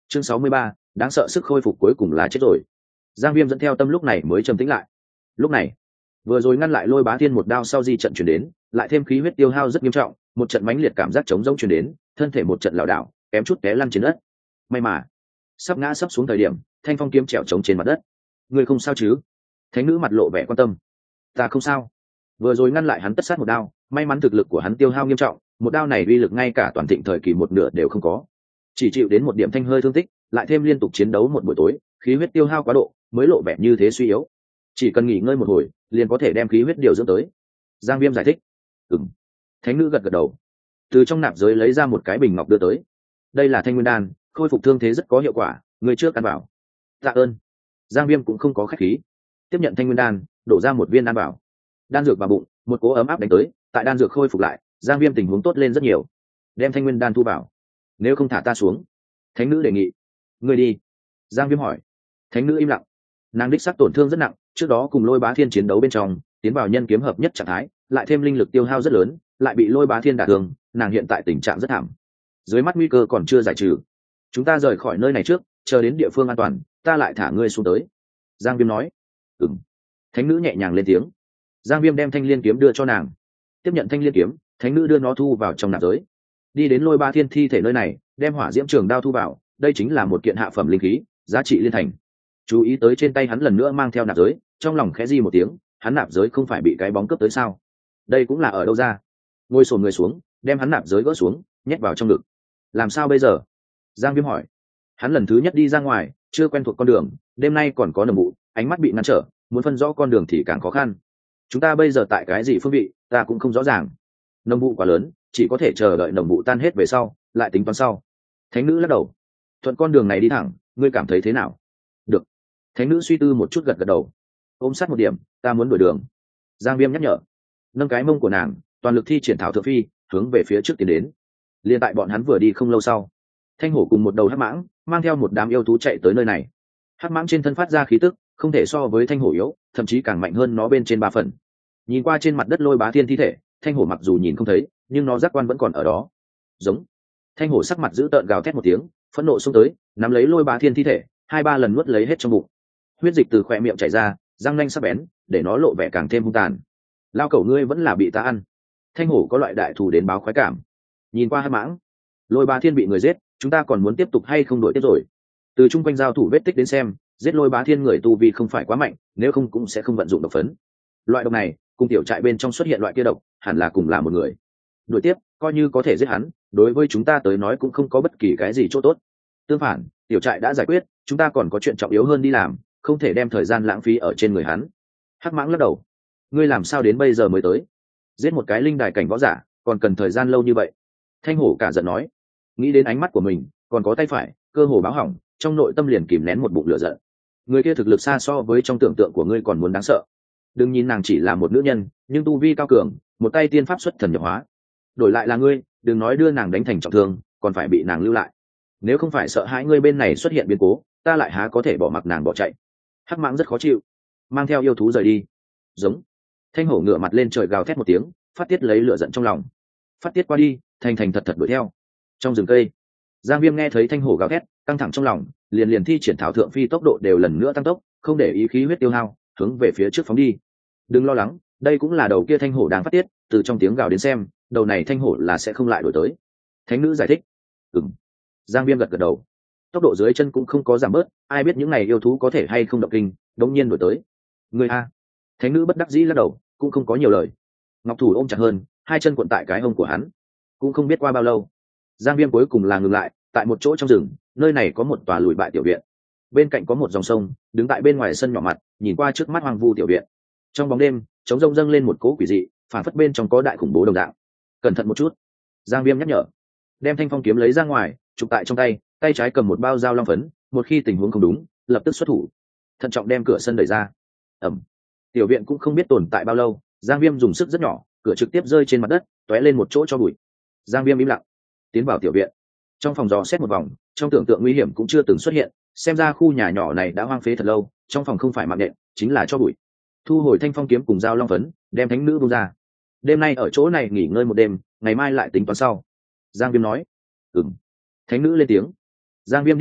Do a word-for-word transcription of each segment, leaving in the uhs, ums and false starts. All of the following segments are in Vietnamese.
chương sáu mươi ba, đáng sợ sức khôi phục cuối cùng là chết rồi. Giang Viêm dẫn theo tâm lúc này mới trầm tĩnh lại. Lúc này vừa rồi ngăn lại Lôi Bá Thiên một đao sau di trận chuyển đến, lại thêm khí huyết tiêu hao rất nghiêm trọng, một trận mãnh liệt cảm giác chống rỗng chuyển đến, thân thể một trận lảo đảo, kém chút té lăn trên đất. May mà sắp ngã sắp xuống thời điểm, thanh phong kiếm trèo trống trên mặt đất. Người không sao chứ? Thánh nữ mặt lộ vẻ quan tâm. Ta không sao. Vừa rồi ngăn lại hắn tất sát một đao, may mắn thực lực của hắn tiêu hao nghiêm trọng, một đao này uy lực ngay cả toàn thịnh thời kỳ một nửa đều không có, chỉ chịu đến một điểm thanh hơi thương tích, lại thêm liên tục chiến đấu một buổi tối, khí huyết tiêu hao quá độ, mới lộ vẻ như thế suy yếu. Chỉ cần nghỉ ngơi một hồi, liền có thể đem khí huyết điều dưỡng tới. Giang Viêm giải thích. Ừm. Thánh nữ gật gật đầu, từ trong nạp giới lấy ra một cái bình ngọc đưa tới. Đây là thanh nguyên đan, khôi phục thương thế rất có hiệu quả, người trước ăn vào. Tạ ơn. Giang Viêm cũng không có khách khí, tiếp nhận thanh nguyên đan, đổ ra một viên ăn vào. Đan dược vào bụng, một cỗ ấm áp đánh tới, tại đan dược khôi phục lại, Giang Viêm tình huống tốt lên rất nhiều. Đem thanh nguyên đan thu vào. Nếu không thả ta xuống. Thánh nữ đề nghị. Người đi. Giang Viêm hỏi. Thánh nữ im lặng. Nàng đích xác tổn thương rất nặng, trước đó cùng Lôi Bá Thiên chiến đấu bên trong, tiến vào nhân kiếm hợp nhất trạng thái, lại thêm linh lực tiêu hao rất lớn, lại bị Lôi Bá Thiên đả thương, nàng hiện tại tình trạng rất thảm. Dưới mắt nguy cơ còn chưa giải trừ, chúng ta rời khỏi nơi này trước, chờ đến địa phương an toàn, ta lại thả ngươi xuống tới. Giang Viêm nói. Ừm. Thánh nữ nhẹ nhàng lên tiếng. Giang Viêm đem thanh liên kiếm đưa cho nàng. Tiếp nhận thanh liên kiếm, thánh nữ đưa nó thu vào trong nạp giới. Đi đến Lôi Bá Thiên thi thể nơi này, đem hỏa diễm trường đao thu vào, đây chính là một kiện hạ phẩm linh khí, giá trị liên thành. Chú ý tới trên tay hắn lần nữa mang theo nạp giới, trong lòng khẽ di một tiếng, hắn nạp giới không phải bị cái bóng cướp tới sao? Đây cũng là ở đâu ra? Ngồi xổm người xuống, đem hắn nạp giới gỡ xuống, nhét vào trong ngực. Làm sao bây giờ? Giang Viêm hỏi. Hắn lần thứ nhất đi ra ngoài, chưa quen thuộc con đường, đêm nay còn có nồng vụ, ánh mắt bị ngăn trở, muốn phân rõ con đường thì càng khó khăn. Chúng ta bây giờ tại cái gì phương vị, ta cũng không rõ ràng. Nồng vụ quá lớn, chỉ có thể chờ đợi nồng vụ tan hết về sau, lại tính toán sau. Thánh nữ lắc đầu. Thuận con đường này đi thẳng, ngươi cảm thấy thế nào? Được. Thánh nữ suy tư một chút, gật gật đầu. Ôm sát một điểm, ta muốn đổi đường. Giang Viêm nhắc nhở. Nâng cái mông của nàng, toàn lực thi triển thảo thượng phi, hướng về phía trước tiến đến. Liên tại bọn hắn vừa đi không lâu sau, thanh hổ cùng một đầu hắc mãng mang theo một đám yêu thú chạy tới nơi này. Hắc mãng trên thân phát ra khí tức không thể so với thanh hổ yếu, thậm chí càng mạnh hơn nó bên trên ba phần. Nhìn qua trên mặt đất Lôi Bá Thiên thi thể, thanh hổ mặc dù nhìn không thấy, nhưng nó giác quan vẫn còn ở đó. Giống. Thanh hổ sắc mặt dữ tợn gào thét một tiếng, phẫn nộ xông tới, nắm lấy Lôi Bá Thiên thi thể, hai ba lần nuốt lấy hết trong bụng. Huyết dịch từ khóe miệng chảy ra, răng nanh sắc bén, để nó lộ vẻ càng thêm hung tàn. Lao cẩu ngươi vẫn là bị ta ăn. Thanh hổ có loại đại thù đến báo khoái cảm. Nhìn qua hắc mãng, Lôi Bá Thiên bị người giết, chúng ta còn muốn tiếp tục hay không đuổi tiếp rồi? Từ chung quanh giao thủ vết tích đến xem, giết Lôi Bá Thiên người tu vi không phải quá mạnh, nếu không cũng sẽ không vận dụng độc phấn. Loại độc này, cùng tiểu trại bên trong xuất hiện loại kia độc, hẳn là cùng là một người. Đuổi tiếp, coi như có thể giết hắn, đối với chúng ta tới nói cũng không có bất kỳ cái gì chỗ tốt. Tương phản, tiểu trại đã giải quyết, chúng ta còn có chuyện trọng yếu hơn đi làm, không thể đem thời gian lãng phí ở trên người hắn. Hắc mãng lắc đầu. Ngươi làm sao đến bây giờ mới tới? Giết một cái linh đài cảnh võ giả, còn cần thời gian lâu như vậy? Thanh hổ cả giận nói. Nghĩ đến ánh mắt của mình, còn có tay phải, cơ hồ báo hỏng, trong nội tâm liền kìm nén một bụng lửa giận. Người kia thực lực xa so với trong tưởng tượng của ngươi còn muốn đáng sợ. Đừng nhìn nàng chỉ là một nữ nhân, nhưng tu vi cao cường, một tay tiên pháp xuất thần nhập hóa. Đổi lại là ngươi, đừng nói đưa nàng đánh thành trọng thương, còn phải bị nàng lưu lại. Nếu không phải sợ hãi ngươi bên này xuất hiện biến cố, ta lại há có thể bỏ mặc nàng bỏ chạy. Hắc mãng rất khó chịu, mang theo yêu thú rời đi. Giống. Thanh hổ ngửa mặt lên trời gào thét một tiếng, phát tiết lấy lửa giận trong lòng. Phát tiết qua đi, thành thành thật thật đuổi theo. Trong rừng cây, Giang Viêm nghe thấy thanh hổ gào thét, căng thẳng trong lòng, liền liền thi triển thảo thượng phi tốc độ đều lần nữa tăng tốc, không để ý khí huyết tiêu hao, hướng về phía trước phóng đi. Đừng lo lắng, đây cũng là đầu kia thanh hổ đang phát tiết, từ trong tiếng gào đến xem, đầu này thanh hổ là sẽ không lại đuổi tới. Thánh nữ giải thích. Ừm. Giang Viêm gật gật đầu. Tốc độ dưới chân cũng không có giảm bớt, ai biết những này yêu thú có thể hay không động kinh, đống nhiên đuổi tới. Người a. Thánh nữ bất đắc dĩ lắc đầu, cũng không có nhiều lời. Ngọc thủ ôm chặt hơn, hai chân cuộn tại cái hông của hắn. Cũng không biết qua bao lâu, Giang Viêm cuối cùng là ngừng lại, tại một chỗ trong rừng, nơi này có một tòa lùi bại tiểu viện. Bên cạnh có một dòng sông, đứng tại bên ngoài sân nhỏ mặt, nhìn qua trước mắt hoang vu tiểu viện. Trong bóng đêm, trống rông dâng lên một cỗ quỷ dị, phản phất bên trong có đại khủng bố đồng dạng. Cẩn thận một chút. Giang Viêm nhắc nhở. Đem thanh phong kiếm lấy ra ngoài, chụp tại trong tay, tay trái cầm một bao dao long phấn, một khi tình huống không đúng, lập tức xuất thủ. Thận trọng đem cửa sân đẩy ra. Ẩm. Tiểu viện cũng không biết tồn tại bao lâu, Giang Viêm dùng sức rất nhỏ, cửa trực tiếp rơi trên mặt đất, tóe lên một chỗ cho bụi. Giang Viêm im lặng, tiến vào tiểu viện. Trong phòng dò xét một vòng, trong tưởng tượng nguy hiểm cũng chưa từng xuất hiện, xem ra khu nhà nhỏ này đã hoang phế thật lâu, trong phòng không phải mạng nện, chính là cho bụi. Thu hồi thanh phong kiếm cùng dao long phấn, đem thánh nữ buông ra. Đêm nay ở chỗ này nghỉ ngơi một đêm, ngày mai lại tính toán sau. Giang Viêm nói. Ừm. Thánh nữ lên tiếng. Giang Viêm đi tới,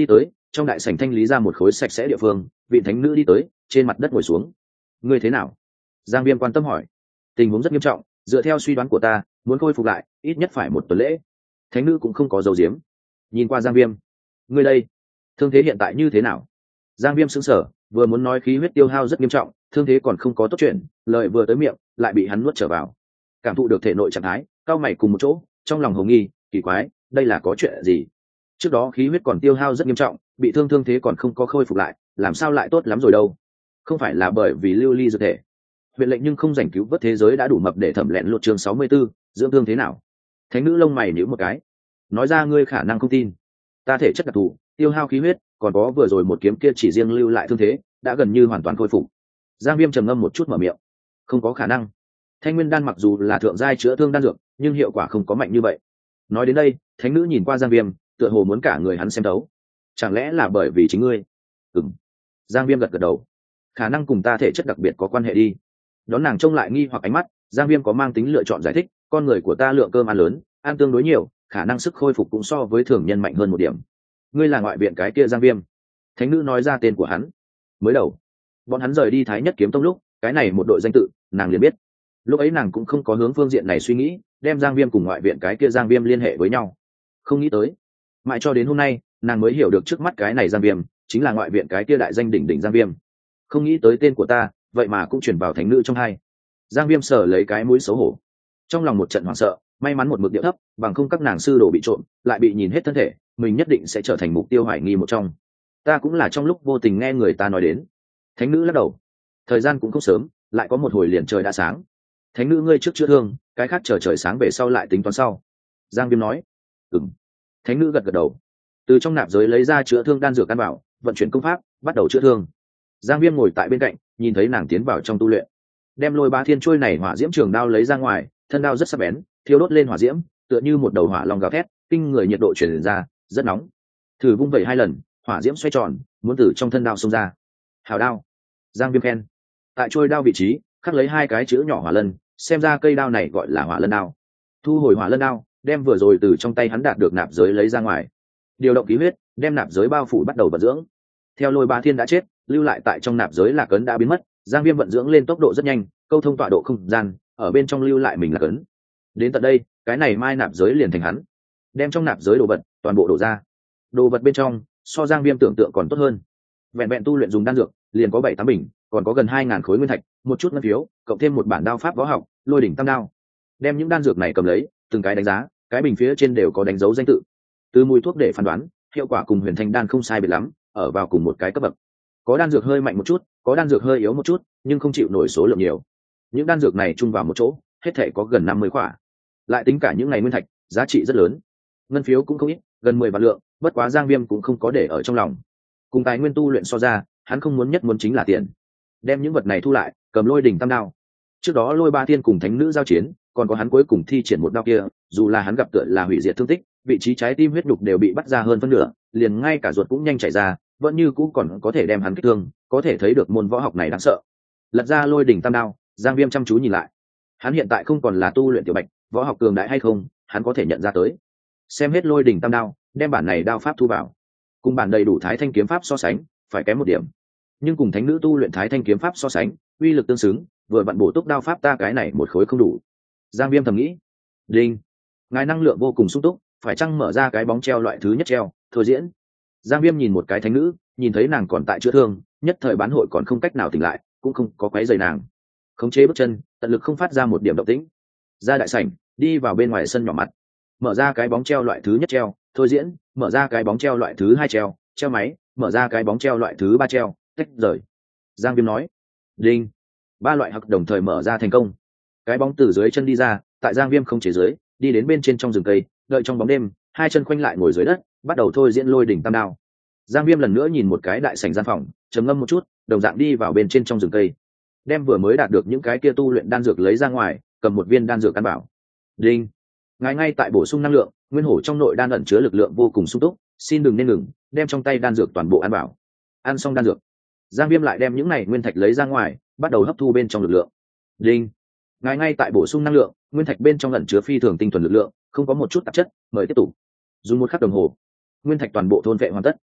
trong đại sảnh thanh lý ra một khối sạch sẽ địa phương, vị thánh nữ đi tới, trên mặt đất ngồi xuống. Ngươi thế nào? Giang Viêm quan tâm hỏi. Tình huống rất nghiêm trọng, dựa theo suy đoán của ta, muốn khôi phục lại ít nhất phải một tuần lễ. Thánh nữ cũng không có dấu diếm. Nhìn qua Giang Viêm, ngươi đây, thương thế hiện tại như thế nào? Giang Viêm sững sờ, vừa muốn nói khí huyết tiêu hao rất nghiêm trọng, thương thế còn không có tốt chuyện, lời vừa tới miệng lại bị hắn nuốt trở vào. Cảm thụ được thể nội trạng thái, cao mày cùng một chỗ, trong lòng hồng nghi, kỳ quái, đây là có chuyện gì? Trước đó khí huyết còn tiêu hao rất nghiêm trọng, bị thương thương thế còn không có khôi phục lại, làm sao lại tốt lắm rồi đâu? Không phải là bởi vì lưu ly dược thể. Huyện lệnh nhưng không giành cứu vớt thế giới đã đủ mập để thẩm lẹn lột chương sáu mươi 64, dưỡng thương thế nào? Thánh nữ lông mày nhíu một cái, nói ra ngươi khả năng không tin. Ta thể chất đặc thù, tiêu hao khí huyết, còn có vừa rồi một kiếm kia chỉ riêng lưu lại thương thế, đã gần như hoàn toàn khôi phục. Giang Viêm trầm ngâm một chút mở miệng, không có khả năng. Thanh nguyên đan mặc dù là thượng giai chữa thương đan dược, nhưng hiệu quả không có mạnh như vậy. Nói đến đây, thánh nữ nhìn qua Giang Viêm, tựa hồ muốn cả người hắn xem thấu. Chẳng lẽ là bởi vì chính ngươi? Ừm. Giang Viêm gật gật đầu. Khả năng cùng ta thể chất đặc biệt có quan hệ đi. Đón nàng trông lại nghi hoặc ánh mắt, Giang Viêm có mang tính lựa chọn giải thích, con người của ta lượng cơm ăn lớn, ăn tương đối nhiều, khả năng sức khôi phục cũng so với thường nhân mạnh hơn một điểm. Ngươi là ngoại viện cái kia Giang Viêm. Thánh nữ nói ra tên của hắn. Mới đầu, bọn hắn rời đi Thái Nhất Kiếm Tông lúc, cái này một đội danh tự, nàng liền biết. Lúc ấy nàng cũng không có hướng phương diện này suy nghĩ, đem Giang Viêm cùng ngoại viện cái kia Giang Viêm liên hệ với nhau. Không nghĩ tới, mãi cho đến hôm nay, nàng mới hiểu được trước mắt cái này Giang Viêm chính là ngoại viện cái kia đại danh đỉnh đỉnh Giang Viêm. Không nghĩ tới tên của ta, vậy mà cũng chuyển vào thánh nữ trong hai. Giang Viêm sờ lấy cái mũi xấu hổ, trong lòng một trận hoảng sợ, may mắn một mực điệu thấp, bằng không các nàng sư đồ bị trộm, lại bị nhìn hết thân thể, mình nhất định sẽ trở thành mục tiêu hoài nghi một trong. Ta cũng là trong lúc vô tình nghe người ta nói đến. Thánh nữ lắc đầu, thời gian cũng không sớm, lại có một hồi liền trời đã sáng. Thánh nữ ngươi trước chữa thương, cái khác chờ trời sáng về sau lại tính toán sau. Giang Viêm nói. Ừm. Thánh nữ gật gật đầu, từ trong nạp giới lấy ra chữa thương đan dược căn bảo, vận chuyển công pháp, bắt đầu chữa thương. Giang Viêm ngồi tại bên cạnh, nhìn thấy nàng tiến vào trong tu luyện, đem lôi ba thiên trôi này hỏa diễm trường đao lấy ra ngoài, thân đao rất sắc bén, thiêu đốt lên hỏa diễm, tựa như một đầu hỏa long gào thét, kinh người nhiệt độ truyền ra, rất nóng. Thử vung vẩy hai lần, hỏa diễm xoay tròn, muốn từ trong thân đao xông ra. Hào đao. Giang Viêm khen. Tại trôi đao vị trí, khắc lấy hai cái chữ nhỏ hỏa lân, xem ra cây đao này gọi là hỏa lân đao. Thu hồi hỏa lân đao, đem vừa rồi từ trong tay hắn đạt được nạp giới lấy ra ngoài, điều động khí huyết, đem nạp giới bao phủ bắt đầu vận dưỡng. Theo lôi ba thiên đã chết, lưu lại tại trong nạp giới lạc ấn đã biến mất, Giang Viêm vận dưỡng lên tốc độ rất nhanh, câu thông tọa độ không gian, ở bên trong lưu lại mình lạc ấn. Đến tận đây, cái này mai nạp giới liền thành hắn, đem trong nạp giới đồ vật toàn bộ đổ ra. Đồ vật bên trong so Giang Viêm tưởng tượng còn tốt hơn. Vẹn vẹn tu luyện dùng đan dược liền có bảy tám bình, còn có gần hai ngàn khối nguyên thạch, một chút ngân phiếu, cộng thêm một bản đao pháp võ học, Lôi đỉnh tam đao. Đem những đan dược này cầm lấy, từng cái đánh giá, cái bình phía trên đều có đánh dấu danh tự. Từ mùi thuốc để phán đoán, hiệu quả cùng huyền thanh đan không sai biệt lắm, ở vào cùng một cái cấp bậc. Có đan dược hơi mạnh một chút, có đan dược hơi yếu một chút, nhưng không chịu nổi số lượng nhiều. Những đan dược này chung vào một chỗ, hết thể có gần năm mươi khỏa. Lại tính cả những ngày nguyên thạch, giá trị rất lớn. Ngân phiếu cũng không ít, gần mười vạn lượng, bất quá Giang Viêm cũng không có để ở trong lòng. Cùng tài nguyên tu luyện so ra, hắn không muốn nhất muốn chính là tiền. Đem những vật này thu lại, cầm lôi đỉnh tam đao. Trước đó lôi ba tiên cùng thánh nữ giao chiến, còn có hắn cuối cùng thi triển một đao kia, dù là hắn gặp tựa là hủy diệt thương tích, vị trí trái tim huyết nhục đều bị bắt ra hơn phân nửa, liền ngay cả ruột cũng nhanh chảy ra, vẫn như cũ còn có thể đem hắn kích thương, có thể thấy được môn võ học này đáng sợ. Lật ra lôi đỉnh tam đao, Giang Viêm chăm chú nhìn lại. Hắn hiện tại không còn là tu luyện tiểu bạch, võ học cường đại hay không, hắn có thể nhận ra tới. Xem hết lôi đỉnh tam đao, đem bản này đao pháp thu vào. Cùng bản đầy đủ Thái Thanh kiếm pháp so sánh, phải kém một điểm. Nhưng cùng thánh nữ tu luyện Thái Thanh kiếm pháp so sánh, uy lực tương xứng, vừa vặn bổ túc đao pháp ta cái này một khối không đủ. Giang Viêm thầm nghĩ. Đinh. Ngài năng lượng vô cùng sung túc, phải chăng mở ra cái bóng treo loại thứ nhất treo, thôi diễn. Giang Viêm nhìn một cái thánh nữ, nhìn thấy nàng còn tại chữa thương, nhất thời bán hội còn không cách nào tỉnh lại, cũng không có quấy rầy nàng. Khống chế bước chân, tận lực không phát ra một điểm động tĩnh. Ra đại sảnh, đi vào bên ngoài sân nhỏ mặt. Mở ra cái bóng treo loại thứ nhất treo, thôi diễn, mở ra cái bóng treo loại thứ hai treo, treo máy, mở ra cái bóng treo loại thứ ba treo, tách rời. Giang Viêm nói. Đinh. Ba loại hắc đồng thời mở ra thành công. Cái bóng từ dưới chân đi ra, tại Giang Viêm không chế dưới, đi đến bên trên trong rừng cây, đợi trong bóng đêm, hai chân khoanh lại ngồi dưới đất, bắt đầu thôi diễn lôi đỉnh tam đao. Giang Viêm lần nữa nhìn một cái đại sảnh gian phòng, trầm ngâm một chút, đồng dạng đi vào bên trên trong rừng cây, đem vừa mới đạt được những cái kia tu luyện đan dược lấy ra ngoài, cầm một viên đan dược căn bảo. Đinh. Ngài ngay tại bổ sung năng lượng, nguyên hổ trong nội đan ẩn chứa lực lượng vô cùng sung túc, xin đừng nên ngừng, đem trong tay đan dược toàn bộ ăn bảo. Ăn xong đan dược, Giang Viêm lại đem những này nguyên thạch lấy ra ngoài, bắt đầu hấp thu bên trong lực lượng. Đinh. Ngài ngay tại bổ sung năng lượng, nguyên thạch bên trong ẩn chứa phi thường tinh thuần lực lượng, không có một chút tạp chất, mời tiếp tục. Dùng một khắc đồng hồ, nguyên thạch toàn bộ thôn vệ hoàn tất.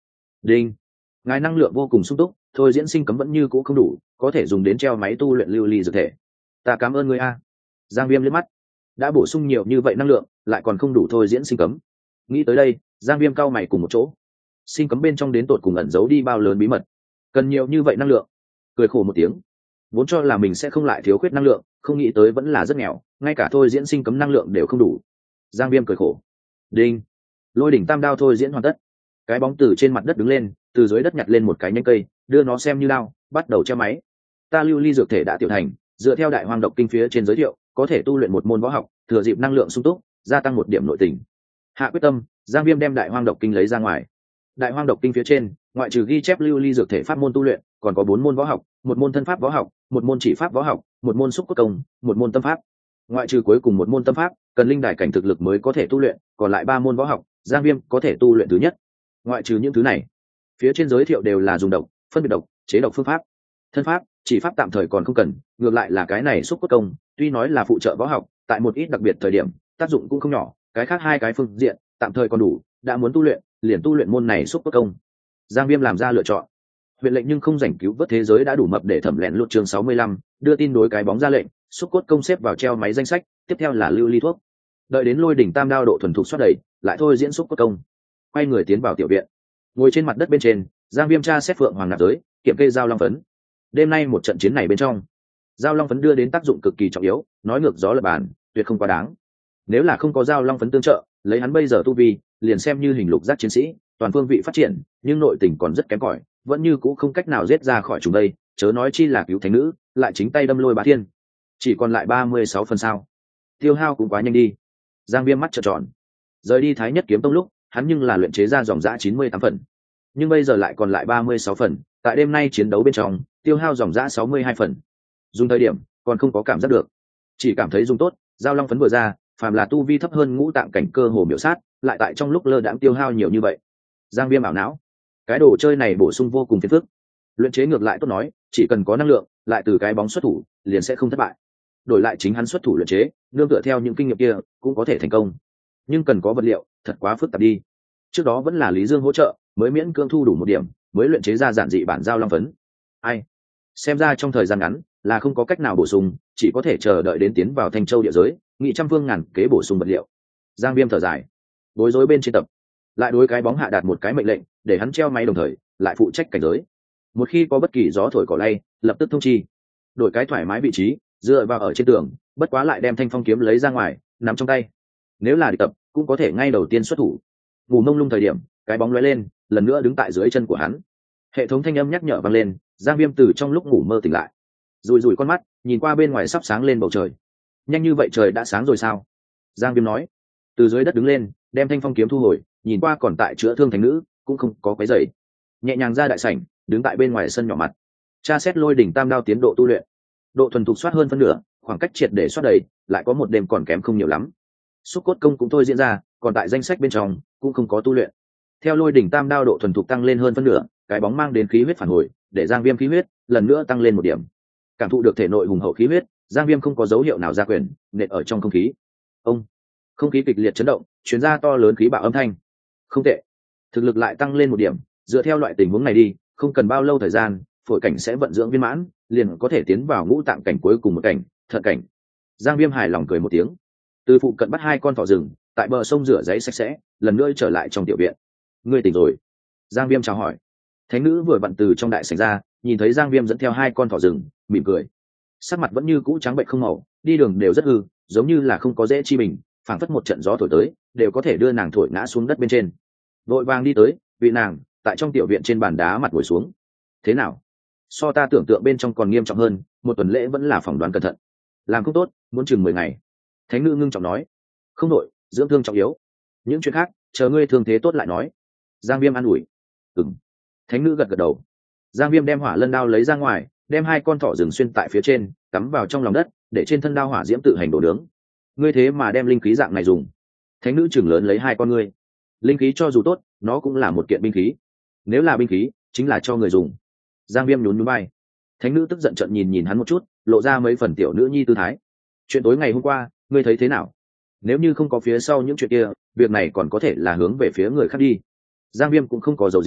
đinh, ngài năng lượng vô cùng sung túc, thôi diễn sinh cấm vẫn như cũ không đủ, có thể dùng đến treo máy tu luyện lưu ly dược thể. Ta cảm ơn ngươi a. Giang Viêm liếc mắt, đã bổ sung nhiều như vậy năng lượng lại còn không đủ thôi diễn sinh cấm. Nghĩ tới đây, Giang Viêm cau mày cùng một chỗ, sinh cấm bên trong đến tột cùng ẩn giấu đi bao lớn bí mật, cần nhiều như vậy năng lượng. Cười khổ một tiếng, vốn cho là mình sẽ không lại thiếu khuyết năng lượng, không nghĩ tới vẫn là rất nghèo, ngay cả thôi diễn sinh cấm năng lượng đều không đủ. Giang Viêm cười khổ. Đinh, lôi đỉnh tam đao thôi diễn hoàn tất. Cái bóng từ trên mặt đất đứng lên, từ dưới đất nhặt lên một cái nhánh cây, đưa nó xem như đao, bắt đầu treo máy. Ta lưu ly dược thể đã tiểu thành, dựa theo đại hoang độc kinh phía trên giới thiệu, có thể tu luyện một môn võ học, thừa dịp năng lượng sung túc, gia tăng một điểm nội tình. Hạ quyết tâm, Giang Viêm đem đại hoang độc kinh lấy ra ngoài. Đại hoang độc kinh phía trên, ngoại trừ ghi chép lưu ly dược thể pháp môn tu luyện, còn có bốn môn võ học, một môn thân pháp võ học, một môn chỉ pháp võ học, một môn xúc cốt công, một môn tâm pháp. Ngoại trừ cuối cùng một môn tâm pháp, cần linh đài cảnh thực lực mới có thể tu luyện, còn lại ba môn võ học, Giang Viêm có thể tu luyện thứ nhất. Ngoại trừ những thứ này, phía trên giới thiệu đều là dùng độc, phân biệt độc, chế độc phương pháp. Thân pháp, chỉ pháp tạm thời còn không cần, ngược lại là cái này xúc cốt công, tuy nói là phụ trợ võ học, tại một ít đặc biệt thời điểm, tác dụng cũng không nhỏ, cái khác hai cái phương diện, tạm thời còn đủ, đã muốn tu luyện, liền tu luyện môn này xúc cốt công. Giang Viêm làm ra lựa chọn. Huyện lệnh nhưng không rảnh cứu vớt thế giới đã đủ mập để thẩm lén lút chương sáu mươi lăm, đưa tin đối cái bóng ra lệnh, xúc cốt công xếp vào treo máy danh sách, tiếp theo là lưu ly thuốc. Đợi đến lôi đỉnh tam đao độ thuần thục xuất đầy, lại thôi diễn xúc cốt công. Quay người tiến vào tiểu viện. Ngồi trên mặt đất bên trên, Giang Viêm tra xét phượng hoàng nạp giới, kiểm kê giao long phấn. Đêm nay một trận chiến này bên trong, giao long phấn đưa đến tác dụng cực kỳ trọng yếu, nói ngược gió lập bàn, tuyệt không quá đáng. Nếu là không có giao long phấn tương trợ, lấy hắn bây giờ tu vi, liền xem như hình lục giác chiến sĩ, toàn phương vị phát triển, nhưng nội tình còn rất kém cỏi, vẫn như cũ không cách nào giết ra khỏi chúng đây, chớ nói chi là cứu thánh nữ, lại chính tay đâm lôi bá thiên. Chỉ còn lại ba mươi sáu phần sao? Tiêu hao cũng quá nhanh đi. Giang Viêm mắt trợn tròn. Rời đi Thái Nhất kiếm tông lúc, hắn nhưng là luyện chế ra dòng dã chín mươi tám phần. Nhưng bây giờ lại còn lại ba mươi sáu phần, tại đêm nay chiến đấu bên trong, tiêu hao dòng dã sáu mươi hai phần. Dùng thời điểm, còn không có cảm giác được. Chỉ cảm thấy dùng tốt, giao long phấn vừa ra, phàm là tu vi thấp hơn ngũ tạng cảnh cơ hồ miểu sát, lại tại trong lúc lơ đãng tiêu hao nhiều như vậy. Giang Viêm ảo não, cái đồ chơi này bổ sung vô cùng phiền phức. Luyện chế ngược lại tốt nói, chỉ cần có năng lượng, lại từ cái bóng xuất thủ, liền sẽ không thất bại. Đổi lại chính hắn xuất thủ luyện chế, nương tựa theo những kinh nghiệm kia, cũng có thể thành công. Nhưng cần có vật liệu, thật quá phức tạp đi. Trước đó vẫn là Lý Dương hỗ trợ, mới miễn cưỡng thu đủ một điểm, mới luyện chế ra giản dị bản giao long phấn. Ai? Xem ra trong thời gian ngắn là không có cách nào bổ sung, chỉ có thể chờ đợi đến tiến vào Thanh Châu địa giới, nghị trăm phương ngàn kế bổ sung vật liệu. Giang Viêm thở dài, bối rối bên trên tập, lại đối cái bóng hạ đạt một cái mệnh lệnh, để hắn treo máy đồng thời, lại phụ trách cảnh giới. Một khi có bất kỳ gió thổi cỏ lay, lập tức thông chi. Đổi cái thoải mái vị trí, dựa vào ở trên tường, bất quá lại đem thanh phong kiếm lấy ra ngoài, nắm trong tay. Nếu là địch tập, cũng có thể ngay đầu tiên xuất thủ. Ngủ mông lung thời điểm, cái bóng lóe lên, lần nữa đứng tại dưới chân của hắn. Hệ thống thanh âm nhắc nhở vang lên, Giang Viêm từ trong lúc ngủ mơ tỉnh lại, rùi rùi con mắt, nhìn qua bên ngoài sắp sáng lên bầu trời. Nhanh như vậy trời đã sáng rồi sao? Giang Viêm nói. Từ dưới đất đứng lên, đem thanh phong kiếm thu hồi, nhìn qua còn tại chữa thương thánh nữ, cũng không có quấy rầy. Nhẹ nhàng ra đại sảnh, đứng tại bên ngoài sân nhỏ mặt, tra xét lôi đỉnh tam đao tiến độ tu luyện. Độ thuần thục soát hơn phân nửa, khoảng cách triệt để soát đầy, lại có một đêm còn kém không nhiều lắm. Xúc cốt công cũng thôi diễn ra, còn tại danh sách bên trong cũng không có tu luyện. Theo lôi đỉnh tam đao độ thuần thục tăng lên hơn phân nửa, cái bóng mang đến khí huyết phản hồi, để Giang Viêm khí huyết lần nữa tăng lên một điểm. Cảm thụ được thể nội hùng hậu khí huyết, Giang Viêm không có dấu hiệu nào ra quyền, nện ở trong không khí. Ông, không khí kịch liệt chấn động, truyền ra to lớn khí bạo âm thanh. Không tệ, thực lực lại tăng lên một điểm, dựa theo loại tình huống này đi, không cần bao lâu thời gian, phổi cảnh sẽ vận dưỡng viên mãn, liền có thể tiến vào ngũ tạng cảnh cuối cùng một cảnh, thận cảnh. Giang Viêm hài lòng cười một tiếng, từ phụ cận bắt hai con thỏ rừng, tại bờ sông rửa giấy sạch sẽ, lần nữa trở lại trong tiểu viện. Ngươi tỉnh rồi? Giang Viêm chào hỏi. Thánh nữ vừa vặn từ trong đại sảnh ra, nhìn thấy Giang Viêm dẫn theo hai con thỏ rừng, mỉm cười. Sắc mặt vẫn như cũ trắng bệnh không màu, đi đường đều rất hư, giống như là không có dễ chi mình, phảng phất một trận gió thổi tới, đều có thể đưa nàng thổi ngã xuống đất bên trên. Vội vàng đi tới, vị nàng tại trong tiểu viện trên bàn đá mặt ngồi xuống. Thế nào? So ta tưởng tượng bên trong còn nghiêm trọng hơn, một tuần lễ vẫn là phỏng đoán cẩn thận. Làm không tốt, muốn chừng mười ngày. Thánh nữ ngưng trọng nói. Không đổi, dưỡng thương trọng yếu. Những chuyện khác, chờ ngươi thương thế tốt lại nói. Giang Viêm an ủi. Ừm. Thánh nữ gật gật đầu. Giang Viêm đem hỏa lân đao lấy ra ngoài, đem hai con thỏ rừng xuyên tại phía trên, cắm vào trong lòng đất, để trên thân đao hỏa diễm tự hành đổ nướng. Ngươi thế mà đem linh khí dạng này dùng? Thánh nữ chừng lớn lấy hai con ngươi. Linh khí cho dù tốt, nó cũng là một kiện binh khí. Nếu là binh khí, chính là cho người dùng. Giang Viêm nhún nhún vai. Thánh nữ tức giận trợn nhìn nhìn hắn một chút, lộ ra mấy phần tiểu nữ nhi tư thái. Chuyện tối ngày hôm qua, ngươi thấy thế nào? Nếu như không có phía sau những chuyện kia, việc này còn có thể là hướng về phía người khác đi. Giang Viêm cũng không có dầu diếm,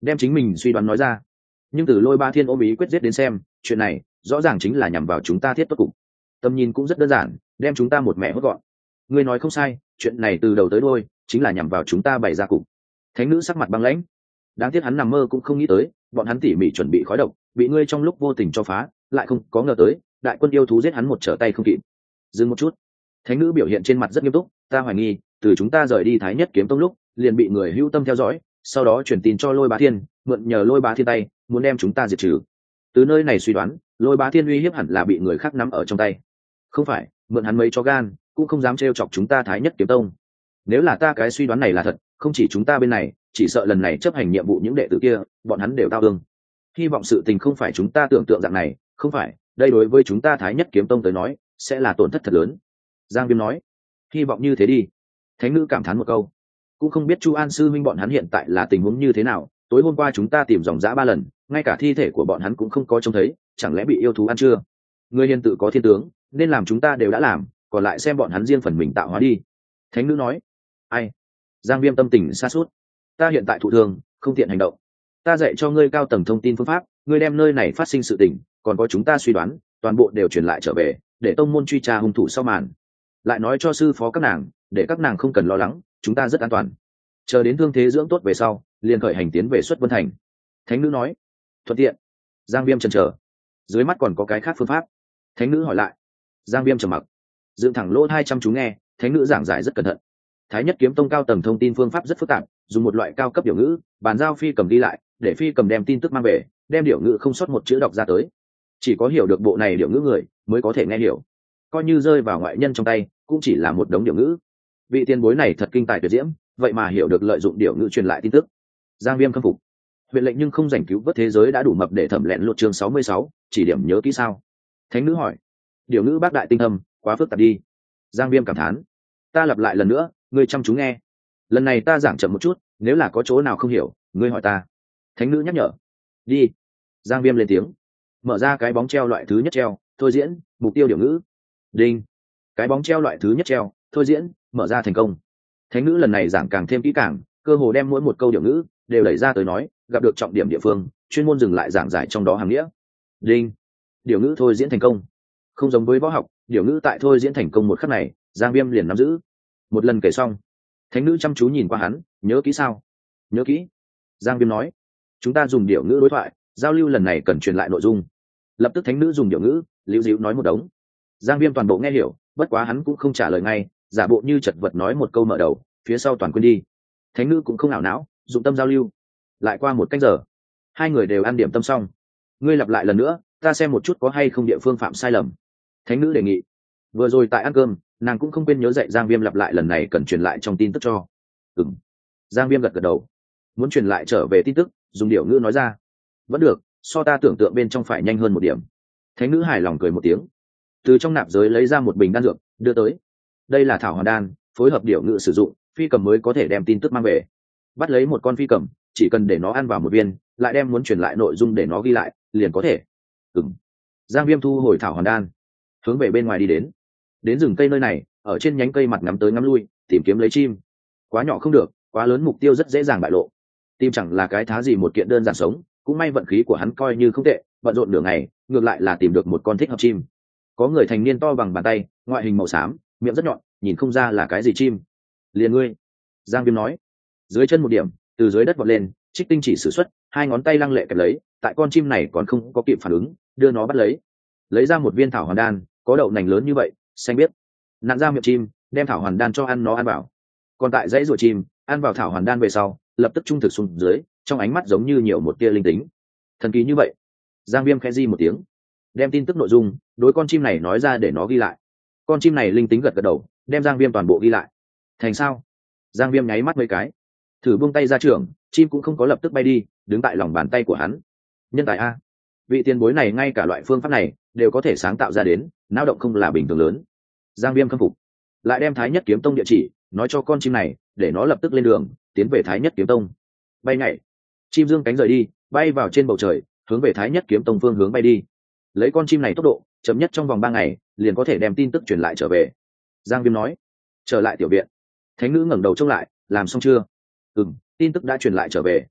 đem chính mình suy đoán nói ra. Nhưng từ lôi ba thiên ôm ý quyết giết đến xem, chuyện này rõ ràng chính là nhằm vào chúng ta thiết tốt cục. Tầm nhìn cũng rất đơn giản, đem chúng ta một mẹ hốt gọn. Ngươi nói không sai, chuyện này từ đầu tới đuôi chính là nhằm vào chúng ta bày ra cục. Thánh nữ sắc mặt băng lãnh. Đáng tiếc hắn nằm mơ cũng không nghĩ tới, bọn hắn tỉ mỉ chuẩn bị khói độc, bị ngươi trong lúc vô tình cho phá, lại không có ngờ tới, đại quân yêu thú giết hắn một trở tay không kịp. Dừng một chút. Thánh nữ biểu hiện trên mặt rất nghiêm túc, ta hoài nghi, từ chúng ta rời đi Thái Nhất Kiếm Tông lúc, liền bị người hữu tâm theo dõi, sau đó truyền tin cho Lôi Bá Thiên, mượn nhờ Lôi Bá Thiên tay, muốn đem chúng ta diệt trừ. Từ nơi này suy đoán, Lôi Bá Thiên uy hiếp hẳn là bị người khác nắm ở trong tay. Không phải, mượn hắn mấy chó gan, cũng không dám trêu chọc chúng ta Thái Nhất Kiếm Tông. Nếu là ta cái suy đoán này là thật, không chỉ chúng ta bên này, chỉ sợ lần này chấp hành nhiệm vụ những đệ tử kia, bọn hắn đều tao ương. Hy vọng sự tình không phải chúng ta tưởng tượng dạng này, không phải, đây đối với chúng ta Thái Nhất Kiếm Tông tới nói, sẽ là tổn thất thật lớn. Giang Viêm nói, hy vọng như thế đi. Thánh nữ cảm thán một câu, cũng không biết Chu An sư minh bọn hắn hiện tại là tình huống như thế nào. Tối hôm qua chúng ta tìm dòng dã ba lần, ngay cả thi thể của bọn hắn cũng không có trông thấy, chẳng lẽ bị yêu thú ăn chưa? Người hiền tự có thiên tướng, nên làm chúng ta đều đã làm, còn lại xem bọn hắn riêng phần mình tạo hóa đi. Thánh nữ nói, ai? Giang Viêm tâm tình xa suốt, ta hiện tại thụ thương, không tiện hành động. Ta dạy cho ngươi cao tầng thông tin phương pháp, ngươi đem nơi này phát sinh sự tình, còn có chúng ta suy đoán, toàn bộ đều truyền lại trở về, để tông môn truy tra hung thủ sau màn. Lại nói cho sư phó các nàng, để các nàng không cần lo lắng, chúng ta rất an toàn. Chờ đến thương thế dưỡng tốt về sau, liền khởi hành tiến về Xuất Vân Thành. Thánh nữ nói, thuận tiện. Giang Viêm chần chờ, dưới mắt còn có cái khác phương pháp. Thánh nữ hỏi lại. Giang Viêm trầm mặc, dựng thẳng lỗ hai chăm chú nghe. Thánh nữ giảng giải rất cẩn thận. Thái Nhất Kiếm Tông cao tầng thông tin phương pháp rất phức tạp, dùng một loại cao cấp điều ngữ, bàn giao phi cầm đi lại, để phi cầm đem tin tức mang về, đem điều ngữ không sót một chữ đọc ra tới. Chỉ có hiểu được bộ này điều ngữ người mới có thể nghe hiểu. Coi như rơi vào ngoại nhân trong tay, cũng chỉ là một đống điều ngữ. Vị tiền bối này thật kinh tài tuyệt diễm, vậy mà hiểu được lợi dụng điều ngữ truyền lại tin tức. Giang Viêm khâm phục. Huyện lệnh nhưng không giành cứu vớt thế giới đã đủ mập để thẩm lẹn lột chương sáu mươi sáu, chỉ điểm nhớ kỹ sao? Thánh nữ hỏi. Điều ngữ bác đại tinh thâm, quá phức tạp đi. Giang Viêm cảm thán. Ta lặp lại lần nữa, ngươi chăm chú nghe. Lần này ta giảng chậm một chút, nếu là có chỗ nào không hiểu, ngươi hỏi ta. Thánh nữ nhắc nhở. Đi. Giang Viêm lên tiếng. Mở ra cái bóng treo loại thứ nhất treo, thôi diễn, mục tiêu điều ngữ. Đinh. Cái bóng treo loại thứ nhất treo, thôi diễn, mở ra thành công. Thánh nữ lần này giảng càng thêm kỹ càng, cơ hồ đem mỗi một câu điều ngữ đều đẩy ra tới nói, gặp được trọng điểm địa phương, chuyên môn dừng lại giảng giải trong đó hàng nghĩa. Đinh. Điều ngữ thôi diễn thành công. Không giống với võ học, điều ngữ tại thôi diễn thành công một khắc này, Giang Viêm liền nắm giữ. Một lần kể xong, thánh nữ chăm chú nhìn qua hắn, nhớ kỹ sao? Nhớ kỹ. Giang Viêm nói, chúng ta dùng điều ngữ đối thoại, giao lưu lần này cần truyền lại nội dung. Lập tức thánh nữ dùng điều ngữ liễu díu nói một đống. Giang Viêm toàn bộ nghe hiểu, bất quá hắn cũng không trả lời ngay, giả bộ như chật vật nói một câu mở đầu, phía sau toàn quên đi. Thánh nữ cũng không ảo não, dụng tâm giao lưu. Lại qua một canh giờ, hai người đều ăn điểm tâm xong. Ngươi lặp lại lần nữa, ta xem một chút có hay không địa phương phạm sai lầm. Thánh nữ đề nghị. Vừa rồi tại ăn cơm, nàng cũng không quên nhớ dạy Giang Viêm lặp lại lần này cần truyền lại trong tin tức cho. Ừm. Giang Viêm gật gật đầu. Muốn truyền lại trở về tin tức, dùng điệu ngữ nói ra. Vẫn được, so ta tưởng tượng bên trong phải nhanh hơn một điểm. Thánh nữ hài lòng cười một tiếng, từ trong nạp giới lấy ra một bình đan dược, đưa tới. Đây là thảo hoàn đan, phối hợp điệu ngữ sử dụng, phi cầm mới có thể đem tin tức mang về. Bắt lấy một con phi cầm, chỉ cần để nó ăn vào một viên, lại đem muốn truyền lại nội dung để nó ghi lại, liền có thể. Ừm. Giang Viêm thu hồi thảo hoàn đan, hướng về bên ngoài đi đến. Đến rừng cây nơi này, ở trên nhánh cây mặt ngắm tới ngắm lui, tìm kiếm lấy chim. Quá nhỏ không được, quá lớn mục tiêu rất dễ dàng bại lộ. Tìm chẳng là cái thá gì một kiện đơn giản sống, cũng may vận khí của hắn coi như không tệ, bận rộn nửa ngày, ngược lại là tìm được một con thích hợp chim. Có người thành niên to bằng bàn tay, ngoại hình màu xám, miệng rất nhọn, nhìn không ra là cái gì chim. Liền ngươi. Giang Viêm nói. Dưới chân một điểm, từ dưới đất vọt lên, Trích Tinh chỉ sử xuất, hai ngón tay lăng lệ kẹp lấy, tại con chim này còn không có kịp phản ứng, đưa nó bắt lấy. Lấy ra một viên thảo hoàn đan, có đậu nành lớn như vậy, xanh biếc. Nặn ra miệng chim, đem thảo hoàn đan cho ăn nó ăn vào. Còn tại dãy ruột chim, ăn vào thảo hoàn đan về sau, lập tức trung thực xuống dưới, trong ánh mắt giống như nhiều một tia linh tính. Thần kỳ như vậy. Giang Viêm khẽ di một tiếng, đem tin tức nội dung đối con chim này nói ra để nó ghi lại. Con chim này linh tính gật gật đầu, đem Giang Viêm toàn bộ ghi lại. Thành sao? Giang Viêm nháy mắt mấy cái, thử buông tay ra trường, chim cũng không có lập tức bay đi, đứng tại lòng bàn tay của hắn. Nhân tài a, vị tiền bối này ngay cả loại phương pháp này đều có thể sáng tạo ra đến, não động không là bình thường lớn. Giang Viêm khâm phục, lại đem Thái Nhất Kiếm Tông địa chỉ nói cho con chim này, để nó lập tức lên đường tiến về Thái Nhất Kiếm Tông. Bay nhảy, chim dương cánh rời đi, bay vào trên bầu trời, hướng về Thái Nhất Kiếm Tông phương hướng bay đi. Lấy con chim này tốc độ, chậm nhất trong vòng ba ngày liền có thể đem tin tức truyền lại trở về. Giang Viêm nói. Trở lại tiểu viện, thánh nữ ngẩng đầu trông lại, làm xong chưa? Ừm, tin tức đã truyền lại trở về.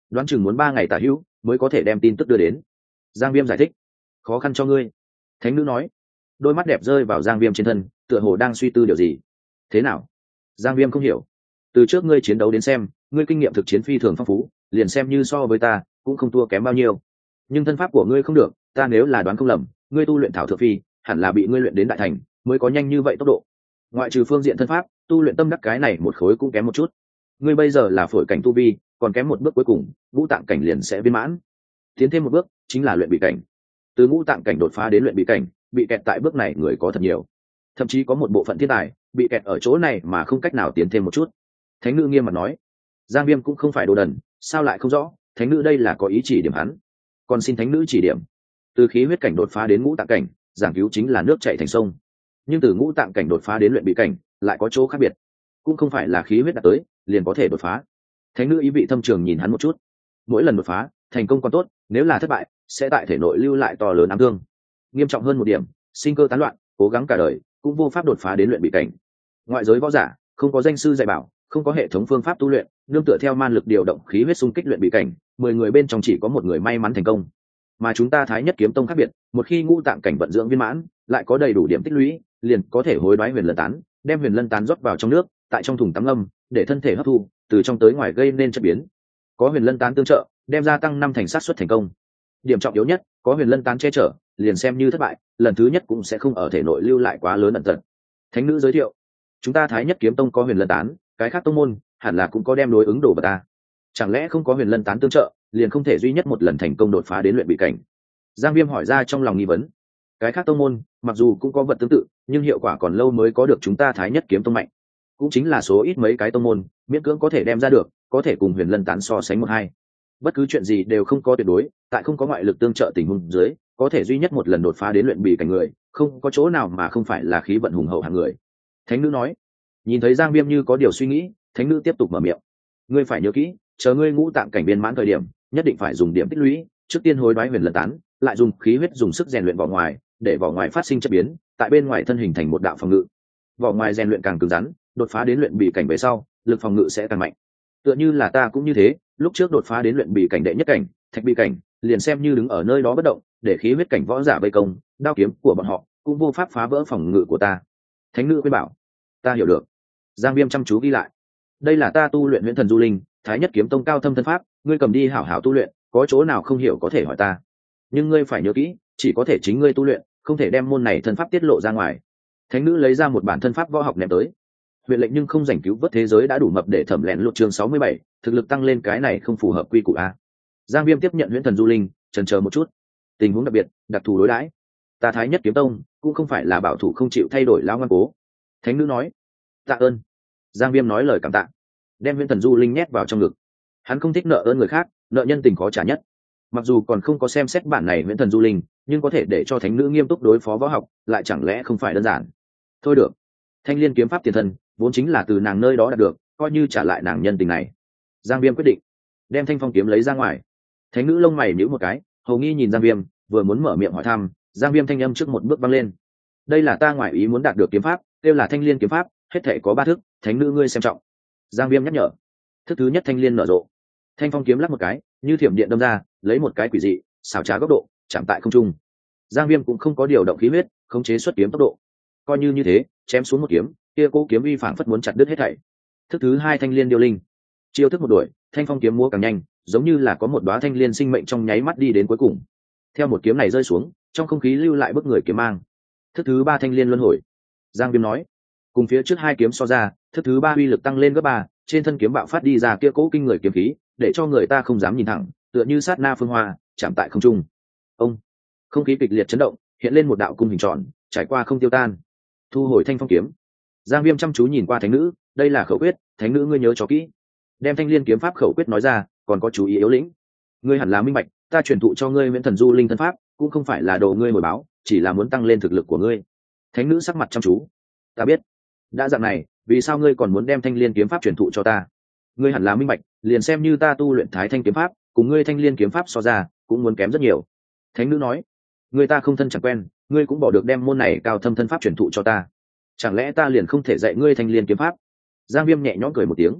đoán chừng muốn ba ngày tả hữu mới có thể đem tin tức đưa đến. Giang Viêm giải thích. Khó khăn cho ngươi. Thánh nữ nói. Đôi mắt đẹp rơi vào Giang Viêm trên thân, tựa hồ đang suy tư điều gì. Thế nào? Giang Viêm không hiểu. Từ trước ngươi chiến đấu đến xem, ngươi kinh nghiệm thực chiến phi thường phong phú, liền xem như so với ta cũng không thua kém bao nhiêu. Nhưng thân pháp của ngươi không được, ta nếu là đoán không lầm, ngươi tu luyện thảo thượng phi hẳn là bị ngươi luyện đến đại thành mới có nhanh như vậy tốc độ. Ngoại trừ phương diện thân pháp, tu luyện tâm đắc cái này một khối cũng kém một chút. Ngươi bây giờ là phổi cảnh tu vi, còn kém một bước cuối cùng, ngũ tạng cảnh liền sẽ viên mãn. Tiến thêm một bước chính là luyện bị cảnh. Từ ngũ tạng cảnh đột phá đến luyện bị cảnh, bị kẹt tại bước này người có thật nhiều. Thậm chí có một bộ phận thiên tài bị kẹt ở chỗ này mà không cách nào tiến thêm một chút. Thánh nữ nghiêm mặt nói. Giang Viêm cũng không phải đồ đần, sao lại không rõ, thánh nữ đây là có ý chỉ điểm hắn. Còn xin thánh nữ chỉ điểm. Từ khí huyết cảnh đột phá đến ngũ tạng cảnh, giảng cứu chính là nước chảy thành sông. Nhưng từ ngũ tạng cảnh đột phá đến luyện bị cảnh, lại có chỗ khác biệt. Cũng không phải là khí huyết đạt tới, liền có thể đột phá. Thánh nữ ý vị thâm trường nhìn hắn một chút. Mỗi lần đột phá, thành công còn tốt, nếu là thất bại, sẽ tại thể nội lưu lại to lớn ám thương. Nghiêm trọng hơn một điểm, sinh cơ tán loạn, cố gắng cả đời, cũng vô pháp đột phá đến luyện bị cảnh. Ngoại giới võ giả, không có danh sư dạy bảo, không có hệ thống phương pháp tu luyện, nương tựa theo man lực điều động khí huyết xung kích luyện bị cảnh, mười người bên trong chỉ có một người may mắn thành công. Mà chúng ta Thái Nhất Kiếm Tông khác biệt, một khi ngũ tạng cảnh vận dưỡng viên mãn, lại có đầy đủ điểm tích lũy, liền có thể hối đoái huyền lân tán, đem huyền lân tán rót vào trong nước, tại trong thùng tắm ngâm, để thân thể hấp thu, từ trong tới ngoài gây nên chất biến. Có huyền lân tán tương trợ, đem gia tăng năm thành sát suất thành công. Điểm trọng yếu nhất, có huyền lân tán che chở, liền xem như thất bại, lần thứ nhất cũng sẽ không ở thể nội lưu lại quá lớn ẩn tật. Thánh nữ giới thiệu, chúng ta Thái Nhất Kiếm Tông có huyền lân tán, cái khác tông môn hẳn là cũng có đem đối ứng đồ vật ta. Chẳng lẽ không có huyền lân tán tương trợ, liền không thể duy nhất một lần thành công đột phá đến luyện bị cảnh? Giang Viêm hỏi ra trong lòng nghi vấn. Cái khác tông môn mặc dù cũng có vật tương tự, nhưng hiệu quả còn lâu mới có được chúng ta Thái Nhất Kiếm Tông mạnh. Cũng chính là số ít mấy cái tông môn miễn cưỡng có thể đem ra được, có thể cùng huyền lân tán so sánh một hai. Bất cứ chuyện gì đều không có tuyệt đối, tại không có ngoại lực tương trợ tình huống dưới, có thể duy nhất một lần đột phá đến luyện bị cảnh người, không có chỗ nào mà không phải là khí vận hùng hậu hạng người. Thánh nữ nói. Nhìn thấy Giang Viêm như có điều suy nghĩ, thánh nữ tiếp tục mở miệng. Ngươi phải nhớ kỹ, chờ ngươi ngũ tạng cảnh viên mãn thời điểm, nhất định phải dùng điểm tích lũy, trước tiên hối đoái huyền lân tán, lại dùng khí huyết dùng sức rèn luyện vỏ ngoài, để vỏ ngoài phát sinh chất biến, tại bên ngoài thân hình thành một đạo phòng ngự. Vỏ ngoài rèn luyện càng cứng rắn, đột phá đến luyện bị cảnh về sau, lực phòng ngự sẽ càng mạnh. Tựa như là ta cũng như thế, lúc trước đột phá đến luyện bị cảnh đệ nhất cảnh, thạch bị cảnh, liền xem như đứng ở nơi đó bất động, để khí huyết cảnh võ giả vây công, đao kiếm của bọn họ cũng vô pháp phá vỡ phòng ngự của ta. Thánh nữ khuyên bảo. Ta hiểu được. Giang Viêm chăm chú ghi lại. Đây là ta tu luyện Huyễn Thần Du Linh, Thái Nhất Kiếm Tông cao thâm thân pháp, ngươi cầm đi hảo hảo tu luyện, có chỗ nào không hiểu có thể hỏi ta. Nhưng ngươi phải nhớ kỹ, chỉ có thể chính ngươi tu luyện, không thể đem môn này thân pháp tiết lộ ra ngoài. Thánh nữ lấy ra một bản thân pháp võ học ném tới. Huyện lệnh nhưng không giành cứu vớt thế giới đã đủ mập để thẩm lẹn lột chương sáu mươi bảy, thực lực tăng lên cái này không phù hợp quy củ a. Giang Viêm tiếp nhận Huyễn Thần Du Linh, chần chờ một chút. Tình huống đặc biệt, đặc thù đối đãi. Ta Thái Nhất Kiếm Tông cũng không phải là bảo thủ không chịu thay đổi lão ngoan cố. Thánh nữ nói. Tạ ơn. Giang Viêm nói lời cảm tạ, đem Huyễn Thần Du Linh nhét vào trong ngực. Hắn không thích nợ ơn người khác, nợ nhân tình khó trả nhất. Mặc dù còn không có xem xét bản này Huyễn Thần Du Linh, nhưng có thể để cho thánh nữ nghiêm túc đối phó võ học, lại chẳng lẽ không phải đơn giản. Thôi được. Thanh Liên kiếm pháp tiền thân vốn chính là từ nàng nơi đó đạt được, coi như trả lại nàng nhân tình này. Giang Viêm quyết định đem Thanh Phong kiếm lấy ra ngoài. Thánh nữ lông mày nhíu một cái, hầu nghi nhìn Giang Viêm, vừa muốn mở miệng hỏi thăm, Giang Viêm thanh âm trước một bước văng lên. Đây là ta ngoại ý muốn đạt được kiếm pháp, kêu là Thanh Liên kiếm pháp, hết thể có ba thức, thánh nữ ngươi xem trọng. Giang Viêm nhắc nhở. Thức thứ nhất Thanh Liên nở rộ. Thanh Phong kiếm lắc một cái, như thiểm điện đâm ra, lấy một cái quỷ dị, xảo trá góc độ, chạm tại không trung. Giang Viêm cũng không có điều động khí huyết, khống chế xuất kiếm tốc độ. Coi như như thế, chém xuống một kiếm, kia cố kiếm uy phảng phất muốn chặt đứt hết thảy. Thức thứ hai Thanh Liên điêu linh. Chiêu thức một đuổi, Thanh Phong kiếm múa càng nhanh, giống như là có một đóa thanh liên sinh mệnh trong nháy mắt đi đến cuối cùng. Theo một kiếm này rơi xuống, trong không khí lưu lại bức người kiếm mang. Thức thứ ba Thanh Liên luân hồi. Giang Viêm nói, cùng phía trước hai kiếm so ra, thức thứ ba uy lực tăng lên gấp ba, trên thân kiếm bạo phát đi ra kia cố kinh người kiếm khí, để cho người ta không dám nhìn thẳng, tựa như sát na phương hoa chạm tại không trung. Ông, không khí kịch liệt chấn động, hiện lên một đạo cung hình tròn, trải qua không tiêu tan. Thu hồi Thanh Phong kiếm. Giang Viêm chăm chú nhìn qua thánh nữ, đây là khẩu quyết, thánh nữ ngươi nhớ cho kỹ. Đem Thanh Liên kiếm pháp khẩu quyết nói ra, còn có chú ý yếu lĩnh. Ngươi hẳn là minh bạch, ta truyền thụ cho ngươi Huyễn Thần Du Linh thân pháp, cũng không phải là đồ ngươi hồi báo, chỉ là muốn tăng lên thực lực của ngươi. Thánh nữ sắc mặt chăm chú. Ta biết. Đã dạng này, vì sao ngươi còn muốn đem Thanh Liên kiếm pháp truyền thụ cho ta? Ngươi hẳn là minh bạch, liền xem như ta tu luyện Thái Thanh kiếm pháp, cùng ngươi Thanh Liên kiếm pháp so ra, cũng muốn kém rất nhiều. Thánh nữ nói, người ta không thân chẳng quen, ngươi cũng bỏ được đem môn này cao thâm thân pháp truyền thụ cho ta. Chẳng lẽ ta liền không thể dạy ngươi Thanh Liên kiếm pháp? Giang Viêm nhẹ nhõm cười một tiếng.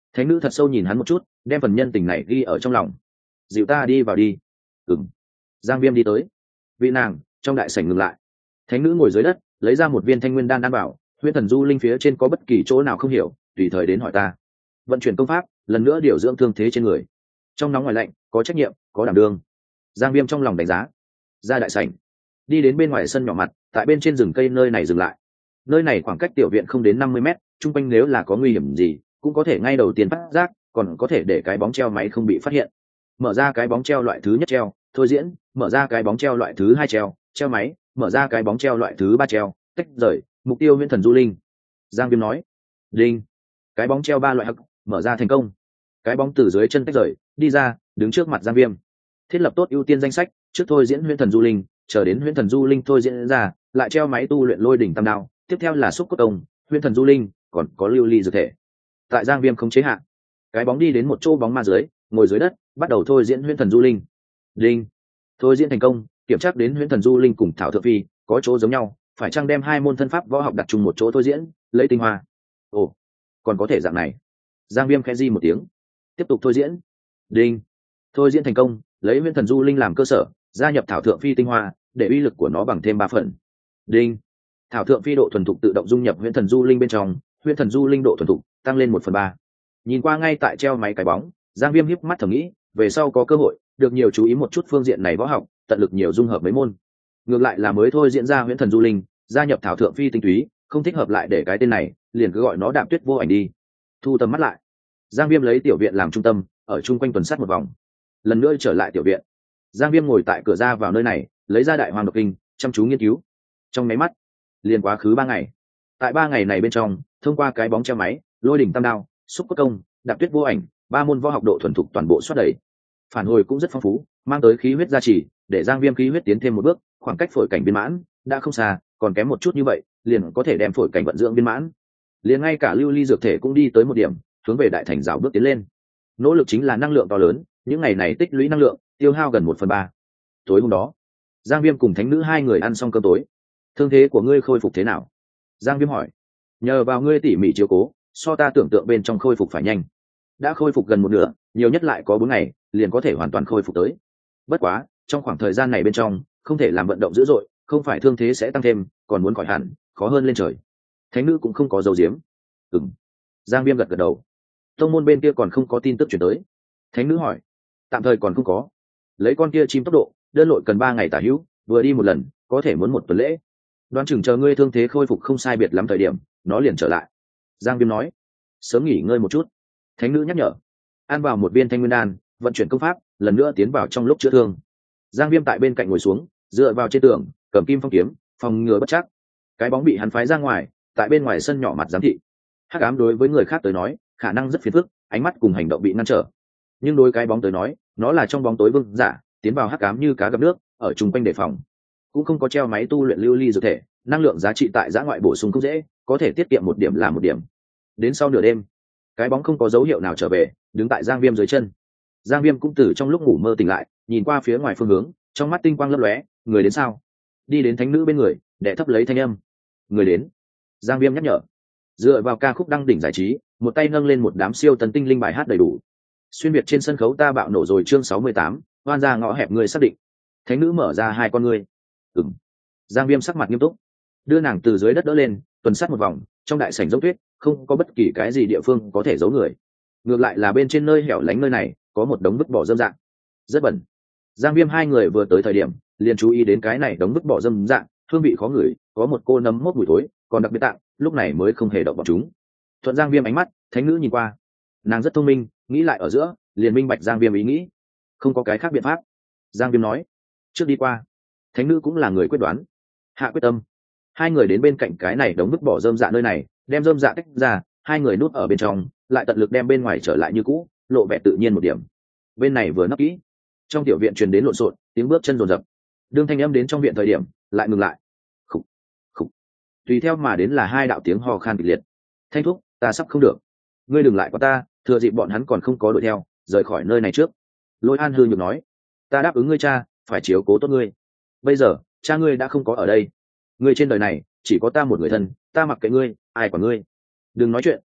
Thánh nữ thật sâu nhìn hắn một chút, đem phần nhân tình này ghi ở trong lòng. Dịu ta đi vào đi. Ừm. Giang Viêm đi tới. Vị nàng trong đại sảnh ngừng lại. Thánh nữ ngồi dưới đất, lấy ra một viên thanh nguyên đan ăn bảo. Huyễn thần du linh phía trên có bất kỳ chỗ nào không hiểu, tùy thời đến hỏi ta. Vận chuyển công pháp, lần nữa điều dưỡng thương thế trên người. Trong nóng ngoài lạnh, có trách nhiệm, có đảm đương. Giang Viêm trong lòng đánh giá. Ra đại sảnh, đi đến bên ngoài sân nhỏ mặt, tại bên trên rừng cây nơi này dừng lại. Nơi này khoảng cách tiểu viện không đến năm mươi mét, chung quanh nếu là có nguy hiểm gì, cũng có thể ngay đầu tiên phát giác, còn có thể để cái bóng treo máy không bị phát hiện. Mở ra cái bóng treo loại thứ nhất treo, thôi diễn, mở ra cái bóng treo loại thứ hai treo, treo máy, mở ra cái bóng treo loại thứ ba treo, tách rời, mục tiêu huyễn thần du linh. Giang Viêm nói. Đinh. Cái bóng treo ba loại hắc, mở ra thành công. Cái bóng từ dưới chân tách rời, đi ra, đứng trước mặt Giang Viêm. Thiết lập tốt ưu tiên danh sách, trước thôi diễn huyễn thần du linh, chờ đến huyễn thần du linh thôi diễn ra, lại treo máy tu luyện lôi đỉnh tam đao, tiếp theo là xúc cốt công, huyễn thần du linh, còn có lưu ly dược thể. Tại Giang Viêm không chế hạn, cái bóng đi đến một chỗ bóng ma dưới, ngồi dưới đất, bắt đầu thôi diễn huyễn thần du linh. Đinh. Thôi diễn thành công, kiểm tra đến huyễn thần du linh cùng thảo thượng phi có chỗ giống nhau, phải chăng đem hai môn thân pháp võ học đặt chung một chỗ thôi diễn, lấy tinh hoa. Ồ, còn có thể dạng này. Giang Viêm khẽ di một tiếng, tiếp tục thôi diễn. Đinh. Thôi diễn thành công, lấy huyễn thần du linh làm cơ sở, gia nhập thảo thượng phi tinh hoa, để uy lực của nó bằng thêm ba phần. Đinh. Thảo thượng phi độ thuần thục tự động dung nhập huyễn thần du linh bên trong, huyễn thần du linh độ thuần thục tăng lên một phần ba. Nhìn qua ngay tại treo máy cái bóng, Giang Viêm híp mắt thầm nghĩ, về sau có cơ hội được nhiều chú ý một chút phương diện này võ học, tận lực nhiều dung hợp mấy môn. Ngược lại là mới thôi diễn ra huyễn thần du linh, gia nhập thảo thượng phi tinh túy, không thích hợp lại để cái tên này, liền cứ gọi nó Đạm Tuyết vô ảnh đi. Thu tầm mắt lại, Giang Viêm lấy tiểu viện làm trung tâm, ở chung quanh tuần sát một vòng. Lần nữa trở lại tiểu viện, Giang Viêm ngồi tại cửa ra vào nơi này, lấy ra đại hoàng độc kinh, chăm chú nghiên cứu. Trong máy mắt, liền quá khứ ba ngày. Tại ba ngày này bên trong, thông qua cái bóng treo máy, lôi đỉnh tam đao, xúc cốt công, Đạm Tuyết vô ảnh, ba môn võ học độ thuần thục toàn bộ xuất đầy. Phản hồi cũng rất phong phú, mang tới khí huyết gia trì, để Giang Viêm khí huyết tiến thêm một bước, khoảng cách phổi cảnh viên mãn đã không xa, còn kém một chút như vậy, liền có thể đem phổi cảnh vận dưỡng viên mãn. Liền ngay cả lưu ly dược thể cũng đi tới một điểm, hướng về đại thành rào bước tiến lên. Nỗ lực chính là năng lượng to lớn, những ngày này tích lũy năng lượng, tiêu hao gần một phần ba. Tối hôm đó, Giang Viêm cùng thánh nữ hai người ăn xong cơm tối. Thương thế của ngươi khôi phục thế nào? Giang Viêm hỏi. Nhờ vào ngươi tỉ mỉ chiếu cố, so ta tưởng tượng bên trong khôi phục phải nhanh. Đã khôi phục gần một nửa, nhiều nhất lại có bốn ngày, liền có thể hoàn toàn khôi phục tới. Bất quá, trong khoảng thời gian này bên trong, không thể làm vận động dữ dội, không phải thương thế sẽ tăng thêm, còn muốn khỏi hẳn, khó hơn lên trời. Thánh nữ cũng không có dấu diếm. Ừm. Giang Viêm gật gật đầu. Tông môn bên kia còn không có tin tức chuyển tới. Thánh nữ hỏi. Tạm thời còn không có. Lấy con kia chim tốc độ, đơn lội cần ba ngày tả hữu, vừa đi một lần, có thể muốn một tuần lễ. Đoán chừng chờ ngươi thương thế khôi phục không sai biệt lắm thời điểm, nó liền trở lại. Giang Viêm nói. Sớm nghỉ ngơi một chút. Thánh nữ nhắc nhở. Ăn vào một viên thanh nguyên đan, vận chuyển công pháp, lần nữa tiến vào trong lúc chữa thương. Giang Viêm tại bên cạnh ngồi xuống, dựa vào trên tường, cầm kim phong kiếm, phòng ngừa bất chắc. Cái bóng bị hắn phái ra ngoài, tại bên ngoài sân nhỏ mặt giám thị. Hắc ám đối với người khác tới nói, khả năng rất phiền phức, ánh mắt cùng hành động bị ngăn trở. Nhưng đối cái bóng tới nói, nó là trong bóng tối vương giả, tiến vào hắc ám như cá gặp nước, ở chung quanh đề phòng. Cũng không có treo máy tu luyện lưu ly dược thể, năng lượng giá trị tại giã ngoại bổ sung không dễ, có thể tiết kiệm một điểm là một điểm. Đến sau nửa đêm, cái bóng không có dấu hiệu nào trở về, đứng tại Giang Viêm dưới chân. Giang Viêm cũng từ trong lúc ngủ mơ tỉnh lại, nhìn qua phía ngoài phương hướng, trong mắt tinh quang lấp lóe, người đến sao? Đi đến thánh nữ bên người, đệ thấp lấy thanh âm. Người đến. Giang Viêm nhắc nhở. Dựa vào ca khúc đăng đỉnh giải trí, một tay nâng lên một đám siêu tần tinh linh bài hát đầy đủ. Xuyên việt trên sân khấu ta bạo nổ rồi chương sáu mươi tám, hoan ra ngõ hẹp người xác định. Thánh nữ mở ra hai con ngươi. Ừm. Giang Viêm sắc mặt nghiêm túc, đưa nàng từ dưới đất đỡ lên, tuần sát một vòng, trong đại sảnh giống tuyết, không có bất kỳ cái gì địa phương có thể giấu người. Ngược lại là bên trên nơi hẻo lánh nơi này, có một đống vứt bỏ dâm dạng, rất bẩn. Giang Viêm hai người vừa tới thời điểm, liền chú ý đến cái này đống vứt bỏ dâm dạng, hương vị khó ngửi, có một cô nấm mốc mùi thối, còn đặc biệt tạng, lúc này mới không hề động bọn chúng. Thuận Giang Viêm ánh mắt, thánh nữ nhìn qua, nàng rất thông minh, nghĩ lại ở giữa, liền minh bạch Giang Viêm ý nghĩ, không có cái khác biện pháp. Giang Viêm nói, trước đi qua. Thánh nữ cũng là người quyết đoán, hạ quyết tâm. Hai người đến bên cạnh cái này đống vứt bỏ dơm dạ nơi này, đem dơm dạ tách ra, hai người núp ở bên trong, lại tận lực đem bên ngoài trở lại như cũ, lộ vẻ tự nhiên một điểm. Bên này vừa nấp kỹ, trong tiểu viện truyền đến lộn xộn, tiếng bước chân rồn rập. Đương thanh âm đến trong viện thời điểm, lại ngừng lại. Khục, khục. Tùy theo mà đến là hai đạo tiếng ho khan kịch liệt. Thanh thúc, ta sắp không được, ngươi đừng lại có ta, thừa dịp bọn hắn còn không có đuổi theo, rời khỏi nơi này trước. Lôi An hư nhược nói, ta đáp ứng ngươi cha, phải chiếu cố tốt ngươi. Bây giờ cha ngươi đã không có ở đây, ngươi trên đời này chỉ có ta một người thân, ta mặc kệ ngươi, ai quản ngươi. Đừng nói chuyện,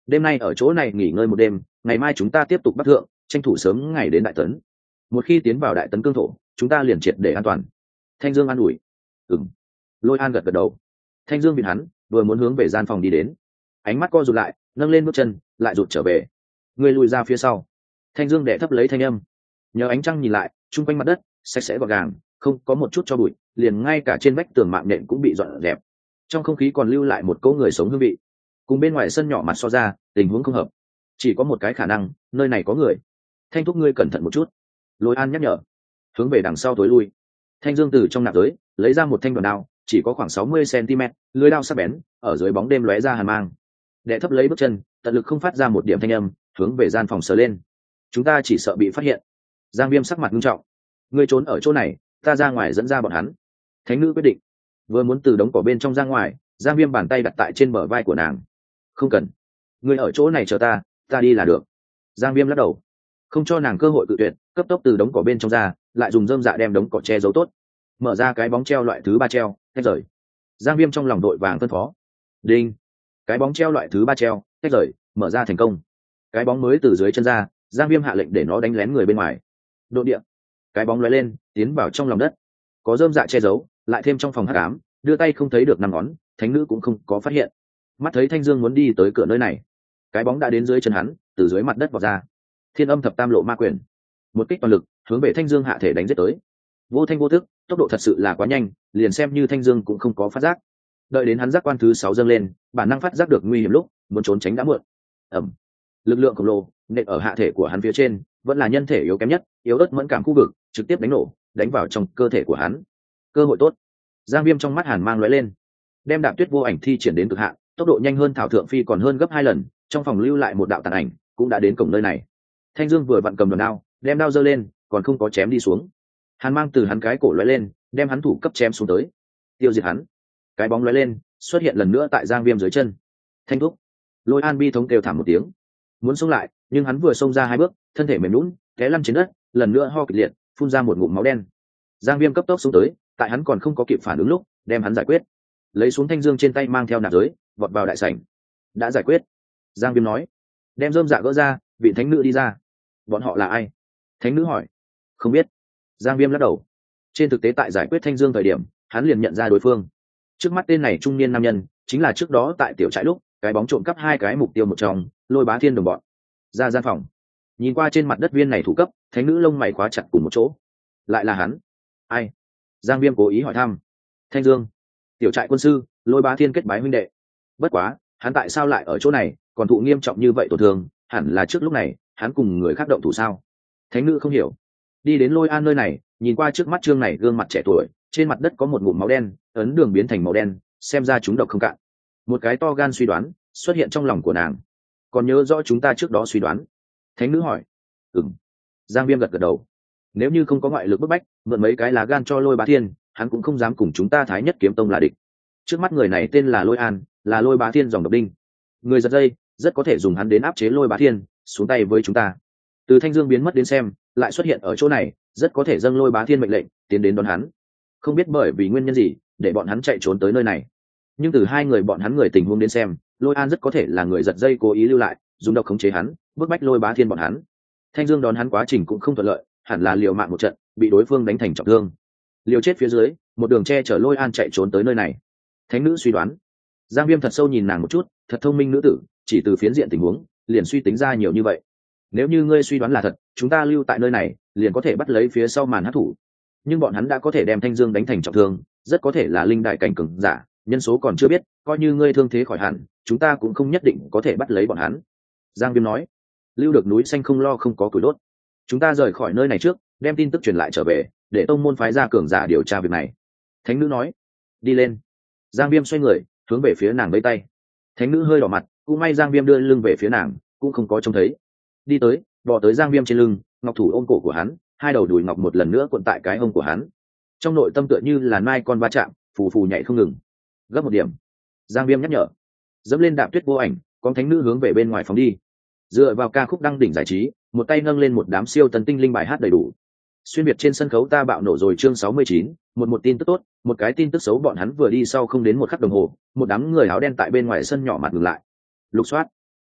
đêm nay ở chỗ này nghỉ ngơi một đêm, ngày mai chúng ta tiếp tục bắc thượng, tranh thủ sớm ngày đến đại tấn. Một khi tiến vào đại tấn cương thổ, chúng ta liền triệt để an toàn. Thanh Dương an ủi. Ừm. Lôi An gật gật đầu. Thanh Dương viện hắn vừa muốn hướng về gian phòng đi đến, ánh mắt co rụt lại, nâng lên bước chân lại rụt trở về. Người lùi ra phía sau. Thanh Dương đè thấp lấy thanh âm. Nhờ ánh trăng nhìn lại, chung quanh mặt đất sạch sẽ gọn gàng, không có một chút cho bụi, liền ngay cả trên vách tường mạng nện cũng bị dọn dẹp. Trong không khí còn lưu lại một cỗ người sống hương vị. Cùng bên ngoài sân nhỏ mặt so ra, tình huống không hợp. Chỉ có một cái khả năng, nơi này có người. Thanh thúc ngươi cẩn thận một chút. Lôi An nhắc nhở. Hướng về đằng sau tối lui. Thanh Dương từ trong nạp giới lấy ra một thanh đoàn đao, chỉ có khoảng sáu mươi xăng-ti-mét, lưỡi đao sắc bén, ở dưới bóng đêm lóe ra hàn mang. Đệ thấp lấy bước chân, tận lực không phát ra một điểm thanh âm, hướng về gian phòng sờ lên. Chúng ta chỉ sợ bị phát hiện. Giang Viêm sắc mặt nghiêm trọng. Ngươi trốn ở chỗ này, ta ra ngoài dẫn ra bọn hắn. Thánh nữ quyết định. Vừa muốn từ đống cỏ bên trong ra ngoài, Giang Viêm bàn tay đặt tại trên bờ vai của nàng. Không cần, ngươi ở chỗ này chờ ta, ta đi là được. Giang Viêm lắc đầu, không cho nàng cơ hội cự tuyệt, cấp tốc từ đống cỏ bên trong ra, lại dùng rơm dạ đem đống cỏ che giấu tốt, mở ra cái bóng treo loại thứ ba treo, tách rời. Giang Viêm trong lòng đội vàng phân phó. Đinh, cái bóng treo loại thứ ba treo, tách rời, mở ra thành công. Cái bóng mới từ dưới chân ra, Giang Viêm hạ lệnh để nó đánh lén người bên ngoài. Độ địa, cái bóng lóe lên, tiến vào trong lòng đất, có rơm dạ che giấu, lại thêm trong phòng hắc ám, đưa tay không thấy được năm ngón, thánh nữ cũng không có phát hiện. Mắt thấy Thanh Dương muốn đi tới cửa nơi này, cái bóng đã đến dưới chân hắn, từ dưới mặt đất vọt ra. Thiên Âm Thập Tam Lộ Ma Quyền, một kích toàn lực hướng về Thanh Dương hạ thể đánh giết tới. Vô thanh vô tức, tốc độ thật sự là quá nhanh, liền xem như Thanh Dương cũng không có phát giác. Đợi đến hắn giác quan thứ sáu dâng lên, bản năng phát giác được nguy hiểm lúc, muốn trốn tránh đã muộn. Ầm, lực lượng khổng lồ nện ở hạ thể của hắn phía trên, vẫn là nhân thể yếu kém nhất, yếu ớt mẫn cảm khu vực, trực tiếp đánh nổ, đánh vào trong cơ thể của hắn. Cơ hội tốt. Giang Viêm trong mắt hàn mang lóe lên, đem Đạp Tuyết Vô Ảnh thi triển đến cực hạn, tốc độ nhanh hơn Thảo Thượng Phi còn hơn gấp hai lần, trong phòng lưu lại một đạo tàn ảnh, cũng đã đến cổng nơi này. Thanh Dương vừa vặn cầm đòn đao, đem đao giơ lên, còn không có chém đi xuống. Hàn mang từ hắn cái cổ lóe lên, đem hắn thủ cấp chém xuống tới, tiêu diệt hắn. Cái bóng lóe lên, xuất hiện lần nữa tại Giang Viêm dưới chân. Thanh thúc. Lôi An bi thống kêu thảm một tiếng, muốn xông lại, nhưng hắn vừa xông ra hai bước, thân thể mềm nhũn, té lăn trên đất, lần nữa ho kịch liệt, phun ra một ngụm máu đen. Giang Viêm cấp tốc xuống tới, tại hắn còn không có kịp phản ứng lúc, đem hắn giải quyết. Lấy xuống Thanh Dương trên tay mang theo nạp giới, vọt vào đại sảnh. Đã giải quyết. Giang Viêm nói. Đem rơm dạ gỡ ra, vị thánh nữ đi ra. Bọn họ là ai? Thánh nữ hỏi. Không biết. Giang Viêm lắc đầu. Trên thực tế tại giải quyết Thanh Dương thời điểm, hắn liền nhận ra đối phương. Trước mắt tên này trung niên nam nhân, chính là trước đó tại tiểu trại lúc, cái bóng trộm cắp hai cái mục tiêu một trong, Lôi Bá Thiên đồng bọn. Ra gian phòng. Nhìn qua trên mặt đất viên này thủ cấp, thánh nữ lông mày khóa chặt cùng một chỗ. Lại là hắn. Ai? Giang Viêm cố ý hỏi thăm. Thanh Dương, tiểu trại quân sư, Lôi Bá Thiên kết bái huynh đệ. Bất quá, hắn tại sao lại ở chỗ này, còn thụ nghiêm trọng như vậy tổn thương, hẳn là trước lúc này, hắn cùng người khác động thủ sao? Thánh nữ không hiểu. Đi đến Lôi An nơi này, nhìn qua trước mắt trương này gương mặt trẻ tuổi, trên mặt đất có một ngụm máu đen, ấn đường biến thành màu đen, xem ra chúng độc không cạn. Một cái to gan suy đoán xuất hiện trong lòng của nàng. Còn nhớ rõ chúng ta trước đó suy đoán? Thánh nữ hỏi. Ừm. Giang Viêm gật gật đầu. Nếu như không có ngoại lực bức bách, mượn mấy cái lá gan cho Lôi Bá Thiên, hắn cũng không dám cùng chúng ta Thái Nhất Kiếm Tông là địch. Trước mắt người này tên là Lôi An, là Lôi Bá Thiên dòng độc đinh. Người giật dây, rất có thể dùng hắn đến áp chế Lôi Bá Thiên, xuống tay với chúng ta. Từ Thanh Dương biến mất đến xem, lại xuất hiện ở chỗ này, rất có thể dâng Lôi Bá Thiên mệnh lệnh, tiến đến đón hắn. Không biết bởi vì nguyên nhân gì, để bọn hắn chạy trốn tới nơi này. Nhưng từ hai người bọn hắn người tình huống đến xem, Lôi An rất có thể là người giật dây cố ý lưu lại, dùng độc khống chế hắn, bức bách Lôi Bá Thiên bọn hắn. Thanh Dương đón hắn quá trình cũng không thuận lợi, hẳn là liều mạng một trận, bị đối phương đánh thành trọng thương. Liều chết phía dưới, một đường che chở Lôi An chạy trốn tới nơi này. Thánh nữ suy đoán. Giang Viêm thật sâu nhìn nàng một chút, thật thông minh nữ tử, chỉ từ phiến diện tình huống, liền suy tính ra nhiều như vậy. Nếu như ngươi suy đoán là thật, chúng ta lưu tại nơi này, liền có thể bắt lấy phía sau màn hắc thủ. Nhưng bọn hắn đã có thể đem Thanh Dương đánh thành trọng thương, rất có thể là linh đại cảnh cường giả, nhân số còn chưa biết, coi như ngươi thương thế khỏi hẳn, chúng ta cũng không nhất định có thể bắt lấy bọn hắn. Giang Viêm nói. Lưu được núi xanh không lo không có củi đốt. Chúng ta rời khỏi nơi này trước, đem tin tức truyền lại trở về, để tông môn phái ra cường giả điều tra việc này. Thánh nữ nói. Đi lên. Giang Viêm xoay người, hướng về phía nàng vẫy tay. Thánh nữ hơi đỏ mặt, cũng may Giang Viêm đưa lưng về phía nàng, cũng không có trông thấy. Đi tới, bò tới Giang Viêm trên lưng, ngọc thủ ôm cổ của hắn, hai đầu đùi ngọc một lần nữa cuộn tại cái hông của hắn. Trong nội tâm tựa như là mai con va chạm, phù phù nhảy không ngừng. Gấp một điểm. Giang Viêm nhắc nhở. Dẫm lên Đạp Tuyết Vô Ảnh, con thánh nữ hướng về bên ngoài phóng đi. Dựa vào ca khúc đăng đỉnh giải trí, một tay nâng lên một đám siêu tần tinh linh bài hát đầy đủ. Xuyên việt trên sân khấu ta bạo nổ rồi chương sáu mươi chín, một một tin tức tốt, một cái tin tức xấu bọn hắn vừa đi sau không đến một khắc đồng hồ, một đám người áo đen tại bên ngoài sân nhỏ mặt ngừng lại. Lục soát.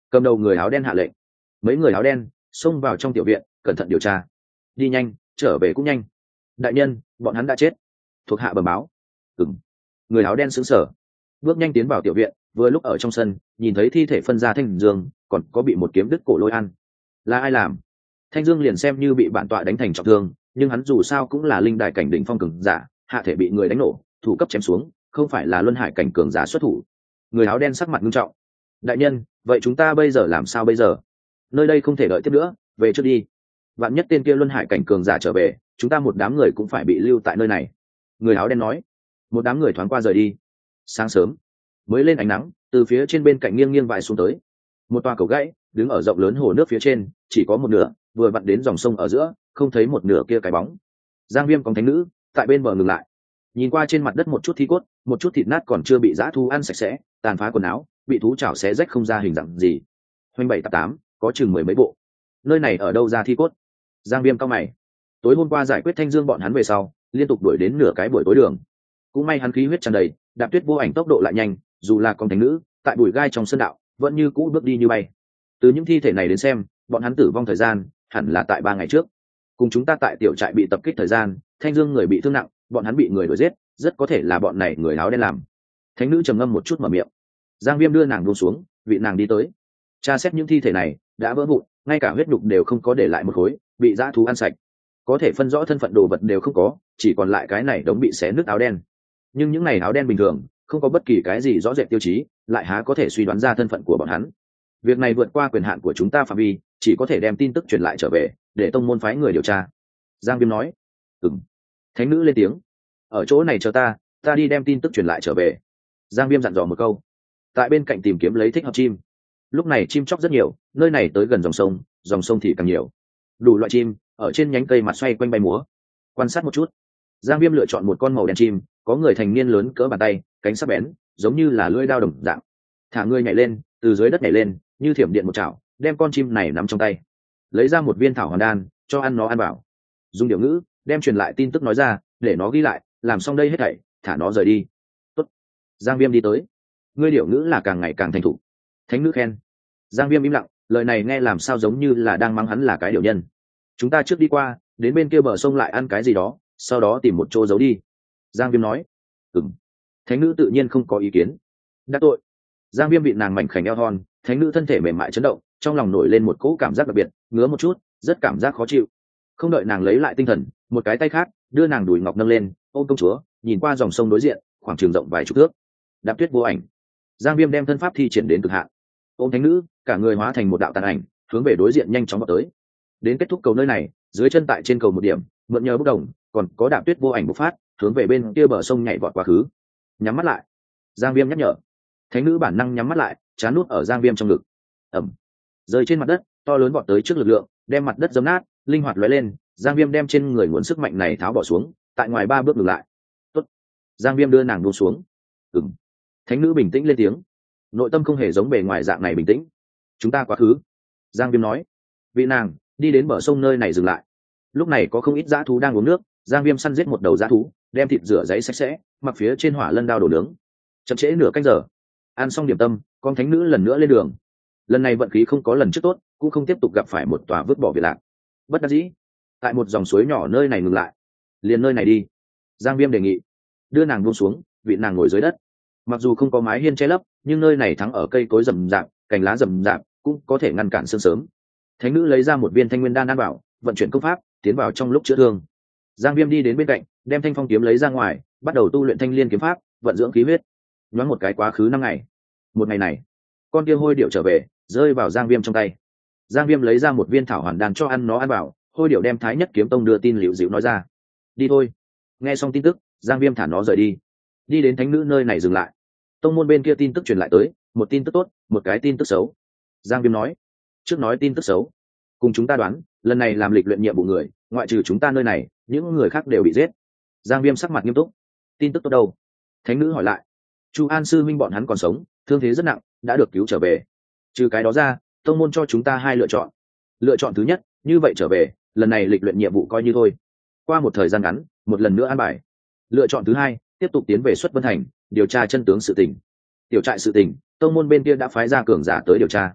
Cầm đầu người áo đen hạ lệnh, mấy người áo đen xông vào trong tiểu viện cẩn thận điều tra. Đi nhanh, trở về cũng nhanh. Đại nhân, bọn hắn đã chết. Thuộc hạ bẩm báo. Ừm. Người áo đen sững sờ, bước nhanh tiến vào tiểu viện, vừa lúc ở trong sân nhìn thấy thi thể phân ra Thanh Dương, còn có bị một kiếm đứt cổ Lôi An. Là ai làm? Thanh Dương liền xem như bị bản tọa đánh thành trọng thương, nhưng hắn dù sao cũng là linh đại cảnh đỉnh phong cường giả, hạ thể bị người đánh nổ, thủ cấp chém xuống, không phải là luân hải cảnh cường giả xuất thủ. Người áo đen sắc mặt nghiêm trọng. Đại nhân, vậy chúng ta bây giờ làm sao bây giờ? Nơi đây không thể đợi tiếp nữa, về trước đi. Vạn nhất tên kia luân hải cảnh cường giả trở về, chúng ta một đám người cũng phải bị lưu tại nơi này. Người áo đen nói. Một đám người thoáng qua rời đi. Sáng sớm, mới lên ánh nắng, từ phía trên bên cạnh nghiêng nghiêng vãi xuống tới. Một tòa cầu gãy đứng ở rộng lớn hồ nước phía trên, chỉ có một nửa, vừa vặn đến dòng sông ở giữa, không thấy một nửa kia cái bóng. Giang Viêm cùng thánh nữ tại bên bờ ngừng lại, nhìn qua trên mặt đất một chút thi cốt, một chút thịt nát còn chưa bị dã thú ăn sạch sẽ, tàn phá quần áo, bị thú chảo xé rách không ra hình dạng gì. Hoành bảy tạp tám, có chừng mười mấy bộ. Nơi này ở đâu ra thi cốt? Giang Viêm cau mày. Tối hôm qua giải quyết Thanh Dương bọn hắn về sau, liên tục đuổi đến nửa cái buổi tối đường. Cũng may hắn khí huyết tràn đầy, Đạp Tuyết Vô Ảnh tốc độ lại nhanh, dù là con thánh nữ, tại bụi gai trong sơn đạo, vẫn như cũ bước đi như bay. Từ những thi thể này đến xem, bọn hắn tử vong thời gian hẳn là tại ba ngày trước. Cùng chúng ta tại tiểu trại bị tập kích thời gian, Thanh Dương người bị thương nặng, bọn hắn bị người đuổi giết, rất có thể là bọn này người áo đen làm. Thánh nữ trầm ngâm một chút mở miệng. Giang Viêm đưa nàng buông xuống, vị nàng đi tới. Tra xét những thi thể này đã vỡ vụn, ngay cả huyết nhục đều không có để lại một khối, bị dã thú ăn sạch. Có thể phân rõ thân phận đồ vật đều không có, chỉ còn lại cái này đống bị xé nứt áo đen. Nhưng những này áo đen bình thường, không có bất kỳ cái gì rõ rệt tiêu chí, lại há có thể suy đoán ra thân phận của bọn hắn. Việc này vượt qua quyền hạn của chúng ta phạm vi, chỉ có thể đem tin tức truyền lại trở về, để tông môn phái người điều tra. Giang Viêm nói. Ừm. Thánh nữ lên tiếng. Ở chỗ này chờ ta, ta đi đem tin tức truyền lại trở về. Giang Viêm dặn dò một câu. Tại bên cạnh tìm kiếm lấy thích hợp chim. Lúc này chim chóc rất nhiều, nơi này tới gần dòng sông, dòng sông thì càng nhiều. Đủ loại chim ở trên nhánh cây mặt xoay quanh bay múa. Quan sát một chút, Giang Viêm lựa chọn một con màu đen chim, có người thành niên lớn cỡ bàn tay, cánh sắc bén, giống như là lưỡi dao đồng dạng. Thả người nhảy lên, từ dưới đất nhảy lên, như thiểm điện một chảo, đem con chim này nắm trong tay. Lấy ra một viên thảo hoàn đan, cho ăn nó ăn vào. Dùng điệu ngữ, đem truyền lại tin tức nói ra, để nó ghi lại, làm xong đây hết thảy, thả nó rời đi. Tốt. Giang Viêm đi tới. Ngươi điệu ngữ là càng ngày càng thành thục. Thánh nữ khen. Giang Viêm im lặng, lời này nghe làm sao giống như là đang mắng hắn là cái điệu nhân. Chúng ta trước đi qua, đến bên kia bờ sông lại ăn cái gì đó, sau đó tìm một chỗ giấu đi. Giang Viêm nói. Ừm. Thánh nữ tự nhiên không có ý kiến. Đắc tội. Giang Viêm bị nàng mảnh khảnh eo thon, thánh nữ thân thể mềm mại chấn động, trong lòng nổi lên một cỗ cảm giác đặc biệt, ngứa một chút, rất cảm giác khó chịu. Không đợi nàng lấy lại tinh thần, một cái tay khác đưa nàng đùi ngọc nâng lên, ôm công chúa, nhìn qua dòng sông đối diện, khoảng trường rộng vài chục thước. Đạp Tuyết Vô Ảnh. Giang Viêm đem thân pháp thi triển đến cực hạn, ôm thánh nữ, cả người hóa thành một đạo tàn ảnh, hướng về đối diện nhanh chóng vào tới. Đến kết thúc cầu nơi này, dưới chân tại trên cầu một điểm, mượn nhờ bốc đồng, còn có Đạp Tuyết Vô Ảnh bộc phát, hướng về bên kia bờ sông nhảy vọt quá khứ. Nhắm mắt lại. Giang Viêm nhắc nhở. Thánh nữ bản năng nhắm mắt lại, chán nuốt ở Giang Viêm trong ngực. Ẩm. Rơi trên mặt đất, to lớn vọt tới trước lực lượng, đem mặt đất giấm nát, linh hoạt lóe lên. Giang Viêm đem trên người nguồn sức mạnh này tháo bỏ xuống, tại ngoài ba bước ngừng lại. Tốt. Giang Viêm đưa nàng buông xuống. Ừm. Thánh nữ bình tĩnh lên tiếng, nội tâm không hề giống bề ngoài dạng này bình tĩnh. Chúng ta quá khứ. Giang Viêm nói. Vị nàng đi đến bờ sông nơi này dừng lại. Lúc này có không ít dã thú đang uống nước. Giang Viêm săn giết một đầu dã thú, đem thịt rửa giấy sạch sẽ, mặc phía trên hỏa lân đao đổ nướng. Chậm trễ nửa canh giờ, ăn xong điểm tâm, con thánh nữ lần nữa lên đường. Lần này vận khí không có lần trước tốt, cũng không tiếp tục gặp phải một tòa vứt bỏ biệt lạc. Bất đắc dĩ, tại một dòng suối nhỏ nơi này ngừng lại. Liền nơi này đi. Giang Viêm đề nghị. Đưa nàng buông xuống, vị nàng ngồi dưới đất. Mặc dù không có mái hiên che lấp, nhưng nơi này thắng ở cây cối rậm rạp, cành lá rậm rạp, cũng có thể ngăn cản sương sớm. Thánh nữ lấy ra một viên thanh nguyên đan ăn bảo, vận chuyển công pháp, tiến vào trong lúc chữa thương. Giang Viêm đi đến bên cạnh, đem thanh phong kiếm lấy ra ngoài, bắt đầu tu luyện thanh liên kiếm pháp, vận dưỡng khí huyết. Nhoáng một cái quá khứ năm ngày. Một ngày này, con kia hôi điệu trở về, rơi vào Giang Viêm trong tay. Giang Viêm lấy ra một viên thảo hoàn đan cho ăn nó ăn bảo, hôi điệu đem Thái Nhất Kiếm Tông đưa tin liễu dịu nói ra. Đi thôi. Nghe xong tin tức, Giang Viêm thả nó rời đi. Đi đến thánh nữ nơi này dừng lại. Tông môn bên kia tin tức truyền lại tới, một tin tức tốt, một cái tin tức xấu. Giang Viêm nói. Trước nói tin tức xấu. Cùng chúng ta đoán, lần này làm lịch luyện nhiệm vụ người, ngoại trừ chúng ta nơi này, những người khác đều bị giết. Giang Viêm sắc mặt nghiêm túc. Tin tức tốt đâu? Thánh nữ hỏi lại. Chu An sư minh bọn hắn còn sống, thương thế rất nặng, đã được cứu trở về. Trừ cái đó ra, tông môn cho chúng ta hai lựa chọn. Lựa chọn thứ nhất, như vậy trở về, lần này lịch luyện nhiệm vụ coi như thôi. Qua một thời gian ngắn, một lần nữa an bài. Lựa chọn thứ hai, tiếp tục tiến về Xuất Vân Thành, điều tra chân tướng sự tình. Tiểu trại sự tình, tông môn bên kia đã phái ra cường giả tới điều tra.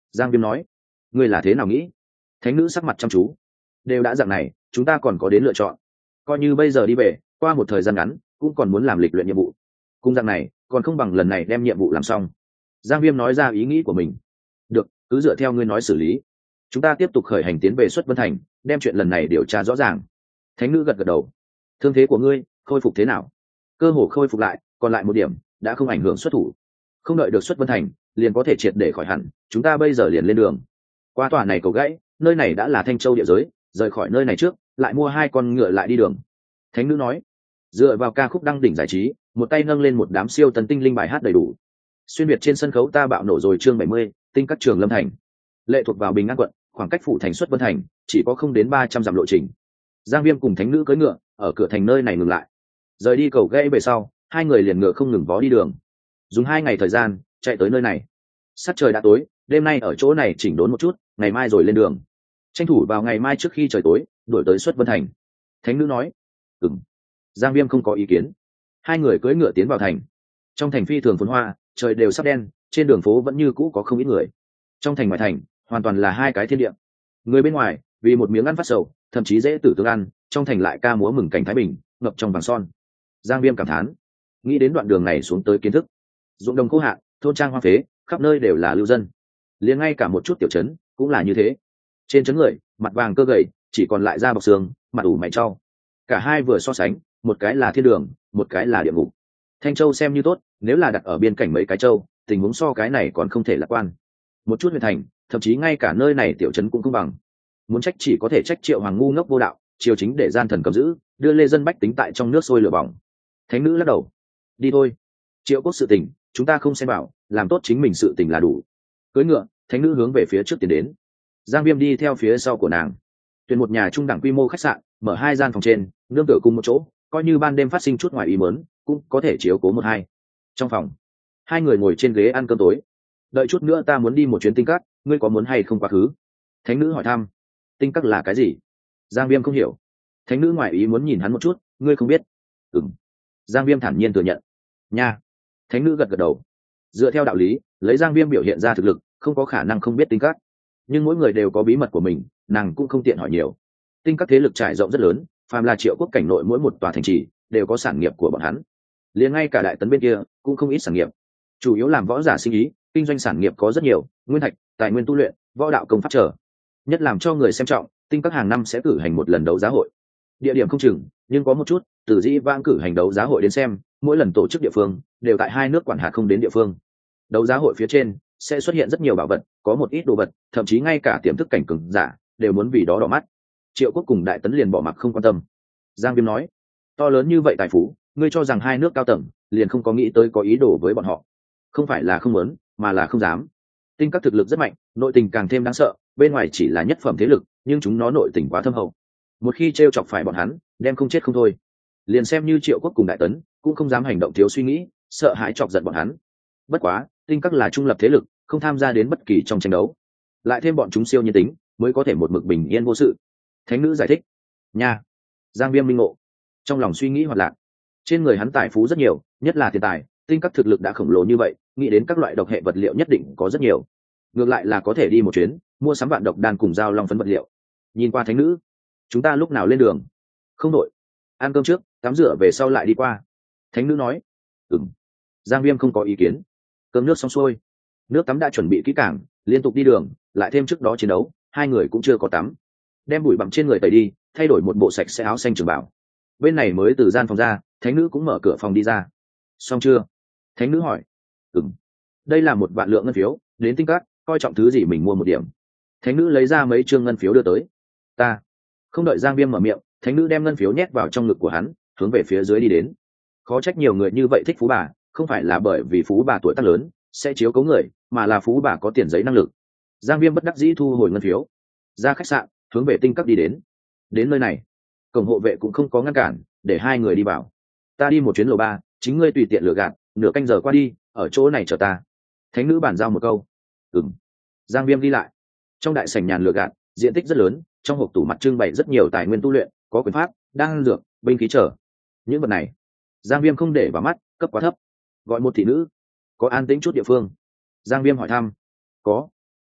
Giang Viêm nói. Ngươi là thế nào nghĩ? Thánh nữ sắc mặt chăm chú. Đều đã dạng này, chúng ta còn có đến lựa chọn. Coi như bây giờ đi về, qua một thời gian ngắn cũng còn muốn làm lịch luyện nhiệm vụ. Cùng dạng này còn không bằng lần này đem nhiệm vụ làm xong. Giang Viêm nói ra ý nghĩ của mình. Được, cứ dựa theo ngươi nói xử lý. Chúng ta tiếp tục khởi hành tiến về Xuất Vân Thành, đem chuyện lần này điều tra rõ ràng. Thánh nữ gật gật đầu. Thương thế của ngươi khôi phục thế nào? Cơ hồ khôi phục lại, còn lại một điểm đã không ảnh hưởng xuất thủ. Không đợi được Xuất Vân Thành liền có thể triệt để khỏi hẳn. Chúng ta bây giờ liền lên đường. Qua tòa này cầu gãy, nơi này đã là Thanh Châu địa giới, rời khỏi nơi này trước lại mua hai con ngựa lại đi đường. Thánh nữ nói. Dựa vào ca khúc đăng đỉnh giải trí, một tay nâng lên một đám siêu tần tinh linh bài hát đầy đủ. Xuyên việt trên sân khấu ta bạo nổ rồi chương bảy mươi, tinh các trường Lâm Thành. Lệ thuộc vào Bình An quận, khoảng cách phủ thành Xuất Vân Thành chỉ có không đến ba trăm dặm lộ trình. Giang Viêm cùng thánh nữ cưỡi ngựa ở cửa thành nơi này ngừng lại. Rời đi cầu gãy về sau, hai người liền ngựa không ngừng vó đi đường. Dùng hai ngày thời gian chạy tới nơi này. Sắc trời đã tối, đêm nay ở chỗ này chỉnh đốn một chút, ngày mai rồi lên đường. Tranh thủ vào ngày mai trước khi trời tối đuổi tới Xuất Vân Thành. Thánh nữ nói. Ừm. Giang Viêm không có ý kiến. Hai người cưỡi ngựa tiến vào thành. Trong thành phi thường phồn hoa, trời đều sắp đen, trên đường phố vẫn như cũ có không ít người. Trong thành ngoài thành hoàn toàn là hai cái thiên địa. Người bên ngoài vì một miếng ăn phát sầu, thậm chí dễ tử tương ăn, trong thành lại ca múa mừng cảnh thái bình, ngập trong vàng son. Giang Viêm cảm thán, nghĩ đến đoạn đường này xuống tới kiến thức. Ruộng đồng khô hạn, thôn trang hoang phế, khắp nơi đều là lưu dân. Liền ngay cả một chút tiểu trấn cũng là như thế. Trên trấn người mặt vàng cơ gầy, chỉ còn lại da bọc xương, mặt ủ mày trau. Cả hai vừa so sánh, một cái là thiên đường, một cái là địa ngục. Thanh Châu xem như tốt, nếu là đặt ở biên cảnh mấy cái châu, tình huống so cái này còn không thể lạc quan. Một chút huyện thành, thậm chí ngay cả nơi này tiểu trấn cũng không bằng. Muốn trách chỉ có thể trách Triệu Hoàng ngu ngốc vô đạo, triều chính để gian thần cầm giữ, đưa lê dân bách tính tại trong nước sôi lửa bỏng. Thánh nữ lắc đầu. Đi thôi. Triệu quốc sự tình chúng ta không xem bảo, làm tốt chính mình sự tình là đủ. Cưỡi ngựa, thánh nữ hướng về phía trước tiến đến. Giang Viêm đi theo phía sau của nàng. Tuyển một nhà trung đẳng quy mô khách sạn, mở hai gian phòng trên, nương tựa cùng một chỗ, coi như ban đêm phát sinh chút ngoài ý muốn, cũng có thể chiếu cố một hai. Trong phòng, hai người ngồi trên ghế ăn cơm tối. Đợi chút nữa ta muốn đi một chuyến tinh các, ngươi có muốn hay không quá khứ? Thánh nữ hỏi thăm. Tinh các là cái gì? Giang Viêm không hiểu. Thánh nữ ngoài ý muốn nhìn hắn một chút, ngươi không biết? Ừm. Giang Viêm thản nhiên thừa nhận. Nha. Thánh nữ gật gật đầu. Dựa theo đạo lý, lấy Giang Viêm biểu hiện ra thực lực, không có khả năng không biết tinh các. Nhưng mỗi người đều có bí mật của mình, nàng cũng không tiện hỏi nhiều. Tinh các thế lực trải rộng rất lớn, phàm là Triệu quốc cảnh nội mỗi một tòa thành trì đều có sản nghiệp của bọn hắn. Liền ngay cả đại tấn bên kia cũng không ít sản nghiệp, chủ yếu làm võ giả sinh ý, kinh doanh sản nghiệp có rất nhiều, nguyên thạch, tài nguyên tu luyện, võ đạo công pháp trở. Nhất làm cho người xem trọng, tinh các hàng năm sẽ cử hành một lần đấu giá hội. Địa điểm không chừng, nhưng có một chút, từ dĩ vãng cử hành đấu giá hội đến xem, mỗi lần tổ chức địa phương đều tại hai nước quản hạt không đến địa phương. Đấu giá hội phía trên sẽ xuất hiện rất nhiều bảo vật, có một ít đồ vật, thậm chí ngay cả tiềm thức cảnh cường giả đều muốn vì đó đỏ mắt. Triệu quốc cùng đại tấn liền bỏ mặc không quan tâm. Giang Viêm nói, to lớn như vậy tài phú, ngươi cho rằng hai nước cao tầng liền không có nghĩ tới có ý đồ với bọn họ? Không phải là không muốn, mà là không dám. Tinh các thực lực rất mạnh, nội tình càng thêm đáng sợ, bên ngoài chỉ là nhất phẩm thế lực, nhưng chúng nó nội tình quá thâm hậu. Một khi trêu chọc phải bọn hắn, đem không chết không thôi. Liền xem như Triệu quốc cùng đại tấn cũng không dám hành động thiếu suy nghĩ, sợ hãi chọc giận bọn hắn. Bất quá, tinh các là trung lập thế lực, không tham gia đến bất kỳ trong tranh đấu. Lại thêm bọn chúng siêu nhiên tính, mới có thể một mực bình yên vô sự. Thánh nữ giải thích. Nha. Giang Viêm minh ngộ, trong lòng suy nghĩ hoạt lạc. Trên người hắn tài phú rất nhiều, nhất là tiền tài, tinh các thực lực đã khổng lồ như vậy, nghĩ đến các loại độc hệ vật liệu nhất định có rất nhiều. Ngược lại là có thể đi một chuyến, mua sắm vạn độc đan cùng dao long phấn vật liệu. Nhìn qua thánh nữ, chúng ta lúc nào lên đường? Không đội, ăn cơm trước, tắm rửa về sau lại đi qua. Thánh nữ nói. Ừm. Giang Viêm không có ý kiến. Cơm nước xong xuôi, nước tắm đã chuẩn bị kỹ càng, liên tục đi đường, lại thêm trước đó chiến đấu, hai người cũng chưa có tắm. Đem bụi bặm trên người tẩy đi, thay đổi một bộ sạch sẽ áo xanh trường bảo. Bên này mới từ gian phòng ra, thánh nữ cũng mở cửa phòng đi ra. Xong chưa? Thánh nữ hỏi. Ừm. Đây là một vạn lượng ngân phiếu, đến tinh các, coi trọng thứ gì mình mua một điểm. Thánh nữ lấy ra mấy trương ngân phiếu đưa tới. Ta. Không đợi Giang Viêm mở miệng, thánh nữ đem ngân phiếu nhét vào trong ngực của hắn, hướng về phía dưới đi đến. Khó trách nhiều người như vậy thích phú bà, không phải là bởi vì phú bà tuổi tác lớn sẽ chiếu cố người, mà là phú bà có tiền giấy năng lực. Giang Viêm bất đắc dĩ thu hồi ngân phiếu, ra khách sạn, hướng về tinh các đi đến. Đến nơi này, cổng hộ vệ cũng không có ngăn cản, để hai người đi vào. Ta đi một chuyến lầu ba, chính ngươi tùy tiện lựa gạt, nửa canh giờ qua đi, ở chỗ này chờ ta. Thánh nữ bàn giao một câu. Ừm. Giang Viêm đi lại. Trong đại sảnh nhàn lựa gạt, diện tích rất lớn, trong hộp tủ mặt trưng bày rất nhiều tài nguyên tu luyện, có quyền pháp, đan dược, binh khí trở. Những vật này, Giang Viêm không để vào mắt, cấp quá thấp. Gọi một thị nữ. Có an tĩnh chút địa phương? Giang Viêm hỏi thăm. Có.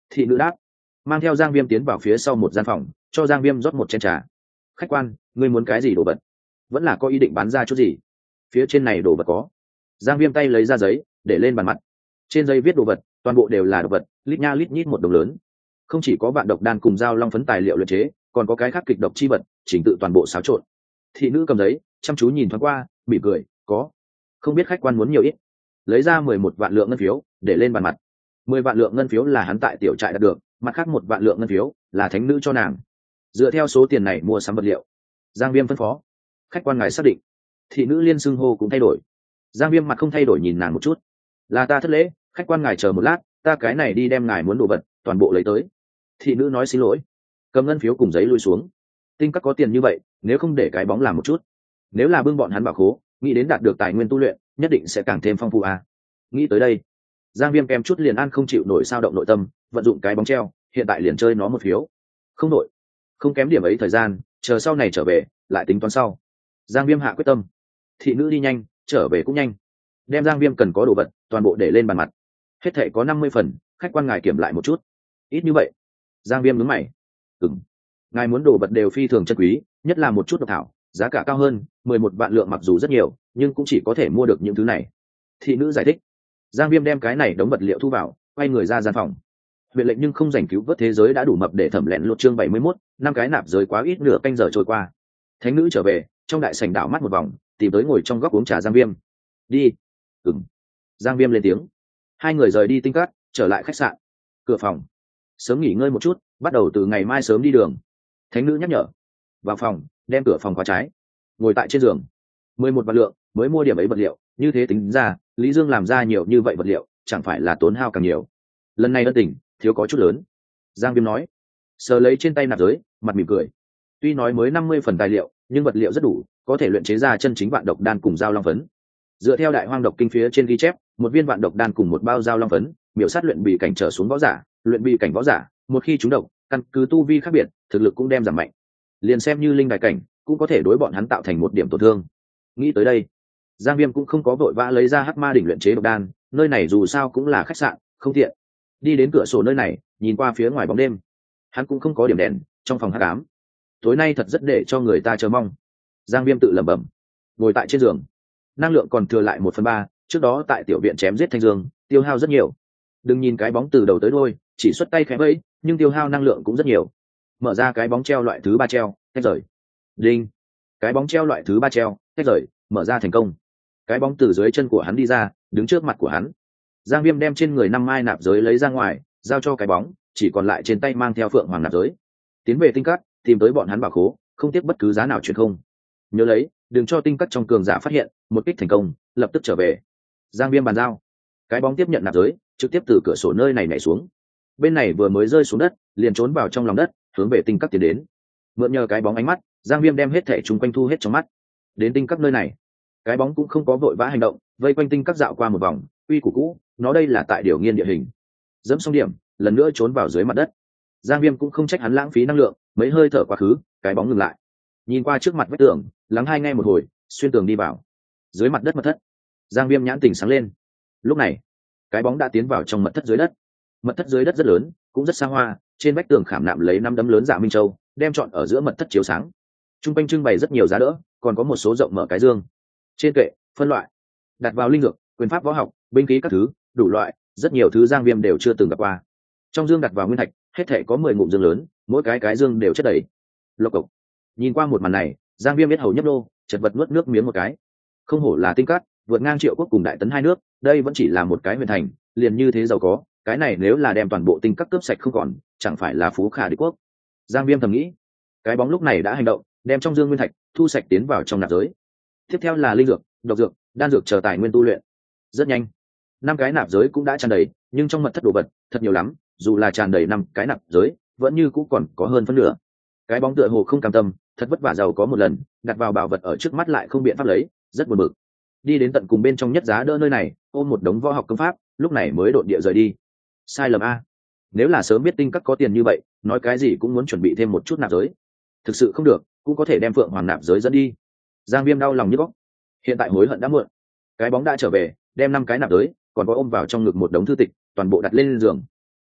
Thị nữ đáp, mang theo Giang Viêm tiến vào phía sau một gian phòng, cho Giang Viêm rót một chén trà. Khách quan, ngươi muốn cái gì đồ vật? Vẫn là có ý định bán ra chút gì? Phía trên này đồ vật có. Giang Viêm tay lấy ra giấy để lên bàn mặt. Trên giấy viết đồ vật toàn bộ đều là đồ vật, lít nha lít nhít một đồng lớn. Không chỉ có vạn độc đan cùng dao long phấn tài liệu luyện chế, còn có cái khác kịch độc chi vật, chỉnh tự toàn bộ xáo trộn. Thị nữ cầm giấy chăm chú nhìn thoáng qua, mỉm cười, có. Không biết khách quan muốn nhiều ít. Lấy ra mười một vạn lượng ngân phiếu để lên bàn mặt. Mười vạn lượng ngân phiếu là hắn tại tiểu trại đạt được, mặt khác một vạn lượng ngân phiếu là thánh nữ cho nàng. Dựa theo số tiền này mua sắm vật liệu. Giang Viêm phân phó, khách quan ngài xác định. Thị nữ liên xưng hô cũng thay đổi. Giang Viêm mặt không thay đổi nhìn nàng một chút. Là ta thất lễ, khách quan ngài chờ một lát, ta cái này đi đem ngài muốn đồ vật toàn bộ lấy tới. Thị nữ nói xin lỗi, cầm ngân phiếu cùng giấy lui xuống. Tinh các có tiền như vậy, nếu không để cái bóng làm một chút, nếu là bưng bọn hắn bảo khố, nghĩ đến đạt được tài nguyên tu luyện, nhất định sẽ càng thêm phong phú à. Nghĩ tới đây, Giang Viêm kèm chút liền an không chịu nổi sao động nội tâm, vận dụng cái bóng treo, hiện tại liền chơi nó một phiếu. Không đổi, không kém điểm ấy thời gian, chờ sau này trở về, lại tính toán sau. Giang Viêm hạ quyết tâm. Thị nữ đi nhanh, trở về cũng nhanh. Đem Giang Viêm cần có đồ vật, toàn bộ để lên bàn mặt. Hết thảy có năm mươi phần, khách quan ngài kiểm lại một chút. Ít như vậy. Giang Viêm nhướng mày. Ừm. Ngài muốn đồ vật đều phi thường chân quý, nhất là một chút độc thảo, giá cả cao hơn, mười một vạn lượng mặc dù rất nhiều, nhưng cũng chỉ có thể mua được những thứ này. Thị nữ giải thích. Giang Viêm đem cái này đống vật liệu thu vào, quay người ra gian phòng. Huyện lệnh nhưng không giành cứu vớt thế giới đã đủ mập để thẩm lẹn lột chương bảy mươi mốt, năm cái nạp giới quá ít, nửa canh giờ trôi qua. Thánh nữ trở về, trong đại sảnh đảo mắt một vòng, tìm tới ngồi trong góc uống trà Giang Viêm. Đi. Ừm. Giang Viêm lên tiếng. Hai người rời đi Tinh Cát, trở lại khách sạn. Cửa phòng. Sớm nghỉ ngơi một chút, bắt đầu từ ngày mai sớm đi đường. Thánh nữ nhắc nhở. Vào phòng, đem cửa phòng khóa trái. Ngồi tại trên giường. Mười một vạn lượng, mới mua điểm ấy vật liệu, như thế tính ra, Lý Dương làm ra nhiều như vậy vật liệu, chẳng phải là tốn hao càng nhiều. Lần này ân tình, thiếu có chút lớn. Giang Viêm nói. Sờ lấy trên tay nạp giới, mặt mỉm cười. Tuy nói mới năm mươi phần tài liệu, nhưng vật liệu rất đủ, có thể luyện chế ra chân chính vạn độc đan cùng dao long phấn. Dựa theo đại hoang độc kinh phía trên ghi chép, một viên vạn độc đan cùng một bao dao long phấn, miểu sát luyện bị cảnh trở xuống võ giả, luyện bị cảnh võ giả, một khi trúng độc, căn cứ tu vi khác biệt, thực lực cũng đem giảm mạnh. Liền xem như linh đại cảnh, cũng có thể đối bọn hắn tạo thành một điểm tổn thương. Nghĩ tới đây, Giang Viêm cũng không có vội vã lấy ra hắc ma đỉnh luyện chế độc đan, nơi này dù sao cũng là khách sạn, không tiện. Đi đến cửa sổ nơi này, nhìn qua phía ngoài bóng đêm. Hắn cũng không có điểm đèn, trong phòng hắc ám. Tối nay thật rất để cho người ta chờ mong. Giang Viêm tự lẩm bẩm, ngồi tại trên giường. Năng lượng còn thừa lại một phần ba, trước đó tại tiểu viện chém giết Thanh Dương, tiêu hao rất nhiều. Đừng nhìn cái bóng từ đầu tới đuôi, chỉ xuất tay khẽ vẫy, nhưng tiêu hao năng lượng cũng rất nhiều. Mở ra cái bóng treo loại thứ ba treo, tách rời. Đinh. Cái bóng treo loại thứ ba treo, tách rời, mở ra thành công. Cái bóng từ dưới chân của hắn đi ra, đứng trước mặt của hắn. Giang Viêm đem trên người năm mai nạp giới lấy ra ngoài, giao cho cái bóng, chỉ còn lại trên tay mang theo phượng hoàng nạp giới. Tiến về Tinh Cát, tìm tới bọn hắn bảo khố, không tiếc bất cứ giá nào chuyển không. Nhớ lấy, đừng cho Tinh Cát trong cường giả phát hiện, một kích thành công, lập tức trở về. Giang Viêm bàn giao. Cái bóng tiếp nhận nạp giới, trực tiếp từ cửa sổ nơi này nhảy xuống. Bên này vừa mới rơi xuống đất, liền trốn vào trong lòng đất, hướng về Tinh Cát tiến đến. Mượn nhờ cái bóng ánh mắt, Giang Viêm đem hết thể chúng quanh thu hết trong mắt. Đến Tinh Cát nơi này, cái bóng cũng không có vội vã hành động, vây quanh Tinh Cát dạo qua một vòng, uy củ cũ, nó đây là tại điều nghiên địa hình. Dẫm xong điểm, lần nữa trốn vào dưới mặt đất. Giang Viêm cũng không trách hắn lãng phí năng lượng, mấy hơi thở quá khứ, cái bóng ngừng lại. Nhìn qua trước mặt vách tường, lắng hai nghe một hồi, xuyên tường đi vào. Dưới mặt đất mật thất. Giang Viêm nhãn tình sáng lên. Lúc này, cái bóng đã tiến vào trong mật thất dưới đất. Mật thất dưới đất rất lớn, cũng rất xa hoa, trên vách tường khảm nạm lấy năm đấm lớn dạ minh châu, đem trọn ở giữa mật thất chiếu sáng. Trung quanh trưng bày rất nhiều giá đỡ, còn có một số rộng mở cái dương. Trên kệ, phân loại, đặt vào linh dược, quyền pháp võ học, binh khí các thứ, đủ loại, rất nhiều thứ Giang Viêm đều chưa từng gặp qua. Trong dương đặt vào nguyên thạch, hết thảy có mười ngụm dương lớn, mỗi cái cái dương đều chất đầy. Lộc cộc. Nhìn qua một màn này, Giang Viêm biết hầu nhấp nô, chật vật nuốt nước miếng một cái. Không hổ là Tinh Cát, vượt ngang Triệu Quốc cùng Đại Tấn hai nước, đây vẫn chỉ là một cái huyện thành, liền như thế giàu có, cái này nếu là đem toàn bộ Tinh Cát cướp sạch không còn, chẳng phải là phú khả địch quốc. Giang Viêm thầm nghĩ. Cái bóng lúc này đã hành động, đem trong dương nguyên thạch thu sạch tiến vào trong nạp giới. Tiếp theo là linh dược, độc dược, đan dược chờ tài nguyên tu luyện. Rất nhanh, năm cái nạp giới cũng đã tràn đầy, nhưng trong mật thất đồ vật thật nhiều lắm, dù là tràn đầy năm cái nạp giới, vẫn như cũng còn có hơn phân nửa. Cái bóng tựa hồ không cam tâm, thật vất vả giàu có một lần, đặt vào bảo vật ở trước mắt lại không biện pháp lấy, rất buồn bực. Đi đến tận cùng bên trong nhất giá đỡ nơi này, ôm một đống võ học công pháp, lúc này mới độn địa rời đi. Sai lầm a. Nếu là sớm biết Tinh Cát có tiền như vậy, nói cái gì cũng muốn chuẩn bị thêm một chút nạp giới. Thực sự không được, cũng có thể đem phượng hoàng nạp giới dẫn đi. Giang Viêm đau lòng như góc. Hiện tại hối hận đã muộn. Cái bóng đã trở về, đem năm cái nạp giới, còn có ôm vào trong ngực một đống thư tịch, toàn bộ đặt lên giường.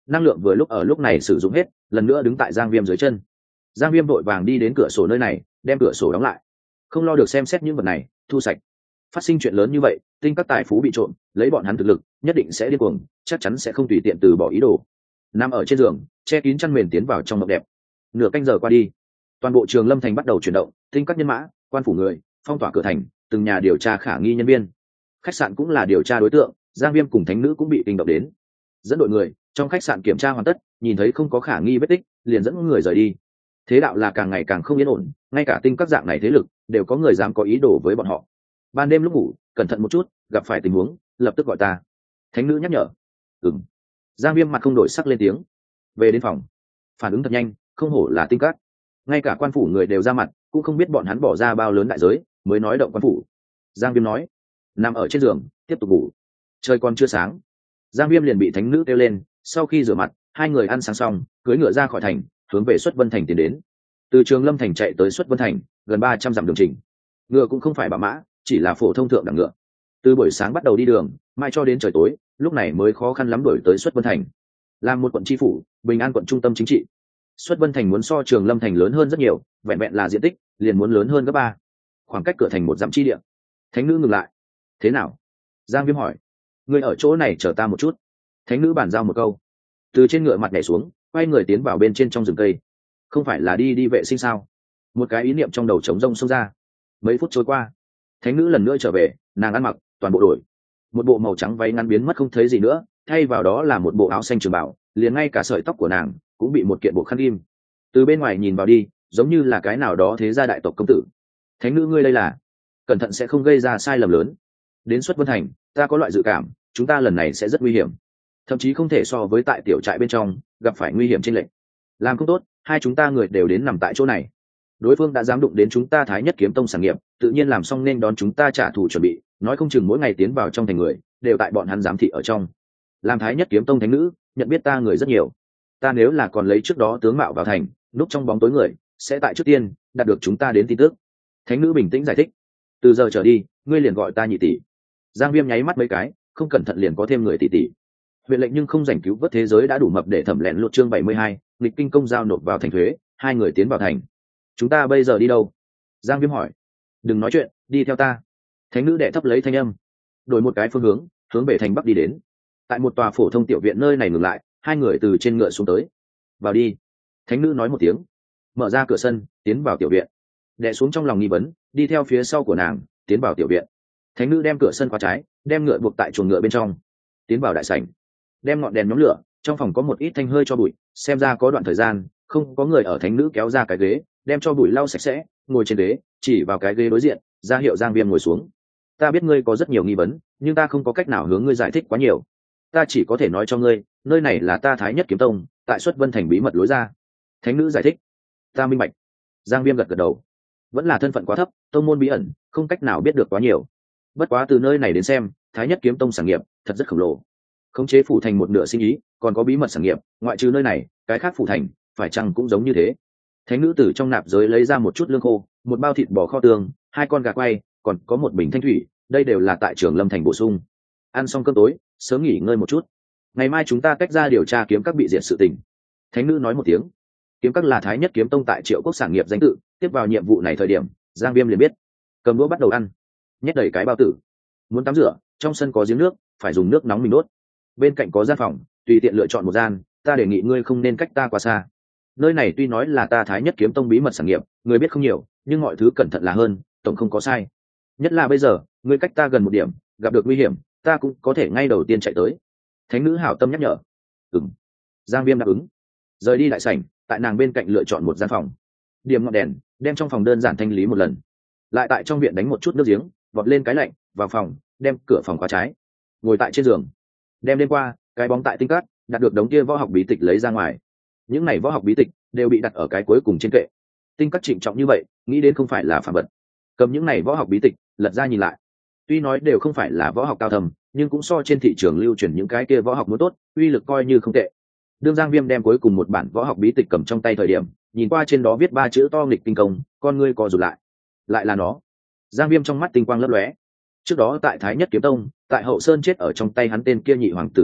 năng lượng vừa lúc ở lúc này sử dụng hết, lần nữa đứng tại Giang Viêm dưới chân. Giang Viêm vội vàng đi đến cửa sổ nơi này, đem cửa sổ đóng lại, không lo được xem xét những vật này, thu sạch. Phát sinh chuyện lớn như vậy, tinh các tài phú bị trộm, lấy bọn hắn thực lực nhất định sẽ điên cuồng, chắc chắn sẽ không tùy tiện từ bỏ ý đồ. Nằm ở trên giường, che kín chăn mền tiến vào trong mộng đẹp. Nửa canh giờ qua đi, toàn bộ Trường Lâm thành bắt đầu chuyển động, tinh các nhân mã, quan phủ người, phong tỏa cửa thành, từng nhà điều tra khả nghi nhân viên. Khách sạn cũng là điều tra đối tượng, Giang Viêm cùng thánh nữ cũng bị kinh động đến. Dẫn đội người trong khách sạn kiểm tra hoàn tất, nhìn thấy không có khả nghi vết tích, liền dẫn người rời đi. Thế đạo là càng ngày càng không yên ổn, ngay cả tinh các dạng này thế lực đều có người dám có ý đồ với bọn họ. Ban đêm lúc ngủ cẩn thận một chút, gặp phải tình huống lập tức gọi ta. Thánh nữ nhắc nhở. Ừm. Giang Viêm mặt không đổi sắc lên tiếng. Về đến phòng, phản ứng thật nhanh, không hổ là tinh các. Ngay cả quan phủ người đều ra mặt, cũng không biết bọn hắn bỏ ra bao lớn đại giới mới nói động quan phủ. Giang Viêm nói. Nằm ở trên giường tiếp tục ngủ. Trời còn chưa sáng, Giang Viêm liền bị thánh nữ kêu lên. Sau khi rửa mặt, hai người ăn sáng xong, cưỡi ngựa ra khỏi thành, hướng về Xuất Vân thành tiến đến. Từ Trường Lâm thành chạy tới Xuất Vân thành, gần ba trăm dặm đường trình. Ngựa cũng không phải bả mã, chỉ là phổ thông thượng đẳng ngựa. Từ buổi sáng bắt đầu đi đường, mai cho đến trời tối, lúc này mới khó khăn lắm đuổi tới Xuất Vân thành. Làm một quận tri phủ, Bình An quận trung tâm chính trị, Xuất Vân thành muốn so Trường Lâm thành lớn hơn rất nhiều, vẹn vẹn là diện tích liền muốn lớn hơn gấp ba. Khoảng cách cửa thành một dặm chi địa. Thánh nữ ngừng lại. Thế nào? Giang Viêm hỏi. Ngươi ở chỗ này chờ ta một chút. Thánh nữ bàn giao một câu, từ trên ngựa mặt nhảy xuống, quay người tiến vào bên trên trong rừng cây. Không phải là đi đi vệ sinh sao? Một cái ý niệm trong đầu trống rông xông ra. Mấy phút trôi qua, thánh nữ lần nữa trở về, nàng ăn mặc toàn bộ đổi, một bộ màu trắng váy ngắn biến mất không thấy gì nữa, thay vào đó là một bộ áo xanh trường bảo, liền ngay cả sợi tóc của nàng cũng bị một kiện bộ khăn ghim. Từ bên ngoài nhìn vào đi, giống như là cái nào đó thế gia đại tộc công tử. Thánh nữ, ngươi đây là cẩn thận sẽ không gây ra sai lầm lớn. Đến Xuất Vân thành, ta có loại dự cảm, chúng ta lần này sẽ rất nguy hiểm, thậm chí không thể so với tại tiểu trại bên trong gặp phải nguy hiểm trên lệnh. Làm không tốt, hai chúng ta người đều đến nằm tại chỗ này. Đối phương đã dám đụng đến chúng ta Thái Nhất Kiếm Tông sản nghiệp, tự nhiên làm xong nên đón chúng ta trả thù chuẩn bị, nói không chừng mỗi ngày tiến vào trong thành người đều tại bọn hắn giám thị ở trong. Làm Thái Nhất Kiếm Tông thánh nữ, nhận biết ta người rất nhiều. Ta nếu là còn lấy trước đó tướng mạo vào thành, núp trong bóng tối người sẽ tại trước tiên đạt được chúng ta đến tin tức. Thánh nữ bình tĩnh giải thích. Từ giờ trở đi, ngươi liền gọi ta nhị tỷ. Giang Viêm nháy mắt mấy cái, không cẩn thận liền có thêm người tỷ tỷ. Huyện lệnh nhưng không giành cứu vớt thế giới đã đủ mập để thẩm lẹn lột chương bảy mươi hai, nghịch kinh công giao nộp vào thành thuế, hai người tiến vào thành. Chúng ta bây giờ đi đâu? Giang Viêm hỏi. Đừng nói chuyện, đi theo ta. Thánh nữ đệ thấp lấy thanh âm, đổi một cái phương hướng, hướng về thành bắc đi đến. Tại một tòa phổ thông tiểu viện nơi này ngừng lại, hai người từ trên ngựa xuống tới. Vào đi. Thánh nữ nói một tiếng, mở ra cửa sân, tiến vào tiểu viện. Đệ xuống trong lòng nghi vấn, đi theo phía sau của nàng, tiến vào tiểu viện. Thánh nữ đem cửa sân khóa trái, đem ngựa buộc tại chuồng ngựa bên trong, tiến vào đại sảnh, đem ngọn đèn nhóm lửa. Trong phòng có một ít thanh hơi cho bụi, xem ra có đoạn thời gian không có người ở. Thánh nữ kéo ra cái ghế, đem cho bụi lau sạch sẽ, ngồi trên ghế, chỉ vào cái ghế đối diện, ra hiệu Giang Viêm ngồi xuống. Ta biết ngươi có rất nhiều nghi vấn, nhưng ta không có cách nào hướng ngươi giải thích quá nhiều. Ta chỉ có thể nói cho ngươi, nơi này là ta Thái Nhất Kiếm Tông tại Xuất Vân thành bí mật lối ra. Thánh nữ giải thích. Ta minh bạch. Giang Viêm gật gật đầu. Vẫn là thân phận quá thấp, tông môn bí ẩn, không cách nào biết được quá nhiều. Bất quá từ nơi này đến xem, Thái Nhất Kiếm Tông sản nghiệp thật rất khổng lồ, khống chế phủ thành một nửa sinh ý, còn có bí mật sản nghiệp, ngoại trừ nơi này, cái khác phủ thành phải chăng cũng giống như thế. Thánh nữ từ trong nạp giới lấy ra một chút lương khô, một bao thịt bò kho tường, hai con gà quay, còn có một bình thanh thủy, đây đều là tại Trường Lâm thành bổ sung. Ăn xong cơm tối, sớm nghỉ ngơi một chút, ngày mai chúng ta cách ra điều tra kiếm các bị diệt sự tình. Thánh nữ nói một tiếng. Kiếm các là Thái Nhất Kiếm Tông tại Triệu Quốc sản nghiệp danh tự, tiếp vào nhiệm vụ này thời điểm, Giang Viêm liền biết. Cầm đũa bắt đầu ăn, nhét đầy cái bao tử. Muốn tắm rửa, trong sân có giếng nước, phải dùng nước nóng mình đốt. Bên cạnh có gian phòng, tùy tiện lựa chọn một gian, ta đề nghị ngươi không nên cách ta quá xa. Nơi này tuy nói là ta Thái Nhất Kiếm Tông bí mật sản nghiệp, người biết không nhiều, nhưng mọi thứ cẩn thận là hơn, tổng không có sai. Nhất là bây giờ, ngươi cách ta gần một điểm, gặp được nguy hiểm, ta cũng có thể ngay đầu tiên chạy tới. Thánh nữ hảo tâm nhắc nhở. Ừm. Giang Viêm đáp ứng. Rời đi đại sảnh, tại nàng bên cạnh lựa chọn một gian phòng, điểm ngọn đèn, đem trong phòng đơn giản thanh lý một lần, lại tại trong viện đánh một chút nước giếng, vọt lên cái lạnh, vào phòng, đem cửa phòng khóa trái, ngồi tại trên giường, đem đêm qua cái bóng tại tinh cát đặt được đống kia võ học bí tịch lấy ra ngoài. Những này võ học bí tịch đều bị đặt ở cái cuối cùng trên kệ. Tinh cát trịnh trọng như vậy, nghĩ đến không phải là phàm vật. Cầm những này võ học bí tịch lật ra nhìn lại, tuy nói đều không phải là võ học cao thầm, nhưng cũng so trên thị trường lưu truyền những cái kia võ học muốn tốt, uy lực coi như không tệ. Đương Giang Viêm đem cuối cùng một bản võ học bí tịch cầm trong tay thời điểm, nhìn qua trên đó viết ba chữ to nghịch kinh công, con ngươi co rụt lại. Lại là nó. Giang Viêm trong mắt tinh quang lấp lóe. Trước đó tại Thái Nhất Kiếm Tông, tại Hậu Sơn chết ở trong tay hắn tên kia nhị hoàng tử thân vệ,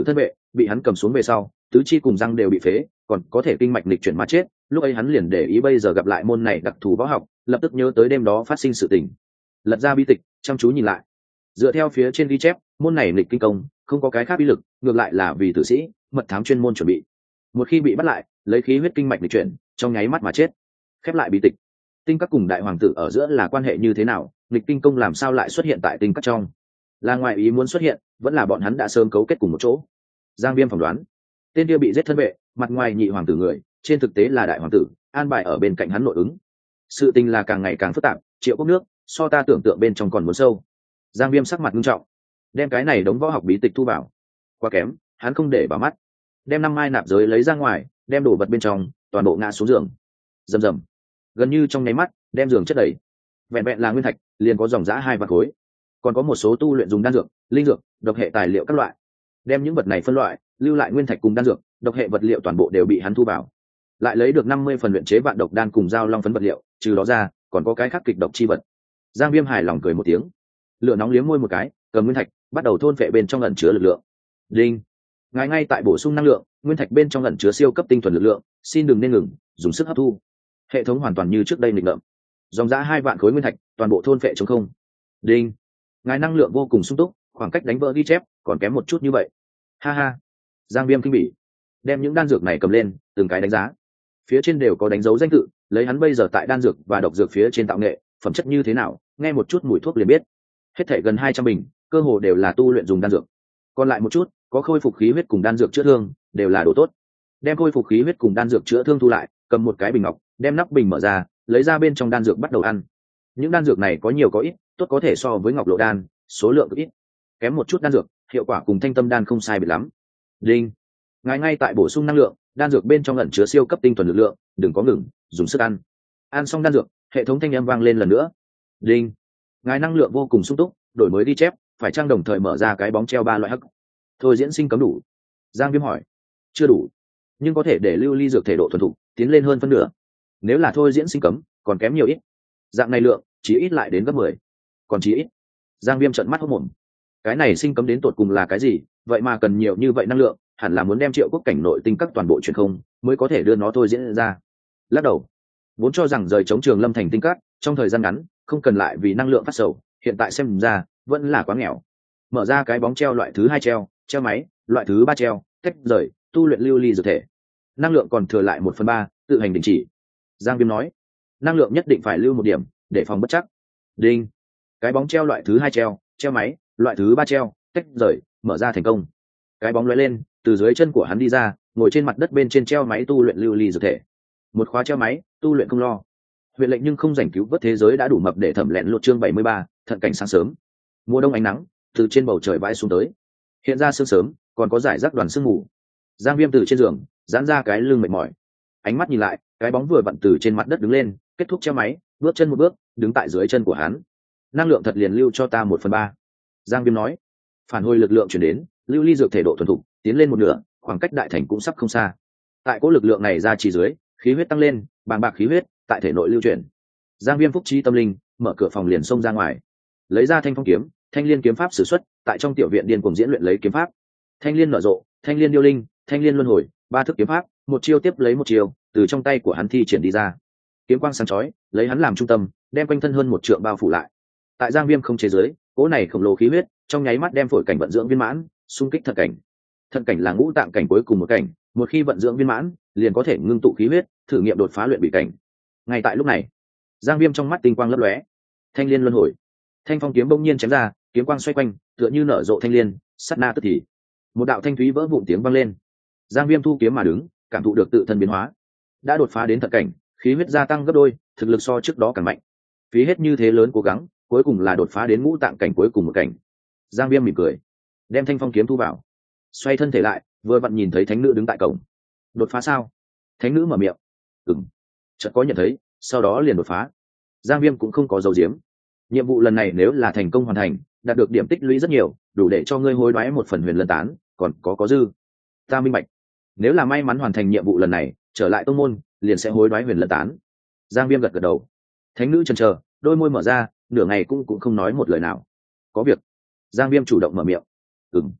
bị hắn cầm xuống về sau tứ chi cùng răng đều bị phế, còn có thể kinh mạch lịch chuyển mà chết. Lúc ấy hắn liền để ý bây giờ gặp lại môn này đặc thù võ học, lập tức nhớ tới đêm đó phát sinh sự tình, lật ra bi tịch chăm chú nhìn lại. Dựa theo phía trên ghi chép, môn này lịch kinh công không có cái khác uy lực, ngược lại là vì tử sĩ mật thám chuyên môn chuẩn bị, một khi bị bắt lại lấy khí huyết kinh mạch lịch chuyển trong nháy mắt mà chết. Khép lại bi tịch, tinh các cùng đại hoàng tử ở giữa là quan hệ như thế nào, lịch kinh công làm sao lại xuất hiện tại tinh các trong, là ngoài ý muốn xuất hiện vẫn là bọn hắn đã sớm cấu kết cùng một chỗ. Giang Viêm phỏng đoán tên kia bị giết thân vệ, mặt ngoài nhị hoàng tử người, trên thực tế là đại hoàng tử an bài ở bên cạnh hắn nội ứng. Sự tình là càng ngày càng phức tạp, Triệu Quốc nước so ta tưởng tượng bên trong còn muốn sâu. Giang Viêm sắc mặt nghiêm trọng, đem cái này đống võ học bí tịch thu vào. Quá kém, hắn không để vào mắt, đem năm mai nạp giới lấy ra ngoài, đem đồ vật bên trong toàn bộ ngã xuống giường. Rầm rầm, gần như trong nháy mắt đem giường chất đầy, vẹn vẹn là nguyên thạch liền có dòng giã hai vạn khối, còn có một số tu luyện dùng đan dược, linh dược, độc hệ tài liệu các loại. Đem những vật này phân loại, lưu lại nguyên thạch cùng đan dược, độc hệ vật liệu toàn bộ đều bị hắn thu vào. Lại lấy được năm mươi phần luyện chế vạn độc đan cùng dao long phấn vật liệu, trừ đó ra còn có cái khác kịch độc chi vật. Giang Viêm hài lòng cười một tiếng, lửa nóng liếm môi một cái, cầm nguyên thạch bắt đầu thôn phệ bên trong ẩn chứa lực lượng. Đinh, ngài ngay tại bổ sung năng lượng, nguyên thạch bên trong ẩn chứa siêu cấp tinh thuần lực lượng, xin đừng nên ngừng, dùng sức hấp thu. Hệ thống hoàn toàn như trước đây nghịch ngợm, dòng giá hai vạn khối nguyên thạch toàn bộ thôn phệ trống không. Đinh, ngài năng lượng vô cùng sung túc, khoảng cách đánh vỡ ghi chép còn kém một chút như vậy. Ha ha. Giang Viêm kinh bỉ, đem những đan dược này cầm lên từng cái đánh giá, phía trên đều có đánh dấu danh tự, lấy hắn bây giờ tại đan dược và độc dược phía trên tạo nghệ, phẩm chất như thế nào, nghe một chút mùi thuốc liền biết. Hết thể gần hai trăm bình, cơ hồ đều là tu luyện dùng đan dược, còn lại một chút có khôi phục khí huyết cùng đan dược chữa thương, đều là đồ tốt. Đem khôi phục khí huyết cùng đan dược chữa thương thu lại, cầm một cái bình ngọc, đem nắp bình mở ra, lấy ra bên trong đan dược bắt đầu ăn. Những đan dược này có nhiều có ít, tốt có thể so với ngọc lộ đan, số lượng ít, kém một chút đan dược, hiệu quả cùng thanh tâm đan không sai biệt lắm. Đinh, ngài ngay tại bổ sung năng lượng, đan dược bên trong ẩn chứa siêu cấp tinh thuần lực lượng, đừng có ngừng, dùng sức ăn. Ăn xong đan dược, hệ thống thanh âm vang lên lần nữa. Đinh, ngài năng lượng vô cùng sung túc, đổi mới ghi chép, phải trang đồng thời mở ra cái bóng treo ba loại hắc. Thôi diễn sinh cấm đủ? Giang Viêm hỏi. Chưa đủ, nhưng có thể để lưu ly dược thể độ thuần thục tiến lên hơn phân nửa. Nếu là thôi diễn sinh cấm, còn kém nhiều ít. Dạng này lượng, chí ít lại đến gấp mười. Còn chí ít. Giang Viêm trợn mắt hốt mồm. Cái này sinh cấm đến tột cùng là cái gì, vậy mà cần nhiều như vậy năng lượng, hẳn là muốn đem Triệu Quốc cảnh nội tinh các toàn bộ truyền không mới có thể đưa nó thôi diễn ra. Lắc đầu, vốn cho rằng rời chống Trường Lâm thành tinh các trong thời gian ngắn không cần lại vì năng lượng phát sầu, hiện tại xem ra vẫn là quá nghèo. Mở ra cái bóng treo loại thứ hai treo, treo máy loại thứ ba treo, tách rời, tu luyện lưu ly dược thể. Năng lượng còn thừa lại một phần ba, tự hành đình chỉ. Giang Viêm nói, năng lượng nhất định phải lưu một điểm để phòng bất chắc. Đinh, cái bóng treo loại thứ hai treo, treo máy loại thứ ba treo, tách rời, mở ra thành công. Cái bóng lóe lên, từ dưới chân của hắn đi ra, ngồi trên mặt đất bên trên treo máy tu luyện lưu ly dược thể. Một khóa treo máy, tu luyện không lo. Huyện lệnh nhưng không giành cứu vớt thế giới đã đủ mập để thẩm lẹn lột chương bảy mươi ba, thận cảnh sáng sớm. Mùa đông ánh nắng từ trên bầu trời vãi xuống tới, hiện ra sương sớm, còn có giải rác đoàn sương mù. Giang Viêm từ trên giường giãn ra cái lưng mệt mỏi, ánh mắt nhìn lại, cái bóng vừa vặn từ trên mặt đất đứng lên, kết thúc treo máy, bước chân một bước, đứng tại dưới chân của hắn. Năng lượng thật liền lưu cho ta một phần ba. Giang Viêm nói. Phản hồi lực lượng chuyển đến, lưu ly dược thể độ thuần thục tiến lên một nửa, khoảng cách đại thành cũng sắp không xa. Tại cỗ lực lượng này ra chỉ dưới, khí huyết tăng lên, bàng bạc khí huyết tại thể nội lưu chuyển. Giang Viêm phúc trí tâm linh, mở cửa phòng liền xông ra ngoài, lấy ra thanh phong kiếm, thanh liên kiếm pháp sử xuất, tại trong tiểu viện điên cuồng diễn luyện lấy kiếm pháp. Thanh liên nở rộ, thanh liên điêu linh, thanh liên luân hồi, ba thức kiếm pháp, một chiêu tiếp lấy một chiêu, từ trong tay của hắn thi triển đi ra. Kiếm quang sáng chói, lấy hắn làm trung tâm, đem quanh thân hơn một trượng bao phủ lại. Tại Giang Viêm không chế giới, cỗ này khổng lồ khí huyết trong nháy mắt đem phổi cảnh vận dưỡng viên mãn, xung kích thận cảnh. Thận cảnh là ngũ tạng cảnh cuối cùng một cảnh, một khi vận dưỡng viên mãn, liền có thể ngưng tụ khí huyết, thử nghiệm đột phá luyện bị cảnh. Ngay tại lúc này, Giang Viêm trong mắt tinh quang lấp lóe, thanh liên luân hồi, thanh phong kiếm bỗng nhiên chém ra, kiếm quang xoay quanh, tựa như nở rộ thanh liên, sát na tức thì, một đạo thanh thúy vỡ vụn tiếng vang lên. Giang Viêm thu kiếm mà đứng, cảm thụ được tự thân biến hóa, đã đột phá đến thận cảnh, khí huyết gia tăng gấp đôi, thực lực so trước đó càng mạnh. Phí hết như thế lớn cố gắng, cuối cùng là đột phá đến ngũ tạng cảnh cuối cùng một cảnh. Giang Viêm mỉm cười, đem thanh phong kiếm thu vào, xoay thân thể lại, vừa vặn nhìn thấy thánh nữ đứng tại cổng. Đột phá sao? Thánh nữ mở miệng. Ừm. Chợt có nhận thấy, sau đó liền đột phá. Giang Viêm cũng không có giấu giếm. Nhiệm vụ lần này nếu là thành công hoàn thành, đạt được điểm tích lũy rất nhiều, đủ để cho ngươi hối đoái một phần huyền lân tán, còn có có dư. Ta minh bạch. Nếu là may mắn hoàn thành nhiệm vụ lần này, trở lại tông môn, liền sẽ hối đoái huyền lân tán. Giang Viêm gật gật đầu. Thánh nữ chần chờ, đôi môi mở ra, nửa ngày cũng cũng không nói một lời nào. Có việc. Giang Viêm chủ động mở miệng. Ừm.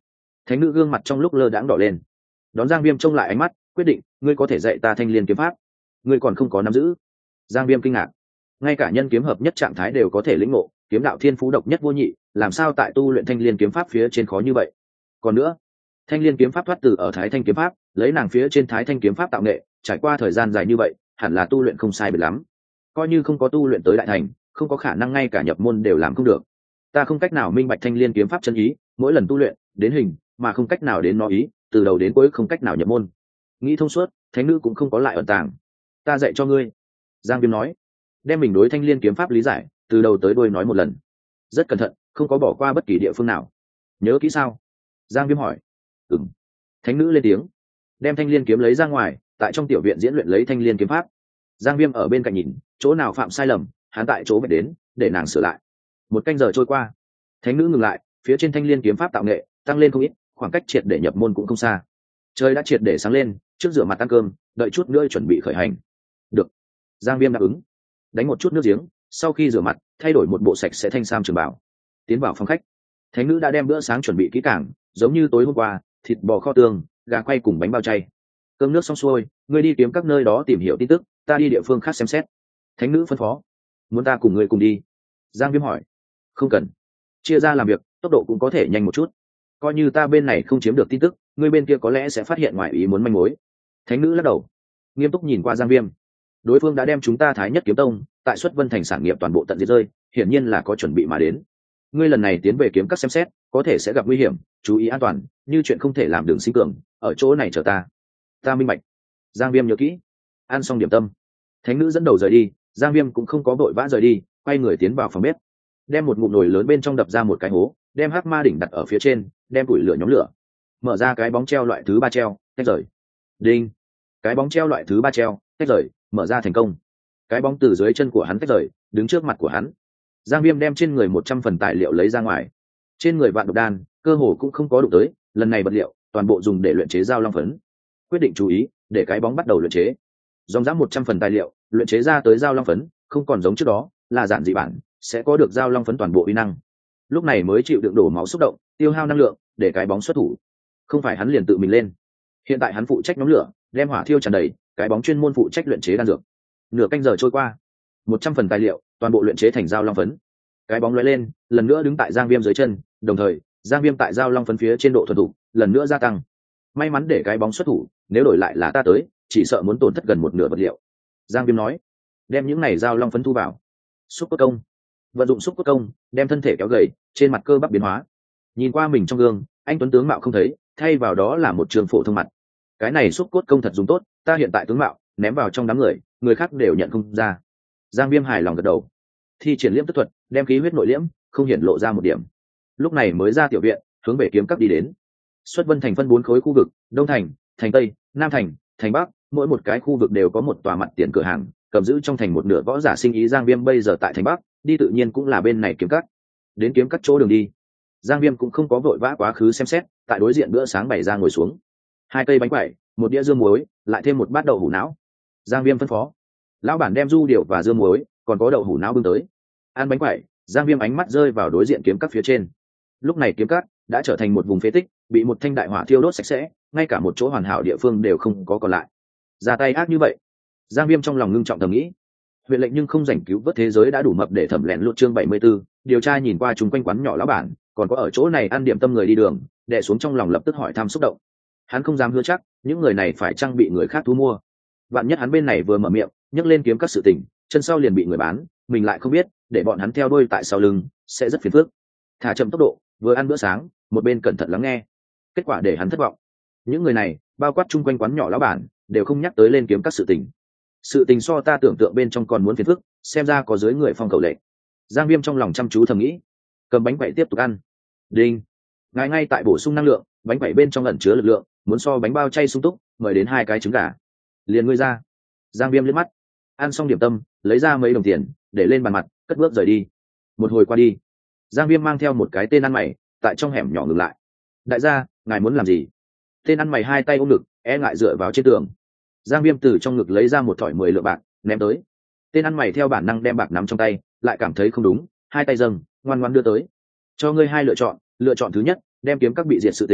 Thánh nữ gương mặt trong lúc lơ đãng đỏ lên, đón Giang Viêm trông lại ánh mắt, quyết định, ngươi có thể dạy ta thanh liên kiếm pháp, ngươi còn không có nắm giữ. Giang Viêm kinh ngạc, ngay cả nhân kiếm hợp nhất trạng thái đều có thể lĩnh ngộ, kiếm đạo thiên phú độc nhất vô nhị, làm sao tại tu luyện thanh liên kiếm pháp phía trên khó như vậy? Còn nữa, thanh liên kiếm pháp thoát từ ở Thái Thanh kiếm pháp, lấy nàng phía trên Thái Thanh kiếm pháp tạo nghệ, trải qua thời gian dài như vậy, hẳn là tu luyện không sai biệt lắm. Coi như không có tu luyện tới đại thành, không có khả năng ngay cả nhập môn đều làm không được. Ta không cách nào minh bạch thanh liên kiếm pháp chân ý, mỗi lần tu luyện đến hình, mà không cách nào đến nó ý, từ đầu đến cuối không cách nào nhập môn. Nghĩ thông suốt, thánh nữ cũng không có lại ẩn tàng. Ta dạy cho ngươi. Giang Viêm nói, đem mình đối thanh liên kiếm pháp lý giải, từ đầu tới đuôi nói một lần, rất cẩn thận, không có bỏ qua bất kỳ địa phương nào. Nhớ kỹ sao? Giang Viêm hỏi. Ừm. Thánh nữ lên tiếng, đem thanh liên kiếm lấy ra ngoài, tại trong tiểu viện diễn luyện lấy thanh liên kiếm pháp. Giang Viêm ở bên cạnh nhìn, chỗ nào phạm sai lầm, hắn tại chỗ phải đến, để nàng sửa lại. Một canh giờ trôi qua, thánh nữ ngừng lại, phía trên thanh liên kiếm pháp tạo nghệ tăng lên không ít, khoảng cách triệt để nhập môn cũng không xa. Trời đã triệt để sáng lên, trước rửa mặt ăn cơm, đợi chút nữa chuẩn bị khởi hành. Được. Giang Viêm đáp ứng. Đánh một chút nước giếng, sau khi rửa mặt, thay đổi một bộ sạch sẽ thanh sam trường bảo, tiến vào phòng khách. Thánh nữ đã đem bữa sáng chuẩn bị kỹ càng, giống như tối hôm qua, thịt bò kho tương, gà quay cùng bánh bao chay. Cơm nước xong xuôi, ngươi đi kiếm các nơi đó tìm hiểu tin tức, ta đi địa phương khác xem xét. Thánh nữ phân phó. Muốn ta cùng ngươi cùng đi? Giang Viêm hỏi. Không cần, chia ra làm việc, tốc độ cũng có thể nhanh một chút. Coi như ta bên này không chiếm được tin tức, ngươi bên kia có lẽ sẽ phát hiện ngoài ý muốn manh mối. Thánh nữ lắc đầu, nghiêm túc nhìn qua Giang Viêm. Đối phương đã đem chúng ta Thái Nhất kiếm tông tại Xuất Vân thành sản nghiệp toàn bộ tận diệt rơi, hiển nhiên là có chuẩn bị mà đến. Ngươi lần này tiến về kiếm các xem xét, có thể sẽ gặp nguy hiểm, chú ý an toàn, như chuyện không thể làm đường sinh cường, ở chỗ này chờ ta. Ta minh bạch. Giang Viêm nhớ kỹ. Ăn xong điểm tâm, thánh nữ dẫn đầu rời đi. Giang Viêm cũng không có vội vã rời đi, quay người tiến vào phòng bếp, đem một ngụm nồi lớn bên trong đập ra một cái hố, đem hắc ma đỉnh đặt ở phía trên, đem củi lửa nhóm lửa, mở ra cái bóng treo loại thứ ba treo, tách rời. Đinh. Cái bóng treo loại thứ ba treo, tách rời, mở ra thành công. Cái bóng từ dưới chân của hắn tách rời, đứng trước mặt của hắn. Giang Viêm đem trên người một trăm phần tài liệu lấy ra ngoài. Trên người vạn độc đan, cơ hồ cũng không có đụng tới, lần này vật liệu toàn bộ dùng để luyện chế dao long phấn. Quyết định chú ý, để cái bóng bắt đầu luyện chế. Dòng dã một trăm phần tài liệu, luyện chế ra tới dao long phấn, không còn giống trước đó, là giản dị bản, sẽ có được dao long phấn toàn bộ uy năng. Lúc này mới chịu đựng đổ máu xúc động, tiêu hao năng lượng, để cái bóng xuất thủ. Không phải hắn liền tự mình lên. Hiện tại hắn phụ trách nhóm lửa, đem hỏa thiêu tràn đầy, cái bóng chuyên môn phụ trách luyện chế đan dược. Nửa canh giờ trôi qua, một trăm phần tài liệu toàn bộ luyện chế thành dao long phấn. Cái bóng lóe lên, lần nữa đứng tại Giang Viêm dưới chân, đồng thời, Giang Viêm tại dao long phấn phía trên độ thuần thục lần nữa gia tăng. May mắn để cái bóng xuất thủ, nếu đổi lại là ta tới, chỉ sợ muốn tổn thất gần một nửa vật liệu. Giang Viêm nói, đem những này dao long phấn thu vào. Xúc cốt công, vận dụng xúc cốt công, đem thân thể kéo gầy, trên mặt cơ bắp biến hóa. Nhìn qua mình trong gương, anh tuấn tướng mạo không thấy, thay vào đó là một trường phổ thông mặt. Cái này xúc cốt công thật dùng tốt, ta hiện tại tướng mạo ném vào trong đám người, người khác đều nhận không ra. Giang Viêm hài lòng gật đầu. Thi triển liễm tức thuật, đem khí huyết nội liễm, không hiện lộ ra một điểm. Lúc này mới ra tiểu viện, hướng về kiếm các đi đến. Xuất Vân thành phân bốn khối khu vực: Đông thành, thành Tây, Nam thành, thành Bắc, mỗi một cái khu vực đều có một tòa mặt tiền cửa hàng, cầm giữ trong thành một nửa võ giả sinh ý. Giang Viêm bây giờ tại thành Bắc, đi tự nhiên cũng là bên này kiếm các. Đến kiếm các chỗ đường đi, Giang Viêm cũng không có vội vã quá khứ xem xét, tại đối diện bữa sáng bày ra ngồi xuống. Hai cây bánh quẩy, một đĩa dưa muối, lại thêm một bát đậu hũ não. Giang Viêm phân phó, lão bản đem du điệu và dưa muối, còn có đậu hũ não bưng tới. Ăn bánh quẩy, Giang Viêm ánh mắt rơi vào đối diện kiếm các phía trên. Lúc này kiếm các đã trở thành một vùng phế tích, bị một thanh đại hỏa thiêu đốt sạch sẽ, ngay cả một chỗ hoàn hảo địa phương đều không có còn lại. Ra tay ác như vậy, Giang Viêm trong lòng ngưng trọng thầm nghĩ. Huyện lệnh nhưng không rảnh cứu vớt thế giới đã đủ mập để thẩm lén lút. Chương bảy mươi 74, điều tra nhìn qua chung quanh quán nhỏ lão bản, còn có ở chỗ này ăn điểm tâm người đi đường, đè xuống trong lòng lập tức hỏi thăm xúc động. Hắn không dám hứa chắc những người này phải chăng bị người khác thu mua. Vạn nhất hắn bên này vừa mở miệng nhấc lên kiếm các sự tình, chân sau liền bị người bán, mình lại không biết, để bọn hắn theo đuôi tại sau lưng sẽ rất phiền phức. Thả chậm tốc độ, vừa ăn bữa sáng, một bên cẩn thận lắng nghe. Kết quả để hắn thất vọng. Những người này, bao quát chung quanh quán nhỏ lão bản, đều không nhắc tới lên kiếm các sự tình. Sự tình so ta tưởng tượng bên trong còn muốn phiền phức, xem ra có dưới người phong cầu lệ. Giang Viêm trong lòng chăm chú thầm nghĩ, cầm bánh quẩy tiếp tục ăn. Đinh. Ngay ngay tại bổ sung năng lượng, bánh quẩy bên trong ẩn chứa lực lượng, muốn so bánh bao chay sung túc, mời đến hai cái trứng gà. Liền ngươi ra. Giang Viêm liếc mắt, ăn xong điểm tâm, lấy ra mấy đồng tiền, để lên bàn mặt, cất bước rời đi. Một hồi qua đi, Giang Viêm mang theo một cái tên ăn mày, tại trong hẻm nhỏ ngừng lại. Đại gia, ngài muốn làm gì? Tên ăn mày hai tay ôm ngực, e ngại dựa vào trên tường. Giang Viêm từ trong ngực lấy ra một thỏi mười lượng bạc, ném tới. Tên ăn mày theo bản năng đem bạc nắm trong tay, lại cảm thấy không đúng, hai tay dâng, ngoan ngoãn đưa tới. Cho ngươi hai lựa chọn, lựa chọn thứ nhất, đem kiếm các bị diệt sự tình,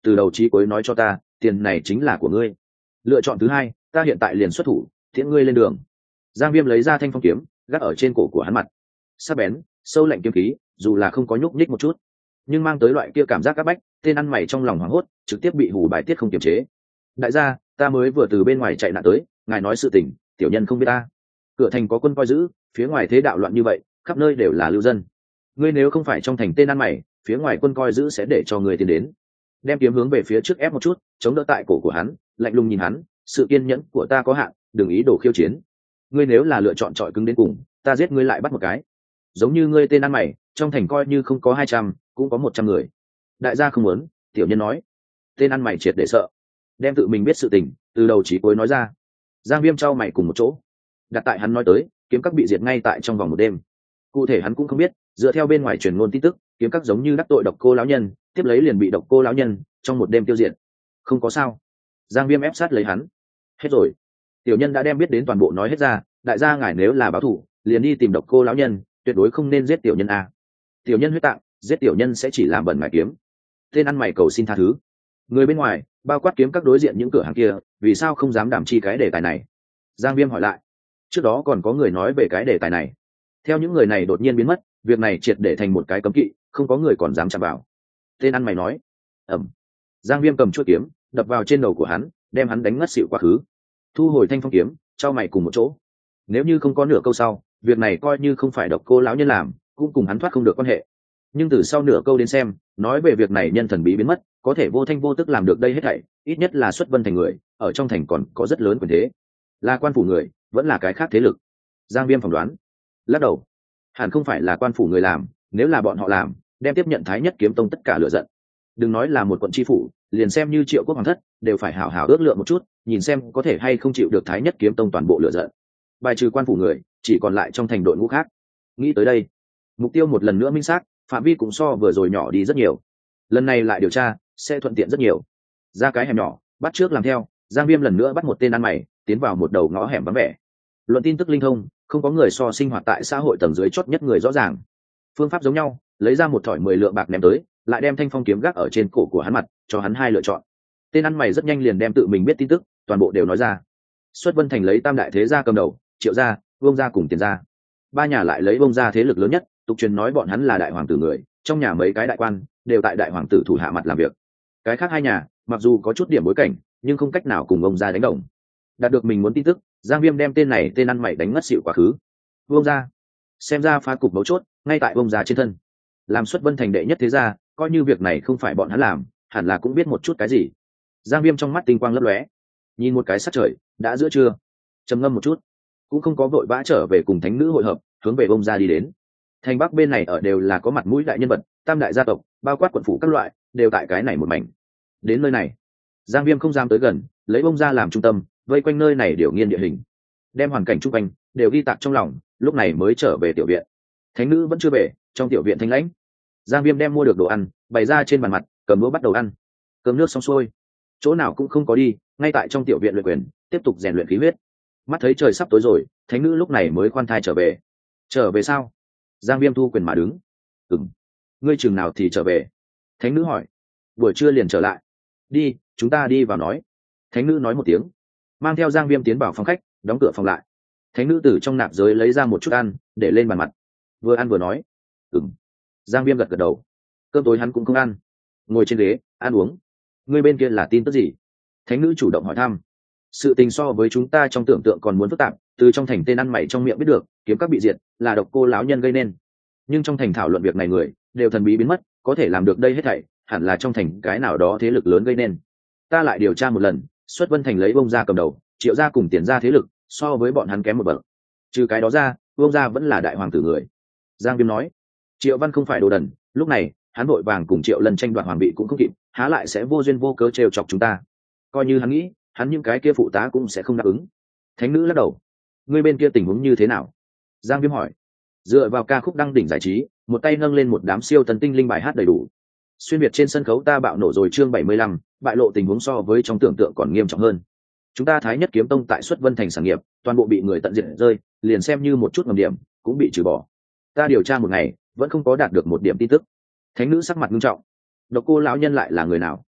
từ đầu chí cuối nói cho ta tiền này chính là của ngươi. Lựa chọn thứ hai, ta hiện tại liền xuất thủ thiện ngươi lên đường. Giang Viêm lấy ra thanh phong kiếm gác ở trên cổ của hắn mặt, sắc bén sâu lạnh kiếm khí, dù là không có nhúc nhích một chút nhưng mang tới loại kia cảm giác áp bách, tên ăn mày trong lòng hoảng hốt trực tiếp bị hù bài tiết không kiềm chế. Đại gia, ta mới vừa từ bên ngoài chạy nạn tới, ngài nói sự tình tiểu nhân không biết ta. Cửa thành có quân coi giữ, phía ngoài thế đạo loạn như vậy, khắp nơi đều là lưu dân. Ngươi nếu không phải trong thành tên ăn mày, phía ngoài quân coi giữ sẽ để cho người tiến đến. Đem kiếm hướng về phía trước ép một chút, chống đỡ tại cổ của hắn, lạnh lùng nhìn hắn, sự kiên nhẫn của ta có hạn, đừng ý đồ khiêu chiến. Ngươi nếu là lựa chọn trọi cứng đến cùng, ta giết ngươi lại bắt một cái. Giống như ngươi tên ăn mày, trong thành coi như không có hai trăm, cũng có một trăm người. Đại gia không muốn, tiểu nhân nói. Tên ăn mày triệt để sợ, đem tự mình biết sự tình từ đầu chí cuối nói ra. Giang Viêm trao mày cùng một chỗ, đặt tại hắn nói tới kiếm các bị diệt ngay tại trong vòng một đêm. Cụ thể hắn cũng không biết, dựa theo bên ngoài truyền ngôn tin tức, kiếm các giống như đắc tội độc cô lão nhân, tiếp lấy liền bị độc cô lão nhân trong một đêm tiêu diệt. Không có sao. Giang Viêm ép sát lấy hắn. Hết rồi, tiểu nhân đã đem biết đến toàn bộ nói hết ra, đại gia ngài nếu là báo thù liền đi tìm độc cô lão nhân, tuyệt đối không nên giết tiểu nhân a. Tiểu nhân huyết tạng, giết tiểu nhân sẽ chỉ làm bẩn ngài kiếm. Tên ăn mày cầu xin tha thứ. Người bên ngoài bao quát kiếm các đối diện những cửa hàng kia, vì sao không dám đảm chi cái đề tài này? Giang Viêm hỏi lại. Trước đó còn có người nói về cái đề tài này, theo những người này đột nhiên biến mất, việc này triệt để thành một cái cấm kỵ, không có người còn dám chạm vào. Tên ăn mày nói. Ẩm. Giang Viêm cầm chuôi kiếm đập vào trên đầu của hắn, đem hắn đánh ngất xỉu quá khứ. Thu hồi thanh phong kiếm, trao mày cùng một chỗ. Nếu như không có nửa câu sau, việc này coi như không phải độc cô lão nhân làm, cũng cùng hắn thoát không được quan hệ. Nhưng từ sau nửa câu đến xem, nói về việc này nhân thần bí biến mất, có thể vô thanh vô tức làm được đây hết thảy, ít nhất là xuất vân thành người, ở trong thành còn có rất lớn quyền thế. Là quan phủ người, vẫn là cái khác thế lực. Giang Viêm phỏng đoán. Lắc đầu. Hẳn không phải là quan phủ người làm, nếu là bọn họ làm, đem tiếp nhận Thái Nhất Kiếm Tông tất cả lửa giận. Đừng nói là một quận tri phủ, liền xem như Triệu Quốc hoàng thất, đều phải hảo hảo ước lượng một chút, nhìn xem có thể hay không chịu được Thái Nhất Kiếm Tông toàn bộ lửa giận. Bài trừ quan phủ người, chỉ còn lại trong thành đội ngũ khác. Nghĩ tới đây, mục tiêu một lần nữa minh xác, phạm vi cũng so vừa rồi nhỏ đi rất nhiều. Lần này lại điều tra sẽ thuận tiện rất nhiều. Ra cái hẻm nhỏ, bắt trước làm theo. Giang Viêm lần nữa bắt một tên ăn mày, tiến vào một đầu ngõ hẻm vắng vẻ. Luận tin tức linh thông, không có người so sinh hoạt tại xã hội tầng dưới chót nhất người rõ ràng. Phương pháp giống nhau, lấy ra một thỏi mười lượng bạc ném tới, lại đem thanh phong kiếm gác ở trên cổ của hắn mặt, cho hắn hai lựa chọn. Tên ăn mày rất nhanh liền đem tự mình biết tin tức toàn bộ đều nói ra. Xuất Vân thành lấy tam đại thế gia cầm đầu, Triệu gia, Vương gia cùng Tiền gia. Ba nhà lại lấy Vương gia thế lực lớn nhất, tục truyền nói bọn hắn là đại hoàng tử người, trong nhà mấy cái đại quan đều tại đại hoàng tử thủ hạ mặt làm việc. Cái khác hai nhà, mặc dù có chút điểm bối cảnh, nhưng không cách nào cùng ông gia đánh đồng. Đạt được mình muốn tin tức, Giang Viêm đem tên này tên ăn mày đánh ngất xỉu quá khứ. Vương gia, xem ra phá cục mấu chốt ngay tại Vương gia trên thân. Làm Xuất Vân thành đệ nhất thế gia, coi như việc này không phải bọn hắn làm, hẳn là cũng biết một chút cái gì. Giang Viêm trong mắt tinh quang lấp lóe, nhìn một cái sắc trời, đã giữa trưa. Trầm ngâm một chút, cũng không có vội vã trở về cùng thánh nữ hội hợp, hướng về Vương gia đi đến. Thành Bắc bên này ở đều là có mặt mũi đại nhân vật, tam đại gia tộc, bao quát quận phủ các loại, đều tại cái này một mảnh. Đến nơi này, Giang Viêm không dám tới gần, lấy Vương gia làm trung tâm, vây quanh nơi này điều nghiên địa hình, đem hoàn cảnh chung quanh đều ghi tạc trong lòng, lúc này mới trở về tiểu viện. Thánh nữ vẫn chưa về, trong tiểu viện thanh lãnh. Giang Viêm đem mua được đồ ăn bày ra trên bàn mặt, cầm đũa bắt đầu ăn. Cơm nước xong xuôi, chỗ nào cũng không có đi, ngay tại trong tiểu viện luyện quyền, tiếp tục rèn luyện khí huyết. Mắt thấy trời sắp tối rồi, thánh nữ lúc này mới khoan thai trở về. Trở về sao? Giang Viêm thu quyền mà đứng. Ừm. Ngươi chừng nào thì trở về? Thánh nữ hỏi. Buổi trưa liền trở lại. Đi, chúng ta đi vào nói. Thánh nữ nói một tiếng, mang theo Giang Viêm tiến vào phòng khách, đóng cửa phòng lại. Thánh nữ từ trong nạp giới lấy ra một chút ăn, để lên bàn mặt. Vừa ăn vừa nói. Ừm. Giang Viêm gật gật đầu. Cơm tối hắn cũng không ăn, ngồi trên ghế ăn uống. Ngươi bên kia là tin tức gì? Thánh nữ chủ động hỏi thăm. Sự tình so với chúng ta trong tưởng tượng còn muốn phức tạp. Từ trong thành tên ăn mày trong miệng biết được, kiếm các bị diệt là độc cô lão nhân gây nên. Nhưng trong thành thảo luận việc này người đều thần bí biến mất, có thể làm được đây hết thảy hẳn là trong thành cái nào đó thế lực lớn gây nên. Ta lại điều tra một lần, Xuất Vân thành lấy Vương gia cầm đầu, Triệu gia cùng Tiền gia thế lực so với bọn hắn kém một bậc. Trừ cái đó ra, Vương gia vẫn là đại hoàng tử người. Giang Viêm nói. Triệu Văn không phải đồ đần, lúc này hắn vội vàng cùng Triệu Lần tranh đoạt hoàng vị cũng không kịp, há lại sẽ vô duyên vô cớ trêu chọc chúng ta. Coi như hắn nghĩ, hắn những cái kia phụ tá cũng sẽ không đáp ứng. Thánh nữ lắc đầu. Ngươi bên kia tình huống như thế nào? Giang Viêm hỏi. Dựa vào ca khúc đăng đỉnh giải trí, một tay nâng lên một đám siêu thần tinh linh bài hát đầy đủ. Xuyên việt trên sân khấu ta bạo nổ rồi chương bảy mươi lăm, bại lộ tình huống so với trong tưởng tượng còn nghiêm trọng hơn. Chúng ta Thái Nhất Kiếm Tông tại Xuất Vân thành sản nghiệp, toàn bộ bị người tận diệt rơi, liền xem như một chút ngầm điểm cũng bị trừ bỏ. Ta điều tra một ngày, vẫn không có đạt được một điểm tin tức. Thánh nữ sắc mặt nghiêm trọng. Độc cô lão nhân lại là người nào?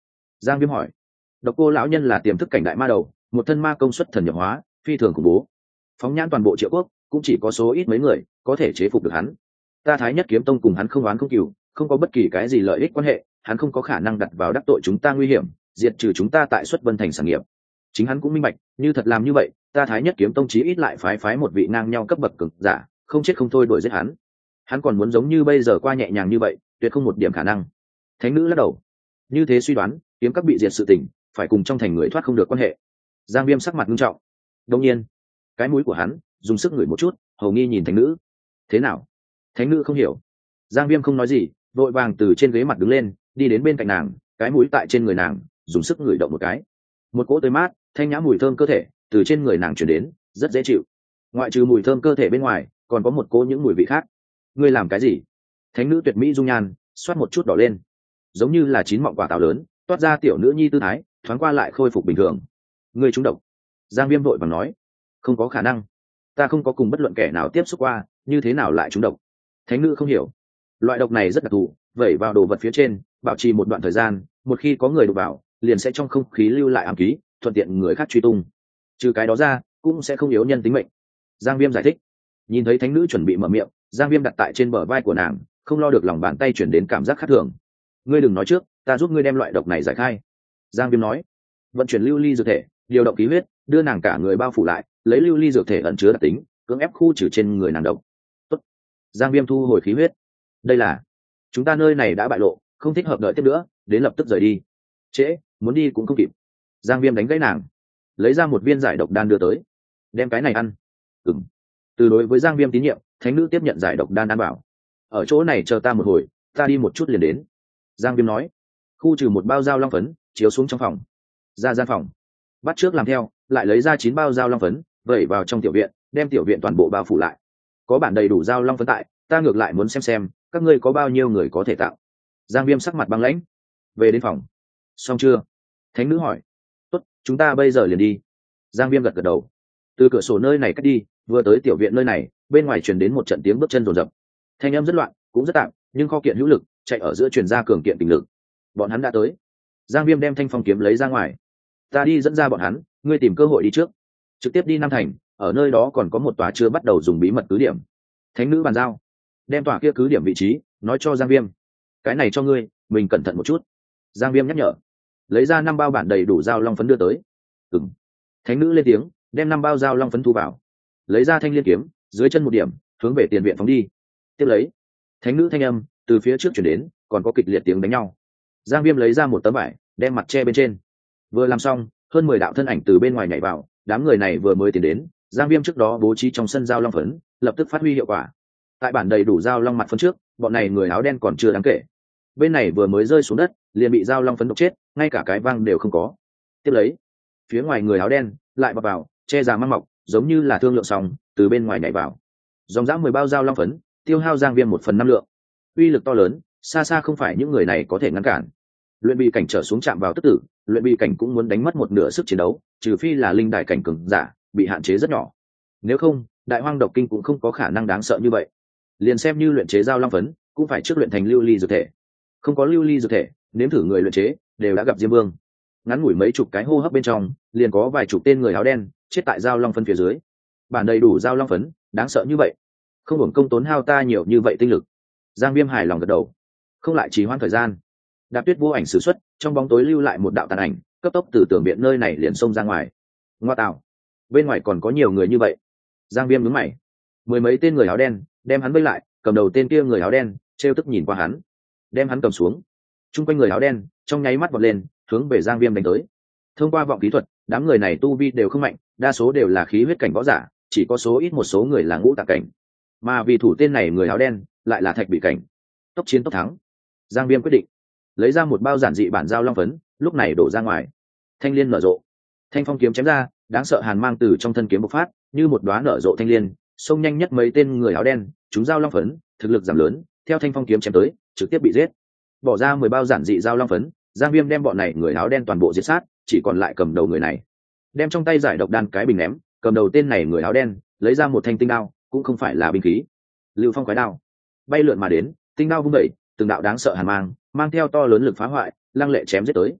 Giang Viêm hỏi. Độc Cô lão nhân là tiềm thức cảnh đại ma đầu, một thân ma công suất thần nhập hóa, phi thường khủng bố. Phóng nhãn toàn bộ Triệu Quốc, cũng chỉ có số ít mấy người có thể chế phục được hắn. Ta Thái Nhất Kiếm Tông cùng hắn không oán không cừu, không có bất kỳ cái gì lợi ích quan hệ, hắn không có khả năng đặt vào đắc tội chúng ta nguy hiểm, diệt trừ chúng ta tại Xuất Vân thành sản nghiệp. Chính hắn cũng minh bạch, như thật làm như vậy, ta Thái Nhất Kiếm Tông chí ít lại phái phái một vị ngang nhau cấp bậc cường giả, không chết không thôi đuổi giết hắn. Hắn còn muốn giống như bây giờ qua nhẹ nhàng như vậy, tuyệt không một điểm khả năng. Thánh nữ lắc đầu. Như thế suy đoán, kiếm các bị diệt sự tình, phải cùng trong thành người thoát không được quan hệ. Giang Viêm sắc mặt nghiêm trọng. Đương nhiên, cái mũi của hắn dùng sức ngửi một chút, hầu nghi nhìn thánh nữ. Thế nào? Thánh nữ không hiểu. Giang Viêm không nói gì, vội vàng từ trên ghế mặt đứng lên, đi đến bên cạnh nàng, cái mũi tại trên người nàng, dùng sức ngửi động một cái. Một cỗ tươi mát, thanh nhã mùi thơm cơ thể từ trên người nàng truyền đến, rất dễ chịu. Ngoại trừ mùi thơm cơ thể bên ngoài, còn có một cỗ những mùi vị khác. Ngươi làm cái gì? Thánh nữ tuyệt mỹ dung nhan xoát một chút đỏ lên, giống như là chín mọng quả táo lớn, toát ra tiểu nữ nhi tư thái, thoáng qua lại khôi phục bình thường. Ngươi trúng độc. Giang Viêm vội vàng nói. Không có khả năng, ta không có cùng bất luận kẻ nào tiếp xúc qua, như thế nào lại trúng độc? Thánh nữ không hiểu. Loại độc này rất đặc thù, vẩy vào đồ vật phía trên, bảo trì một đoạn thời gian, một khi có người đụng vào, liền sẽ trong không khí lưu lại ám ký, thuận tiện người khác truy tung. Trừ cái đó ra, cũng sẽ không yếu nhân tính mệnh. Giang Viêm giải thích. Nhìn thấy thánh nữ chuẩn bị mở miệng, Giang Viêm đặt tại trên bờ vai của nàng, không lo được lòng bàn tay chuyển đến cảm giác khác thường. Ngươi đừng nói trước, ta giúp ngươi đem loại độc này giải khai. Giang Viêm nói. Vận chuyển lưu ly dược thể, điều động khí huyết, đưa nàng cả người bao phủ lại, lấy lưu ly dược thể ẩn chứa đặc tính, cưỡng ép khu trừ trên người nàng độc. Tốt. Giang Viêm thu hồi khí huyết. Đây là, chúng ta nơi này đã bại lộ, không thích hợp đợi tiếp nữa, đến lập tức rời đi. Trễ, muốn đi cũng không kịp. Giang Viêm đánh gãy nàng, lấy ra một viên giải độc đan đưa tới. Đem cái này ăn. Ừm. Từ đối với Giang Viêm tín nhiệm, thánh nữ tiếp nhận giải độc đan, đan bảo. Ở chỗ này chờ ta một hồi, ta đi một chút liền đến. Giang Viêm nói. Khu trừ một bao dao long phấn, chiếu xuống trong phòng. Ra gian phòng, bắt trước làm theo, lại lấy ra chín bao dao long phấn, vẩy vào trong tiểu viện, đem tiểu viện toàn bộ bao phủ lại. Có bản đầy đủ dao long phấn tại, ta ngược lại muốn xem xem các ngươi có bao nhiêu người có thể tạo. Giang Viêm sắc mặt băng lãnh. Về đến phòng. Xong chưa? Thánh nữ hỏi. Tốt, chúng ta bây giờ liền đi. Giang Viêm gật gật đầu. Từ cửa sổ nơi này cách đi, vừa tới tiểu viện nơi này, bên ngoài truyền đến một trận tiếng bước chân rồn rập. Thanh âm rất loạn, cũng rất tạm, nhưng kho kiện hữu lực, chạy ở giữa truyền ra cường kiện tình lực. Bọn hắn đã tới. Giang Viêm đem thanh phong kiếm lấy ra ngoài. Ta đi dẫn ra bọn hắn, ngươi tìm cơ hội đi trước. Trực tiếp đi Nam Thành, ở nơi đó còn có một tòa chưa bắt đầu dùng bí mật cứ điểm. Thánh nữ bàn giao. Đem tòa kia cứ điểm vị trí, nói cho Giang Viêm. Cái này cho ngươi, mình cẩn thận một chút. Giang Viêm nhắc nhở. Lấy ra năm bao bản đầy đủ dao long phấn đưa tới. Ừm. Thánh nữ lên tiếng, đem năm bao dao long phấn thu vào. Lấy ra thanh liên kiếm, dưới chân một điểm, hướng về tiền viện phóng đi. Tiếp lấy, thánh nữ thanh âm từ phía trước chuyển đến, còn có kịch liệt tiếng đánh nhau. Giang Viêm lấy ra một tấm vải, đem mặt che bên trên. Vừa làm xong, hơn mười đạo thân ảnh từ bên ngoài nhảy vào, đám người này vừa mới tiến đến, Giang Viêm trước đó bố trí trong sân dao long phấn, lập tức phát huy hiệu quả. Tại bản đầy đủ dao long mặt phấn trước, bọn này người áo đen còn chưa đáng kể. Bên này vừa mới rơi xuống đất, liền bị dao long phấn độc chết, ngay cả cái vang đều không có. Tiếp lấy, phía ngoài người áo đen lại bọc vào, che già mang mọc, giống như là thương lượng xong, từ bên ngoài nhảy vào. Dòng dã mười bao dao long phấn, tiêu hao Giang Viêm một phần năm lượng. Uy lực to lớn, xa xa không phải những người này có thể ngăn cản. Luyện bị cảnh trở xuống chạm vào tức tử, luyện bị cảnh cũng muốn đánh mất một nửa sức chiến đấu, trừ phi là linh đại cảnh cường giả, bị hạn chế rất nhỏ. Nếu không, đại hoang độc kinh cũng không có khả năng đáng sợ như vậy. Liền xem như luyện chế dao long phấn, cũng phải trước luyện thành lưu ly dược thể. Không có lưu ly dược thể, nếm thử người luyện chế đều đã gặp Diêm Vương. Ngắn ngủi mấy chục cái hô hấp bên trong, liền có vài chục tên người áo đen chết tại dao long phấn phía dưới. Bản đầy đủ dao long phấn, đáng sợ như vậy, không hưởng công tốn hao ta nhiều như vậy tinh lực. Giang Viêm hài lòng gật đầu, không lại trì hoãn thời gian. Đạp Tuyết vô ảnh sử xuất, trong bóng tối lưu lại một đạo tàn ảnh, cấp tốc từ tường viện nơi này liền xông ra ngoài. Ngoa tạo, bên ngoài còn có nhiều người như vậy. Giang Viêm nhướng mày. Mười mấy tên người áo đen đem hắn vây lại, cầm đầu tên kia người áo đen trêu tức nhìn qua hắn, đem hắn cầm xuống. Trung quanh người áo đen trong nháy mắt vọt lên, hướng về Giang Viêm đánh tới. Thông qua vọng khí thuật, đám người này tu vi đều không mạnh, đa số đều là khí huyết cảnh võ giả, chỉ có số ít một số người là ngũ tạng cảnh. Mà vì thủ tên này người áo đen lại là thạch bị cảnh. Tốc chiến tốc thắng. Giang Viêm quyết định lấy ra một bao giản dị bản dao long phấn, lúc này đổ ra ngoài. Thanh liên nở rộ, thanh phong kiếm chém ra, đáng sợ hàn mang từ trong thân kiếm bộc phát, như một đóa nở rộ thanh liên, xông nhanh nhất mấy tên người áo đen, chúng dao long phấn, thực lực giảm lớn, theo thanh phong kiếm chém tới, trực tiếp bị giết. Bỏ ra mười bao giản dị dao long phấn, Giang Viêm đem bọn này người áo đen toàn bộ giết sát, chỉ còn lại cầm đầu người này. Đem trong tay giải độc đan cái bình ném, cầm đầu tên này người áo đen, lấy ra một thanh tinh đao, cũng không phải là binh khí. Lưu Phong quái đao, bay lượn mà đến, tinh đao vung dậy, từng đạo đáng sợ hàn mang, mang theo to lớn lực phá hoại, lăng lệ chém giết tới.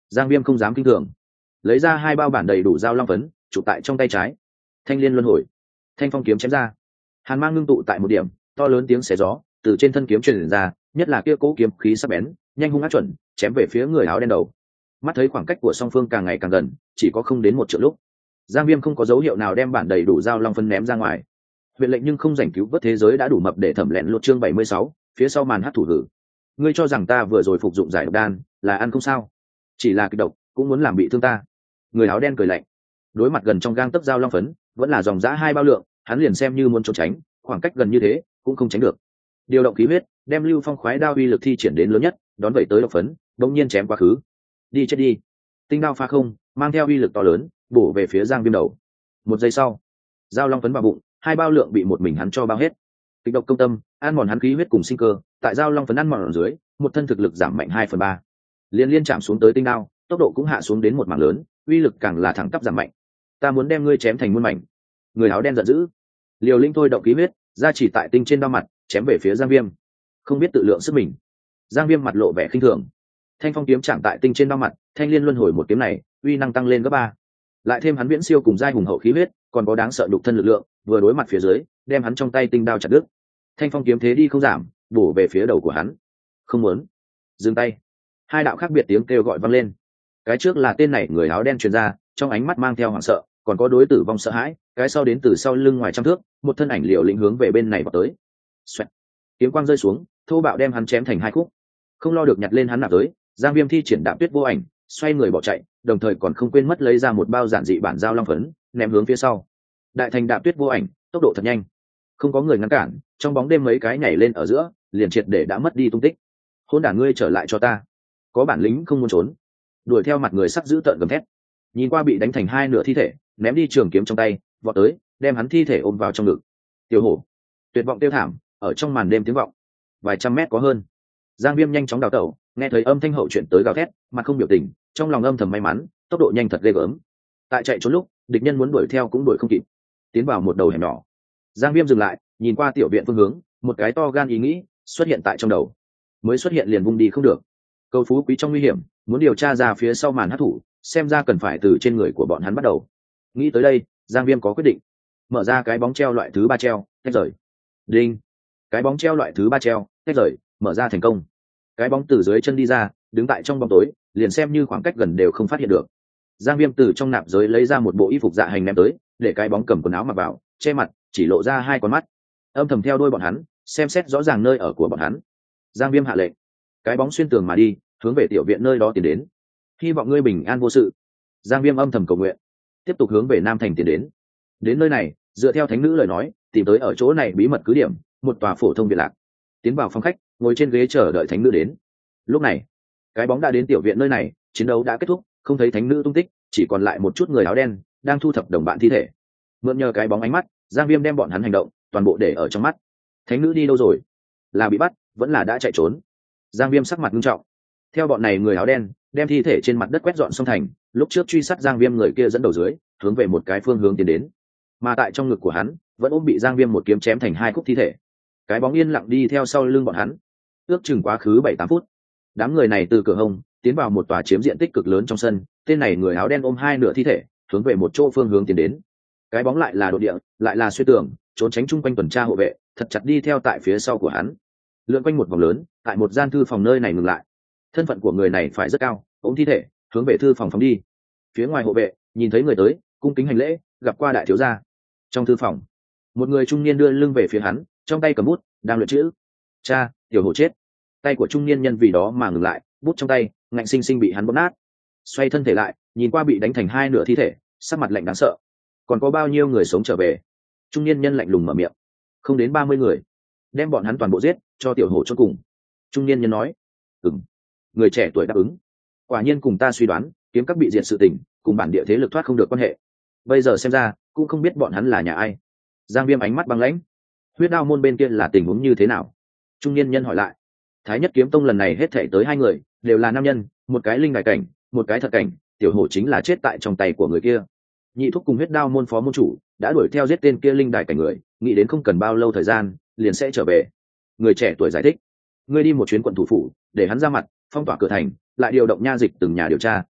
Giang Viêm không dám kinh thường, lấy ra hai bao bản đầy đủ dao long phấn chụp tại trong tay trái. Thanh liên luân hồi, thanh phong kiếm chém ra, hàn mang ngưng tụ tại một điểm, to lớn tiếng xé gió từ trên thân kiếm truyền ra, nhất là kia cố kiếm khí sắc bén nhanh hung ác chuẩn chém về phía người áo đen đầu. Mắt thấy khoảng cách của song phương càng ngày càng gần, chỉ có không đến một triệu lúc, Giang Viêm không có dấu hiệu nào đem bản đầy đủ dao long phân ném ra ngoài. Huyện lệnh nhưng không giành cứu vớt thế giới đã đủ mập để thẩm lẹn lột chương bảy mươi sáu, phía sau màn hát thủ hử. Ngươi cho rằng ta vừa rồi phục dụng giải độc đan là ăn không sao? Chỉ là kịch độc cũng muốn làm bị thương ta. Người áo đen cười lạnh, đối mặt gần trong gang tấc dao long phấn, vẫn là dòng dã hai bao lượng, hắn liền xem như muốn trốn tránh, khoảng cách gần như thế cũng không tránh được. Điều động khí huyết, đem Lưu Phong khoái đao uy lực thi triển đến lớn nhất, đón vậy tới độc phấn, đột nhiên chém quá khứ. Đi chết đi. Tinh đao pha không, mang theo uy lực to lớn, bổ về phía Giang Viêm đầu. Một giây sau, dao long phấn vào bụng, hai bao lượng bị một mình hắn cho bao hết. Kịch độc công tâm, ăn mòn hắn khí huyết cùng sinh cơ, tại dao long phấn ăn mòn ở dưới, một thân thực lực giảm mạnh hai phần ba. Liên liên chạm xuống tới tinh đao, tốc độ cũng hạ xuống đến một mảng lớn, uy lực càng là thẳng tắp giảm mạnh. Ta muốn đem ngươi chém thành muôn mảnh. Người áo đen giận dữ, liều linh thôi động khí huyết, ra chỉ tại tinh trên đao mặt, chém về phía Giang Viêm. Không biết tự lượng sức mình, Giang Viêm mặt lộ vẻ khinh thường. Thanh phong kiếm chạm tại tinh trên đao mặt, thanh liên luân hồi một kiếm này, uy năng tăng lên gấp ba. Lại thêm hắn viễn siêu cùng giai hùng hậu khí huyết, còn có đáng sợ đục thân lực lượng, vừa đối mặt phía dưới, đem hắn trong tay tinh đao chặt đứt. Thanh phong kiếm thế đi không giảm, bổ về phía đầu của hắn. Không muốn. Dừng tay. Hai đạo khác biệt tiếng kêu gọi vang lên. Cái trước là tên này người áo đen truyền ra, trong ánh mắt mang theo hoảng sợ, còn có đối tử vong sợ hãi. Cái sau đến từ sau lưng ngoài trăm thước, một thân ảnh liều lĩnh hướng về bên này vào tới. Xoẹt. Kiếm quang rơi xuống, thô bạo đem hắn chém thành hai khúc. Không lo được nhặt lên hắn nạp tới, Giang Viêm thi triển đạm tuyết vô ảnh, xoay người bỏ chạy, đồng thời còn không quên mất lấy ra một bao giản dị bản dao long phấn, ném hướng phía sau. Đại thành đạm tuyết vô ảnh, tốc độ thật nhanh, không có người ngăn cản, trong bóng đêm mấy cái nhảy lên ở giữa, liền triệt để đã mất đi tung tích. Hôn đản ngươi trở lại cho ta, có bản lĩnh không muốn trốn. Đuổi theo mặt người sắc dữ tợn gầm thét, nhìn qua bị đánh thành hai nửa thi thể, ném đi trường kiếm trong tay, vọt tới, đem hắn thi thể ôm vào trong ngực. Tiểu hổ, tuyệt vọng tiêu thảm, ở trong màn đêm tiếng vọng, vài trăm mét có hơn. Giang Viêm nhanh chóng đào tẩu, nghe thấy âm thanh hậu chuyện tới gào thét, mặt không biểu tình, trong lòng âm thầm may mắn, tốc độ nhanh thật ghê gớm. Tại chạy trốn lúc, địch nhân muốn đuổi theo cũng đuổi không kịp. Tiến vào một đầu hẻm nhỏ, Giang Viêm dừng lại, nhìn qua tiểu viện phương hướng, một cái to gan ý nghĩ xuất hiện tại trong đầu. Mới xuất hiện liền vung đi không được. Cầu phú quý trong nguy hiểm, muốn điều tra ra phía sau màn hắc thủ, xem ra cần phải từ trên người của bọn hắn bắt đầu. Nghĩ tới đây, Giang Viêm có quyết định, mở ra cái bóng treo loại thứ ba treo, tách rời. Đinh. Cái bóng treo loại thứ ba treo, tách rời, mở ra thành công. Cái bóng từ dưới chân đi ra, đứng tại trong bóng tối, liền xem như khoảng cách gần đều không phát hiện được. Giang Viêm từ trong nạp giới lấy ra một bộ y phục dạ hành ném tới, để cái bóng cầm quần áo mặc vào, che mặt, chỉ lộ ra hai con mắt. Âm thầm theo đuôi bọn hắn, xem xét rõ ràng nơi ở của bọn hắn. Giang Viêm hạ lệnh, cái bóng xuyên tường mà đi, hướng về tiểu viện nơi đó tiến đến. Hy vọng ngươi bình an vô sự. Giang Viêm âm thầm cầu nguyện, tiếp tục hướng về Nam Thành tiến đến. Đến nơi này, dựa theo thánh nữ lời nói, tìm tới ở chỗ này bí mật cứ điểm, một tòa phổ thông viện lạc. Tiến vào phòng khách, ngồi trên ghế chờ đợi thánh nữ đến. Lúc này, cái bóng đã đến tiểu viện nơi này, chiến đấu đã kết thúc, không thấy thánh nữ tung tích, chỉ còn lại một chút người áo đen đang thu thập đồng bạn thi thể. Mượn nhờ cái bóng ánh mắt, Giang Viêm đem bọn hắn hành động toàn bộ để ở trong mắt. Thánh nữ đi đâu rồi? Là bị bắt, vẫn là đã chạy trốn? Giang Viêm sắc mặt nghiêm trọng. Theo bọn này người áo đen đem thi thể trên mặt đất quét dọn xong thành, lúc trước truy sát Giang Viêm người kia dẫn đầu dưới, hướng về một cái phương hướng tiến đến. Mà tại trong ngực của hắn, vẫn ôm bị Giang Viêm một kiếm chém thành hai khúc thi thể. Cái bóng yên lặng đi theo sau lưng bọn hắn. Ước chừng quá khứ bảy tám phút, đám người này từ cửa hông tiến vào một tòa chiếm diện tích cực lớn trong sân. Tên này người áo đen ôm hai nửa thi thể, hướng về một chỗ phương hướng tiến đến. Cái bóng lại là đột địa, lại là xuyên tường, trốn tránh chung quanh tuần tra hộ vệ, thật chặt đi theo tại phía sau của hắn. Lượn quanh một vòng lớn, tại một gian thư phòng nơi này ngừng lại. Thân phận của người này phải rất cao, ôm thi thể, hướng về thư phòng phóng đi. Phía ngoài hộ vệ nhìn thấy người tới, cung kính hành lễ, gặp qua đại thiếu gia. Trong thư phòng, một người trung niên đưa lưng về phía hắn, trong tay cầm bút, đang luyện chữ. Cha, tiểu hổ chết. Tay của trung niên nhân vì đó mà ngừng lại, bút trong tay ngạnh sinh sinh bị hắn bóp nát. Xoay thân thể lại, nhìn qua bị đánh thành hai nửa thi thể, sắc mặt lạnh đáng sợ. Còn có bao nhiêu người sống trở về? Trung niên nhân lạnh lùng mở miệng. Không đến ba mươi người. Đem bọn hắn toàn bộ giết, cho tiểu hổ chôn cùng. Trung niên nhân nói. Ừm. Người trẻ tuổi đáp ứng. Quả nhiên cùng ta suy đoán, kiếm các bị diệt sự tình, cùng bản địa thế lực thoát không được quan hệ. Bây giờ xem ra, cũng không biết bọn hắn là nhà ai. Giang Viêm ánh mắt băng lãnh. Huyết Đao môn bên kia là tình huống như thế nào? Trung niên nhân hỏi lại. Thái Nhất kiếm tông lần này hết thảy tới hai người, đều là nam nhân, một cái linh đại cảnh, một cái thật cảnh, tiểu hổ chính là chết tại trong tay của người kia. Nhị thúc cùng Huyết Đao môn phó môn chủ đã đuổi theo giết tên kia linh đại cảnh người, nghĩ đến không cần bao lâu thời gian, liền sẽ trở về. Người trẻ tuổi giải thích. Ngươi đi một chuyến quận thủ phủ, để hắn ra mặt, phong tỏa cửa thành, lại điều động nha dịch từng nhà điều tra,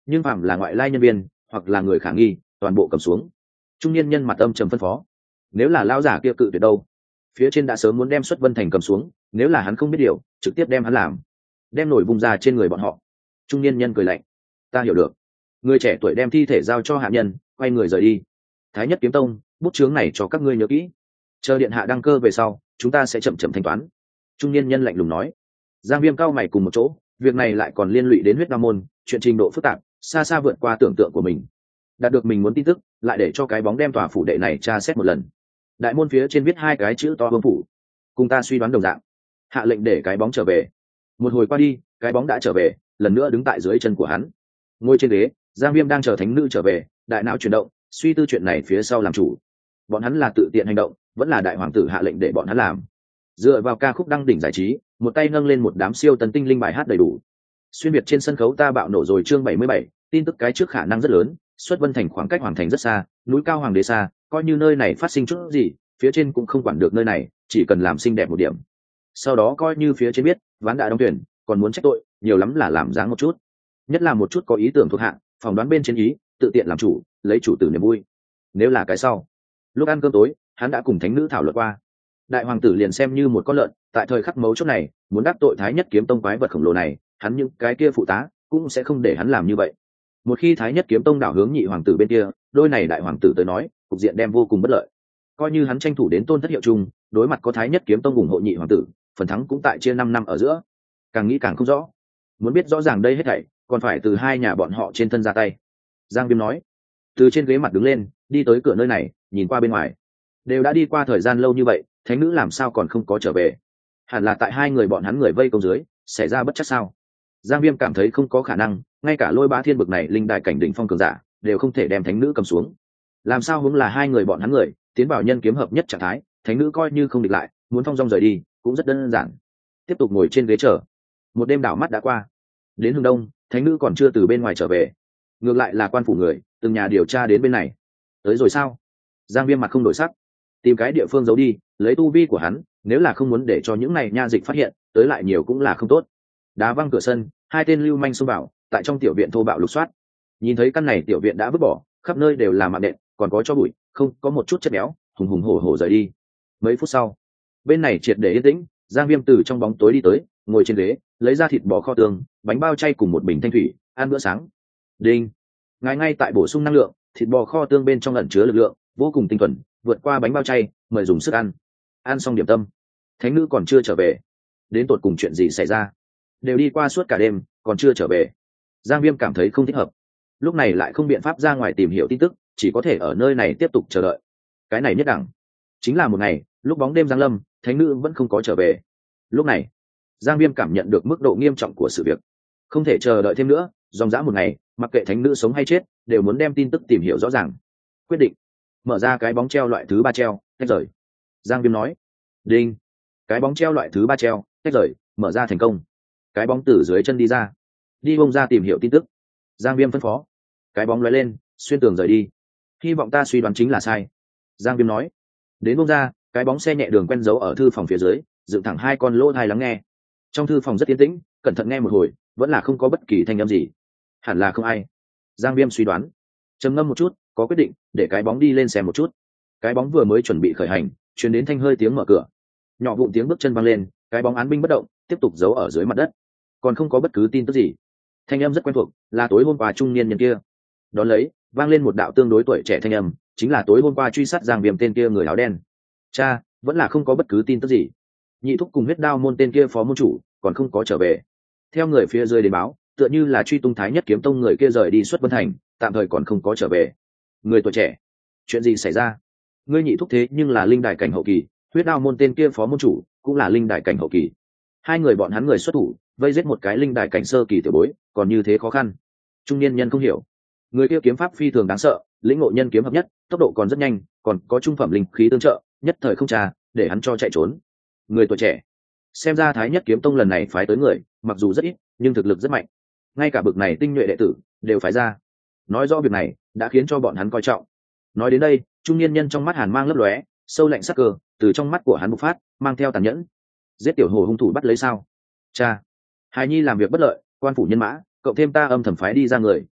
nhưng phạm là ngoại lai nhân viên hoặc là người khả nghi toàn bộ cầm xuống. Trung niên nhân mặt âm trầm phân phó. Nếu là lão giả kia cự tuyệt đâu, phía trên đã sớm muốn đem Xuất Vân Thành cầm xuống, nếu là hắn không biết điều trực tiếp đem hắn làm, đem nổi vùng ra trên người bọn họ. Trung niên nhân cười lạnh. Ta hiểu được. Người trẻ tuổi đem thi thể giao cho hạ nhân, quay người rời đi. Thái Nhất Kiếm Tông, bút chướng này cho các ngươi nhớ kỹ, chờ điện hạ đăng cơ về sau chúng ta sẽ chậm chậm thanh toán. Trung niên nhân lạnh lùng nói. Giang Viêm cao mày cùng một chỗ, việc này lại còn liên lụy đến Huyết Đao môn, chuyện trình độ phức tạp xa xa vượt qua tưởng tượng của mình. Đạt được mình muốn tin tức, lại để cho cái bóng đem tòa phủ đệ này tra xét một lần. Đại môn phía trên viết hai cái chữ to vương phủ, cùng ta suy đoán đồng dạng. Hạ lệnh để cái bóng trở về. Một hồi qua đi, cái bóng đã trở về, lần nữa đứng tại dưới chân của hắn. Ngồi trên ghế, Giang Viêm đang chờ thánh nữ trở về, đại não chuyển động, suy tư chuyện này phía sau làm chủ. Bọn hắn là tự tiện hành động, vẫn là đại hoàng tử hạ lệnh để bọn hắn làm? Dựa vào ca khúc đăng đỉnh giải trí, một tay nâng lên một đám siêu tần tinh linh bài hát đầy đủ. Xuyên việt trên sân khấu ta bạo nổ rồi chương bảy mươi bảy, tin tức cái trước khả năng rất lớn, Xuất Vân Thành khoảng cách hoàng thành rất xa, núi cao hoàng đế xa, coi như nơi này phát sinh chút gì, phía trên cũng không quản được nơi này, chỉ cần làm xinh đẹp một điểm. Sau đó coi như phía trên biết, ván đã đóng tuyển, còn muốn trách tội, nhiều lắm là làm dáng một chút. Nhất là một chút có ý tưởng thuộc hạ, phỏng đoán bên trên ý, tự tiện làm chủ, lấy chủ tử niềm vui. Nếu là cái sau, lúc ăn cơm tối, hắn đã cùng thánh nữ thảo luận qua. Đại hoàng tử liền xem như một con lợn, tại thời khắc mấu chốt này, muốn đắc tội Thái Nhất Kiếm Tông quái vật khổng lồ này, hắn những cái kia phụ tá cũng sẽ không để hắn làm như vậy. Một khi Thái Nhất Kiếm Tông đảo hướng nhị hoàng tử bên kia, đôi này đại hoàng tử tới nói, cục diện đem vô cùng bất lợi. Coi như hắn tranh thủ đến tôn thất hiệu chung, đối mặt có Thái Nhất Kiếm Tông ủng hộ nhị hoàng tử, phần thắng cũng tại chia năm năm ở giữa. Càng nghĩ càng không rõ. Muốn biết rõ ràng đây hết thảy, còn phải từ hai nhà bọn họ trên thân ra tay. Giang Viêm nói. Từ trên ghế mặt đứng lên, đi tới cửa nơi này, nhìn qua bên ngoài. Đều đã đi qua thời gian lâu như vậy, thánh nữ làm sao còn không có trở về? Hẳn là tại hai người bọn hắn người vây công dưới, xảy ra bất chắc sao? Giang Viêm cảm thấy không có khả năng, ngay cả Lôi Bá Thiên bực này linh đại cảnh đỉnh phong cường giả, đều không thể đem thánh nữ cầm xuống. Làm sao hướng là hai người bọn hắn người, tiến vào nhân kiếm hợp nhất trạng thái, thánh nữ coi như không địch lại, muốn phong dong rời đi, cũng rất đơn giản. Tiếp tục ngồi trên ghế chờ. Một đêm đảo mắt đã qua. Đến hướng đông, thánh nữ còn chưa từ bên ngoài trở về. Ngược lại là quan phủ người, từng nhà điều tra đến bên này. Tới rồi sao? Giang Viêm mặt không đổi sắc, tìm cái địa phương giấu đi, lấy tu vi của hắn, nếu là không muốn để cho những này nha dịch phát hiện, tới lại nhiều cũng là không tốt. Đá văng cửa sân, hai tên lưu manh xông vào, tại trong tiểu viện thô bạo lục soát. Nhìn thấy căn này tiểu viện đã vứt bỏ, khắp nơi đều là mạng đệm, còn có cho bụi, không có một chút chất béo, hùng hùng hổ hổ rời đi. Mấy phút sau, bên này triệt để yên tĩnh, Giang Viêm từ trong bóng tối đi tới, ngồi trên ghế, lấy ra thịt bò kho tương, bánh bao chay cùng một bình thanh thủy, ăn bữa sáng. Đinh. Ngài ngay tại bổ sung năng lượng, thịt bò kho tương bên trong ẩn chứa lực lượng vô cùng tinh thuần, vượt qua bánh bao chay, mời dùng sức ăn. Ăn xong điểm tâm, thánh nữ còn chưa trở về. Đến tột cùng chuyện gì xảy ra? Đều đi qua suốt cả đêm, còn chưa trở về. Giang Viêm cảm thấy không thích hợp. Lúc này lại không biện pháp ra ngoài tìm hiểu tin tức, chỉ có thể ở nơi này tiếp tục chờ đợi. Cái này nhất đẳng. Chính là một ngày, lúc bóng đêm giáng lâm, thánh nữ vẫn không có trở về. Lúc này, Giang Viêm cảm nhận được mức độ nghiêm trọng của sự việc. Không thể chờ đợi thêm nữa, dòng dã một ngày, mặc kệ thánh nữ sống hay chết, đều muốn đem tin tức tìm hiểu rõ ràng. Quyết định, mở ra cái bóng treo loại thứ ba treo, tách rời. Giang Viêm nói. Đinh. Cái bóng treo loại thứ ba treo, tách rời, mở ra thành công. Cái bóng từ dưới chân đi ra, đi bông ra tìm hiểu tin tức. Giang Viêm phân phó. Cái bóng lóe lên, xuyên tường rời đi. Hy vọng ta suy đoán chính là sai. Giang Viêm nói. Đến bông ra, cái bóng xe nhẹ đường quen giấu ở thư phòng phía dưới, dựng thẳng hai con lỗ tai lắng nghe. Trong thư phòng rất yên tĩnh, cẩn thận nghe một hồi, vẫn là không có bất kỳ thanh âm gì. Hẳn là không ai. Giang Viêm suy đoán. Trầm ngâm một chút, có quyết định để cái bóng đi lên xem một chút. Cái bóng vừa mới chuẩn bị khởi hành, truyền đến thanh hơi tiếng mở cửa. Nhỏ vụn tiếng bước chân văng lên, cái bóng án binh bất động, tiếp tục giấu ở dưới mặt đất. Còn không có bất cứ tin tức gì. Thanh âm rất quen thuộc, là tối hôm qua trung niên nhân kia. Đón lấy, vang lên một đạo tương đối tuổi trẻ thanh âm, chính là tối hôm qua truy sát Giang Viêm tên kia người áo đen. Cha, vẫn là không có bất cứ tin tức gì. Nhị thúc cùng Huyết Đao môn tên kia phó môn chủ, còn không có trở về. Theo người phía dưới đến báo, tựa như là truy tung Thái Nhất Kiếm Tông người kia rời đi Xuất Vân Thành, tạm thời còn không có trở về. Người tuổi trẻ, chuyện gì xảy ra? Ngươi nhị thúc thế nhưng là linh đài cảnh hậu kỳ, Huyết Đao môn tên kia phó môn chủ cũng là linh đài cảnh hậu kỳ. Hai người bọn hắn người xuất thủ, vây giết một cái linh đài cảnh sơ kỳ tiểu bối, còn như thế khó khăn. Trung niên nhân không hiểu. Người kia kiếm pháp phi thường đáng sợ, lĩnh ngộ nhân kiếm hợp nhất, tốc độ còn rất nhanh, còn có trung phẩm linh khí tương trợ, nhất thời không trà, để hắn cho chạy trốn. Người tuổi trẻ, xem ra Thái Nhất Kiếm Tông lần này phái tới người, mặc dù rất ít, nhưng thực lực rất mạnh. Ngay cả bực này tinh nhuệ đệ tử đều phái ra. Nói rõ việc này đã khiến cho bọn hắn coi trọng. Nói đến đây, trung niên nhân trong mắt hàn mang lấp lóe, sâu lạnh sắc cơ từ trong mắt của hắn bộc phát, mang theo tàn nhẫn. Giết tiểu hồ hung thủ bắt lấy sao? Cha, hài nhi làm việc bất lợi, quan phủ nhân mã, cộng thêm ta âm thầm phái đi ra người,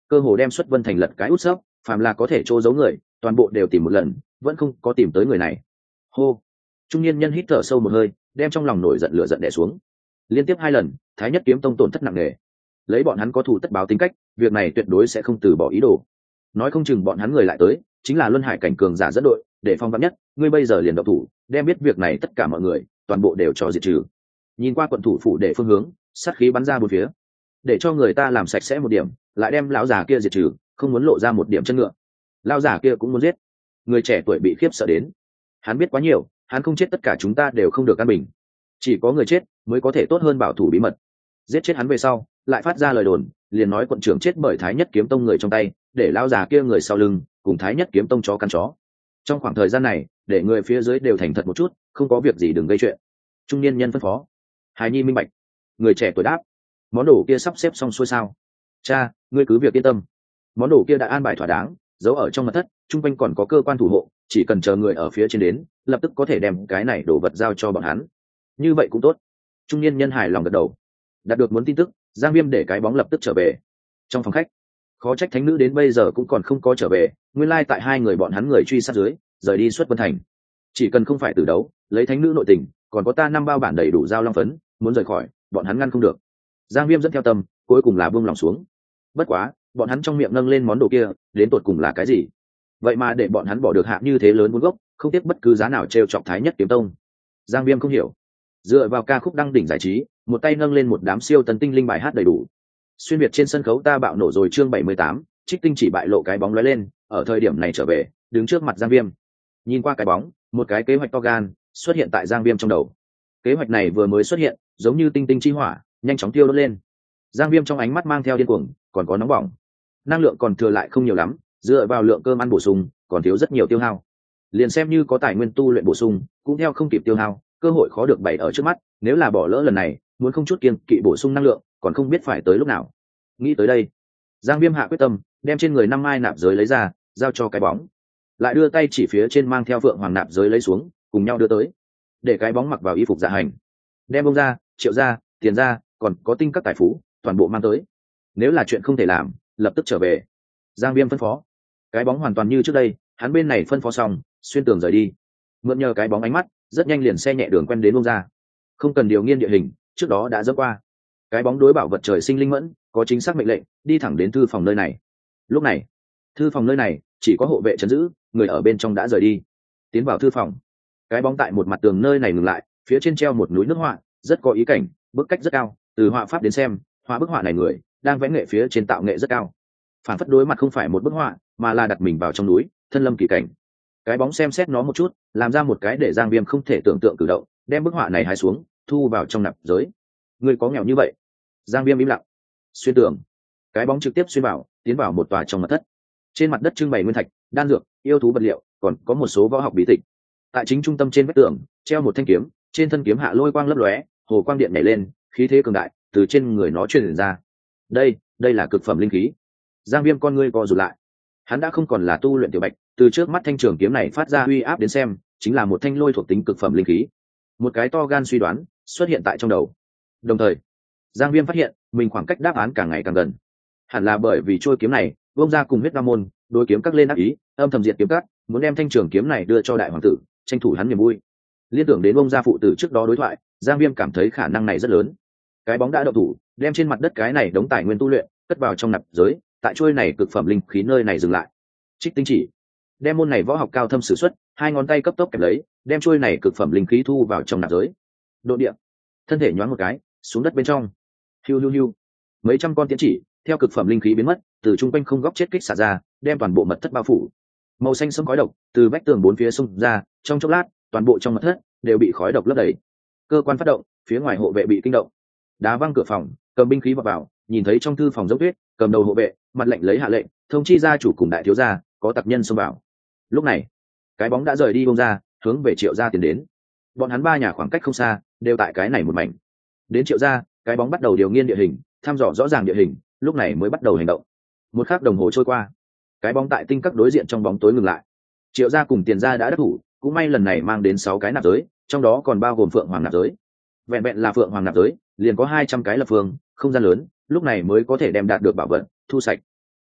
cơ hồ đem xuất vân thành lật cái út sấp, phàm là có thể chỗ giấu người toàn bộ đều tìm một lần, vẫn không có tìm tới người này. Hô. Trung niên nhân hít thở sâu một hơi, đem trong lòng nổi giận lửa giận đè xuống. Liên tiếp hai lần Thái Nhất Kiếm Tông tổn thất nặng nề, lấy bọn hắn có thù tất báo tính cách, việc này tuyệt đối sẽ không từ bỏ ý đồ. Nói không chừng bọn hắn người lại tới chính là luân hải cảnh cường giả dẫn đội, để phong vắn nhất ngươi bây giờ liền động thủ, đem biết việc này tất cả mọi người toàn bộ đều cho diệt trừ. Nhìn qua quận thủ phủ để phương hướng, sát khí bắn ra bốn phía, để cho người ta làm sạch sẽ một điểm, lại đem lão già kia diệt trừ, không muốn lộ ra một điểm chân ngựa. Lão già kia cũng muốn giết. Người trẻ tuổi bị khiếp sợ đến, hắn biết quá nhiều, hắn không chết tất cả chúng ta đều không được an bình, chỉ có người chết mới có thể tốt hơn bảo thủ bí mật. Giết chết hắn về sau lại phát ra lời đồn, liền nói quận trưởng chết bởi Thái Nhất Kiếm Tông người trong tay, để lão già kia người sau lưng cùng Thái Nhất Kiếm Tông chó căn chó. Trong khoảng thời gian này để người phía dưới đều thành thật một chút, không có việc gì đừng gây chuyện. Trung niên nhân phân phó. Hài nhi minh bạch. Người trẻ tuổi đáp. Món đồ kia sắp xếp xong xuôi sao? Cha, ngươi cứ việc yên tâm, món đồ kia đã an bài thỏa đáng, giấu ở trong mật thất, chung quanh còn có cơ quan thủ hộ, chỉ cần chờ người ở phía trên đến, lập tức có thể đem cái này đồ vật giao cho bọn hắn. Như vậy cũng tốt. Trung niên nhân hài lòng gật đầu. Đạt được muốn tin tức, Giang Viêm để cái bóng lập tức trở về. Trong phòng khách, khó trách thánh nữ đến bây giờ cũng còn không có trở về, nguyên lai tại hai người bọn hắn người truy sát dưới, rời đi xuất Vân Thành. Chỉ cần không phải tử đấu, lấy thánh nữ nội tình, còn có ta năm bao bản đầy đủ giao long phấn, muốn rời khỏi, bọn hắn ngăn không được. Giang Viêm dẫn theo tâm, cuối cùng là buông lòng xuống. Bất quá, bọn hắn trong miệng nâng lên món đồ kia, đến tột cùng là cái gì? Vậy mà để bọn hắn bỏ được hạ như thế lớn vốn gốc, không tiếc bất cứ giá nào trêu chọc Thái Nhất Kiếm Tông. Giang Viêm không hiểu. Dựa vào ca khúc đăng đỉnh giải trí, một tay nâng lên một đám siêu tấn tinh linh bài hát đầy đủ. Xuyên việt trên sân khấu ta bạo nổ rồi chương bảy mươi tám, Trích Tinh chỉ bại lộ cái bóng lóe lên, ở thời điểm này trở về, đứng trước mặt Giang Viêm. Nhìn qua cái bóng, một cái kế hoạch to gan xuất hiện tại Giang Viêm trong đầu. Kế hoạch này vừa mới xuất hiện, giống như tinh tinh chi hỏa, nhanh chóng tiêu đốt lên. Giang Viêm trong ánh mắt mang theo điên cuồng, còn có nóng bỏng. Năng lượng còn thừa lại không nhiều lắm, dựa vào lượng cơm ăn bổ sung, còn thiếu rất nhiều tiêu hao. Liền xem như có tài nguyên tu luyện bổ sung, cũng theo không kịp tiêu hao, cơ hội khó được bày ở trước mắt, nếu là bỏ lỡ lần này, muốn không chút kiêng kỵ bổ sung năng lượng, còn không biết phải tới lúc nào. Nghĩ tới đây, Giang Viêm hạ quyết tâm, đem trên người năm mai nạp giới lấy ra, giao cho cái bóng. Lại đưa tay chỉ phía trên mang theo Phượng Hoàng nạp giới lấy xuống, cùng nhau đưa tới. Để cái bóng mặc vào y phục dạ hành. Đem bông ra, triệu ra, tiền ra, còn có tinh các tài phú, toàn bộ mang tới. Nếu là chuyện không thể làm, lập tức trở về. Giang Viêm phân phó. Cái bóng hoàn toàn như trước đây, hắn bên này phân phó xong, xuyên tường rời đi. Mượn nhờ cái bóng ánh mắt, rất nhanh liền xe nhẹ đường quen đến bông ra. Không cần điều nghiên địa hình, trước đó đã dỡ qua. Cái bóng đối bảo vật trời sinh linh mẫn, có chính xác mệnh lệnh, đi thẳng đến thư phòng nơi này. Lúc này, thư phòng nơi này chỉ có hộ vệ trấn giữ, người ở bên trong đã rời đi. Tiến vào thư phòng, cái bóng tại một mặt tường nơi này ngừng lại, phía trên treo một núi nước họa, rất có ý cảnh, bức cách rất cao. Từ họa pháp đến xem, họa bức họa này người đang vẽ nghệ phía trên tạo nghệ rất cao. Phản phất đối mặt không phải một bức họa, mà là đặt mình vào trong núi, thân lâm kỳ cảnh. Cái bóng xem xét nó một chút, làm ra một cái để Giang Viêm không thể tưởng tượng cử động, đem bức họa này hái xuống, thu vào trong nạp giới. Người có nghèo như vậy? Giang Viêm im lặng. Xuyên tường, cái bóng trực tiếp xuyên vào, tiến vào một tòa trong mật thất. Trên mặt đất trưng bày nguyên thạch, đan dược, yêu thú vật liệu, còn có một số võ học bí tịch. Tại chính trung tâm trên vách tường treo một thanh kiếm, trên thân kiếm hạ lôi quang lấp lóe, hồ quang điện nhảy lên, khí thế cường đại từ trên người nó truyền ra. Đây, đây là cực phẩm linh khí. Giang Viêm con ngươi co rụt lại. Hắn đã không còn là tu luyện tiểu bạch, từ trước mắt thanh trường kiếm này phát ra uy áp đến xem, chính là một thanh lôi thuộc tính cực phẩm linh khí. Một cái to gan suy đoán xuất hiện tại trong đầu. Đồng thời, Giang Viêm phát hiện mình khoảng cách đáp án càng ngày càng gần. Hẳn là bởi vì trôi kiếm này vông ra cùng huyết ma môn đối kiếm các lên ác ý, âm thầm diệt kiếm các, muốn đem thanh trường kiếm này đưa cho đại hoàng tử, tranh thủ hắn niềm vui. Liên tưởng đến vông gia phụ tử trước đó đối thoại, Giang Viêm cảm thấy khả năng này rất lớn. Cái bóng đã động thủ, đem trên mặt đất cái này đống tài nguyên tu luyện cất vào trong nạp giới, tại trôi này cực phẩm linh khí nơi này dừng lại. Trích Tinh chỉ, đem môn này võ học cao thâm sử xuất, hai ngón tay cấp tốc kẹp lấy, đem trôi này cực phẩm linh khí thu vào trong nạp giới. Độ địa, thân thể nhoáng một cái, xuống đất bên trong. Hiu hiu hiu, mấy trăm con tiến chỉ theo cực phẩm linh khí biến mất, từ trung quanh không góc chết kích xả ra, đem toàn bộ mật thất bao phủ. Màu xanh sẫm khói độc từ vách tường bốn phía xung ra, trong chốc lát, toàn bộ trong mật thất đều bị khói độc lấp đầy. Cơ quan phát động, phía ngoài hộ vệ bị kinh động, đá văng cửa phòng, cầm binh khí vào vào, nhìn thấy trong thư phòng dốc tuyết, cầm đầu hộ vệ, mặt lệnh lấy hạ lệnh, thông chi gia chủ cùng đại thiếu gia, có tặc nhân xông vào. Lúc này, cái bóng đã rời đi bông ra, hướng về Triệu gia tiến đến. Bọn hắn ba nhà khoảng cách không xa, đều tại cái này một mảnh. Đến Triệu gia, cái bóng bắt đầu điều nghiên địa hình, thăm dò rõ ràng địa hình, lúc này mới bắt đầu hành động. Một khắc đồng hồ trôi qua, cái bóng tại tinh các đối diện trong bóng tối ngừng lại. Triệu gia cùng Tiền gia đã đắc thủ, cũng may lần này mang đến sáu cái nạp giới, trong đó còn bao gồm Phượng Hoàng nạp giới. Vẹn vẹn là Phượng Hoàng nạp giới, liền có hai trăm cái lập phương, không gian lớn, lúc này mới có thể đem đạt được bảo vật, thu sạch.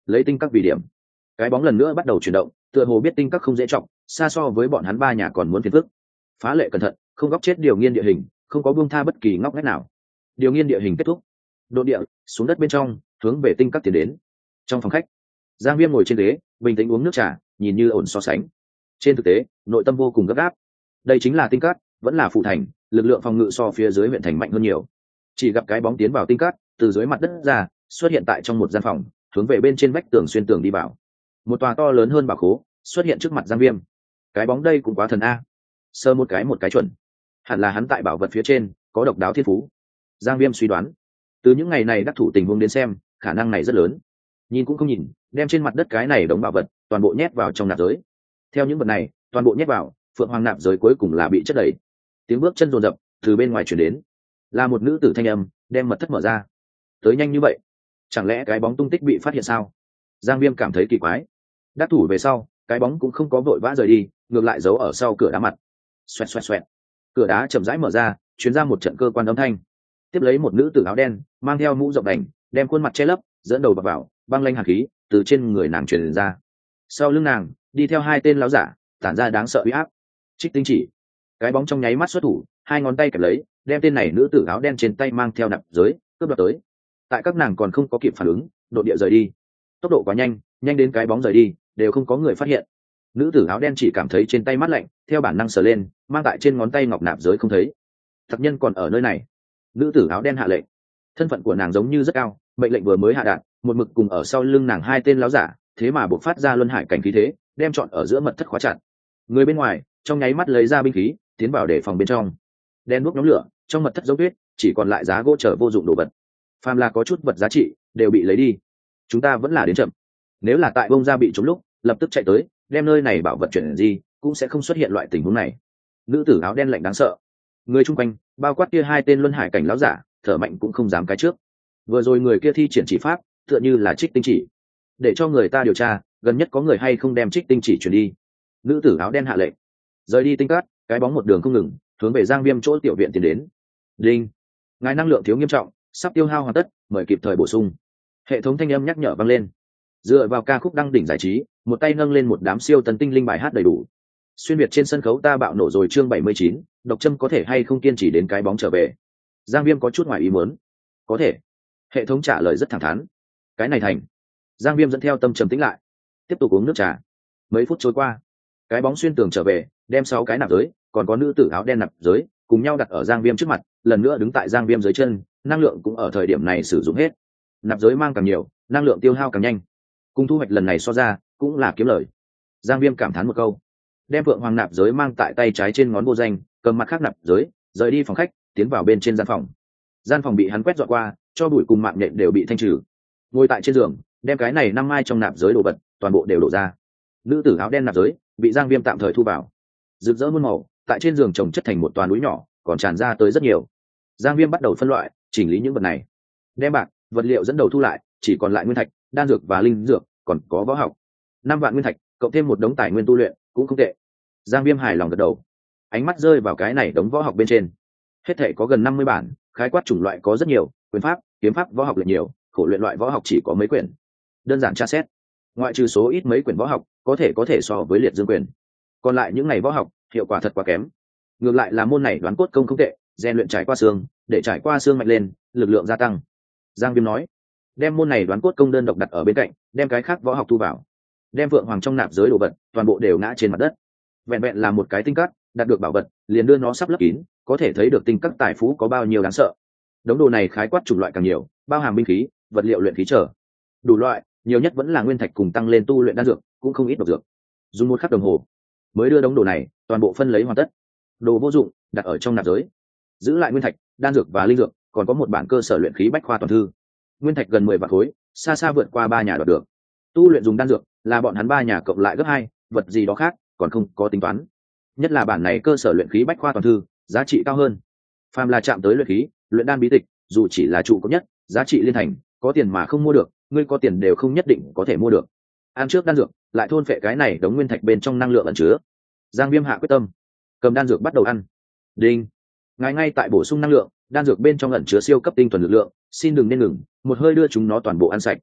lấy tinh các vì điểm. Cái bóng lần nữa bắt đầu chuyển động, tựa hồ biết tinh các không dễ trọng, xa so với bọn hắn ba nhà còn muốn phiền phức. Phá lệ cẩn thận, không góc chết điều nghiên địa hình, không có buông tha bất kỳ ngóc ngách nào. Điều nghiên địa hình kết thúc, độ địa xuống đất bên trong, hướng về tinh các tiến đến. Trong phòng khách, Giang Viêm ngồi trên ghế, bình tĩnh uống nước trà, nhìn như ổn so sánh. Trên thực tế, nội tâm vô cùng gấp gáp. Đây chính là tinh các, vẫn là phụ thành, lực lượng phòng ngự so phía dưới huyện thành mạnh hơn nhiều. Chỉ gặp cái bóng tiến vào tinh các, từ dưới mặt đất ra, xuất hiện tại trong một gian phòng, hướng về bên trên vách tường xuyên tường đi vào. Một tòa to lớn hơn bảo khố xuất hiện trước mặt Giang Viêm. Cái bóng đây cũng quá thần a, sơ một cái một cái chuẩn, hẳn là hắn tại bảo vật phía trên có độc đáo thiên phú. Giang Viêm suy đoán, từ những ngày này đắc thủ tình huống đến xem, khả năng này rất lớn. Nhìn cũng không nhìn, đem trên mặt đất cái này đống bảo vật toàn bộ nhét vào trong nạp giới. Theo những vật này toàn bộ nhét vào, phượng hoàng nạp giới cuối cùng là bị chất đầy. Tiếng bước chân rồn rập từ bên ngoài chuyển đến, là một nữ tử thanh âm đem mật thất mở ra. Tới nhanh như vậy, chẳng lẽ cái bóng tung tích bị phát hiện sao? Giang Viêm cảm thấy kỳ quái. Đắc thủ về sau, cái bóng cũng không có vội vã rời đi, ngược lại giấu ở sau cửa đá mặt. Xoẹt xoẹt xoẹt, cửa đá chậm rãi mở ra, truyền ra một trận cơ quan âm thanh. Tiếp lấy một nữ tử áo đen mang theo mũ rộng đành, đem khuôn mặt che lấp, dẫn đầu vào, vào băng lanh hàn khí từ trên người nàng truyền ra. Sau lưng nàng đi theo hai tên lão giả, tản ra đáng sợ uy áp. Trích tinh chỉ. Cái bóng trong nháy mắt xuất thủ, hai ngón tay kẹp lấy, đem tên này nữ tử áo đen trên tay mang theo nạp giới cướp đoạt tới. Tại các nàng còn không có kịp phản ứng, độ địa rời đi. Tốc độ quá nhanh, nhanh đến cái bóng rời đi đều không có người phát hiện. Nữ tử áo đen chỉ cảm thấy trên tay mát lạnh, theo bản năng sờ lên, mang tại trên ngón tay ngọc nạp giới không thấy. Thật nhân còn ở nơi này. Nữ tử áo đen hạ lệnh. Thân phận của nàng giống như rất cao, mệnh lệnh vừa mới hạ đạt, một mực cùng ở sau lưng nàng hai tên láo giả, thế mà buộc phát ra luân hải cảnh khí thế, đem trọn ở giữa mật thất khóa chặt. Người bên ngoài trong nháy mắt lấy ra binh khí, tiến vào để phòng bên trong. Đen đuốc nhóm lửa, trong mật thất giống tuyết, chỉ còn lại giá gỗ trở vô dụng đồ vật. Phàm là có chút vật giá trị đều bị lấy đi. Chúng ta vẫn là đến chậm. Nếu là tại bông ra bị trúng lúc, lập tức chạy tới, đem nơi này bảo vật chuyển gì, cũng sẽ không xuất hiện loại tình huống này. Nữ tử áo đen lạnh đáng sợ. Người chung quanh, bao quát kia hai tên luân hải cảnh lão giả, thở mạnh cũng không dám cái trước. Vừa rồi người kia thi triển chỉ pháp, tựa như là trích tinh chỉ, để cho người ta điều tra, gần nhất có người hay không đem trích tinh chỉ chuyển đi. Nữ tử áo đen hạ lệnh, rời đi tinh cát, cái bóng một đường không ngừng, hướng về Giang Viêm chỗ tiểu viện tiến đến. Đinh, ngài năng lượng thiếu nghiêm trọng, sắp tiêu hao hoàn tất, mời kịp thời bổ sung. Hệ thống thanh âm nhắc nhở vang lên. Dựa vào ca khúc đăng đỉnh giải trí, một tay nâng lên một đám siêu tần tinh linh bài hát đầy đủ. Xuyên việt trên sân khấu ta bạo nổ rồi chương bảy mươi chín, độc châm có thể hay không kiên trì đến cái bóng trở về. Giang Viêm có chút ngoài ý muốn. Có thể. Hệ thống trả lời rất thẳng thắn. Cái này thành. Giang Viêm dẫn theo tâm trầm tĩnh lại, tiếp tục uống nước trà. Mấy phút trôi qua, cái bóng xuyên tường trở về, đem sáu cái nạp giới, còn có nữ tử áo đen nạp giới, cùng nhau đặt ở Giang Viêm trước mặt, lần nữa đứng tại Giang Viêm dưới chân, năng lượng cũng ở thời điểm này sử dụng hết. Nạp giới mang càng nhiều, năng lượng tiêu hao càng nhanh. Cùng thu hoạch lần này so ra, cũng là kiếm lời. Giang Viêm cảm thán một câu, đem vượng hoàng nạp giới mang tại tay trái trên ngón vô danh, cầm mặt khác nạp giới, rời đi phòng khách, tiến vào bên trên gian phòng. Gian phòng bị hắn quét dọn qua, cho bụi cùng mạng nhện đều bị thanh trừ. Ngồi tại trên giường, đem cái này năm mai trong nạp giới đồ vật, toàn bộ đều đổ ra. Nữ tử áo đen nạp giới bị Giang Viêm tạm thời thu vào, rực rỡ muôn màu, tại trên giường chồng chất thành một toà núi nhỏ, còn tràn ra tới rất nhiều. Giang Viêm bắt đầu phân loại, chỉnh lý những vật này, đem bạc, vật liệu dẫn đầu thu lại, chỉ còn lại nguyên thạch, đan dược và linh dược, còn có võ học. Năm vạn nguyên thạch, cộng thêm một đống tài nguyên tu luyện, cũng không tệ. Giang Viêm hài lòng gật đầu, ánh mắt rơi vào cái này đống võ học bên trên. Hết thể có gần năm mươi bản, khái quát chủng loại có rất nhiều, quyền pháp, kiếm pháp, võ học luyện nhiều, khổ luyện loại võ học chỉ có mấy quyển. Đơn giản tra xét, ngoại trừ số ít mấy quyển võ học có thể có thể so với liệt dương quyền, còn lại những ngày võ học hiệu quả thật quá kém. Ngược lại là môn này đoán cốt công không tệ, rèn luyện trải qua xương, để trải qua xương mạnh lên, lực lượng gia tăng. Giang Viêm nói, đem môn này đoán cốt công đơn độc đặt ở bên cạnh, đem cái khác võ học thu vào, đem vượng hoàng trong nạp giới đồ vật toàn bộ đều ngã trên mặt đất. Vẹn vẹn là một cái tinh cắt, đạt được bảo vật liền đưa nó sắp lấp kín, có thể thấy được tinh cắt tài phú có bao nhiêu đáng sợ. Đống đồ này khái quát chủng loại càng nhiều, bao hàm binh khí, vật liệu luyện khí trở đủ loại, nhiều nhất vẫn là nguyên thạch cùng tăng lên tu luyện đan dược, cũng không ít độc dược. Dùng một khắc đồng hồ mới đưa đống đồ này toàn bộ phân lấy hoàn tất. Đồ vô dụng đặt ở trong nạp giới, giữ lại nguyên thạch, đan dược và linh dược, còn có một bản cơ sở luyện khí bách khoa toàn thư. Nguyên thạch gần mười vạn khối, xa xa vượt qua ba nhà đoạt được. Tu luyện dùng đan dược là bọn hắn ba nhà cộng lại gấp hai, vật gì đó khác còn không có tính toán. Nhất là bản này cơ sở luyện khí bách khoa toàn thư, giá trị cao hơn. Phàm là chạm tới luyện khí, luyện đan bí tịch, dù chỉ là trụ cấp nhất, giá trị liên thành, có tiền mà không mua được, ngươi có tiền đều không nhất định có thể mua được. Ăn trước đan dược, lại thôn phệ cái này đống nguyên thạch bên trong năng lượng ẩn chứa. Giang Viêm hạ quyết tâm, cầm đan dược bắt đầu ăn. Đinh, ngài ngay tại bổ sung năng lượng, đan dược bên trong ẩn chứa siêu cấp tinh thuần lực lượng, xin đừng nên ngừng, một hơi đưa chúng nó toàn bộ ăn sạch.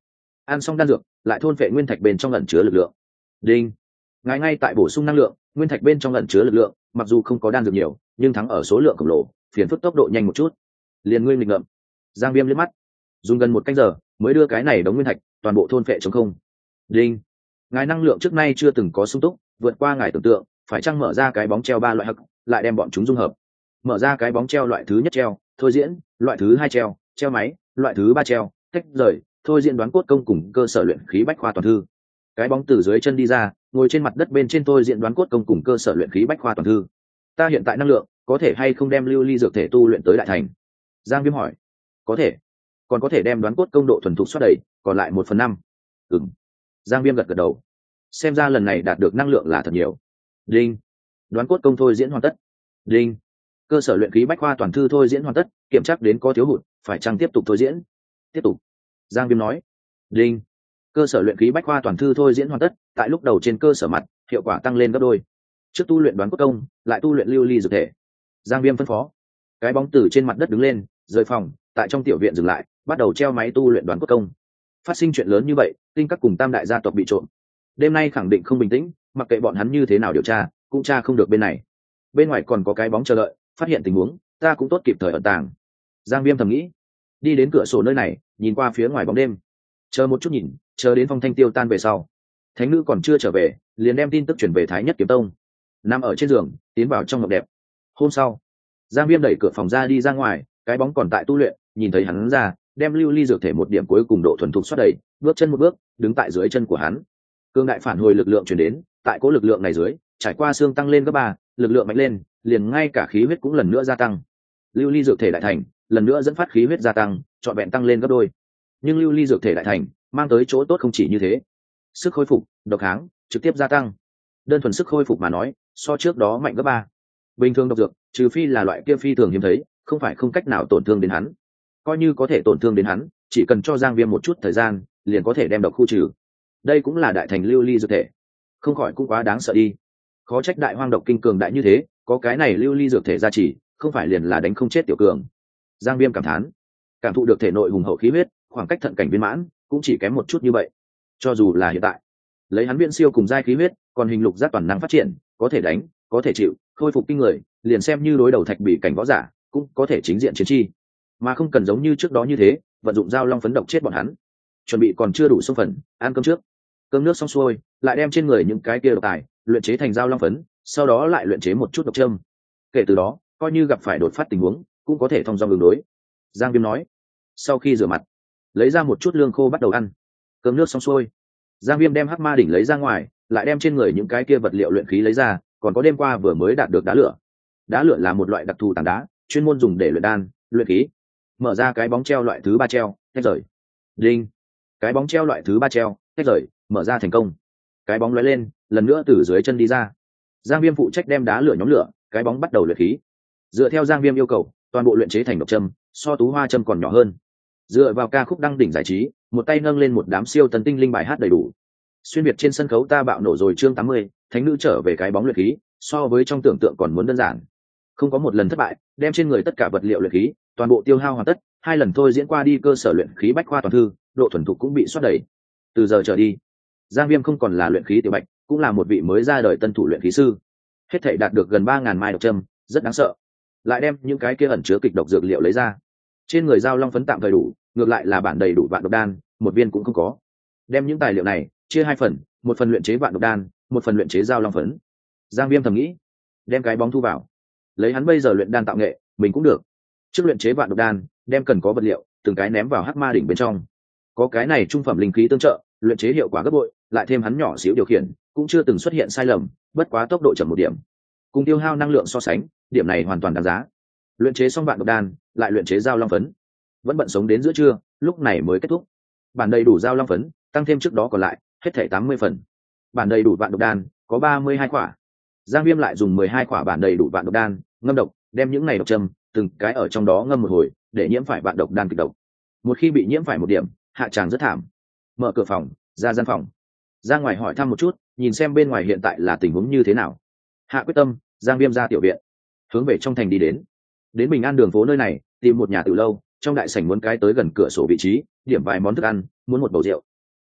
ăn xong đan dược lại thôn phệ nguyên thạch bên trong ẩn chứa lực lượng. Đinh, ngài ngay tại bổ sung năng lượng, nguyên thạch bên trong ẩn chứa lực lượng, mặc dù không có đan dược nhiều nhưng thắng ở số lượng khổng lồ, phiền phức tốc độ nhanh một chút. Liền ngươi nghịch ngợm. Giang Viêm liếc mắt, dùng gần một canh giờ mới đưa cái này đống nguyên thạch toàn bộ thôn phệ chống không. Đinh, ngài năng lượng trước nay chưa từng có sung túc, vượt qua ngài tưởng tượng, phải chăng mở ra cái bóng treo ba loại hắc, lại đem bọn chúng dung hợp. Mở ra cái bóng treo loại thứ nhất treo thôi diễn, loại thứ hai treo treo máy, loại thứ ba treo tách rời thôi diễn đoán cốt công cùng cơ sở luyện khí bách khoa toàn thư. Cái bóng từ dưới chân đi ra, ngồi trên mặt đất bên trên thôi diễn đoán cốt công cùng cơ sở luyện khí bách khoa toàn thư. Ta hiện tại năng lượng có thể hay không đem lưu ly dược thể tu luyện tới đại thành? Giang Viêm hỏi. Có thể. Còn có thể đem đoán cốt công độ thuần thục xoát đầy, còn lại một phần năm. Ừm. Giang Viêm gật gật đầu. Xem ra lần này đạt được năng lượng là thật nhiều. Đinh, đoán cốt công thôi diễn hoàn tất. Đinh, cơ sở luyện khí bách khoa toàn thư thôi diễn hoàn tất, kiểm tra đến có thiếu hụt, phải chăng tiếp tục thôi diễn? Tiếp tục. Giang Viêm nói. Đinh, cơ sở luyện khí bách khoa toàn thư thôi diễn hoàn tất, tại lúc đầu trên cơ sở mặt hiệu quả tăng lên gấp đôi. Trước tu luyện đoán cốt công, lại tu luyện lưu ly dược thể. Giang Viêm phân phó. Cái bóng từ trên mặt đất đứng lên, rời phòng, tại trong tiểu viện dừng lại, bắt đầu treo máy tu luyện đoán cốt công. Phát sinh chuyện lớn như vậy, Tinh Các cùng Tam đại gia tộc bị trộm, đêm nay khẳng định không bình tĩnh, mặc kệ bọn hắn như thế nào điều tra cũng tra không được bên này. Bên ngoài còn có cái bóng chờ đợi, phát hiện tình huống ta cũng tốt kịp thời ẩn tàng. Giang Viêm thầm nghĩ, đi đến cửa sổ nơi này, nhìn qua phía ngoài bóng đêm, chờ một chút nhìn, chờ đến phong thanh tiêu tan về sau, thánh nữ còn chưa trở về, liền đem tin tức chuyển về Thái Nhất Kiếm Tông. Nằm ở trên giường, tiến vào trong mộng đẹp. Hôm sau, Giang Viêm đẩy cửa phòng ra đi ra ngoài, cái bóng còn tại tu luyện, nhìn thấy hắn ra, đem lưu ly dược thể một điểm cuối cùng độ thuần thục xoát đầy, bước chân một bước, đứng tại dưới chân của hắn. Cương đại phản hồi lực lượng truyền đến, tại cố lực lượng này dưới, trải qua xương tăng lên gấp ba, lực lượng mạnh lên, liền ngay cả khí huyết cũng lần nữa gia tăng. Lưu ly dược thể đại thành, lần nữa dẫn phát khí huyết gia tăng, trọn vẹn tăng lên gấp đôi. Nhưng lưu ly dược thể đại thành, mang tới chỗ tốt không chỉ như thế. Sức khôi phục, độc kháng, trực tiếp gia tăng. Đơn thuần sức khôi phục mà nói, so trước đó mạnh gấp ba. Bình thường độc dược, trừ phi là loại kia phi thường hiếm thấy, không phải không cách nào tổn thương đến hắn. Coi như có thể tổn thương đến hắn, chỉ cần cho Giang Viêm một chút thời gian, liền có thể đem độc khu trừ. Đây cũng là đại thành lưu ly dược thể, không khỏi cũng quá đáng sợ đi. Khó trách đại hoang độc kinh cường đại như thế, có cái này lưu ly dược thể gia trì, không phải liền là đánh không chết tiểu cường. Giang Viêm cảm thán, cảm thụ được thể nội hùng hậu khí huyết, khoảng cách thận cảnh viên mãn cũng chỉ kém một chút như vậy. Cho dù là hiện tại, lấy hắn viễn siêu cùng giai khí huyết, còn hình lục giác toàn năng phát triển, có thể đánh, có thể chịu, khôi phục kinh người, liền xem như đối đầu thạch bị cảnh võ giả, cũng có thể chính diện chiến chi, mà không cần giống như trước đó như thế, vận dụng dao long phấn độc chết bọn hắn. Chuẩn bị còn chưa đủ xung phần, ăn cơm trước. Cơm nước xong xuôi, lại đem trên người những cái kia độc tài luyện chế thành dao long phấn, sau đó lại luyện chế một chút độc châm. Kể từ đó, coi như gặp phải đột phát tình huống, cũng có thể thông dong đường đối. Giang Viêm nói. Sau khi rửa mặt, lấy ra một chút lương khô bắt đầu ăn. Cơm nước xong xuôi, Giang Viêm đem hắc ma đỉnh lấy ra ngoài, lại đem trên người những cái kia vật liệu luyện khí lấy ra, còn có đêm qua vừa mới đạt được đá lửa. Đá lửa là một loại đặc thù tảng đá, chuyên môn dùng để luyện đan, luyện khí. Mở ra cái bóng treo loại thứ ba treo, tách rời. Đinh. Cái bóng treo loại thứ ba treo, tách rời, mở ra thành công. Cái bóng lóe lên, lần nữa từ dưới chân đi ra. Giang Viêm phụ trách đem đá lửa nhóm lửa, cái bóng bắt đầu luyện khí. Dựa theo Giang Viêm yêu cầu, toàn bộ luyện chế thành độc châm, so tú hoa châm còn nhỏ hơn. Dựa vào ca khúc đăng đỉnh giải trí, một tay nâng lên một đám siêu tần tinh linh bài hát đầy đủ. Xuyên việt trên sân khấu ta bạo nổ rồi chương tám mươi, thánh nữ trở về cái bóng luyện khí, so với trong tưởng tượng còn muốn đơn giản. Không có một lần thất bại, đem trên người tất cả vật liệu luyện khí, toàn bộ tiêu hao hoàn tất, hai lần thôi diễn qua đi cơ sở luyện khí bách khoa toàn thư, độ thuần thục cũng bị xoát đẩy. Từ giờ trở đi, Giang Viêm không còn là luyện khí tiểu bạch, cũng là một vị mới ra đời tân thủ luyện khí sư. Hết thảy đạt được gần ba ngàn mai độc châm, rất đáng sợ. Lại đem những cái kia ẩn chứa kịch độc dược liệu lấy ra. Trên người dao long phấn tạm thời đủ, ngược lại là bản đầy đủ vạn độc đan, một viên cũng không có. Đem những tài liệu này chia hai phần, một phần luyện chế vạn độc đan, một phần luyện chế dao long phấn. Giang Viêm thầm nghĩ, đem cái bóng thu vào. Lấy hắn bây giờ luyện đan tạo nghệ, mình cũng được. Trước luyện chế vạn độc đan, đem cần có vật liệu, từng cái ném vào hắc ma đỉnh bên trong. Có cái này trung phẩm linh khí tương trợ, luyện chế hiệu quả gấp bội, lại thêm hắn nhỏ xíu điều khiển, cũng chưa từng xuất hiện sai lầm, bất quá tốc độ chậm một điểm. Cùng tiêu hao năng lượng so sánh, điểm này hoàn toàn đáng giá. Luyện chế xong vạn độc đan, lại luyện chế dao long phấn. Vẫn bận sống đến giữa trưa, lúc này mới kết thúc. Bản đầy đủ dao long phấn, tăng thêm trước đó còn lại, hết thảy tám mươi phần. Bản đầy đủ vạn độc đan, có ba mươi hai quả. Giang Viêm lại dùng mười hai quả bản đầy đủ vạn độc đan, ngâm độc, đem những này độc châm, từng cái ở trong đó ngâm một hồi, để nhiễm phải vạn độc đan kịch độc. Một khi bị nhiễm phải một điểm, hạ tràng rất thảm. Mở cửa phòng, ra gian phòng. Ra ngoài hỏi thăm một chút, nhìn xem bên ngoài hiện tại là tình huống như thế nào. Hạ quyết tâm, Giang Viêm ra tiểu viện, hướng về trong thành đi đến. Đến Bình An đường phố nơi này, tìm một nhà tiểu lâu, trong đại sảnh muốn cái tới gần cửa sổ vị trí, điểm vài món thức ăn, muốn một bầu rượu.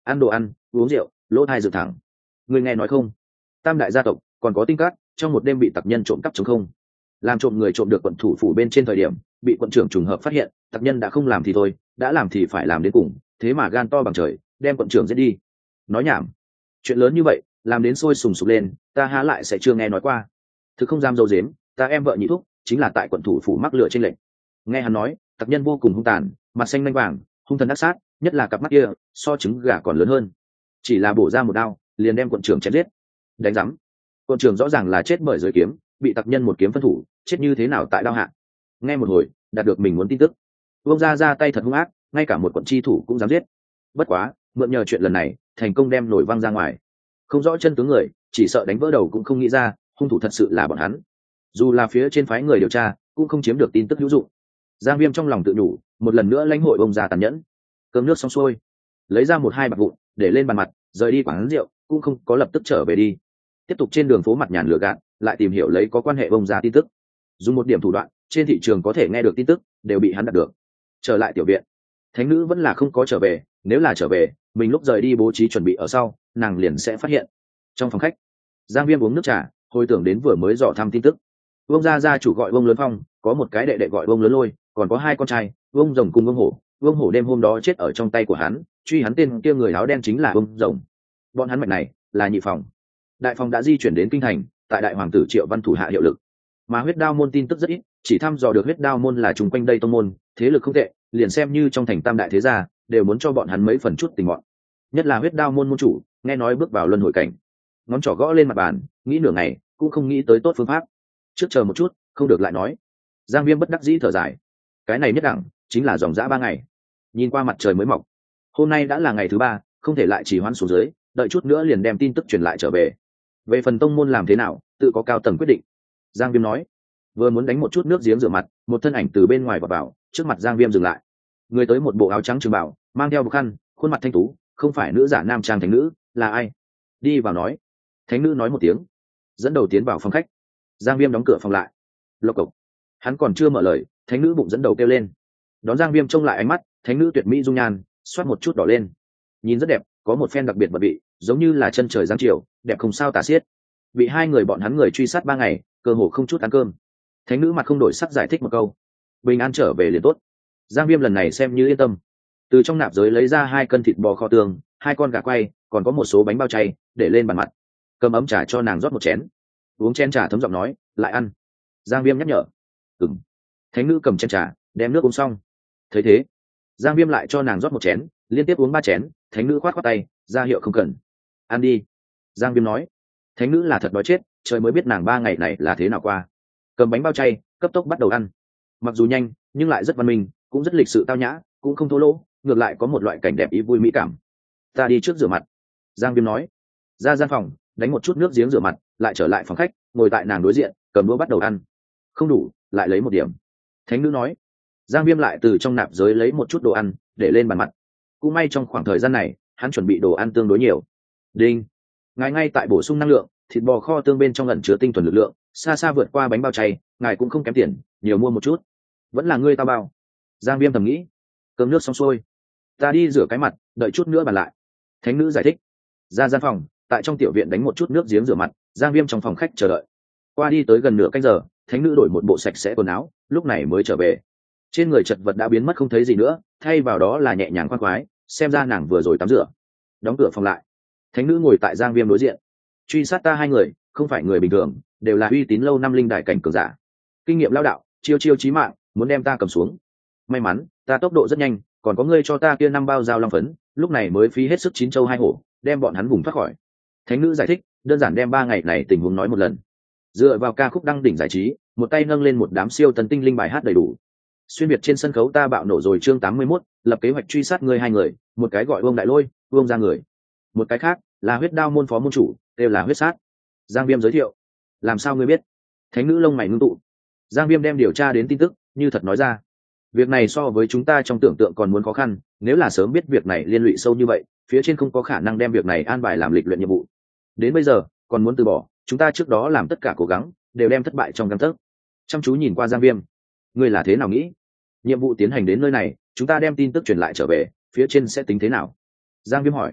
ăn đồ ăn uống rượu lỗ thai dựng thẳng. Người nghe nói không, tam đại gia tộc còn có tinh cát trong một đêm bị tặc nhân trộm cắp chống không, làm trộm người trộm được quận thủ phủ bên trên thời điểm bị quận trưởng trùng hợp phát hiện, tặc nhân đã không làm thì thôi, đã làm thì phải làm đến cùng, thế mà gan to bằng trời đem quận trưởng giết đi. Nói nhảm, chuyện lớn như vậy làm đến sôi sùng sục lên, ta há lại sẽ chưa nghe nói qua. Thực không dám dâu dếm, ta em vợ nhị thúc chính là tại quận thủ phủ mắc lửa trên lệnh. Nghe hắn nói tặc nhân vô cùng hung tàn, mặt xanh lanh vàng, hung thần ác sát, nhất là cặp mắt kia so trứng gà còn lớn hơn, chỉ là bổ ra một đao liền đem quận trưởng chém giết. Đánh rắm, quận trưởng rõ ràng là chết bởi giới kiếm, bị tặc nhân một kiếm phân thủ, chết như thế nào tại đao hạ. Nghe một hồi đạt được mình muốn tin tức. Vương gia ra tay thật hung ác, ngay cả một quận chi thủ cũng dám giết. Bất quá mượn nhờ chuyện lần này thành công đem nổi văng ra ngoài, không rõ chân tướng người chỉ sợ đánh vỡ đầu cũng không nghĩ ra hung thủ thật sự là bọn hắn. Dù là phía trên phái người điều tra cũng không chiếm được tin tức hữu dụng. Giang Viêm trong lòng tự nhủ, một lần nữa lãnh hội ông già tàn nhẫn. Cơm nước xong xuôi, lấy ra một hai bạc vụn để lên bàn mặt, rời đi quán rượu cũng không có lập tức trở về đi, tiếp tục trên đường phố mặt nhàn lừa gạt, lại tìm hiểu lấy có quan hệ ông già tin tức. Dùng một điểm thủ đoạn trên thị trường có thể nghe được tin tức đều bị hắn đạt được. Trở lại tiểu viện, thánh nữ vẫn là không có trở về, nếu là trở về mình lúc rời đi bố trí chuẩn bị ở sau nàng liền sẽ phát hiện. Trong phòng khách, Giang Viêm uống nước trà, hồi tưởng đến vừa mới dò thăm tin tức. Vương gia gia chủ gọi Vương Lớn Phong, có một cái đệ đệ gọi Vương Lớn Lôi, còn có hai con trai, Vương Rồng cùng Vương Hổ. Vương Hổ đêm hôm đó chết ở trong tay của hắn, truy hắn tên kia người áo đen chính là Vương Rồng. Bọn hắn mạch này là nhị phòng. Đại phòng đã di chuyển đến kinh thành, tại đại hoàng tử Triệu Văn thủ hạ hiệu lực. Mà huyết đao môn tin tức rất ít, chỉ thăm dò được huyết đao môn là chung quanh đây tông môn, thế lực không tệ, liền xem như trong thành tam đại thế gia đều muốn cho bọn hắn mấy phần chút tình mọn. Nhất là huyết đao môn môn chủ, nghe nói bước vào luân hồi cảnh, ngón trỏ gõ lên mặt bàn, nghĩ nửa ngày cũng không nghĩ tới tốt phương pháp. Trước chờ một chút, không được lại nói. Giang Viêm bất đắc dĩ thở dài, cái này nhất đẳng chính là dòng dã ba ngày. Nhìn qua mặt trời mới mọc, hôm nay đã là ngày thứ ba, không thể lại chỉ hoãn xuống dưới, đợi chút nữa liền đem tin tức truyền lại trở về. Về phần tông môn làm thế nào tự có cao tầng quyết định. Giang Viêm nói, vừa muốn đánh một chút nước giếng rửa mặt, một thân ảnh từ bên ngoài vào vào, trước mặt Giang Viêm dừng lại. Người tới một bộ áo trắng trường bảo, mang theo bức khăn, khuôn mặt thanh tú, không phải nữ giả nam trang thánh nữ, là ai? Đi vào nói. Thánh nữ nói một tiếng, dẫn đầu tiến vào phòng khách. Giang Viêm đóng cửa phòng lại. Lộc cộc, hắn còn chưa mở lời, thánh nữ bụng dẫn đầu kêu lên. Đón Giang Viêm trông lại ánh mắt, thánh nữ tuyệt mỹ dung nhan xoát một chút đỏ lên, nhìn rất đẹp, có một phen đặc biệt vật vị, giống như là chân trời giáng chiều, đẹp không sao tả xiết. Bị hai người bọn hắn người truy sát ba ngày, cơ hồ không chút ăn cơm. Thánh nữ mặt không đổi sắc giải thích một câu, bình an trở về liền tốt. Giang Viêm lần này xem như yên tâm, từ trong nạp giới lấy ra hai cân thịt bò kho tường, hai con gà quay, còn có một số bánh bao chay để lên bàn mặt, cầm ấm trà cho nàng rót một chén. Uống chén trà thấm giọng nói, lại ăn. Giang Viêm nhắc nhở. Ừm. Thánh nữ cầm chén trà, đem nước uống xong. Thấy thế, Giang Viêm lại cho nàng rót một chén, liên tiếp uống ba chén. Thánh nữ khoát khoát tay, ra hiệu không cần. Ăn đi. Giang Viêm nói. Thánh nữ là thật đói chết, trời mới biết nàng ba ngày này là thế nào qua. Cầm bánh bao chay, cấp tốc bắt đầu ăn. Mặc dù nhanh, nhưng lại rất văn minh, cũng rất lịch sự tao nhã, cũng không thô lỗ, ngược lại có một loại cảnh đẹp ý vui mỹ cảm. Ta đi trước rửa mặt. Giang Viêm nói. Ra gian phòng, đánh một chút nước giếng rửa mặt, lại trở lại phòng khách, ngồi tại nàng đối diện, cầm đũa bắt đầu ăn. Không đủ, lại lấy một điểm. Thánh nữ nói. Giang Viêm lại từ trong nạp giới lấy một chút đồ ăn để lên bàn mặt. Cũng may trong khoảng thời gian này hắn chuẩn bị đồ ăn tương đối nhiều. Đinh, ngài ngay tại bổ sung năng lượng, thịt bò kho tương bên trong ẩn chứa tinh thuần lực lượng, xa xa vượt qua bánh bao chay, ngài cũng không kém tiền, nhiều mua một chút. Vẫn là ngươi tao bao. Giang Viêm thầm nghĩ. Cơm nước xong xuôi, ta đi rửa cái mặt, đợi chút nữa bàn lại. Thánh nữ giải thích. Ra gian phòng, tại trong tiểu viện đánh một chút nước giếng rửa mặt. Giang Viêm trong phòng khách chờ đợi. Qua đi tới gần nửa canh giờ, thánh nữ đổi một bộ sạch sẽ quần áo, lúc này mới trở về. Trên người chật vật đã biến mất không thấy gì nữa, thay vào đó là nhẹ nhàng khoan khoái, xem ra nàng vừa rồi tắm rửa. Đóng cửa phòng lại, thánh nữ ngồi tại Giang Viêm đối diện. Truy sát ta hai người không phải người bình thường, đều là uy tín lâu năm linh đại cảnh cường giả, kinh nghiệm lao đạo, chiêu chiêu chí mạng, muốn đem ta cầm xuống. May mắn ta tốc độ rất nhanh, còn có ngươi cho ta kia năm bao dao long phấn, lúc này mới phí hết sức chín châu hai hổ, đem bọn hắn vùng thoát khỏi. Thánh nữ giải thích, đơn giản đem ba ngày này tình huống nói một lần. Dựa vào ca khúc đăng đỉnh giải trí, một tay nâng lên một đám siêu tần tinh linh bài hát đầy đủ. Xuyên việt trên sân khấu ta bạo nổ rồi chương tám mươi mốt, lập kế hoạch truy sát ngươi hai người, một cái gọi Vương Đại Lôi, Vương ra người. Một cái khác là huyết đao môn phó môn chủ, đều là huyết sát. Giang Viêm giới thiệu. Làm sao ngươi biết? Thánh nữ lông mày ngưng tụ. Giang Viêm đem điều tra đến tin tức, như thật nói ra. Việc này so với chúng ta trong tưởng tượng còn muốn khó khăn, nếu là sớm biết việc này liên lụy sâu như vậy, phía trên không có khả năng đem việc này an bài làm lịch luyện nhiệm vụ. Đến bây giờ, còn muốn từ bỏ, chúng ta trước đó làm tất cả cố gắng, đều đem thất bại trong gang tấc. Chăm chú nhìn qua Giang Viêm. Ngươi là thế nào nghĩ? Nhiệm vụ tiến hành đến nơi này, chúng ta đem tin tức truyền lại trở về, phía trên sẽ tính thế nào? Giang Viêm hỏi.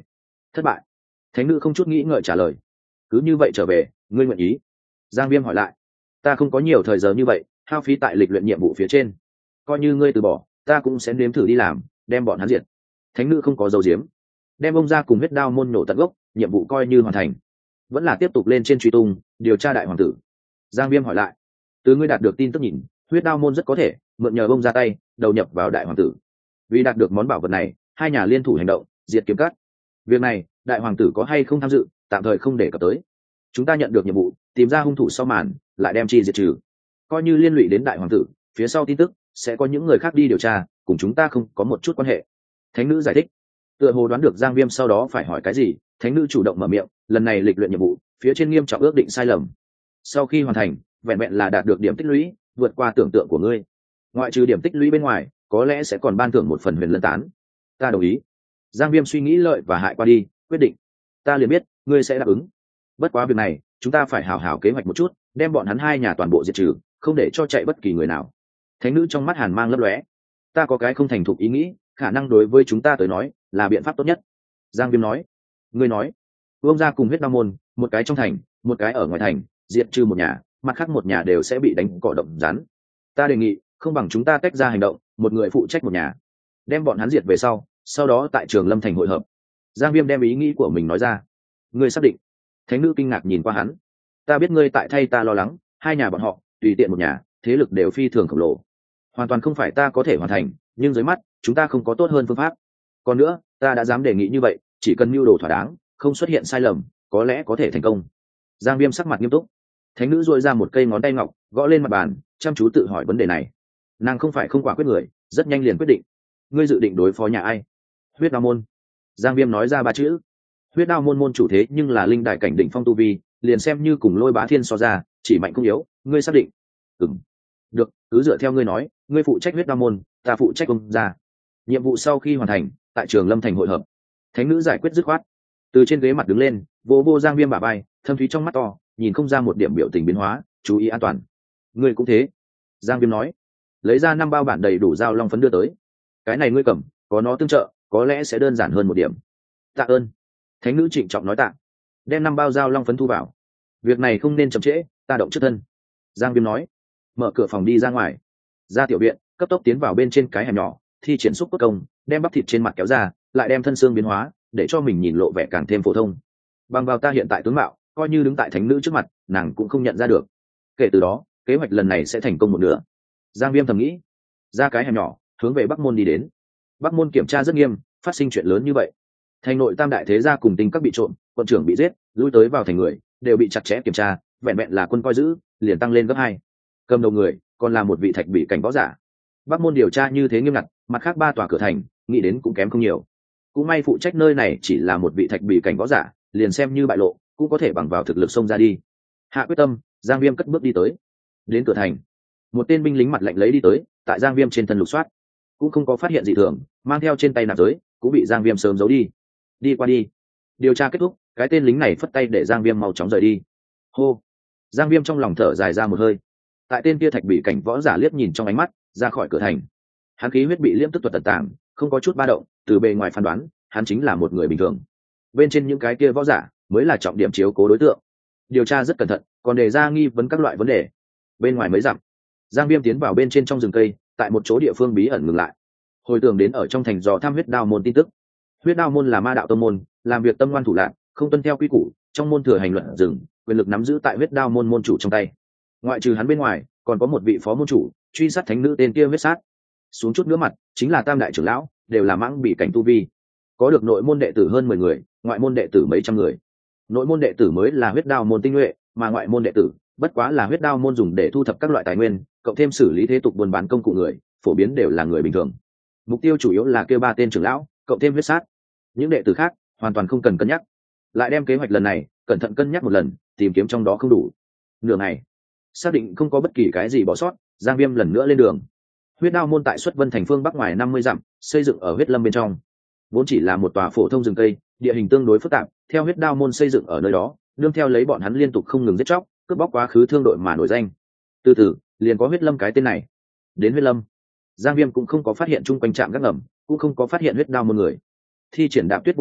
Thất bại. Thánh nữ không chút nghĩ ngợi trả lời. Cứ như vậy trở về, ngươi nguyện ý? Giang Viêm hỏi lại. Ta không có nhiều thời giờ như vậy, hao phí tại lịch luyện nhiệm vụ phía trên. Coi như ngươi từ bỏ, ta cũng sẽ nếm thử đi làm, đem bọn hắn diệt. Thánh nữ không có dấu diếm. Đem ông ra cùng huyết đao môn nổ tận gốc, nhiệm vụ coi như hoàn thành. Vẫn là tiếp tục lên trên truy tung, điều tra đại hoàng tử. Giang Viêm hỏi lại. Từ ngươi đạt được tin tức nhìn, huyết đao môn rất có thể mượn nhờ bông ra tay đầu nhập vào đại hoàng tử. Vì đạt được món bảo vật này, hai nhà liên thủ hành động diệt kiếm cắt. Việc này đại hoàng tử có hay không tham dự tạm thời không để cập tới. Chúng ta nhận được nhiệm vụ tìm ra hung thủ sau màn, lại đem chi diệt trừ. Coi như liên lụy đến đại hoàng tử, phía sau tin tức sẽ có những người khác đi điều tra, cùng chúng ta không có một chút quan hệ. Thánh nữ giải thích. Tựa hồ đoán được Giang Viêm sau đó phải hỏi cái gì, thánh nữ chủ động mở miệng. Lần này lịch luyện nhiệm vụ phía trên nghiêm trọng ước định sai lầm, sau khi hoàn thành vẹn vẹn là đạt được điểm tích lũy vượt qua tưởng tượng của ngươi. Ngoại trừ điểm tích lũy bên ngoài, có lẽ sẽ còn ban thưởng một phần huyền lân tán. Ta đồng ý. Giang Viêm suy nghĩ lợi và hại qua đi, quyết định. Ta liền biết ngươi sẽ đáp ứng. Bất quá việc này chúng ta phải hảo hảo kế hoạch một chút, đem bọn hắn hai nhà toàn bộ diệt trừ, không để cho chạy bất kỳ người nào. Thánh nữ trong mắt hàn mang lấp lóe. Ta có cái không thành thục ý nghĩ, khả năng đối với chúng ta tới nói là biện pháp tốt nhất. Giang Viêm nói. Ngươi nói. Vương gia cùng huyết đao môn, một cái trong thành, một cái ở ngoài thành, diệt trừ một nhà, mặt khác một nhà đều sẽ bị đánh cỏ động rắn. Ta đề nghị không bằng chúng ta tách ra hành động, một người phụ trách một nhà, đem bọn hắn diệt về sau sau đó tại Trường Lâm thành hội hợp. Giang Viêm đem ý nghĩ của mình nói ra. Ngươi xác định? Thánh nữ kinh ngạc nhìn qua hắn. Ta biết ngươi tại thay ta lo lắng, hai nhà bọn họ tùy tiện một nhà, thế lực đều phi thường khổng lồ, hoàn toàn không phải ta có thể hoàn thành, nhưng dưới mắt chúng ta không có tốt hơn phương pháp. Còn nữa, ta đã dám đề nghị như vậy, chỉ cần mưu đồ thỏa đáng, không xuất hiện sai lầm, có lẽ có thể thành công. Giang Viêm sắc mặt nghiêm túc. Thánh nữ duỗi ra một cây ngón tay ngọc, gõ lên mặt bàn, chăm chú tự hỏi vấn đề này. Nàng không phải không quả quyết người, rất nhanh liền quyết định. Ngươi dự định đối phó nhà ai? Huyết đao môn. Giang Viêm nói ra ba chữ. Huyết đao môn môn chủ thế nhưng là linh đại cảnh đỉnh phong tu vi, liền xem như cùng Lôi Bá Thiên so ra, chỉ mạnh không yếu. Ngươi xác định? Ừm. Được, cứ dựa theo ngươi nói, ngươi phụ trách huyết đao môn, ta phụ trách ông gia. Nhiệm vụ sau khi hoàn thành, tại Trường Lâm thành hội hợp. Thánh nữ giải quyết dứt khoát. Từ trên ghế mặt đứng lên, vỗ vỗ Giang Viêm bả vai, thâm thúy trong mắt to, nhìn không ra một điểm biểu tình biến hóa. Chú ý an toàn. Ngươi cũng thế. Giang Viêm nói. Lấy ra năm bao bản đầy đủ dao long phấn đưa tới. Cái này ngươi cầm, có nó tương trợ, có lẽ sẽ đơn giản hơn một điểm. Tạ ơn. Thánh nữ trịnh trọng nói tạ. Đem năm bao dao long phấn thu vào. Việc này không nên chậm trễ, ta động trước thân. Giang Viêm nói. Mở cửa phòng đi ra ngoài, ra tiểu viện, cấp tốc tiến vào bên trên cái hẻm nhỏ, thi triển xúc cốt công, đem bắp thịt trên mặt kéo ra, lại đem thân xương biến hóa, để cho mình nhìn lộ vẻ càng thêm phổ thông. Bằng vào ta hiện tại tướng mạo, coi như đứng tại thánh nữ trước mặt, nàng cũng không nhận ra được. Kể từ đó, kế hoạch lần này sẽ thành công một nửa. Giang Viêm thầm nghĩ. Ra cái hẻm nhỏ, hướng về Bắc Môn đi đến. Bắc Môn kiểm tra rất nghiêm, phát sinh chuyện lớn như vậy. Thành nội tam đại thế gia cùng tinh các bị trộm, quận trưởng bị giết, lui tới vào thành người đều bị chặt chẽ kiểm tra, vẹn vẹn là quân coi giữ liền tăng lên gấp hai. Cầm đầu người còn là một vị thạch bị cảnh võ giả. Bắc Môn điều tra như thế nghiêm ngặt, mặt khác ba tòa cửa thành nghĩ đến cũng kém không nhiều. Cũng may phụ trách nơi này chỉ là một vị thạch bị cảnh võ giả, liền xem như bại lộ cũng có thể bằng vào thực lực xông ra đi. Hạ quyết tâm, Giang Viêm cất bước đi tới. Đến cửa thành, một tên binh lính mặt lạnh lấy đi tới, tại Giang Viêm trên thân lục soát, cũng không có phát hiện gì thường, mang theo trên tay nạp giới cũng bị Giang Viêm sớm giấu đi. Đi qua đi. Điều tra kết thúc, cái tên lính này phất tay để Giang Viêm mau chóng rời đi. Hô. Giang Viêm trong lòng thở dài ra một hơi. Tại tên kia thạch bị cảnh võ giả liếc nhìn trong ánh mắt, ra khỏi cửa thành. Hắn khí huyết bị liễm tức tuật tận tàng, không có chút ba động, từ bề ngoài phán đoán, hắn chính là một người bình thường. Bên trên những cái kia võ giả mới là trọng điểm chiếu cố đối tượng. Điều tra rất cẩn thận, còn đề ra nghi vấn các loại vấn đề. Bên ngoài mới dặm, Giang Viêm tiến vào bên trên trong rừng cây, tại một chỗ địa phương bí ẩn ngừng lại. Hồi tưởng đến ở trong thành dò thăm huyết đao môn tin tức. Huyết đao môn là ma đạo tông môn, làm việc tâm ngoan thủ lạn, không tuân theo quy củ, trong môn thừa hành luận rừng, quyền lực nắm giữ tại huyết đao môn môn chủ trong tay. Ngoại trừ hắn bên ngoài, còn có một vị phó môn chủ truy sát thánh nữ tên kia huyết sát. Xuống chút nữa mặt, chính là tam đại trưởng lão, đều là mãng bị cảnh tu vi. Có được nội môn đệ tử hơn mười người, ngoại môn đệ tử mấy trăm người. Nội môn đệ tử mới là huyết đao môn tinh nhuệ, mà ngoại môn đệ tử bất quá là huyết đao môn dùng để thu thập các loại tài nguyên, cộng thêm xử lý thế tục buôn bán công cụ người, phổ biến đều là người bình thường. Mục tiêu chủ yếu là kêu ba tên trưởng lão, cộng thêm huyết sát. Những đệ tử khác hoàn toàn không cần cân nhắc. Lại đem kế hoạch lần này cẩn thận cân nhắc một lần, tìm kiếm trong đó không đủ. Nửa ngày, xác định không có bất kỳ cái gì bỏ sót, Giang Viêm lần nữa lên đường. Huyết đao môn tại Xuất Vân thành phương bắc ngoài năm mươi dặm, xây dựng ở huyết lâm bên trong. Vốn chỉ là một tòa phổ thông rừng cây, địa hình tương đối phức tạp, theo huyết đao môn xây dựng ở nơi đó, nương theo lấy bọn hắn liên tục không ngừng giết chóc, cướp bóc quá khứ thương đội mà nổi danh. Từ từ, liền có huyết lâm cái tên này. Đến huyết lâm, Giang Viêm cũng không có phát hiện chung quanh trạm gác ngầm, cũng không có phát hiện huyết đao môn người. Thi triển đạp tuyết vô ảnh,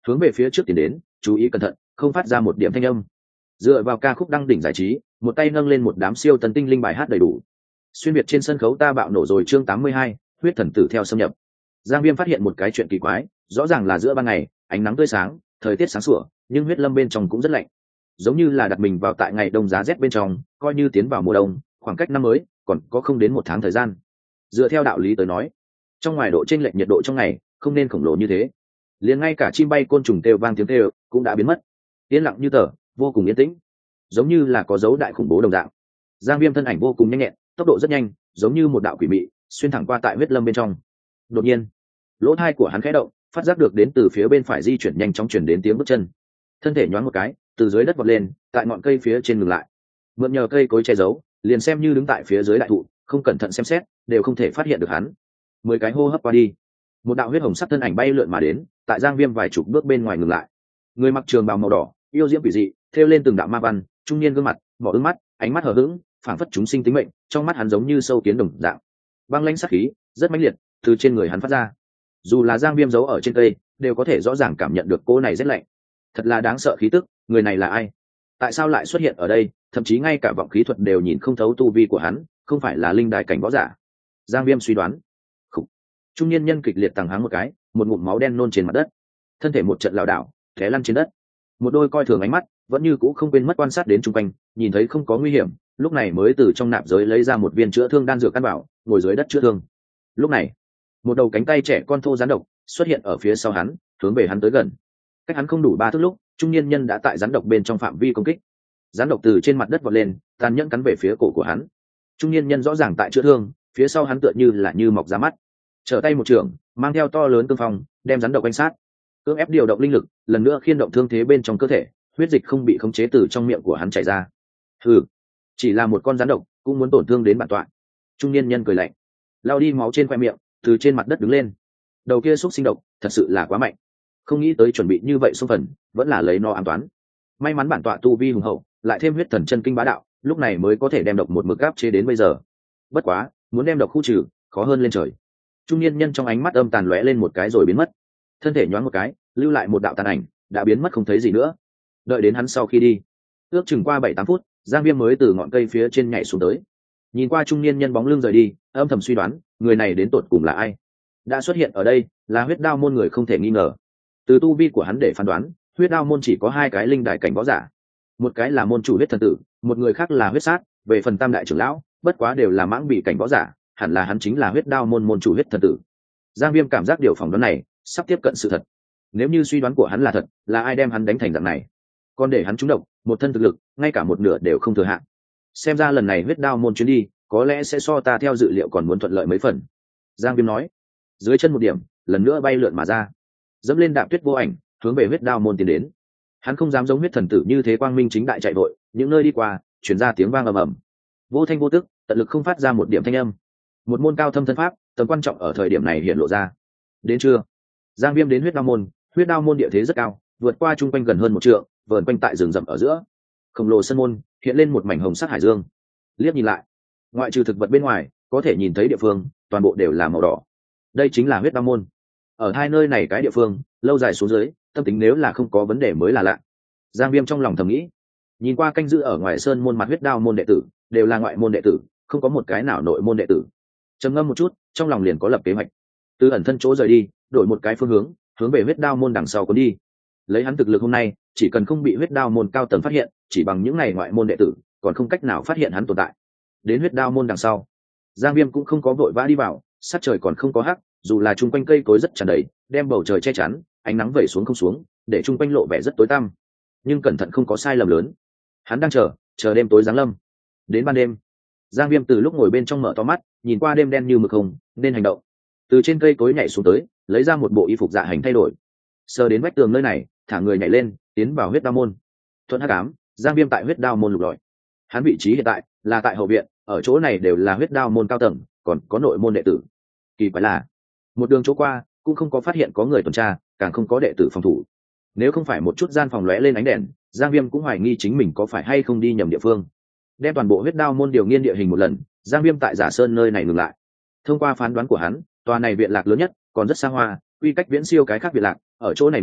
hướng về phía trước tiến đến, chú ý cẩn thận, không phát ra một điểm thanh âm. Dựa vào ca khúc đăng đỉnh giải trí, một tay nâng lên một đám siêu tần tinh linh bài hát đầy đủ. Xuyên việt trên sân khấu ta bạo nổ rồi chương tám mươi hai, huyết thần tử theo xâm nhập. Giang Viêm phát hiện một cái chuyện kỳ quái, rõ ràng là giữa ban ngày, ánh nắng tươi sáng, thời tiết sáng sủa, nhưng huyết lâm bên trong cũng rất lạnh. Giống như là đặt mình vào tại ngày đông giá rét bên trong, coi như tiến vào mùa đông, khoảng cách năm mới còn có không đến một tháng thời gian. Dựa theo đạo lý tới nói, trong ngoài độ chênh lệch nhiệt độ trong ngày không nên khổng lồ như thế. Liền ngay cả chim bay côn trùng kêu vang tiếng kêu cũng đã biến mất. Yên lặng như tờ, vô cùng yên tĩnh, giống như là có dấu đại khủng bố đồng dạng. Giang Viêm thân ảnh vô cùng nhanh nhẹn, tốc độ rất nhanh, giống như một đạo quỷ mị, xuyên thẳng qua tại huyết lâm bên trong. Đột nhiên, lỗ tai của hắn khẽ động, phát giác được đến từ phía bên phải di chuyển nhanh chóng chuyển đến tiếng bước chân. Thân thể nhoáng một cái, từ dưới đất vọt lên, tại ngọn cây phía trên ngừng lại. Mượn nhờ cây cối che giấu, liền xem như đứng tại phía dưới đại thụ, không cẩn thận xem xét, đều không thể phát hiện được hắn. Mười cái hô hấp qua đi, một đạo huyết hồng sắc thân ảnh bay lượn mà đến, tại Giang Viêm vài chục bước bên ngoài ngừng lại. Người mặc trường bào màu đỏ, yêu diễm quỷ dị, thêu lên từng đạo ma văn, trung niên gương mặt, bỏ ứng mắt, ánh mắt hờ hững, phảng phất chúng sinh tính mệnh, trong mắt hắn giống như sâu kiến đồng dạng. Băng lãnh sát khí, rất mãnh liệt, từ trên người hắn phát ra. Dù là Giang Viêm giấu ở trên cây, đều có thể rõ ràng cảm nhận được cô này rất lạnh. Thật là đáng sợ khí tức, người này là ai? Tại sao lại xuất hiện ở đây? Thậm chí ngay cả vọng khí thuật đều nhìn không thấu tu vi của hắn, không phải là linh đài cảnh võ giả. Giang Viêm suy đoán. Khủ. Trung niên nhân kịch liệt tàng háng một cái, một ngụm máu đen nôn trên mặt đất, thân thể một trận lảo đảo, té lăn trên đất. Một đôi coi thường ánh mắt, vẫn như cũ không quên mất quan sát đến chung quanh, nhìn thấy không có nguy hiểm, lúc này mới từ trong nạp giới lấy ra một viên chữa thương đan dược căn bảo, ngồi dưới đất chữa thương. Lúc này, một đầu cánh tay trẻ con thô rắn độc xuất hiện ở phía sau hắn, hướng về hắn tới gần. Cách hắn không đủ ba thước lúc, trung niên nhân đã tại rắn độc bên trong phạm vi công kích. Rắn độc từ trên mặt đất vọt lên, tàn nhẫn cắn về phía cổ của hắn. Trung niên nhân rõ ràng tại chữa thương, phía sau hắn tựa như là như mọc ra mắt. Trở tay một trường, mang theo to lớn cương phong, đem rắn độc quanh sát. Cưỡng ép điều động linh lực, lần nữa khiên động thương thế bên trong cơ thể, huyết dịch không bị khống chế từ trong miệng của hắn chảy ra. Hừ, chỉ là một con rắn độc, cũng muốn tổn thương đến bản tọa. Trung niên nhân cười lạnh, lao đi máu trên khoe miệng, từ trên mặt đất đứng lên. Đầu kia xúc sinh độc, thật sự là quá mạnh. Không nghĩ tới chuẩn bị như vậy xung phần, vẫn là lấy nó an toán. May mắn bản tọa tu vi hùng hậu, lại thêm huyết thần chân kinh bá đạo, lúc này mới có thể đem độc một mực áp chế đến bây giờ. Bất quá, muốn đem độc khu trừ, khó hơn lên trời. Trung niên nhân trong ánh mắt âm tàn lóe lên một cái rồi biến mất. Thân thể nhoáng một cái, lưu lại một đạo tàn ảnh, đã biến mất không thấy gì nữa. Đợi đến hắn sau khi đi, ước chừng qua bảy tám phút, Giang Viêm mới từ ngọn cây phía trên nhảy xuống tới. Nhìn qua trung niên nhân bóng lưng rời đi, âm thầm suy đoán, người này đến tột cùng là ai? Đã xuất hiện ở đây, là huyết đao môn người không thể nghi ngờ. Từ tu vi của hắn để phán đoán, huyết đao môn chỉ có hai cái linh đại cảnh võ giả. Một cái là môn chủ huyết thần tử, một người khác là huyết sát, về phần tam đại trưởng lão, bất quá đều là mãng bị cảnh võ giả, hẳn là hắn chính là huyết đao môn môn chủ huyết thần tử. Giang Viêm cảm giác điều phỏng đoán này sắp tiếp cận sự thật. Nếu như suy đoán của hắn là thật, là ai đem hắn đánh thành dạng này? Còn để hắn trúng độc, một thân thực lực, ngay cả một nửa đều không thừa hạn. Xem ra lần này huyết đao môn chuyến đi, có lẽ sẽ so ta theo dự liệu còn muốn thuận lợi mấy phần. Giang Viêm nói. Dưới chân một điểm, lần nữa bay lượn mà ra, dẫm lên đạp tuyết vô ảnh, hướng về huyết đao môn tiến đến. Hắn không dám giống huyết thần tử như thế quang minh chính đại chạy vội, những nơi đi qua, chuyển ra tiếng vang ầm ầm, vô thanh vô tức, tận lực không phát ra một điểm thanh âm. Một môn cao thâm thân pháp, tầm quan trọng ở thời điểm này hiện lộ ra. Đến trưa, Giang Viêm đến huyết đao môn. Huyết đao môn địa thế rất cao, vượt qua trung quanh gần hơn một trượng, vờn quanh tại rừng rậm ở giữa. Khổng lồ sân môn hiện lên một mảnh hồng sắc hải dương. Liếc nhìn lại, ngoại trừ thực vật bên ngoài, có thể nhìn thấy địa phương toàn bộ đều là màu đỏ. Đây chính là huyết đao môn. Ở hai nơi này cái địa phương, lâu dài xuống dưới, tâm tính nếu là không có vấn đề mới là lạ. Giang Viêm trong lòng thầm nghĩ. Nhìn qua canh giữ ở ngoài sơn môn mặt huyết đao môn đệ tử, đều là ngoại môn đệ tử, không có một cái nào nội môn đệ tử. Trầm ngâm một chút, trong lòng liền có lập kế hoạch. Từ ẩn thân chỗ rời đi, đổi một cái phương hướng, hướng về huyết đao môn đằng sau cuốn đi. Lấy hắn thực lực hôm nay, chỉ cần không bị huyết đao môn cao tầng phát hiện, chỉ bằng những ngày ngoại môn đệ tử, còn không cách nào phát hiện hắn tồn tại. Đến huyết đao môn đằng sau, Giang Viêm cũng không có vội vã đi vào, sát trời còn không có hắc, dù là chung quanh cây cối rất tràn đầy, đem bầu trời che chắn, ánh nắng vẩy xuống không xuống, để chung quanh lộ vẻ rất tối tăm. Nhưng cẩn thận không có sai lầm lớn. Hắn đang chờ, chờ đêm tối giáng lâm. Đến ban đêm, Giang Viêm từ lúc ngồi bên trong mở to mắt, nhìn qua đêm đen như mực hồng, nên hành động. Từ trên cây cối nhảy xuống tới, lấy ra một bộ y phục dạ hành thay đổi. Sờ đến vách tường nơi này, thả người nhảy lên, tiến vào huyết đao môn. Thuận hắc ám, Giang Viêm tại huyết đao môn lục lọi. Hắn vị trí hiện tại là tại hậu viện, ở chỗ này đều là huyết đao môn cao tầng, còn có nội môn đệ tử. Kỳ quái là, một đường chỗ qua cũng không có phát hiện có người tuần tra, càng không có đệ tử phòng thủ. Nếu không phải một chút gian phòng lóe lên ánh đèn, Giang Viêm cũng hoài nghi chính mình có phải hay không đi nhầm địa phương. Đem toàn bộ huyết đao môn điều nghiên địa hình một lần, Giang Viêm tại Giả Sơn nơi này ngừng lại. Thông qua phán đoán của hắn, tòa này viện lạc lớn nhất, còn rất xa hoa, quy cách viễn siêu cái khác viện lạc, ở chỗ này người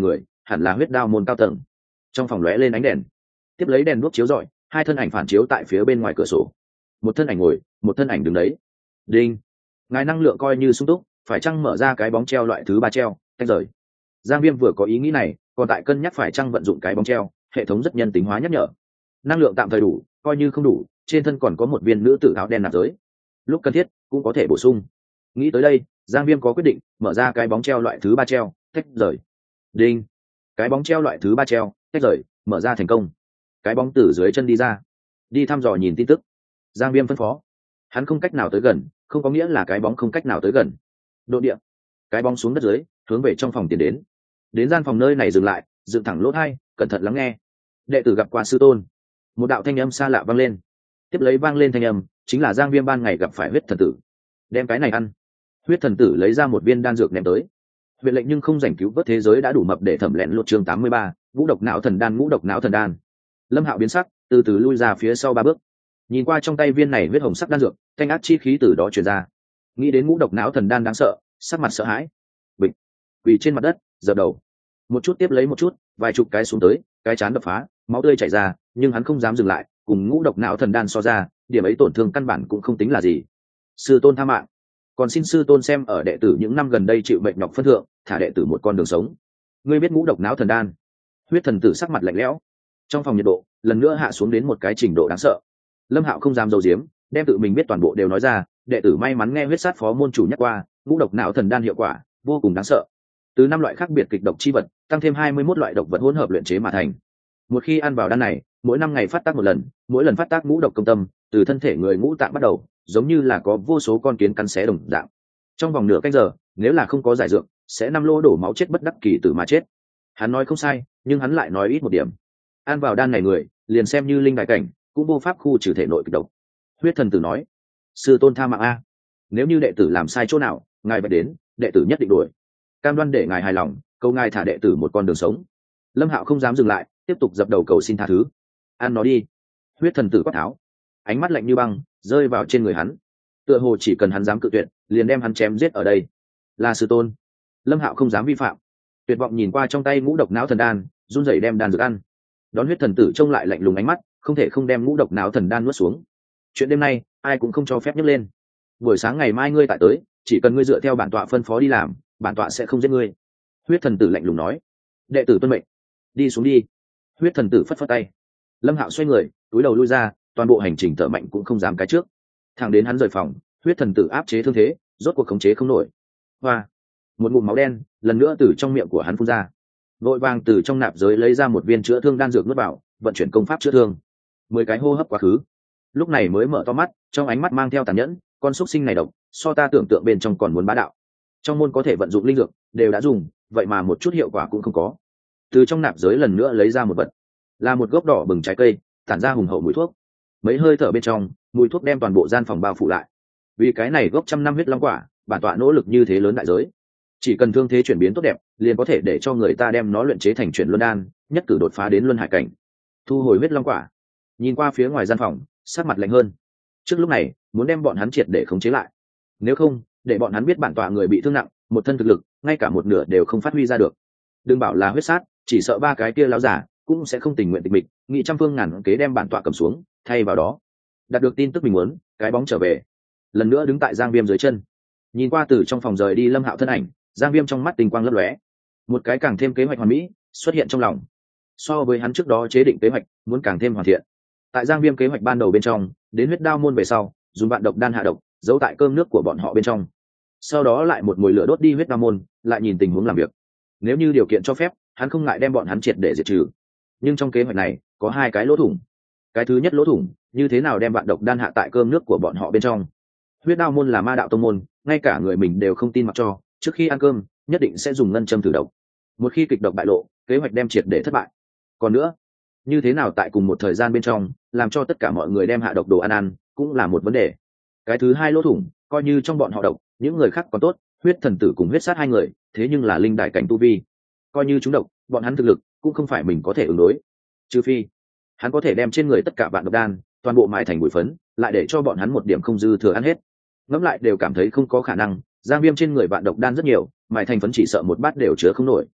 hẳn là huyết đao môn cao tầng. Trong phòng lóe lên ánh đèn, tiếp lấy đèn đuốc chiếu rọi, hai thân ảnh phản chiếu tại phía bên ngoài cửa sổ. Một thân ảnh ngồi, một thân ảnh đứng đấy. Đinh, ngài năng lượng coi như sung túc, phải chăng mở ra cái bóng treo loại thứ ba treo, tách rời. Giang Viêm vừa có ý nghĩ này, còn tại cân nhắc phải chăng vận dụng cái bóng treo, hệ thống rất nhân tính hóa nhắc nhở. Năng lượng tạm thời đủ, coi như không đủ, trên thân còn có một viên nữ tử áo đen nạp giới, lúc cần thiết cũng có thể bổ sung. Nghĩ tới đây, Giang Viêm có quyết định mở ra cái bóng treo loại thứ ba treo, tách rời. Đinh, cái bóng treo loại thứ ba treo, tách rời, mở ra thành công. Cái bóng từ dưới chân đi ra, đi thăm dò nhìn tin tức. Giang Viêm phân phó, hắn không cách nào tới gần, không có nghĩa là cái bóng không cách nào tới gần. Độ địa, cái bóng xuống đất dưới, hướng về trong phòng tiến đến. Đến gian phòng nơi này dừng lại, dựng thẳng lỗ tai, cẩn thận lắng nghe. Đệ tử gặp qua sư tôn. Một đạo thanh âm xa lạ vang lên. Tiếp lấy vang lên thanh âm, chính là Giang Viêm ban ngày gặp phải huyết thần tử. Đem cái này ăn. Huyết thần tử lấy ra một viên đan dược ném tới. Huyện lệnh nhưng không giành cứu vớt thế giới đã đủ mập để thẩm lẹn lột chương tám mươi ba, ngũ độc não thần đan, ngũ độc não thần đan. Lâm Hạo biến sắc, từ từ lui ra phía sau ba bước. Nhìn qua trong tay viên này huyết hồng sắc đan dược, thanh ác chi khí từ đó truyền ra. Nghĩ đến ngũ độc não thần đan đáng sợ, sắc mặt sợ hãi. Bịch, quỳ trên mặt đất, dập đầu. Một chút tiếp lấy một chút, vài chục cái xuống tới, cái chán đập phá, máu tươi chảy ra, nhưng hắn không dám dừng lại, cùng ngũ độc não thần đan so ra, điểm ấy tổn thương căn bản cũng không tính là gì. Sư tôn tha mạng, còn xin sư tôn xem ở đệ tử những năm gần đây chịu mệnh nhọc phân thượng, thả đệ tử một con đường sống. Ngươi biết ngũ độc não thần đan? Huyết thần tử sắc mặt lạnh lẽo. Trong phòng nhiệt độ lần nữa hạ xuống đến một cái trình độ đáng sợ. Lâm Hạo không dám giấu giếm, đem tự mình biết toàn bộ đều nói ra. Đệ tử may mắn nghe huyết sát phó môn chủ nhắc qua, ngũ độc não thần đan hiệu quả vô cùng đáng sợ. Từ năm loại khác biệt kịch độc chi vật, tăng thêm hai mươi mốt loại độc vật hỗn hợp luyện chế mà thành. Một khi ăn vào đan này, mỗi năm ngày phát tác một lần, mỗi lần phát tác ngũ độc công tâm, từ thân thể người ngũ tạng bắt đầu, giống như là có vô số con kiến cắn xé đồng dạng. Trong vòng nửa canh giờ, nếu là không có giải dược, sẽ năm lô đổ máu chết bất đắc kỳ tử mà chết. Hắn nói không sai, nhưng hắn lại nói ít một điểm. Ăn vào đan này người, liền xem như linh đại cảnh, cũng vô pháp khu trừ thể nội kịch độc. Huyết thần tử nói, sư tôn tha mạng a, nếu như đệ tử làm sai chỗ nào, ngài phải đến, đệ tử nhất định đuổi. Cam đoan để ngài hài lòng, câu ngài thả đệ tử một con đường sống. Lâm Hạo không dám dừng lại, tiếp tục dập đầu cầu xin tha thứ. Ăn nó đi. Huyết thần tử quát tháo, ánh mắt lạnh như băng rơi vào trên người hắn, tựa hồ chỉ cần hắn dám cự tuyệt, liền đem hắn chém giết ở đây. Là sư tôn. Lâm Hạo không dám vi phạm, tuyệt vọng nhìn qua trong tay ngũ độc não thần đan, run rẩy đem đan dược ăn. Đón huyết thần tử trông lại lạnh lùng ánh mắt, không thể không đem ngũ độc não thần đan nuốt xuống. Chuyện đêm nay ai cũng không cho phép nhấc lên. Buổi sáng ngày mai ngươi tại tới, chỉ cần ngươi dựa theo bản tọa phân phó đi làm, bản tọa sẽ không giết ngươi. Huyết thần tử lạnh lùng nói. Đệ tử tuân mệnh. Đi xuống đi. Huyết thần tử phất phất tay. Lâm Hạo xoay người, túi đầu lui ra, toàn bộ hành trình thở mạnh cũng không dám cái trước. Thẳng đến hắn rời phòng, huyết thần tử áp chế thương thế, rốt cuộc khống chế không nổi. Hoa, một ngụm máu đen lần nữa từ trong miệng của hắn phun ra. Vội vàng từ trong nạp giới lấy ra một viên chữa thương đan dược nuốt vào, vận chuyển công pháp chữa thương. Mười cái hô hấp quá khứ, lúc này mới mở to mắt, trong ánh mắt mang theo tàn nhẫn. Con xúc sinh này độc, so ta tưởng tượng bên trong còn muốn bá đạo. Trong môn có thể vận dụng linh dược, đều đã dùng, vậy mà một chút hiệu quả cũng không có. Từ trong nạp giới lần nữa lấy ra một vật, là một gốc đỏ bừng trái cây, tản ra hùng hậu mùi thuốc. Mấy hơi thở bên trong, mùi thuốc đem toàn bộ gian phòng bao phủ lại. Vì cái này gốc trăm năm huyết long quả, bản tọa nỗ lực như thế lớn đại giới, chỉ cần thương thế chuyển biến tốt đẹp, liền có thể để cho người ta đem nó luyện chế thành chuyển luân đan, nhất cử đột phá đến luân hải cảnh. Thu hồi huyết long quả, nhìn qua phía ngoài gian phòng, sắc mặt lạnh hơn. Trước lúc này, muốn đem bọn hắn triệt để khống chế lại. Nếu không, để bọn hắn biết bản tọa người bị thương nặng, một thân thực lực, ngay cả một nửa đều không phát huy ra được. Đừng bảo là huyết sát, chỉ sợ ba cái kia lão giả cũng sẽ không tình nguyện tịch mịch, nghị trăm phương ngàn kế đem bản tọa cầm xuống, thay vào đó đạt được tin tức mình muốn, cái bóng trở về, lần nữa đứng tại Giang Viêm dưới chân, nhìn qua từ trong phòng rời đi Lâm Hạo thân ảnh. Giang Viêm trong mắt tinh quang lấp lóe, một cái càng thêm kế hoạch hoàn mỹ xuất hiện trong lòng. So với hắn trước đó chế định kế hoạch, muốn càng thêm hoàn thiện. Tại Giang Viêm kế hoạch ban đầu bên trong, đến huyết đao môn về sau, dùng vạn độc đan hạ độc, giấu tại cơm nước của bọn họ bên trong. Sau đó lại một mùi lửa đốt đi huyết đao môn, lại nhìn tình huống làm việc. Nếu như điều kiện cho phép, hắn không ngại đem bọn hắn triệt để diệt trừ. Nhưng trong kế hoạch này có hai cái lỗ thủng. Cái thứ nhất lỗ thủng, như thế nào đem vạn độc đan hạ tại cơm nước của bọn họ bên trong. Huyết đao môn là ma đạo tông môn, ngay cả người mình đều không tin mặc cho, trước khi ăn cơm nhất định sẽ dùng ngân châm thử độc. Một khi kịch độc bại lộ, kế hoạch đem triệt để thất bại. Còn nữa, như thế nào tại cùng một thời gian bên trong làm cho tất cả mọi người đem hạ độc đồ ăn ăn, cũng là một vấn đề. Cái thứ hai lỗ thủng, coi như trong bọn họ độc, những người khác còn tốt, huyết thần tử cùng huyết sát hai người, thế nhưng là linh đại cảnh tu vi, coi như chúng độc, bọn hắn thực lực cũng không phải mình có thể ứng đối. Trừ phi hắn có thể đem trên người tất cả vạn độc đan toàn bộ mài thành bụi phấn, lại để cho bọn hắn một điểm không dư thừa ăn hết. Ngẫm lại đều cảm thấy không có khả năng. Giang Viêm trên người vạn độc đan rất nhiều, mài thành phấn chỉ sợ một bát đều chứa không nổi.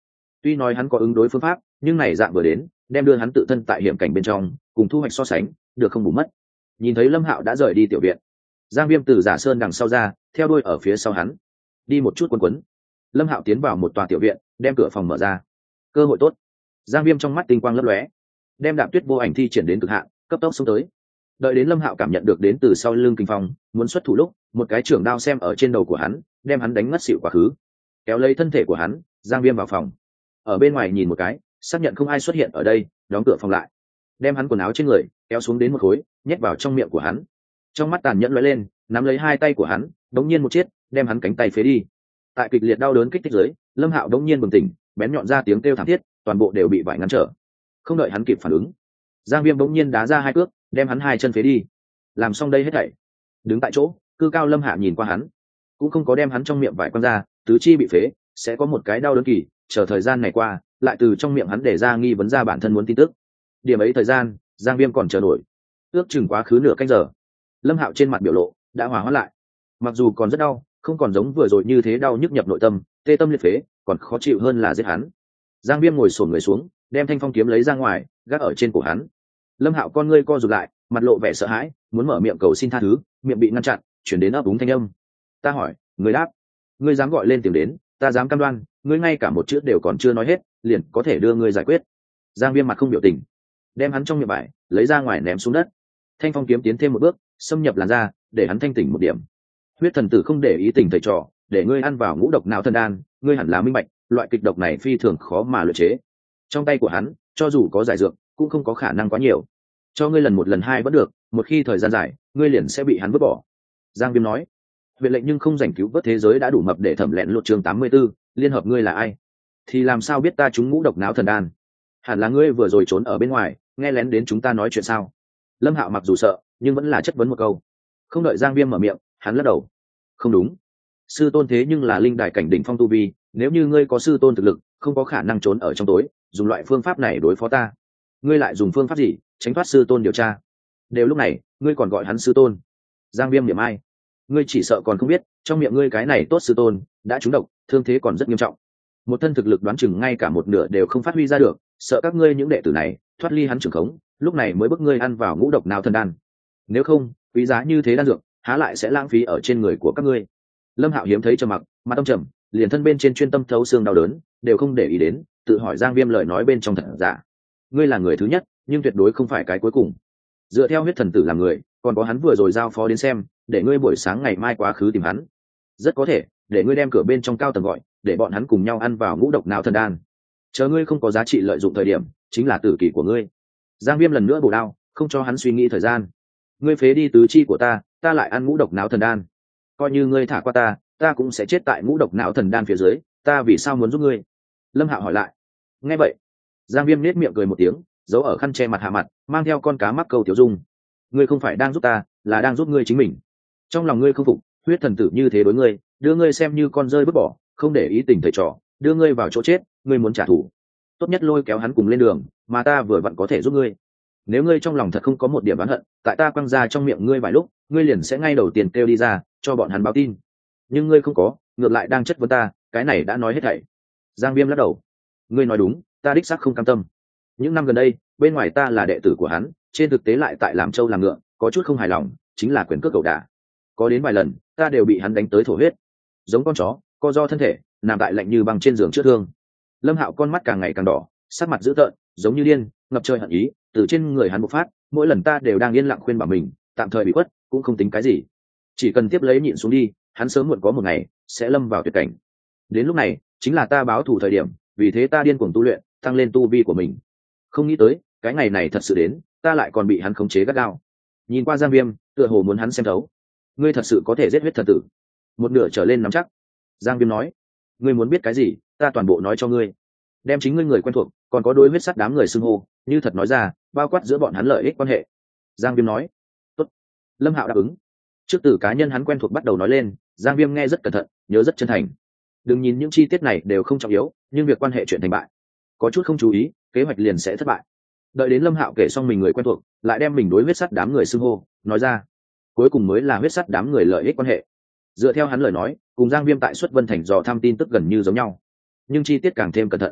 Tuy nói hắn có ứng đối phương pháp, nhưng này dạng vừa đến, đem đưa hắn tự thân tại hiểm cảnh bên trong, cùng thu hoạch so sánh, được không bù mất. Nhìn thấy Lâm Hạo đã rời đi tiểu viện, Giang Viêm từ Giả Sơn đằng sau ra, theo đuôi ở phía sau hắn, đi một chút quấn quấn. Lâm Hạo tiến vào một tòa tiểu viện, đem cửa phòng mở ra. Cơ hội tốt. Giang Viêm trong mắt tinh quang lấp lóe, đem Đạp Tuyết vô ảnh thi triển đến cực hạn, cấp tốc xông tới. Đợi đến Lâm Hạo cảm nhận được đến từ sau lưng kinh phong, muốn xuất thủ lúc, một cái trưởng đao xem ở trên đầu của hắn, đem hắn đánh ngất xỉu quá khứ. Kéo lấy thân thể của hắn, Giang Viêm vào phòng. Ở bên ngoài nhìn một cái, xác nhận không ai xuất hiện ở đây, đóng cửa phòng lại, đem hắn quần áo trên người kéo xuống đến một khối, nhét vào trong miệng của hắn. Trong mắt tàn nhẫn lóe lên, nắm lấy hai tay của hắn, đống nhiên một chiếc, đem hắn cánh tay phế đi. Tại kịch liệt đau đớn kích thích dưới, Lâm Hạo đống nhiên bừng tỉnh, bén nhọn ra tiếng kêu thảm thiết, toàn bộ đều bị vải ngăn trở. Không đợi hắn kịp phản ứng, Giang Viêm đống nhiên đá ra hai cước, đem hắn hai chân phế đi. Làm xong đây hết thảy, đứng tại chỗ, cư cao Lâm Hạ nhìn qua hắn, cũng không có đem hắn trong miệng vải quăng ra, tứ chi bị phế, sẽ có một cái đau đớn kỳ, chờ thời gian này qua, lại từ trong miệng hắn để ra nghi vấn ra bản thân muốn tin tức. Điểm ấy thời gian, Giang Viêm còn chờ nổi. Ước chừng quá khứ nửa canh giờ, Lâm Hạo trên mặt biểu lộ đã hòa hóa lại. Mặc dù còn rất đau, không còn giống vừa rồi như thế đau nhức nhập nội tâm, tê tâm liệt phế, còn khó chịu hơn là giết hắn. Giang Viêm ngồi xổm người xuống, đem thanh phong kiếm lấy ra ngoài, gác ở trên cổ hắn. Lâm Hạo con ngươi co rụt lại, mặt lộ vẻ sợ hãi, muốn mở miệng cầu xin tha thứ, miệng bị ngăn chặn, chuyển đến ấp úng thanh âm. Ta hỏi, ngươi đáp. Ngươi dám gọi lên tiếng đến, ta dám cam đoan, ngươi ngay cả một chữ đều còn chưa nói hết, liền có thể đưa ngươi giải quyết. Giang Viêm mặt không biểu tình, đem hắn trong miệng vải lấy ra ngoài ném xuống đất. Thanh phong kiếm tiến thêm một bước, xâm nhập làn da, để hắn thanh tỉnh một điểm. Huyết thần tử không để ý tình thầy trò, để ngươi ăn vào ngũ độc não thần đan, ngươi hẳn là minh bạch, loại kịch độc này phi thường khó mà luyện chế. Trong tay của hắn, cho dù có giải dược, cũng không có khả năng quá nhiều. Cho ngươi lần một lần hai vẫn được, một khi thời gian dài, ngươi liền sẽ bị hắn vứt bỏ. Giang Viêm nói. Viện lệnh nhưng không giành cứu vớt thế giới đã đủ mập để thẩm lẹn lột chương tám mươi 84, liên hợp ngươi là ai? Thì làm sao biết ta chúng ngũ độc não thần đan? Hẳn là ngươi vừa rồi trốn ở bên ngoài, nghe lén đến chúng ta nói chuyện sao? Lâm Hạo mặc dù sợ, nhưng vẫn là chất vấn một câu. Không đợi Giang Viêm mở miệng, hắn lắc đầu. Không đúng. Sư tôn thế nhưng là linh đài cảnh đỉnh phong tu vi, nếu như ngươi có sư tôn thực lực, không có khả năng trốn ở trong tối, dùng loại phương pháp này đối phó ta. Ngươi lại dùng phương pháp gì, tránh thoát sư tôn điều tra? Đều lúc này, ngươi còn gọi hắn sư tôn. Giang Viêm niệm ai? Ngươi chỉ sợ còn không biết, trong miệng ngươi cái này tốt sư tôn đã trúng độc, thương thế còn rất nghiêm trọng. Một thân thực lực đoán chừng ngay cả một nửa đều không phát huy ra được, sợ các ngươi những đệ tử này thoát ly hắn trưởng khống, lúc này mới bức ngươi ăn vào ngũ độc nào thần đan. Nếu không, quý giá như thế đan dược, há lại sẽ lãng phí ở trên người của các ngươi. Lâm Hạo hiếm thấy trầm mặc, mặt tâm trầm, liền thân bên trên chuyên tâm thấu xương đau đớn, đều không để ý đến, tự hỏi Giang Viêm lời nói bên trong thật giả. Ngươi là người thứ nhất, nhưng tuyệt đối không phải cái cuối cùng. Dựa theo huyết thần tử làm người, còn có hắn vừa rồi giao phó đến xem, để ngươi buổi sáng ngày mai quá khứ tìm hắn. Rất có thể, để ngươi đem cửa bên trong cao tầng gọi, để bọn hắn cùng nhau ăn vào ngũ độc nào thần đan. Chờ ngươi không có giá trị lợi dụng thời điểm, chính là tử kỳ của ngươi. Giang Viêm lần nữa bổ đao, không cho hắn suy nghĩ thời gian. Ngươi phế đi tứ chi của ta, ta lại ăn ngũ độc não thần đan. Coi như ngươi thả qua ta, ta cũng sẽ chết tại ngũ độc não thần đan phía dưới, ta vì sao muốn giúp ngươi? Lâm Hạo hỏi lại. Nghe vậy, Giang Viêm nết miệng cười một tiếng, giấu ở khăn che mặt hạ mặt, mang theo con cá mắc câu tiểu dung. Ngươi không phải đang giúp ta, là đang giúp ngươi chính mình. Trong lòng ngươi không phục, huyết thần tử như thế đối ngươi, đưa ngươi xem như con rơi vứt bỏ, không để ý tình thầy trò, đưa ngươi vào chỗ chết, ngươi muốn trả thù. Tốt nhất lôi kéo hắn cùng lên đường, mà ta vừa vặn có thể giúp ngươi. Nếu ngươi trong lòng thật không có một điểm oán hận, tại ta quăng ra trong miệng ngươi vài lúc, ngươi liền sẽ ngay đầu tiên kêu đi ra, cho bọn hắn báo tin. Nhưng ngươi không có, ngược lại đang chất vấn ta, cái này đã nói hết thảy. Giang Viêm lắc đầu. Ngươi nói đúng, ta đích xác không cam tâm. Những năm gần đây, bên ngoài ta là đệ tử của hắn, trên thực tế lại tại làm trâu làm ngựa, có chút không hài lòng, chính là quyền cước cầu đả. Có đến vài lần, ta đều bị hắn đánh tới thổ huyết, giống con chó, co do thân thể, nằm tại lạnh như băng trên giường chữa thương. Lâm Hạo con mắt càng ngày càng đỏ, sắc mặt dữ tợn, giống như điên, ngập trời hận ý từ trên người hắn bộc phát. Mỗi lần ta đều đang yên lặng khuyên bảo mình, tạm thời bị khuất, cũng không tính cái gì, chỉ cần tiếp lấy nhịn xuống đi, hắn sớm muộn có một ngày sẽ lâm vào tuyệt cảnh. Đến lúc này, chính là ta báo thù thời điểm, vì thế ta điên cuồng tu luyện, tăng lên tu vi của mình. Không nghĩ tới, cái ngày này thật sự đến, ta lại còn bị hắn khống chế gắt gao. Nhìn qua Giang Viêm, tựa hồ muốn hắn xem thấu. Ngươi thật sự có thể giết huyết thần tử? Một nửa trở lên nắm chắc. Giang Viêm nói. Ngươi muốn biết cái gì, ta toàn bộ nói cho ngươi. Đem chính ngươi người quen thuộc, còn có đối huyết sắt đám người xưng hô, như thật nói ra, bao quát giữa bọn hắn lợi ích quan hệ. Giang Viêm nói. Tốt. Lâm Hạo đáp ứng. Trước từ cá nhân hắn quen thuộc bắt đầu nói lên, Giang Viêm nghe rất cẩn thận, nhớ rất chân thành. Đừng nhìn những chi tiết này đều không trọng yếu, nhưng việc quan hệ chuyện thành bại, có chút không chú ý, kế hoạch liền sẽ thất bại. Đợi đến Lâm Hạo kể xong mình người quen thuộc, lại đem mình đối huyết sắt đám người xưng hô nói ra, cuối cùng mới là huyết sắt đám người lợi ích quan hệ. Dựa theo hắn lời nói, cùng Giang Viêm tại Xuất Vân Thành dò thăm tin tức gần như giống nhau, nhưng chi tiết càng thêm cẩn thận.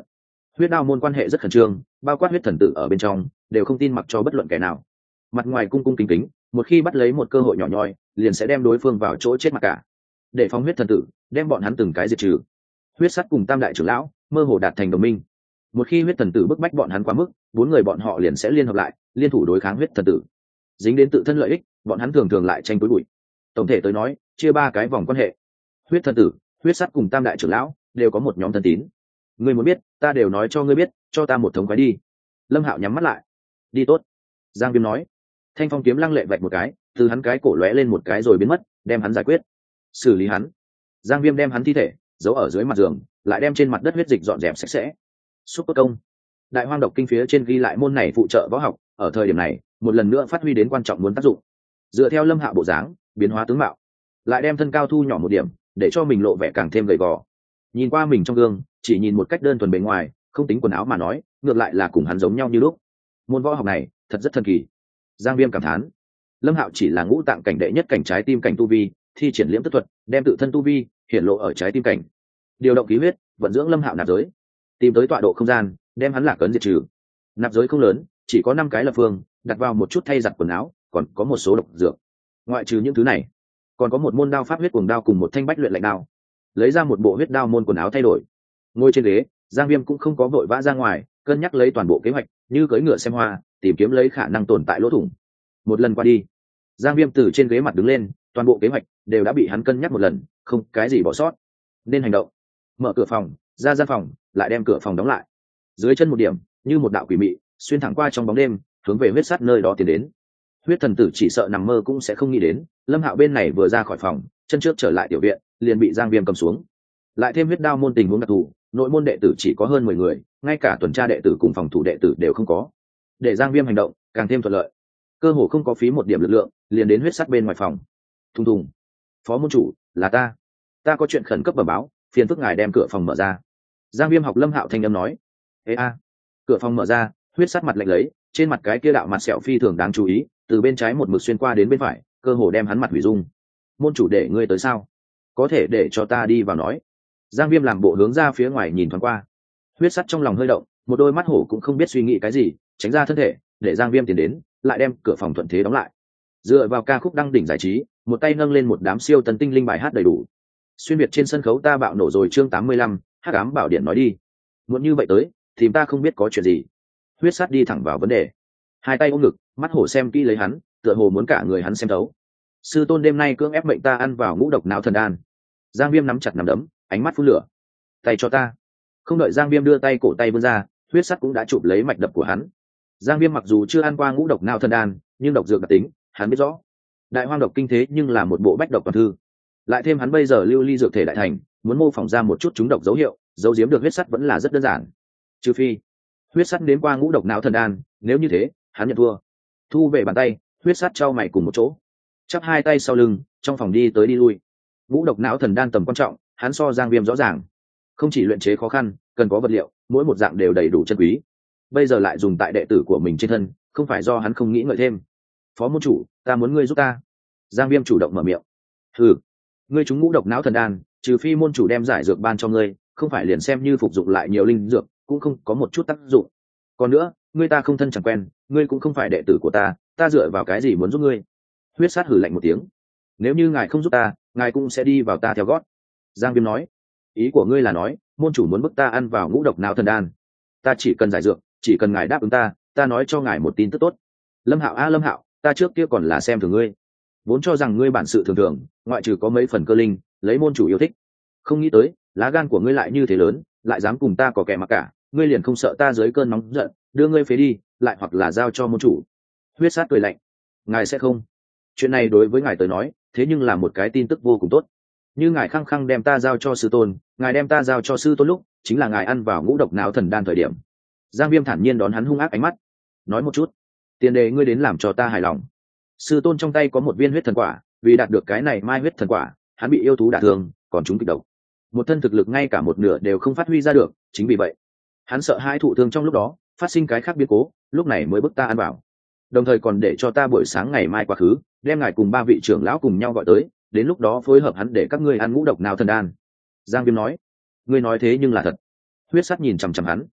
Huyết đao môn quan hệ rất khẩn trương, bao quát huyết thần tử ở bên trong đều không tin mặc cho bất luận kẻ nào. Mặt ngoài cung cung kính kính, một khi bắt lấy một cơ hội nhỏ nhoi liền sẽ đem đối phương vào chỗ chết mặc cả. Để phóng huyết thần tử đem bọn hắn từng cái diệt trừ. Huyết sắt cùng tam đại trưởng lão mơ hồ đạt thành đồng minh. Một khi huyết thần tử bức bách bọn hắn quá mức, bốn người bọn họ liền sẽ liên hợp lại liên thủ đối kháng huyết thần tử. Dính đến tự thân lợi ích, bọn hắn thường thường lại tranh túi bụi. Tổng thể tới nói, chia ba cái vòng quan hệ. Huyết thần tử, huyết sắt cùng tam đại trưởng lão đều có một nhóm thân tín. Ngươi muốn biết, ta đều nói cho ngươi biết, cho ta một thống khoái đi. Lâm Hạo nhắm mắt lại. Đi tốt. Giang Viêm nói. Thanh phong kiếm lăng lệ vạch một cái, từ hắn cái cổ lóe lên một cái rồi biến mất, đem hắn giải quyết. Xử lý hắn. Giang Viêm đem hắn thi thể giấu ở dưới mặt giường, lại đem trên mặt đất huyết dịch dọn dẹp sạch sẽ. Súp Tốt công. Đại Hoang độc kinh phía trên ghi lại môn này phụ trợ võ học, ở thời điểm này, một lần nữa phát huy đến quan trọng muốn tác dụng. Dựa theo Lâm Hạo bộ dáng, biến hóa tướng mạo, lại đem thân cao thu nhỏ một điểm, để cho mình lộ vẻ càng thêm gầy gò. Nhìn qua mình trong gương, chỉ nhìn một cách đơn thuần bề ngoài, không tính quần áo mà nói, ngược lại là cùng hắn giống nhau như lúc. Môn võ học này thật rất thần kỳ. Giang Viêm cảm thán. Lâm Hạo chỉ là ngũ tạng cảnh đệ nhất cảnh trái tim cảnh tu vi, thi triển liễm tức thuật, đem tự thân tu vi hiển lộ ở trái tim cảnh. Điều động khí huyết, vận dưỡng Lâm Hạo nạp giới, tìm tới tọa độ không gian, đem hắn lạc ấn diệt trừ. Nạp giới không lớn, chỉ có năm cái lập phương, đặt vào một chút thay giặt quần áo, còn có một số độc dược. Ngoại trừ những thứ này, còn có một môn đao pháp huyết cuồng đao cùng một thanh bách luyện lạnh đao. Lấy ra một bộ huyết đao môn quần áo thay đổi. Ngồi trên ghế, Giang Viêm cũng không có vội vã ra ngoài, cân nhắc lấy toàn bộ kế hoạch, như cưỡi ngựa xem hoa, tìm kiếm lấy khả năng tồn tại lỗ thủng. Một lần qua đi, Giang Viêm từ trên ghế mặt đứng lên, toàn bộ kế hoạch đều đã bị hắn cân nhắc một lần, không cái gì bỏ sót. Nên hành động. Mở cửa phòng, ra gian phòng, lại đem cửa phòng đóng lại. Dưới chân một điểm, như một đạo quỷ mị, xuyên thẳng qua trong bóng đêm, hướng về huyết sắt nơi đó tiến đến. Huyết thần tử chỉ sợ nằm mơ cũng sẽ không nghĩ đến, Lâm Hạo bên này vừa ra khỏi phòng, chân trước trở lại tiểu viện, liền bị Giang Viêm cầm xuống. Lại thêm huyết đao môn tình huống đặc thù, nội môn đệ tử chỉ có hơn mười người, ngay cả tuần tra đệ tử cùng phòng thủ đệ tử đều không có. Để Giang Viêm hành động càng thêm thuận lợi, cơ hồ không có phí một điểm lực lượng, liền đến huyết sắt bên ngoài phòng. Thùng thùng. Phó môn chủ, là ta. Ta có chuyện khẩn cấp bẩm báo, phiền phức ngài đem cửa phòng mở ra. Giang Viêm học Lâm Hạo thanh âm nói. Ê a. Cửa phòng mở ra, huyết sắt mặt lạnh lấy, trên mặt cái kia đạo mặt sẹo phi thường đáng chú ý, từ bên trái một mực xuyên qua đến bên phải, cơ hồ đem hắn mặt hủy dung. Môn chủ để ngươi tới sao? Có thể để cho ta đi vào nói. Giang Viêm làm bộ hướng ra phía ngoài nhìn thoáng qua. Huyết sắt trong lòng hơi động, một đôi mắt hổ cũng không biết suy nghĩ cái gì, tránh ra thân thể, để Giang Viêm tiến đến, lại đem cửa phòng thuận thế đóng lại. Dựa vào ca khúc đăng đỉnh giải trí, một tay nâng lên một đám siêu tần tinh linh bài hát đầy đủ. Xuyên việt trên sân khấu ta bạo nổ rồi chương tám mươi lăm, Hắc ám bảo điện nói đi. Muốn như vậy tới, thì ta không biết có chuyện gì. Huyết sắt đi thẳng vào vấn đề. Hai tay ôm ngực, mắt hổ xem kỹ lấy hắn, tựa hồ muốn cả người hắn xem thấu. Sư tôn đêm nay cưỡng ép mệnh ta ăn vào ngũ độc não thần đan. Giang Viêm nắm chặt nắm đấm, ánh mắt phun lửa. Tay cho ta. Không đợi Giang Viêm đưa tay cổ tay vươn ra, huyết sắt cũng đã chụp lấy mạch đập của hắn. Giang Viêm mặc dù chưa ăn qua ngũ độc não thần đan, nhưng độc dược đặc tính, hắn biết rõ. Đại Hoang độc kinh thế nhưng là một bộ bách độc toàn thư. Lại thêm hắn bây giờ lưu ly dược thể đại thành, muốn mô phỏng ra một chút chúng độc dấu hiệu, giấu giếm được huyết sắt vẫn là rất đơn giản. Trừ phi, huyết sắt đến qua ngũ độc não thần đan, nếu như thế, hắn nhận thua. Thu về bàn tay, huyết sắt trao mày cùng một chỗ, chắp hai tay sau lưng, trong phòng đi tới đi lui. Ngũ độc não thần đan tầm quan trọng, hắn so Giang Viêm rõ ràng. Không chỉ luyện chế khó khăn, cần có vật liệu, mỗi một dạng đều đầy đủ chân quý. Bây giờ lại dùng tại đệ tử của mình trên thân, không phải do hắn không nghĩ ngợi thêm. Phó môn chủ, ta muốn ngươi giúp ta. Giang Viêm chủ động mở miệng. Hừ, ngươi trúng ngũ độc não thần đan, trừ phi môn chủ đem giải dược ban cho ngươi, không phải liền xem như phục dụng lại nhiều linh dược, cũng không có một chút tác dụng. Còn nữa, ngươi ta không thân chẳng quen, ngươi cũng không phải đệ tử của ta, ta dựa vào cái gì muốn giúp ngươi? Huyết sát hừ lạnh một tiếng. Nếu như ngài không giúp ta, ngài cũng sẽ đi vào ta theo gót. Giang Viêm nói. Ý của ngươi là nói, môn chủ muốn bức ta ăn vào ngũ độc não thần đan. Ta chỉ cần giải dược, chỉ cần ngài đáp ứng ta, ta nói cho ngài một tin tức tốt. Lâm Hạo a Lâm Hạo, ta trước kia còn là xem thường ngươi, vốn cho rằng ngươi bản sự thường thường, ngoại trừ có mấy phần cơ linh, lấy môn chủ yêu thích. Không nghĩ tới, lá gan của ngươi lại như thế lớn, lại dám cùng ta có kẻ mặc cả, ngươi liền không sợ ta dưới cơn nóng giận, đưa ngươi phế đi, lại hoặc là giao cho môn chủ. Huyết sát cười lạnh. Ngài sẽ không. Chuyện này đối với ngài tới nói, thế nhưng là một cái tin tức vô cùng tốt. Như ngài khăng khăng đem ta giao cho sư tôn, ngài đem ta giao cho sư tôn lúc, chính là ngài ăn vào ngũ độc não thần đan thời điểm. Giang Viêm thản nhiên đón hắn hung ác ánh mắt. Nói một chút, tiền đề ngươi đến làm cho ta hài lòng. Sư tôn trong tay có một viên huyết thần quả, vì đạt được cái này mai huyết thần quả, hắn bị yêu thú đả thương, còn chúng kịch độc. Một thân thực lực ngay cả một nửa đều không phát huy ra được, chính vì vậy, hắn sợ hai thụ thương trong lúc đó, phát sinh cái khác biến cố, lúc này mới bức ta ăn vào. Đồng thời còn để cho ta buổi sáng ngày mai quá khứ, đem ngài cùng ba vị trưởng lão cùng nhau gọi tới, đến lúc đó phối hợp hắn để các ngươi ăn ngũ độc nào thần đan. Giang Viêm nói. Ngươi nói thế nhưng là thật. Huyết sắt nhìn chằm chằm hắn.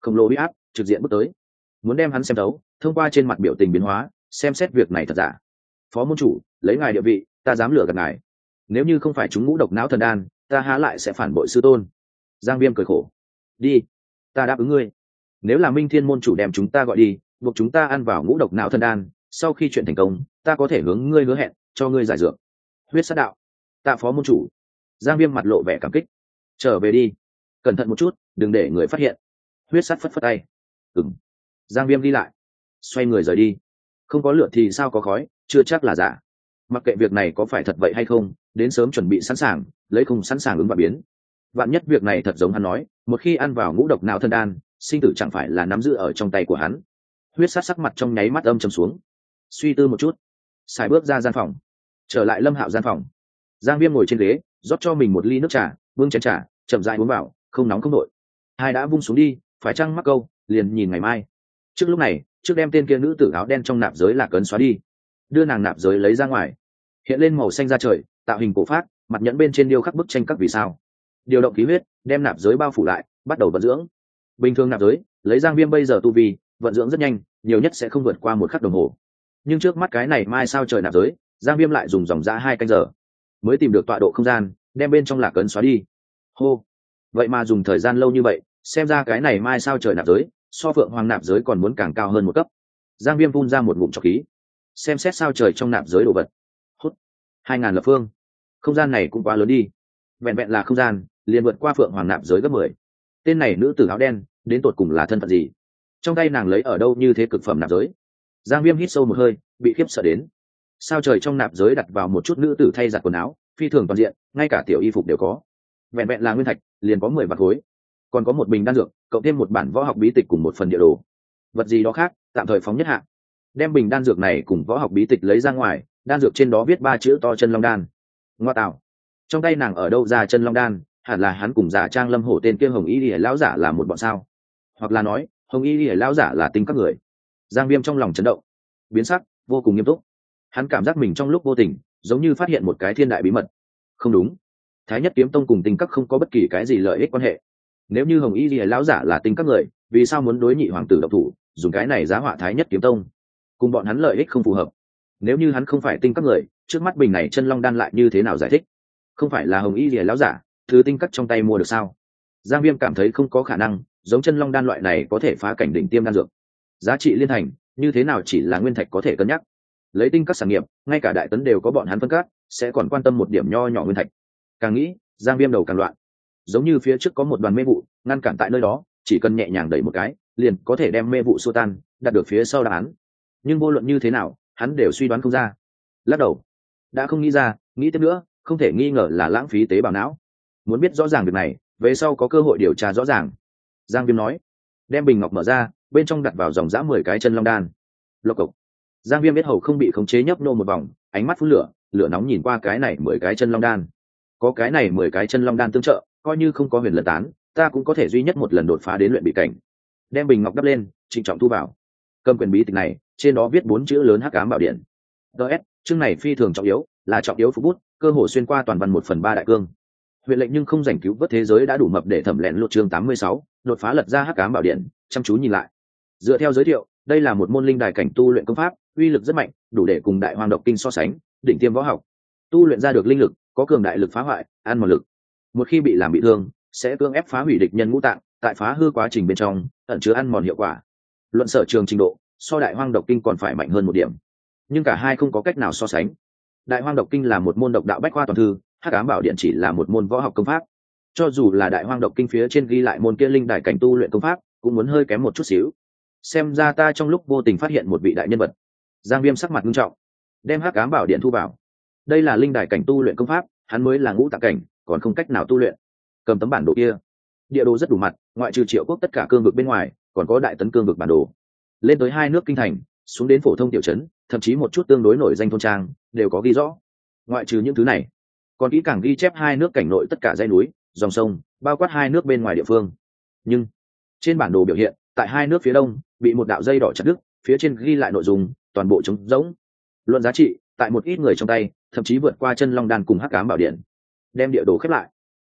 khổng lồ uy áp trực diện bước tới, muốn đem hắn xem thấu, thông qua trên mặt biểu tình biến hóa xem xét việc này thật giả. Phó môn chủ, lấy ngài địa vị, ta dám lừa gạt ngài, nếu như không phải chúng ngũ độc não thần đan, ta há lại sẽ phản bội sư tôn. Giang Viêm cười khổ. Đi, ta đáp ứng ngươi. Nếu là Minh Thiên môn chủ đem chúng ta gọi đi, buộc chúng ta ăn vào ngũ độc não thần đan, sau khi chuyện thành công, ta có thể hướng ngươi hứa hẹn cho ngươi giải dược. Huyết sát đạo. Tạ phó môn chủ. Giang Viêm mặt lộ vẻ cảm kích. Trở về đi, cẩn thận một chút, đừng để người phát hiện. Huyết sát phất phất tay. Ừm. Giang Viêm đi lại, xoay người rời đi. Không có lửa thì sao có khói, chưa chắc là giả. Mặc kệ việc này có phải thật vậy hay không, đến sớm chuẩn bị sẵn sàng, lấy không sẵn sàng ứng và biến. Vạn nhất việc này thật giống hắn nói, một khi ăn vào ngũ độc não thần đan, sinh tử chẳng phải là nắm giữ ở trong tay của hắn. Huyết sát sắc mặt trong nháy mắt âm trầm xuống, suy tư một chút, xài bước ra gian phòng, trở lại Lâm Hạo gian phòng. Giang Viêm ngồi trên ghế, rót cho mình một ly nước trà, vương chén trà, chậm rãi uống vào, không nóng không nội. Hai đã vung xuống đi, phải chăng mắc câu, liền nhìn ngày mai. Trước lúc này, trước đem tên kia nữ tử áo đen trong nạp giới lạc ấn xóa đi, đưa nàng nạp giới lấy ra ngoài, hiện lên màu xanh da trời, tạo hình cổ phát, mặt nhẫn bên trên điêu khắc bức tranh các vì sao. Điều động khí huyết, đem nạp giới bao phủ lại, bắt đầu vận dưỡng. Bình thường nạp giới, lấy Giang Viêm bây giờ tu vi, vận dưỡng rất nhanh, nhiều nhất sẽ không vượt qua một khắc đồng hồ. Nhưng trước mắt cái này mai sao trời nạp giới, Giang Viêm lại dùng dòng dã hai canh giờ mới tìm được tọa độ không gian, đem bên trong lạc ấn xóa đi. Hô, vậy mà dùng thời gian lâu như vậy, xem ra cái này mai sao trời nạp giới, so Phượng Hoàng nạp giới còn muốn càng cao hơn một cấp. Giang Viêm phun ra một ngụm trọc khí, xem xét sao trời trong nạp giới đồ vật. Hút, hai ngàn lập phương, không gian này cũng quá lớn đi. Vẹn vẹn là không gian, liền vượt qua Phượng Hoàng nạp giới gấp mười. Tên này nữ tử áo đen, đến tột cùng là thân phận gì? Trong tay nàng lấy ở đâu như thế cực phẩm nạp giới? Giang Viêm hít sâu một hơi, bị khiếp sợ đến. Sao trời trong nạp giới đặt vào một chút nữ tử thay giặt quần áo, phi thường toàn diện, ngay cả tiểu y phục đều có. Vẹn vẹn là nguyên thạch, liền có mười vạn khối. Còn có một bình đan dược, cộng thêm một bản võ học bí tịch cùng một phần địa đồ. Vật gì đó khác, tạm thời phóng nhất hạ. Đem bình đan dược này cùng võ học bí tịch lấy ra ngoài, đan dược trên đó viết ba chữ to chân long đan. Ngoa tạo, trong tay nàng ở đâu ra chân long đan? Hẳn là hắn cùng giả trang Lâm Hổ tên kia Hồng Y Lìa lão giả là một bọn sao? Hoặc là nói, Hồng Y Lìa lão giả là tinh các người. Giang Viêm trong lòng chấn động, biến sắc, vô cùng nghiêm túc. Hắn cảm giác mình trong lúc vô tình, giống như phát hiện một cái thiên đại bí mật. Không đúng, Thái Nhất Kiếm Tông cùng tinh các không có bất kỳ cái gì lợi ích quan hệ. Nếu như Hồng Y Lìa lão giả là tinh các người, vì sao muốn đối nhị hoàng tử độc thủ, dùng cái này giá họa Thái Nhất Kiếm Tông? Cùng bọn hắn lợi ích không phù hợp. Nếu như hắn không phải tinh các người, trước mắt bình này chân long đan lại như thế nào giải thích? Không phải là Hồng Y Lìa lão giả thứ tinh các trong tay mua được sao? Giang Viêm cảm thấy không có khả năng, giống chân long đan loại này có thể phá cảnh đỉnh tiêm đan dược, giá trị liên thành như thế nào chỉ là nguyên thạch có thể cân nhắc. Lấy tinh các sản nghiệp, ngay cả đại tấn đều có bọn hắn phân cát, sẽ còn quan tâm một điểm nho nhỏ nguyên thạch. Càng nghĩ, Giang Viêm đầu càng loạn. Giống như phía trước có một đoàn mê vụ ngăn cản tại nơi đó, chỉ cần nhẹ nhàng đẩy một cái, liền có thể đem mê vụ xua tan, đạt được phía sau đáp án. Nhưng vô luận như thế nào, hắn đều suy đoán không ra. Lắc đầu, đã không nghĩ ra, nghĩ tiếp nữa, không thể nghi ngờ là lãng phí tế bào não. Muốn biết rõ ràng việc này, về sau có cơ hội điều tra rõ ràng. Giang Viêm nói, đem bình ngọc mở ra, bên trong đặt vào dòng dã mười cái chân long đan. Lộc cộc. Giang Viêm biết hầu không bị khống chế nhấp nô một vòng, ánh mắt phun lửa, lửa nóng nhìn qua cái này mười cái chân long đan. Có cái này mười cái chân long đan tương trợ, coi như không có huyền lật tán, ta cũng có thể duy nhất một lần đột phá đến luyện bị cảnh. Đem bình ngọc đắp lên, trịnh trọng thu vào. Cầm quyển bí tịch này, trên đó viết bốn chữ lớn Hắc Ám Bảo Điện. ds chương này phi thường trọng yếu, là trọng yếu phục bút, cơ hồ xuyên qua toàn văn một phần ba đại cương. Huyện lệnh nhưng không giành cứu vớt thế giới đã đủ mập để thẩm lẹn lột chương tám mươi sáu, đột phá lật ra Hắc Ám Bảo Điện, chăm chú nhìn lại. Dựa theo giới thiệu, đây là một môn linh đài cảnh tu luyện công pháp, uy lực rất mạnh, đủ để cùng Đại Hoang Độc Kinh so sánh, đỉnh tiêm võ học. Tu luyện ra được linh lực, có cường đại lực phá hoại, ăn một lực. Một khi bị làm bị thương, sẽ cưỡng ép phá hủy địch nhân ngũ tạng, tại phá hư quá trình bên trong, ẩn chứa ăn mòn hiệu quả. Luận sở trường trình độ, so Đại Hoang Độc Kinh còn phải mạnh hơn một điểm. Nhưng cả hai không có cách nào so sánh. Đại Hoang Độc Kinh là một môn độc đạo bách khoa toàn thư, Hắc Ám Bảo Điện chỉ là một môn võ học công pháp. Cho dù là Đại Hoang Độc Kinh phía trên ghi lại môn kia linh đài cảnh tu luyện công pháp, cũng muốn hơi kém một chút xíu. Xem ra ta trong lúc vô tình phát hiện một vị đại nhân vật. Giang Viêm sắc mặt nghiêm trọng, đem Hắc Ám Bảo Điện thu vào. Đây là linh đài cảnh tu luyện công pháp, hắn mới là ngũ tạng cảnh, còn không cách nào tu luyện. Cầm tấm bản đồ kia, địa đồ rất đủ mặt, ngoại trừ Triệu Quốc tất cả cương vực bên ngoài, còn có đại tấn cương vực bản đồ. Lên tới hai nước kinh thành, xuống đến phổ thông tiểu trấn, thậm chí một chút tương đối nổi danh thôn trang, đều có ghi rõ. Ngoại trừ những thứ này, còn kỹ càng ghi chép hai nước cảnh nội tất cả dãy núi, dòng sông, bao quát hai nước bên ngoài địa phương. Nhưng trên bản đồ biểu hiện, tại hai nước phía đông bị một đạo dây đỏ chặt đứt, phía trên ghi lại nội dung toàn bộ trống rỗng. Luận giá trị, tại một ít người trong tay, thậm chí vượt qua chân long đan cùng Hắc Ám Bảo Điện. Đem địa đồ khép lại,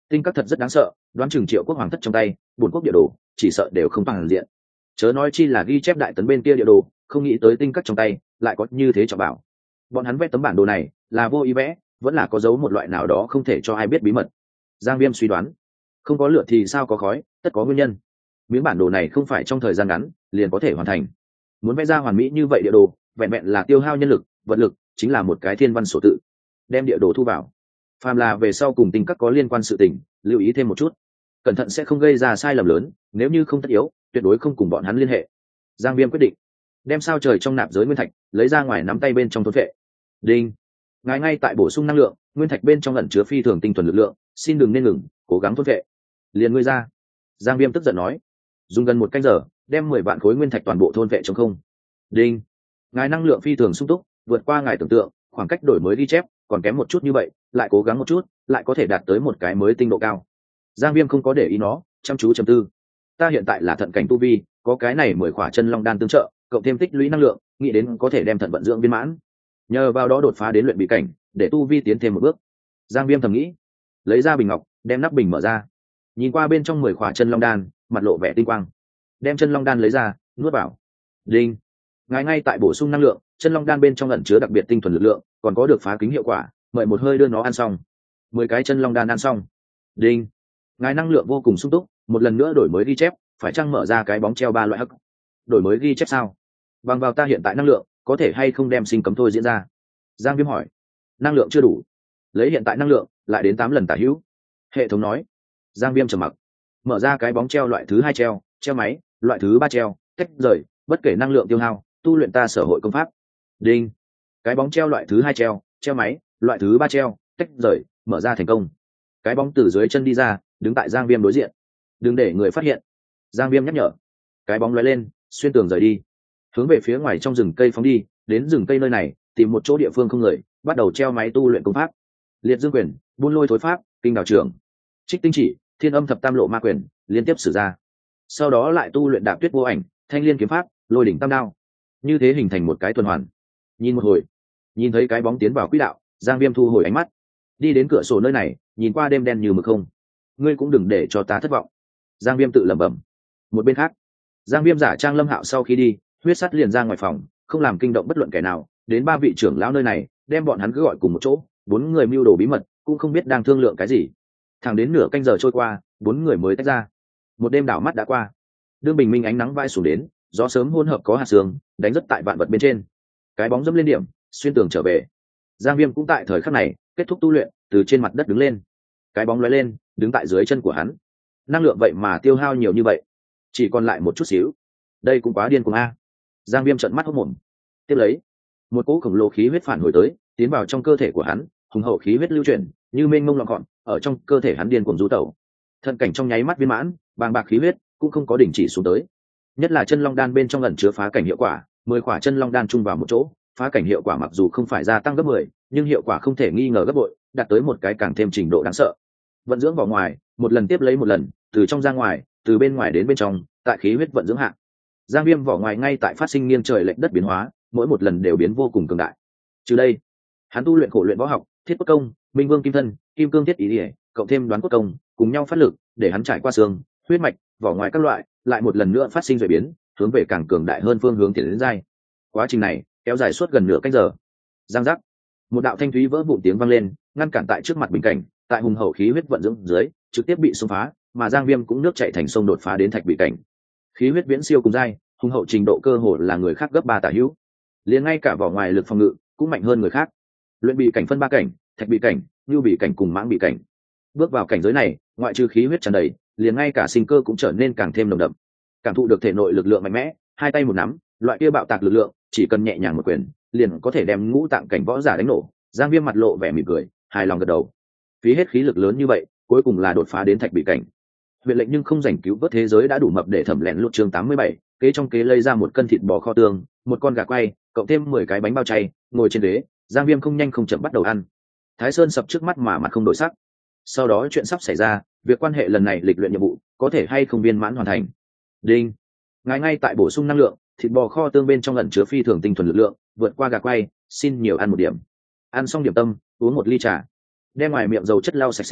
Tinh các thật rất đáng sợ, đoán chừng Triệu Quốc hoàng thất trong tay bổn quốc địa đồ chỉ sợ đều không bằng diện, chớ nói chi là ghi chép đại tấn bên kia địa đồ, không nghĩ tới tinh các trong tay lại có như thế trọng bảo. Bọn hắn vẽ tấm bản đồ này là vô ý vẽ, vẫn là có giấu một loại nào đó không thể cho ai biết bí mật. Giang Viêm suy đoán, không có lửa thì sao có khói, tất có nguyên nhân. Miếng bản đồ này không phải trong thời gian ngắn liền có thể hoàn thành, muốn vẽ ra hoàn mỹ như vậy địa đồ vẹn vẹn là tiêu hao nhân lực vật lực, chính là một cái thiên văn sổ tự. Đem địa đồ thu vào, phàm là về sau cùng tinh các có liên quan sự tình lưu ý thêm một chút, cẩn thận sẽ không gây ra sai lầm lớn, nếu như không tất yếu tuyệt đối không cùng bọn hắn liên hệ. Giang Viêm quyết định đem sao trời trong nạp giới nguyên thạch lấy ra ngoài nắm tay bên trong thôn vệ. Đinh, ngài ngay tại bổ sung năng lượng, nguyên thạch bên trong ẩn chứa phi thường tinh thuần lực lượng, xin đừng nên ngừng cố gắng thôn vệ. Liền ngươi ra. Giang Viêm tức giận nói. Dùng gần một canh giờ đem mười vạn khối nguyên thạch toàn bộ thôn vệ trong không. Đinh, ngài năng lượng phi thường sung túc, vượt qua ngài tưởng tượng, khoảng cách đổi mới ghi chép còn kém một chút như vậy, lại cố gắng một chút lại có thể đạt tới một cái mới tinh độ cao. Giang Viêm không có để ý nó, chăm chú trầm tư. Ta hiện tại là thận cảnh tu vi, có cái này mười khỏa chân long đan tương trợ, cộng thêm tích lũy năng lượng, nghĩ đến có thể đem thận vận dưỡng viên mãn, nhờ vào đó đột phá đến luyện bí cảnh, để tu vi tiến thêm một bước. Giang Viêm thầm nghĩ, lấy ra bình ngọc, đem nắp bình mở ra, nhìn qua bên trong mười khỏa chân long đan, mặt lộ vẻ tinh quang, đem chân long đan lấy ra nuốt vào. Đinh, ngài ngay tại bổ sung năng lượng, chân long đan bên trong ẩn chứa đặc biệt tinh thuần lực lượng, còn có được phá kính hiệu quả, mời một hơi đưa nó ăn xong. Mười cái chân long đan ăn xong. Đinh, ngài năng lượng vô cùng sung túc, một lần nữa đổi mới ghi chép, phải chăng mở ra cái bóng treo ba loại hắc. Đổi mới ghi chép sao? Bằng vào ta hiện tại năng lượng có thể hay không đem sinh cấm thôi diễn ra? Giang Viêm hỏi. Năng lượng chưa đủ, lấy hiện tại năng lượng lại đến tám lần tả hữu. Hệ thống nói. Giang Viêm trầm mặc. Mở ra cái bóng treo loại thứ hai treo, treo máy loại thứ ba treo, tách rời, bất kể năng lượng tiêu hao, tu luyện ta sở hội công pháp. Đinh, cái bóng treo loại thứ hai treo, treo máy loại thứ ba treo, tách rời, mở ra thành công. Cái bóng từ dưới chân đi ra, đứng tại Giang Viêm đối diện. Đừng để người phát hiện. Giang Viêm nhắc nhở. Cái bóng lóe lên, xuyên tường rời đi, hướng về phía ngoài trong rừng cây phóng đi. Đến rừng cây nơi này, tìm một chỗ địa phương không người, bắt đầu treo máy tu luyện công pháp. Liệt dương quyền, buôn lôi thối pháp, kinh đào trưởng, trích tinh chỉ, thiên âm thập tam lộ ma quyền liên tiếp sử ra. Sau đó lại tu luyện đạp tuyết vô ảnh, thanh liên kiếm pháp, lôi đỉnh tam đao, như thế hình thành một cái tuần hoàn. Nhìn một hồi, nhìn thấy cái bóng tiến vào quỹ đạo, Giang Viêm thu hồi ánh mắt, đi đến cửa sổ nơi này, nhìn qua đêm đen như mực không. Ngươi cũng đừng để cho ta thất vọng. Giang Viêm tự lẩm bẩm. Một bên khác, Giang Viêm giả trang Lâm Hạo sau khi đi, huyết sắt liền ra ngoài phòng, không làm kinh động bất luận kẻ nào. Đến ba vị trưởng lão nơi này, đem bọn hắn cứ gọi cùng một chỗ, bốn người mưu đồ bí mật, cũng không biết đang thương lượng cái gì. Thẳng đến nửa canh giờ trôi qua, bốn người mới tách ra. Một đêm đảo mắt đã qua, đương bình minh ánh nắng vai xuống đến, gió sớm hỗn hợp có hạt sương, đánh rất tại vạn vật bên trên. Cái bóng dẫm lên điểm, xuyên tường trở về. Giang Viêm cũng tại thời khắc này kết thúc tu luyện, từ trên mặt đất đứng lên. Cái bóng lóe lên, đứng tại dưới chân của hắn. Năng lượng vậy mà tiêu hao nhiều như vậy, chỉ còn lại một chút xíu. Đây cũng quá điên cuồng a. Giang Viêm trợn mắt hốt mồm. Tiếp lấy, một cỗ khổng lồ khí huyết phản hồi tới, tiến vào trong cơ thể của hắn, hùng hậu khí huyết lưu chuyển, như mênh mông lọn gọn, ở trong cơ thể hắn điên cuồng du tẩu. Thân cảnh trong nháy mắt viên mãn, bàng bạc khí huyết cũng không có đình chỉ xuống tới. Nhất là chân long đan bên trong ẩn chứa phá cảnh hiệu quả, mười quả chân long đan chung vào một chỗ, phá cảnh hiệu quả mặc dù không phải gia tăng gấp mười, nhưng hiệu quả không thể nghi ngờ gấp bội, đạt tới một cái càng thêm trình độ đáng sợ. Vận dưỡng vào ngoài, một lần tiếp lấy một lần, từ trong ra ngoài, từ bên ngoài đến bên trong, tại khí huyết vận dưỡng hạ, Giang Viêm vỏ ngoài ngay tại phát sinh nghiêng trời lệch đất biến hóa, mỗi một lần đều biến vô cùng cường đại. Trừ đây, hắn tu luyện khổ luyện võ học, thiết cốt công, minh vương kim thân, kim cương thiết ý ỉa, cộng thêm đoán cốt công, cùng nhau phát lực, để hắn trải qua xương, huyết mạch, vỏ ngoài các loại, lại một lần nữa phát sinh rồi biến, hướng về càng cường đại hơn phương hướng tiến đến giai. Quá trình này kéo dài suốt gần nửa canh giờ. Giang giác, một đạo thanh thúy vỡ vụn tiếng vang lên, ngăn cản tại trước mặt bình cảnh, tại hùng hậu khí huyết vận dưỡng dưới, trực tiếp bị xông phá, mà Giang Viêm cũng nước chảy thành sông đột phá đến thạch bị cảnh. Khí huyết viễn siêu cùng giai, hùng hậu trình độ cơ hồ là người khác gấp ba tả hữu. Liền ngay cả vỏ ngoài lực phòng ngự cũng mạnh hơn người khác. Luyện bị cảnh phân ba cảnh, thạch bị cảnh, nhu bị cảnh cùng mãng bị cảnh. Bước vào cảnh giới này, ngoại trừ khí huyết tràn đầy, liền ngay cả sinh cơ cũng trở nên càng thêm nồng đậm. Cảm thụ được thể nội lực lượng mạnh mẽ, hai tay một nắm, loại kia bạo tạc lực lượng, chỉ cần nhẹ nhàng một quyền, liền có thể đem ngũ tạng cảnh võ giả đánh nổ. Giang Viêm mặt lộ vẻ mỉm cười, hài lòng gật đầu. Phí hết khí lực lớn như vậy, cuối cùng là đột phá đến thạch bị cảnh. Huyện lệnh nhưng không giành cứu vớt thế giới đã đủ mập để thẩm lẹn lút chương tám mươi bảy, kế trong kế lấy ra một cân thịt bò kho tương, một con gà quay, cộng thêm mười cái bánh bao chay, ngồi trên ghế, Giang Viêm không nhanh không chậm bắt đầu ăn. Thái Sơn sập trước mắt mà mặt không đổi sắc. Sau đó chuyện sắp xảy ra, việc quan hệ lần này lịch luyện nhiệm vụ, có thể hay không viên mãn hoàn thành. Đinh, ngài ngay tại bổ sung năng lượng, thịt bò kho tương bên trong ẩn chứa phi thường tinh thuần lực lượng, vượt qua gà quay, xin nhiều ăn một điểm. Ăn xong điểm tâm, uống một ly trà, đem ngoài miệng dầu chất lau sạch sẽ,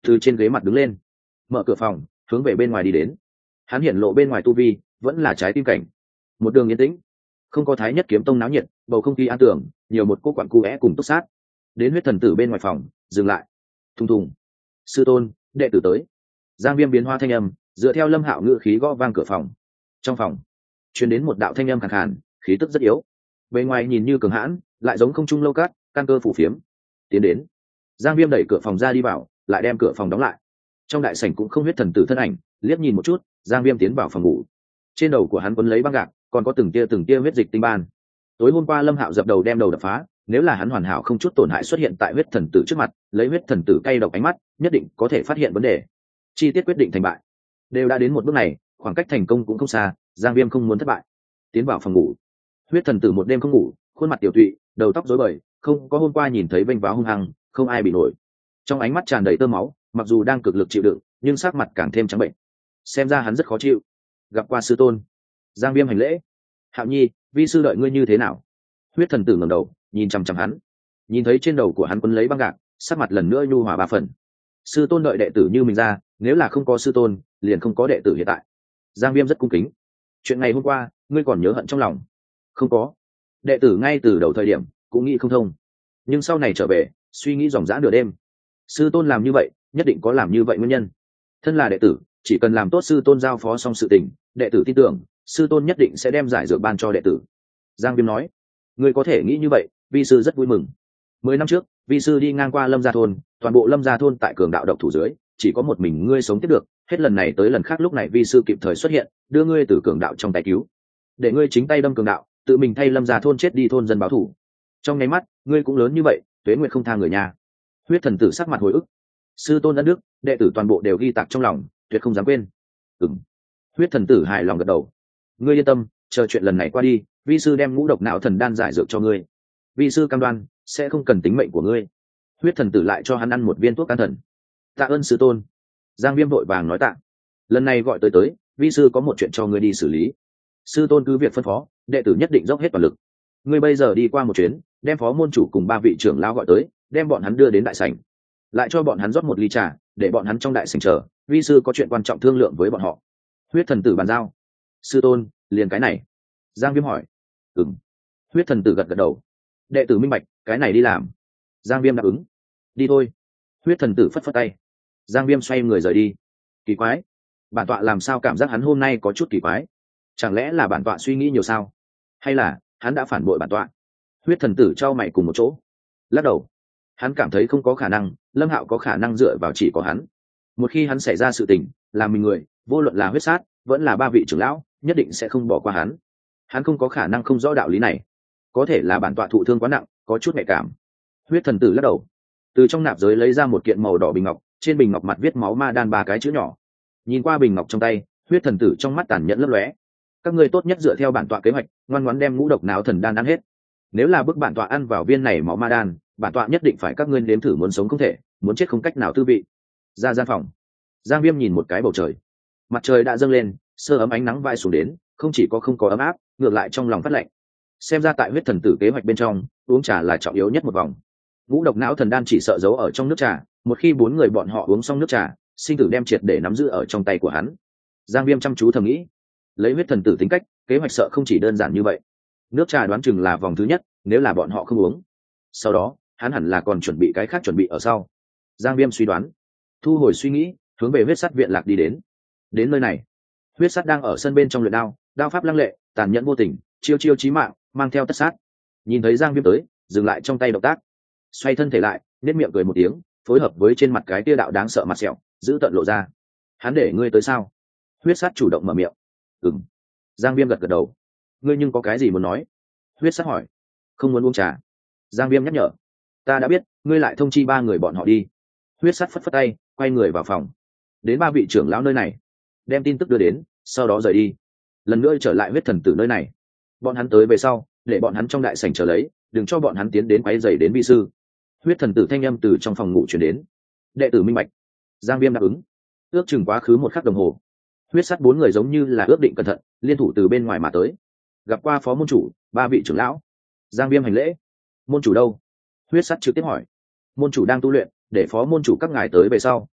từ trên ghế mặt đứng lên, mở cửa phòng hướng về bên ngoài đi đến. Hắn hiển lộ bên ngoài tu vi vẫn là trái tim cảnh. Một đường yên tĩnh, không có Thái Nhất Kiếm Tông náo nhiệt, bầu không khí an tưởng, nhiều một cô quặn cu é cùng túc sát. Đến huyết thần tử bên ngoài phòng dừng lại. Thùng thùng. Sư tôn, đệ tử tới. Giang Viêm biến hoa thanh âm dựa theo Lâm Hạo ngữ khí gõ vang cửa phòng. Trong phòng truyền đến một đạo thanh âm khàn khàn, khí tức rất yếu. Bên ngoài nhìn như cường hãn, lại giống không trung lâu cát, căn cơ phủ phiếm. Tiến đến. Giang Viêm đẩy cửa phòng ra đi vào, lại đem cửa phòng đóng lại. Trong đại sảnh cũng không huyết thần tử thân ảnh, liếc nhìn một chút, Giang Viêm tiến vào phòng ngủ. Trên đầu của hắn quấn lấy băng gạc, còn có từng tia từng tia huyết dịch tinh ban. Tối hôm qua Lâm Hạo dập đầu đem đầu đập phá, nếu là hắn hoàn hảo không chút tổn hại xuất hiện tại huyết thần tử trước mặt, lấy huyết thần tử cay độc ánh mắt, nhất định có thể phát hiện vấn đề. Chi tiết quyết định thành bại. Đều đã đến một bước này, khoảng cách thành công cũng không xa, Giang Viêm không muốn thất bại. Tiến vào phòng ngủ. Huyết thần tử một đêm không ngủ, khuôn mặt tiểu tụy, đầu tóc rối bời, không có hôm qua nhìn thấy vênh váo hung hăng, không ai bị nổi. Trong ánh mắt tràn đầy tơ máu, mặc dù đang cực lực chịu đựng, nhưng sắc mặt càng thêm trắng bệnh. Xem ra hắn rất khó chịu. Gặp qua sư tôn. Giang Viêm hành lễ. Hạo Nhi, vi sư đợi ngươi như thế nào? Huyết thần tử ngẩng đầu, nhìn chằm chằm hắn. Nhìn thấy trên đầu của hắn quấn lấy băng gạc, sắc mặt lần nữa nhu hòa ba phần. Sư tôn đợi đệ tử như mình ra, nếu là không có sư tôn, liền không có đệ tử hiện tại. Giang Viêm rất cung kính. Chuyện ngày hôm qua, ngươi còn nhớ hận trong lòng? Không có. Đệ tử ngay từ đầu thời điểm cũng nghĩ không thông, nhưng sau này trở về, suy nghĩ dòng dã nửa đêm. Sư tôn làm như vậy, nhất định có làm như vậy nguyên nhân. Thân là đệ tử, chỉ cần làm tốt sư tôn giao phó xong sự tình, đệ tử tin tưởng sư tôn nhất định sẽ đem giải dược ban cho đệ tử. Giang Viêm nói. Ngươi có thể nghĩ như vậy, vi sư rất vui mừng. Mười năm trước, vi sư đi ngang qua Lâm Gia thôn, toàn bộ Lâm Gia thôn tại cường đạo độc thủ dưới, chỉ có một mình ngươi sống tiếp được. Hết lần này tới lần khác lúc này vi sư kịp thời xuất hiện, đưa ngươi từ cường đạo trong tay cứu, để ngươi chính tay đâm cường đạo, tự mình thay Lâm Gia thôn chết đi thôn dân báo thù. Trong nháy mắt, ngươi cũng lớn như vậy, tuế nguyệt không tha người nhà. Huyết thần tử sắc mặt hồi ức. Sư tôn ân đức, đệ tử toàn bộ đều ghi tạc trong lòng, tuyệt không dám quên. Ừm. Huyết thần tử hài lòng gật đầu. Ngươi yên tâm, chờ chuyện lần này qua đi, vi sư đem ngũ độc não thần đan giải dược cho ngươi. Vi sư cam đoan sẽ không cần tính mệnh của ngươi. Huyết thần tử lại cho hắn ăn một viên thuốc can thần. Tạ ơn sư tôn. Giang Viêm vội vàng nói tạ. Lần này gọi tới tới, vi sư có một chuyện cho ngươi đi xử lý. Sư tôn cứ việc phân phó, đệ tử nhất định dốc hết toàn lực. Ngươi bây giờ đi qua một chuyến, đem phó môn chủ cùng ba vị trưởng lão gọi tới, đem bọn hắn đưa đến đại sảnh, lại cho bọn hắn rót một ly trà, để bọn hắn trong đại sảnh chờ, vi sư có chuyện quan trọng thương lượng với bọn họ. Huyết thần tử bàn giao. Sư tôn, liền cái này. Giang Viêm hỏi. Ừm. Huyết thần tử gật gật đầu. Đệ tử minh bạch, cái này đi làm. Giang Viêm đáp ứng. Đi thôi. Huyết thần tử phất phất tay. Giang Viêm xoay người rời đi. Kỳ quái, bản tọa làm sao cảm giác hắn hôm nay có chút kỳ quái? Chẳng lẽ là bản tọa suy nghĩ nhiều sao? Hay là hắn đã phản bội bản tọa? Huyết thần tử trao mày cùng một chỗ, lắc đầu. Hắn cảm thấy không có khả năng, Lâm Hạo có khả năng dựa vào chỉ có hắn. Một khi hắn xảy ra sự tình, làm mình người, vô luận là huyết sát, vẫn là ba vị trưởng lão, nhất định sẽ không bỏ qua hắn. Hắn không có khả năng không rõ đạo lý này. Có thể là bản tọa thụ thương quá nặng, có chút nhạy cảm. Huyết thần tử lắc đầu. Từ trong nạp giới lấy ra một kiện màu đỏ bình ngọc, trên bình ngọc mặt viết máu ma đan ba cái chữ nhỏ. Nhìn qua bình ngọc trong tay, huyết thần tử trong mắt tàn nhẫn lấp lóe. Các ngươi tốt nhất dựa theo bản tọa kế hoạch, ngoan ngoãn đem ngũ độc não thần đan ăn hết. Nếu là bức bản tọa ăn vào viên này máu ma đan, bản tọa nhất định phải các ngươi nếm thử muốn sống không thể, muốn chết không cách nào tư vị. Ra gian phòng. Giang Viêm nhìn một cái bầu trời. Mặt trời đã dâng lên, sơ ấm ánh nắng vai xuống đến, không chỉ có không có ấm áp, ngược lại trong lòng phát lạnh. Xem ra tại huyết thần tử kế hoạch bên trong, uống trà là trọng yếu nhất một vòng. Ngũ độc não thần đan chỉ sợ giấu ở trong nước trà, một khi bốn người bọn họ uống xong nước trà, sinh tử đem triệt để nắm giữ ở trong tay của hắn. Giang Viêm chăm chú thầm nghĩ, lấy huyết thần tử tính cách, kế hoạch sợ không chỉ đơn giản như vậy. Nước trà đoán chừng là vòng thứ nhất, nếu là bọn họ không uống, sau đó hắn hẳn là còn chuẩn bị cái khác chuẩn bị ở sau. Giang Viêm suy đoán, thu hồi suy nghĩ, hướng về huyết sắt viện lạc đi đến. Đến nơi này, huyết sắt đang ở sân bên trong luyện đao, đao pháp lăng lệ, tàn nhẫn vô tình, chiêu chiêu chí mạng, mang theo tất sát. Nhìn thấy Giang Viêm tới, dừng lại trong tay động tác, xoay thân thể lại, nét miệng cười một tiếng, phối hợp với trên mặt cái tia đạo đáng sợ mặt sẹo, giữ tận lộ ra. Hắn để ngươi tới sao? Huyết sắt chủ động mở miệng. Ừm. Giang Viêm gật gật đầu. Ngươi nhưng có cái gì muốn nói? Huyết sắt hỏi. Không muốn uống trà. Giang Viêm nhắc nhở. Ta đã biết, ngươi lại thông chi ba người bọn họ đi. Huyết sắt phất phất tay, quay người vào phòng. Đến ba vị trưởng lão nơi này, đem tin tức đưa đến, sau đó rời đi. Lần nữa trở lại huyết thần tử nơi này. Bọn hắn tới về sau, để bọn hắn trong đại sảnh chờ lấy, đừng cho bọn hắn tiến đến quấy rầy đến vi sư. Huyết thần tử thanh âm từ trong phòng ngủ truyền đến. Đệ tử minh bạch. Giang Viêm đáp ứng. Ước chừng quá khứ một khắc đồng hồ, huyết sắt bốn người giống như là ước định cẩn thận, liên thủ từ bên ngoài mà tới. Gặp qua phó môn chủ, ba vị trưởng lão. Giang Viêm hành lễ. Môn chủ đâu? Huyết sắt trực tiếp hỏi. Môn chủ đang tu luyện, để phó môn chủ các ngài tới về sau,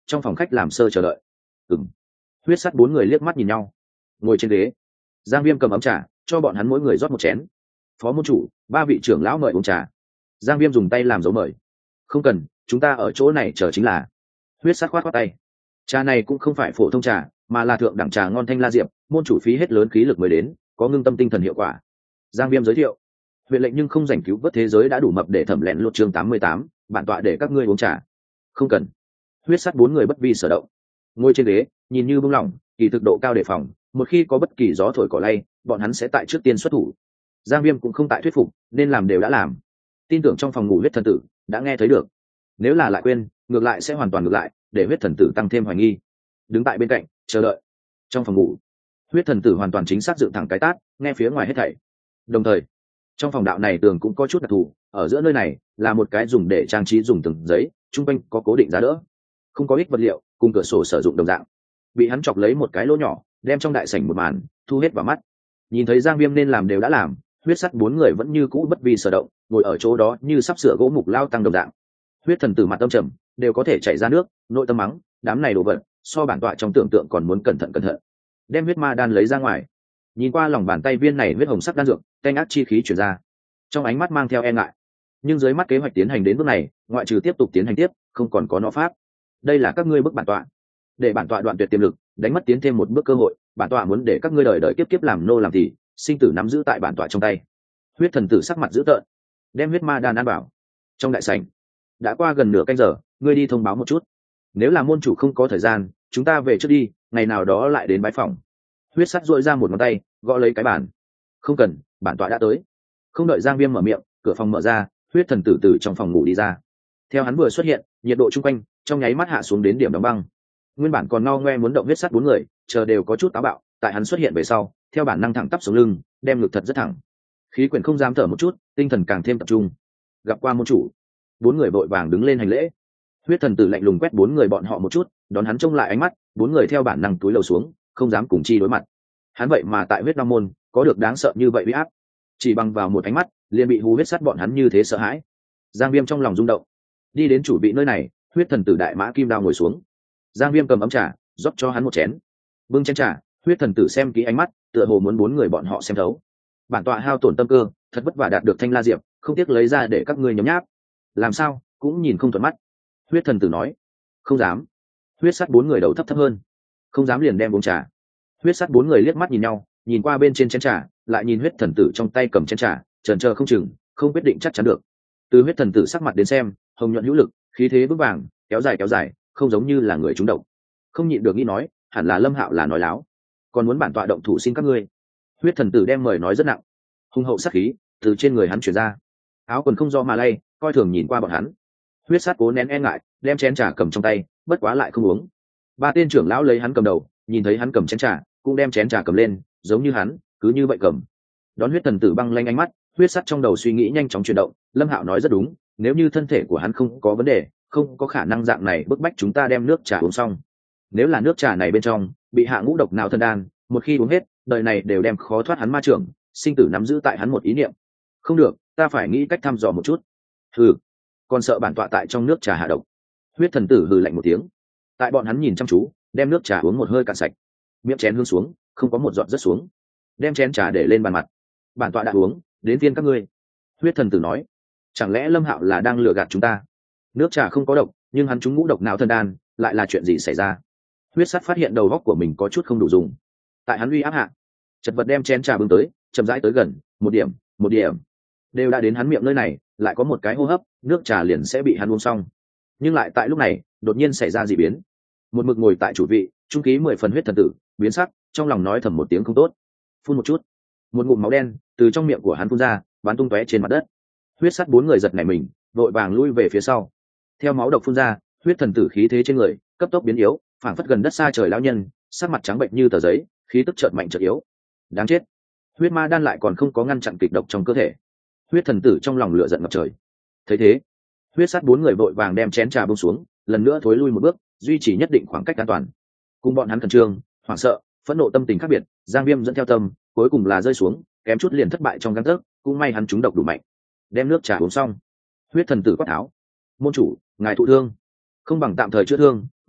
trong phòng khách làm sơ chờ đợi. Ừm. Huyết sắt bốn người liếc mắt nhìn nhau, ngồi trên ghế. Giang Viêm cầm ấm trà cho bọn hắn mỗi người rót một chén. Phó môn chủ, ba vị trưởng lão mời uống trà. Giang Viêm dùng tay làm dấu mời. Không cần, chúng ta ở chỗ này chờ chính là. Huyết sắt khoát khoát tay. Trà này cũng không phải phổ thông trà, mà là thượng đẳng trà ngon thanh la diệp, môn chủ phí hết lớn khí lực mới đến, có ngưng tâm tinh thần hiệu quả. Giang Viêm giới thiệu. Huyện lệnh nhưng không giành cứu vớt thế giới đã đủ mập để thẩm lẹn lột chương tám mươi tám, bản tọa để các ngươi uống trà. Không cần. Huyết sắt bốn người bất vi sở động, ngồi trên ghế, nhìn như buông lỏng, kỳ thực độ cao đề phòng, một khi có bất kỳ gió thổi cỏ lay, bọn hắn sẽ tại trước tiên xuất thủ. Giang Viêm cũng không tại thuyết phục, nên làm đều đã làm. Tin tưởng trong phòng ngủ huyết thần tử đã nghe thấy được. Nếu là lại quên, ngược lại sẽ hoàn toàn ngược lại, để huyết thần tử tăng thêm hoài nghi. Đứng tại bên cạnh, chờ đợi. Trong phòng ngủ, huyết thần tử hoàn toàn chính xác dựng thẳng cái tát, nghe phía ngoài hết thảy. Đồng thời, trong phòng đạo này tường cũng có chút đặc thù, ở giữa nơi này là một cái dùng để trang trí dùng từng giấy, trung quanh có cố định giá đỡ, không có ích vật liệu, cùng cửa sổ sử dụng đồng dạng. Bị hắn chọc lấy một cái lỗ nhỏ, đem trong đại sảnh một màn thu hết vào mắt. Nhìn thấy Giang Viêm nên làm đều đã làm, huyết sắt bốn người vẫn như cũ bất vi sở động, ngồi ở chỗ đó như sắp sửa gỗ mục lao tăng đồng dạng. Huyết thần tử mặt tâm trầm, đều có thể chảy ra nước, nội tâm mắng, đám này đồ vật, so bản tọa trong tưởng tượng còn muốn cẩn thận cẩn thận. Đem huyết ma đan lấy ra ngoài, nhìn qua lòng bàn tay viên này huyết hồng sắc đan dược, canh ác chi khí truyền ra, trong ánh mắt mang theo e ngại. Nhưng dưới mắt kế hoạch tiến hành đến bước này, ngoại trừ tiếp tục tiến hành tiếp, không còn có nó pháp. Đây là các ngươi bức bản tọa, để bản tọa đoạn tuyệt tiềm lực, đánh mất tiến thêm một bước cơ hội. Bản tọa muốn để các ngươi đời đời kiếp kiếp làm nô làm tỳ, sinh tử nắm giữ tại bản tọa trong tay. Huyết thần tử sắc mặt dữ tợn, đem huyết ma đan ăn bảo. Trong đại sảnh đã qua gần nửa canh giờ, ngươi đi thông báo một chút, nếu là môn chủ không có thời gian, chúng ta về trước đi, ngày nào đó lại đến bái phòng. Huyết sắt duỗi ra một ngón tay, gõ lấy cái bàn. Không cần, bản tọa đã tới. Không đợi Giang Viêm mở miệng, cửa phòng mở ra, huyết thần tử từ trong phòng ngủ đi ra. Theo hắn vừa xuất hiện, nhiệt độ chung quanh trong nháy mắt hạ xuống đến điểm đóng băng. Nguyên bản còn no ngoe muốn động huyết sắt bốn người, chờ đều có chút táo bạo, tại hắn xuất hiện về sau, theo bản năng thẳng tắp xuống lưng, đem ngực thật rất thẳng. Khí quyển không dám thở một chút, tinh thần càng thêm tập trung. Gặp qua môn chủ, bốn người vội vàng đứng lên hành lễ. Huyết thần tử lạnh lùng quét bốn người bọn họ một chút, đón hắn trông lại ánh mắt, bốn người theo bản năng túi lầu xuống, không dám cùng chi đối mặt. Hắn vậy mà tại huyết long môn có được đáng sợ như vậy uy áp, chỉ bằng vào một ánh mắt liền bị hù huyết sắt bọn hắn như thế sợ hãi. Giang Viêm trong lòng rung động, đi đến chủ vị nơi này, huyết thần tử đại mã kim đao ngồi xuống. Giang Viêm cầm ấm trà rót cho hắn một chén, bưng chén trà. Huyết thần tử xem kỹ ánh mắt, tựa hồ muốn bốn người bọn họ xem thấu. Bản tọa hao tổn tâm cơ, thật vất vả đạt được thanh la diệp, không tiếc lấy ra để các ngươi nhấm nháp, làm sao cũng nhìn không thuận mắt. Huyết thần tử nói. Không dám. Huyết sắt bốn người đầu thấp thấp hơn. Không dám liền đem uống trà. Huyết sắt bốn người liếc mắt nhìn nhau, nhìn qua bên trên chén trà, lại nhìn huyết thần tử trong tay cầm chén trà, chần chờ không chừng, không quyết định chắc chắn được. Từ huyết thần tử sắc mặt đến xem, hồng nhuận hữu lực, khí thế vững vàng, kéo dài kéo dài, không giống như là người trúng độc. Không nhịn được nghĩ nói, hẳn là Lâm Hạo là nói láo, còn muốn bản tọa động thủ xin các ngươi. Huyết thần tử đem mời nói rất nặng, hung hậu sát khí từ trên người hắn truyền ra. Áo quần không do mà lay, coi thường nhìn qua bọn hắn. Huyết sát cố nén e ngại, đem chén trà cầm trong tay, bất quá lại không uống. Ba tên trưởng lão lấy hắn cầm đầu, nhìn thấy hắn cầm chén trà, cũng đem chén trà cầm lên, giống như hắn, cứ như vậy cầm. Đón huyết thần tử băng lanh ánh mắt, huyết sắt trong đầu suy nghĩ nhanh chóng chuyển động. Lâm Hạo nói rất đúng, nếu như thân thể của hắn không có vấn đề, không có khả năng dạng này bức bách chúng ta đem nước trà uống xong. Nếu là nước trà này bên trong bị hạ ngũ độc nào thân đan, một khi uống hết, đời này đều đem khó thoát hắn ma trưởng, sinh tử nắm giữ tại hắn một ý niệm. Không được, ta phải nghĩ cách thăm dò một chút. Hừ, còn sợ bản tọa tại trong nước trà hạ độc. Huyết thần tử hừ lạnh một tiếng. Tại bọn hắn nhìn chăm chú, đem nước trà uống một hơi cạn sạch, miệng chén hương xuống, không có một giọt rớt xuống. Đem chén trà để lên bàn mặt. Bản tọa đã uống, đến phiên các ngươi. Huyết thần tử nói. Chẳng lẽ Lâm Hạo là đang lừa gạt chúng ta? Nước trà không có độc, nhưng hắn trúng ngũ độc nào thân đan, lại là chuyện gì xảy ra? Huyết sắt phát hiện đầu góc của mình có chút không đủ dùng. Tại hắn uy áp hạ, chật vật đem chén trà bưng tới, chậm rãi tới gần, một điểm, một điểm, đều đã đến hắn miệng nơi này, lại có một cái hô hấp, nước trà liền sẽ bị hắn uống xong. Nhưng lại tại lúc này, đột nhiên xảy ra dị biến. Một mực ngồi tại chủ vị, trung khí mười phần huyết thần tử biến sắc, trong lòng nói thầm một tiếng không tốt. Phun một chút, một ngụm máu đen từ trong miệng của hắn phun ra, bắn tung tóe trên mặt đất. Huyết sắt bốn người giật nảy mình, vội vàng lui về phía sau. Theo máu độc phun ra, huyết thần tử khí thế trên người cấp tốc biến yếu, phảng phất gần đất xa trời lão nhân, sắc mặt trắng bệnh như tờ giấy, khí tức chợt mạnh chợt yếu. Đáng chết, huyết ma đan lại còn không có ngăn chặn kịch độc trong cơ thể. Huyết thần tử trong lòng lửa giận ngập trời. Thấy thế, huyết sắt bốn người vội vàng đem chén trà buông xuống, lần nữa thối lui một bước, duy trì nhất định khoảng cách an toàn. Cùng bọn hắn khẩn trương, hoảng sợ, phẫn nộ tâm tình khác biệt, Giang Viêm dẫn theo tâm, cuối cùng là rơi xuống, kém chút liền thất bại trong gang tấc, cũng may hắn trúng độc đủ mạnh. Đem nước trà uống xong, huyết thần tử quát tháo: "Môn chủ, ngài thụ thương, không bằng tạm thời chữa thương,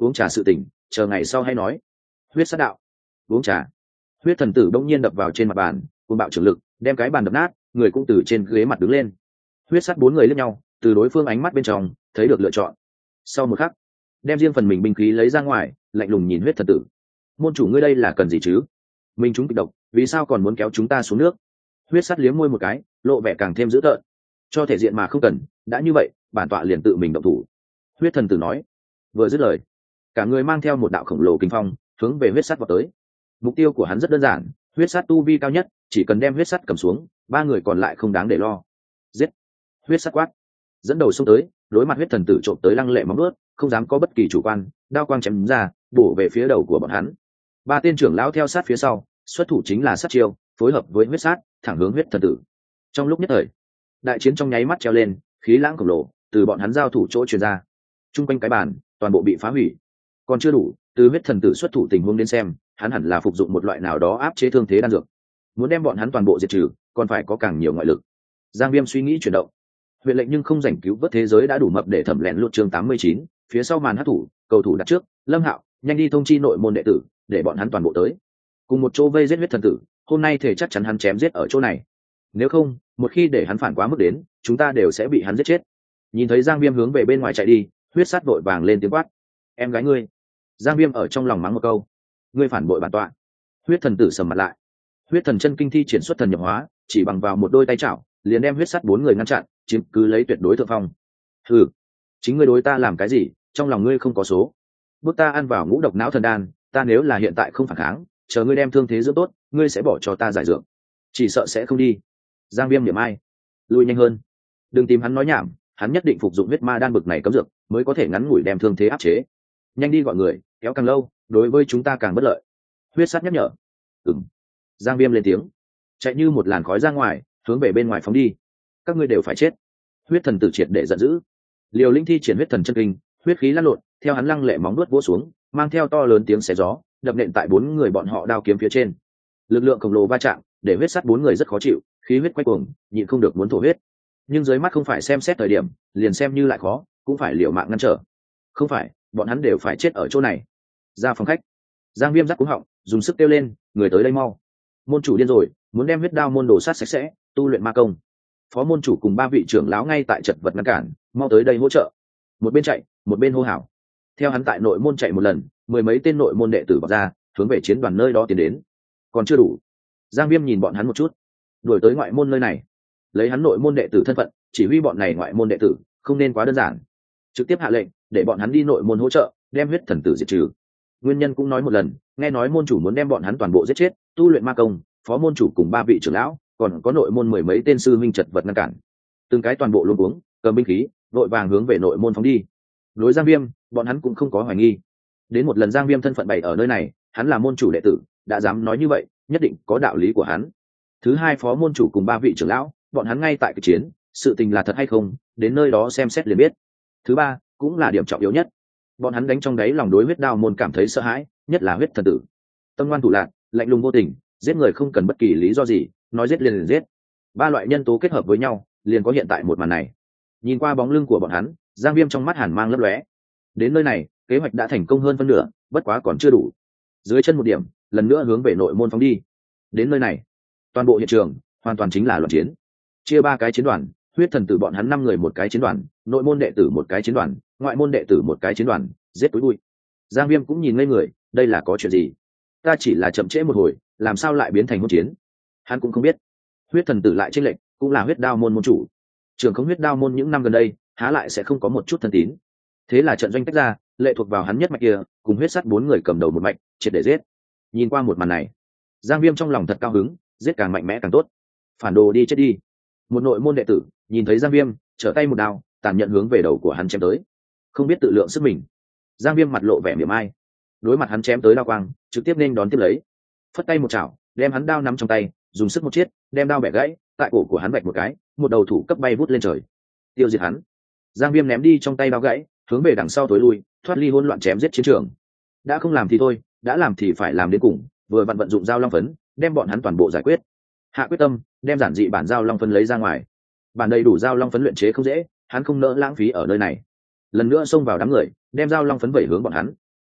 uống trà sự tỉnh chờ ngày sau hay nói. Huyết sát đạo. Uống trà. Huyết thần tử bỗng nhiên đập vào trên mặt bàn, cuồng bạo trưởng lực đem cái bàn đập nát, người cũng từ trên ghế mặt đứng lên. Huyết sát bốn người liếc nhau, từ đối phương ánh mắt bên trong thấy được lựa chọn. Sau một khắc, đem riêng phần mình binh khí lấy ra ngoài, lạnh lùng nhìn huyết thần tử. Môn chủ ngươi đây là cần gì chứ? Mình chúng kịch độc, vì sao còn muốn kéo chúng ta xuống nước? Huyết sát liếm môi một cái, lộ vẻ càng thêm dữ tợn. Cho thể diện mà không cần, đã như vậy, bản tọa liền tự mình động thủ. Huyết thần tử nói. Vừa dứt lời, cả người mang theo một đạo khổng lồ kinh phong, hướng về huyết sát vọt tới. Mục tiêu của hắn rất đơn giản, huyết sát tu vi cao nhất, chỉ cần đem huyết sát cầm xuống, ba người còn lại không đáng để lo. Giết! Huyết sát quát, dẫn đầu xông tới, đối mặt huyết thần tử trộm tới lăng lệ móng vuốt, không dám có bất kỳ chủ quan, đao quang chém ra, bổ về phía đầu của bọn hắn. Ba tên trưởng lão theo sát phía sau, xuất thủ chính là sát chiêu, phối hợp với huyết sát, thẳng hướng huyết thần tử. Trong lúc nhất thời, đại chiến trong nháy mắt treo lên, khí lãng khổng lồ từ bọn hắn giao thủ chỗ truyền ra. Trung quanh cái bàn, toàn bộ bị phá hủy. Còn chưa đủ, từ huyết thần tử xuất thủ tình huống đến xem, hắn hẳn là phục dụng một loại nào đó áp chế thương thế đan dược. Muốn đem bọn hắn toàn bộ diệt trừ, còn phải có càng nhiều ngoại lực. Giang Viêm suy nghĩ chuyển động. Huyện lệnh nhưng không rảnh cứu vớt thế giới đã đủ mập để thẩm lẹn lút chương tám mươi chín, phía sau màn hát thủ, cầu thủ đặt trước, Lâm Hạo, nhanh đi thông chi nội môn đệ tử, để bọn hắn toàn bộ tới. Cùng một chỗ vây giết huyết thần tử, hôm nay thể chắc chắn hắn chém giết ở chỗ này. Nếu không, một khi để hắn phản quá mức đến, chúng ta đều sẽ bị hắn giết chết. Nhìn thấy Giang Viêm hướng về bên ngoài chạy đi, huyết sát vội vàng lên tiếng quát. Em gái ngươi. Giang Viêm ở trong lòng mắng một câu. Ngươi phản bội bản tọa. Huyết thần tử sầm mặt lại. Huyết thần chân kinh thi triển xuất thần nhập hóa, chỉ bằng vào một đôi tay chảo, liền đem huyết sát bốn người ngăn chặn, chiếm cứ lấy tuyệt đối thượng phong. Hừ, chính ngươi đối ta làm cái gì, trong lòng ngươi không có số. Bước ta ăn vào ngũ độc não thần đan, ta nếu là hiện tại không phản kháng, chờ ngươi đem thương thế dưỡng tốt, ngươi sẽ bỏ cho ta giải dược. Chỉ sợ sẽ không đi. Giang Viêm niệm ai, lui nhanh hơn, đừng tìm hắn nói nhảm, hắn nhất định phục dụng huyết ma đan bực này cấm dược, mới có thể ngắn ngủi đem thương thế áp chế. Nhanh đi gọi người, kéo càng lâu, đối với chúng ta càng bất lợi. Huyết sát nhắc nhở. Ừm. Giang Viêm lên tiếng, chạy như một làn khói ra ngoài, hướng về bên ngoài phóng đi. Các ngươi đều phải chết. Huyết thần tử triệt để giận dữ, liều linh thi triển huyết thần chân kinh, huyết khí lăn lộn, theo hắn lăng lệ móng vuốt vỗ xuống, mang theo to lớn tiếng xé gió, đập nện tại bốn người bọn họ đao kiếm phía trên. Lực lượng khổng lồ va chạm, để huyết sát bốn người rất khó chịu, khí huyết quay cuồng, nhịn không được muốn thổ huyết. Nhưng dưới mắt không phải xem xét thời điểm, liền xem như lại khó, cũng phải liều mạng ngăn trở. Không phải, bọn hắn đều phải chết ở chỗ này. Ra phòng khách, Giang Viêm giắt cúng họng, dùng sức kêu lên, người tới đây mau. Môn chủ điên rồi, muốn đem huyết đao môn đồ sát sạch sẽ, tu luyện ma công. Phó môn chủ cùng ba vị trưởng lão ngay tại chật vật ngăn cản, mau tới đây hỗ trợ. Một bên chạy, một bên hô hào. Theo hắn tại nội môn chạy một lần, mười mấy tên nội môn đệ tử vọt ra, hướng về chiến đoàn nơi đó tiến đến. Còn chưa đủ. Giang Viêm nhìn bọn hắn một chút, đuổi tới ngoại môn nơi này, lấy hắn nội môn đệ tử thân phận, chỉ huy bọn này ngoại môn đệ tử, không nên quá đơn giản. Trực tiếp hạ lệnh, để bọn hắn đi nội môn hỗ trợ, đem huyết thần tử diệt trừ. Nguyên nhân cũng nói một lần, nghe nói môn chủ muốn đem bọn hắn toàn bộ giết chết, tu luyện ma công, phó môn chủ cùng ba vị trưởng lão, còn có nội môn mười mấy tên sư minh chật vật ngăn cản. Từng cái toàn bộ luống cuống, cầm binh khí, vội vàng hướng về nội môn phóng đi. Đối Giang Viêm, bọn hắn cũng không có hoài nghi. Đến một lần Giang Viêm thân phận bày ở nơi này, hắn là môn chủ đệ tử, đã dám nói như vậy, nhất định có đạo lý của hắn. Thứ hai, phó môn chủ cùng ba vị trưởng lão, bọn hắn ngay tại cuộc chiến, sự tình là thật hay không, đến nơi đó xem xét liền biết. Thứ ba, cũng là điểm trọng yếu nhất, bọn hắn đánh trong đáy lòng đối huyết đao môn cảm thấy sợ hãi, nhất là huyết thần tử. Tâm ngoan thủ lạc, lạnh lùng vô tình, giết người không cần bất kỳ lý do gì, nói giết liền liền giết. Ba loại nhân tố kết hợp với nhau, liền có hiện tại một màn này. Nhìn qua bóng lưng của bọn hắn, Giang Viêm trong mắt hàn mang lấp lóe. Đến nơi này, kế hoạch đã thành công hơn phân nửa, bất quá còn chưa đủ. Dưới chân một điểm, lần nữa hướng về nội môn phóng đi. Đến nơi này, toàn bộ hiện trường hoàn toàn chính là loạn chiến. Chia ba cái chiến đoàn, huyết thần tử bọn hắn năm người một cái chiến đoàn, nội môn đệ tử một cái chiến đoàn, ngoại môn đệ tử một cái chiến đoàn, giết túi bụi. Giang Viêm cũng nhìn ngây người, đây là có chuyện gì? Ta chỉ là chậm trễ một hồi, làm sao lại biến thành hỗn chiến? Hắn cũng không biết. Huyết thần tử lại chênh lệnh, cũng là huyết đao môn môn chủ. Trường không huyết đao môn những năm gần đây, há lại sẽ không có một chút thân tín. Thế là trận doanh tách ra, lệ thuộc vào hắn nhất mạch kia, cùng huyết sắt bốn người cầm đầu một mạch, triệt để giết. Nhìn qua một màn này, Giang Viêm trong lòng thật cao hứng, giết càng mạnh mẽ càng tốt. Phản đồ đi chết đi. Một nội môn đệ tử nhìn thấy Giang Viêm, trở tay một đao, tàn nhận hướng về đầu của hắn chém tới. Không biết tự lượng sức mình, Giang Viêm mặt lộ vẻ mỉa mai. Đối mặt hắn chém tới đao quang, trực tiếp nên đón tiếp lấy. Phất tay một chảo, đem hắn đao nắm trong tay, dùng sức một chiết, đem đao bẻ gãy, tại cổ của hắn vạch một cái, một đầu thủ cấp bay vút lên trời. Tiêu diệt hắn. Giang Viêm ném đi trong tay đao gãy, hướng về đằng sau tối lui, thoát ly hỗn loạn chém giết chiến trường. Đã không làm thì thôi, đã làm thì phải làm đến cùng, vừa vận vận dụng dao long phấn, đem bọn hắn toàn bộ giải quyết. Hạ quyết tâm, đem giản dị bản dao long phấn lấy ra ngoài. Bản đầy đủ dao long phấn luyện chế không dễ, hắn không nỡ lãng phí ở nơi này. Lần nữa xông vào đám người, đem dao long phấn vẩy hướng bọn hắn.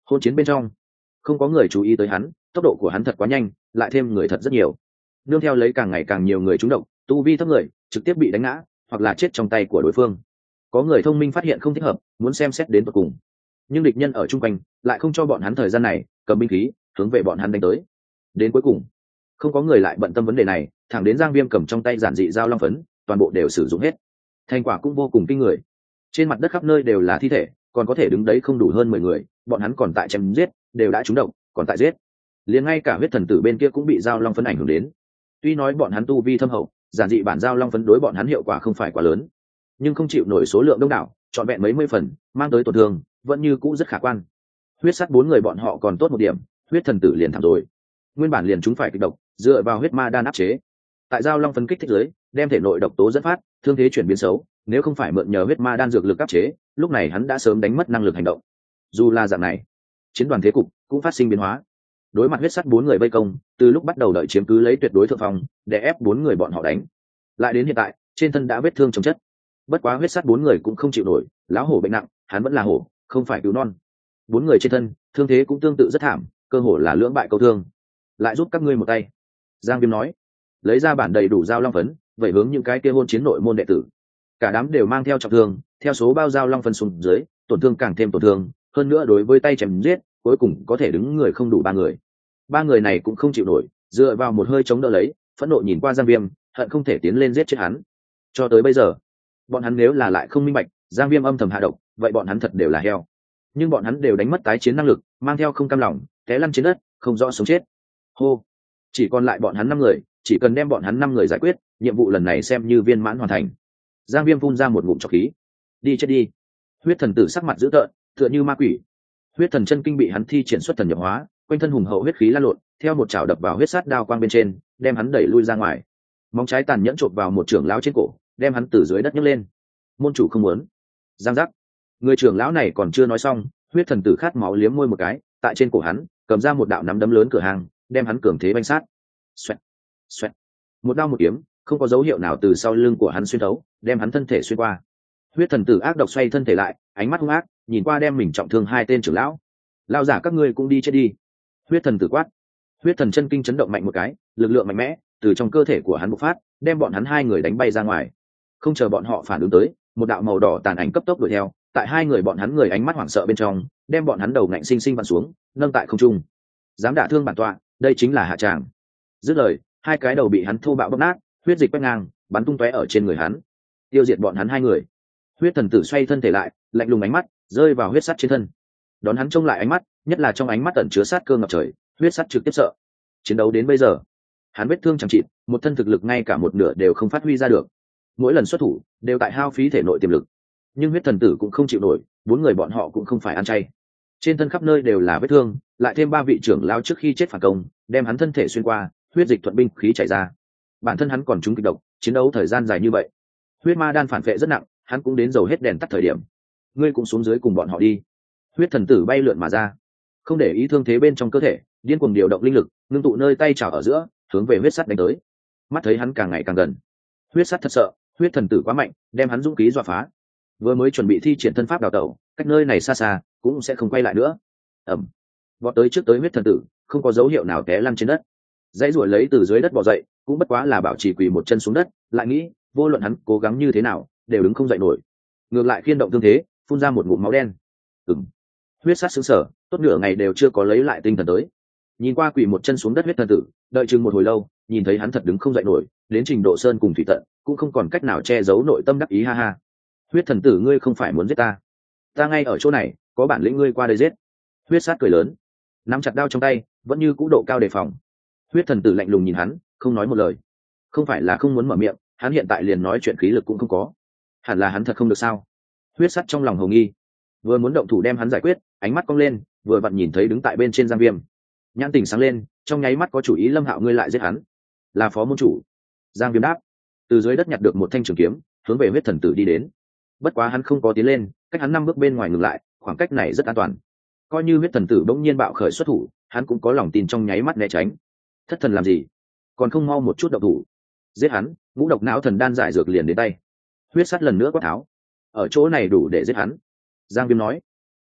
hôn chiến bên trong không có người chú ý tới hắn, tốc độ của hắn thật quá nhanh, lại thêm người thật rất nhiều, nương theo lấy càng ngày càng nhiều người trúng độc, tu vi thấp người trực tiếp bị đánh ngã hoặc là chết trong tay của đối phương. Có người thông minh phát hiện không thích hợp, muốn xem xét đến tận cùng, nhưng địch nhân ở chung quanh lại không cho bọn hắn thời gian này, cầm binh khí hướng về bọn hắn đánh tới. Đến cuối cùng không có người lại bận tâm vấn đề này, thẳng đến Giang Viêm cầm trong tay giản dị dao long phấn, toàn bộ đều sử dụng hết. Thành quả cũng vô cùng kinh người, trên mặt đất khắp nơi đều là thi thể, còn có thể đứng đấy không đủ hơn mười người, bọn hắn còn tại chém giết, đều đã trúng độc, còn tại giết. Liền ngay cả huyết thần tử bên kia cũng bị dao long phấn ảnh hưởng đến. Tuy nói bọn hắn tu vi thâm hậu, giản dị bản dao long phấn đối bọn hắn hiệu quả không phải quá lớn, nhưng không chịu nổi số lượng đông đảo, trọn vẹn mấy mươi phần, mang tới tổn thương vẫn như cũ rất khả quan. Huyết sắt bốn người bọn họ còn tốt một điểm, huyết thần tử liền thảm rồi. Nguyên bản liền chúng phải kịch độc, dựa vào huyết ma đan áp chế, tại dao long phấn kích thích dưới, đem thể nội độc tố dẫn phát, thương thế chuyển biến xấu. Nếu không phải mượn nhờ huyết ma đan dược lực áp chế, lúc này hắn đã sớm đánh mất năng lực hành động. Dù là dạng này, chiến đoàn thế cục cũng phát sinh biến hóa. Đối mặt huyết sắt bốn người vây công, từ lúc bắt đầu đợi chiếm cứ lấy tuyệt đối thượng phong, để ép bốn người bọn họ đánh, lại đến hiện tại trên thân đã vết thương chồng chất. Bất quá huyết sắt bốn người cũng không chịu nổi, lão hổ bệnh nặng, hắn vẫn là hổ, không phải cứu non. Bốn người trên thân thương thế cũng tương tự rất thảm, cơ hồ là lưỡng bại câu thương. Lại giúp các ngươi một tay, Giang Viêm nói, lấy ra bản đầy đủ dao long phấn, vậy hướng những cái kia hôn chiến nội môn đệ tử. Cả đám đều mang theo trọng thương, theo số bao dao long phấn xuống dưới, tổn thương càng thêm tổn thương, hơn nữa đối với tay chém giết, cuối cùng có thể đứng người không đủ ba người. Ba người này cũng không chịu nổi, dựa vào một hơi chống đỡ lấy, phẫn nộ nhìn qua Giang Viêm, hận không thể tiến lên giết chết hắn. Cho tới bây giờ, bọn hắn nếu là lại không minh bạch, Giang Viêm âm thầm hạ độc, vậy bọn hắn thật đều là heo. Nhưng bọn hắn đều đánh mất tái chiến năng lực, mang theo không cam lòng, té lăn trên đất, không rõ sống chết. Hô, chỉ còn lại bọn hắn năm người, chỉ cần đem bọn hắn năm người giải quyết, nhiệm vụ lần này xem như viên mãn hoàn thành. Giang Viêm phun ra một ngụm trọc khí, đi chết đi. Huyết thần tử sắc mặt dữ tợn, tựa như ma quỷ. Huyết thần chân kinh bị hắn thi triển xuất thần nhập hóa, quanh thân hùng hậu huyết khí lan lộn, theo một chảo đập vào huyết sát đao quang bên trên, đem hắn đẩy lui ra ngoài. Móng trái tàn nhẫn chộp vào một trưởng lão trên cổ, đem hắn từ dưới đất nhấc lên. Môn chủ không muốn. Giang giác. Người trưởng lão này còn chưa nói xong, huyết thần tử khát máu liếm môi một cái, tại trên cổ hắn cầm ra một đạo nắm đấm lớn cửa hàng, đem hắn cường thế banh sát. Xoẹt, xoẹt. Một đao một kiếm, không có dấu hiệu nào từ sau lưng của hắn xuyên thấu, đem hắn thân thể xuyên qua. Huyết thần tử ác độc xoay thân thể lại, ánh mắt hung ác, nhìn qua đem mình trọng thương hai tên trưởng lão. Lao giả các ngươi cũng đi chết đi. Huyết thần tử quát. Huyết thần chân kinh chấn động mạnh một cái, lực lượng mạnh mẽ từ trong cơ thể của hắn bộc phát, đem bọn hắn hai người đánh bay ra ngoài. Không chờ bọn họ phản ứng tới, một đạo màu đỏ tàn ảnh cấp tốc đuổi theo, tại hai người bọn hắn người ánh mắt hoảng sợ bên trong, đem bọn hắn đầu ngạnh sinh sinh vặn xuống, nâng tại không trung. Dám đả thương bản tọa, đây chính là hạ tràng. Dứt lời, hai cái đầu bị hắn thô bạo bóp nát, huyết dịch quét ngang, bắn tung tóe ở trên người hắn, tiêu diệt bọn hắn hai người. Huyết thần tử xoay thân thể lại, lạnh lùng ánh mắt rơi vào huyết sắt trên thân, đón hắn trông lại ánh mắt, nhất là trong ánh mắt ẩn chứa sát cơ ngập trời, huyết sắt trực tiếp sợ. Chiến đấu đến bây giờ, hắn vết thương chẳng chịt, một thân thực lực ngay cả một nửa đều không phát huy ra được, mỗi lần xuất thủ đều tại hao phí thể nội tiềm lực. Nhưng huyết thần tử cũng không chịu nổi, bốn người bọn họ cũng không phải ăn chay, trên thân khắp nơi đều là vết thương, lại thêm ba vị trưởng lao trước khi chết phản công, đem hắn thân thể xuyên qua, huyết dịch thuận binh khí chảy ra. Bản thân hắn còn trúng kịch độc, chiến đấu thời gian dài như vậy, huyết ma đan phản vệ rất nặng, hắn cũng đến dầu hết đèn tắt thời điểm. Ngươi cũng xuống dưới cùng bọn họ đi. Huyết thần tử bay lượn mà ra, không để ý thương thế bên trong cơ thể, điên cuồng điều động linh lực, ngưng tụ nơi tay chảo ở giữa, hướng về huyết sắt đánh tới. Mắt thấy hắn càng ngày càng gần, huyết sắt thật sợ, huyết thần tử quá mạnh, đem hắn dũng khí dọa phá. Vừa mới chuẩn bị thi triển thân pháp đào tẩu, cách nơi này xa xa, cũng sẽ không quay lại nữa. Ẩm, vọt tới trước tới huyết thần tử, không có dấu hiệu nào té lăn trên đất. Dãy ruổi lấy từ dưới đất bò dậy, cũng bất quá là bảo trì quỳ một chân xuống đất, lại nghĩ, vô luận hắn cố gắng như thế nào, đều đứng không dậy nổi. Ngược lại khiên động thương thế, phun ra một ngụm máu đen. Ừm. Huyết sát sững sờ, tốt nửa ngày đều chưa có lấy lại tinh thần tới. Nhìn qua quỳ một chân xuống đất huyết thần tử, đợi chừng một hồi lâu, nhìn thấy hắn thật đứng không dậy nổi, đến trình độ sơn cùng thủy tận, cũng không còn cách nào che giấu nội tâm đắc ý ha ha. Huyết thần tử, ngươi không phải muốn giết ta? Ta ngay ở chỗ này, có bản lĩnh ngươi qua đây giết. Huyết sát cười lớn, nắm chặt đao trong tay, vẫn như cũ độ cao đề phòng. Huyết thần tử lạnh lùng nhìn hắn, không nói một lời. Không phải là không muốn mở miệng, hắn hiện tại liền nói chuyện khí lực cũng không có. Hẳn là hắn thật không được sao? Huyết sắt trong lòng hồ nghi, vừa muốn động thủ đem hắn giải quyết, ánh mắt cong lên, vừa vặn nhìn thấy đứng tại bên trên Giang Viêm. Nhãn tình sáng lên, trong nháy mắt có chủ ý. Lâm Hạo, ngươi lại giết hắn? Là phó môn chủ. Giang Viêm đáp, từ dưới đất nhặt được một thanh trường kiếm, hướng về huyết thần tử đi đến. Bất quá hắn không có tiến lên, cách hắn năm bước bên ngoài ngừng lại, khoảng cách này rất an toàn. Coi như huyết thần tử bỗng nhiên bạo khởi xuất thủ, hắn cũng có lòng tin trong nháy mắt né tránh. Thất thần làm gì, còn không mau một chút động thủ. Giết hắn, ngũ độc não thần đan giải dược liền đến tay. Huyết sắt lần nữa quát tháo, ở chỗ này đủ để giết hắn. Giang Viêm nói,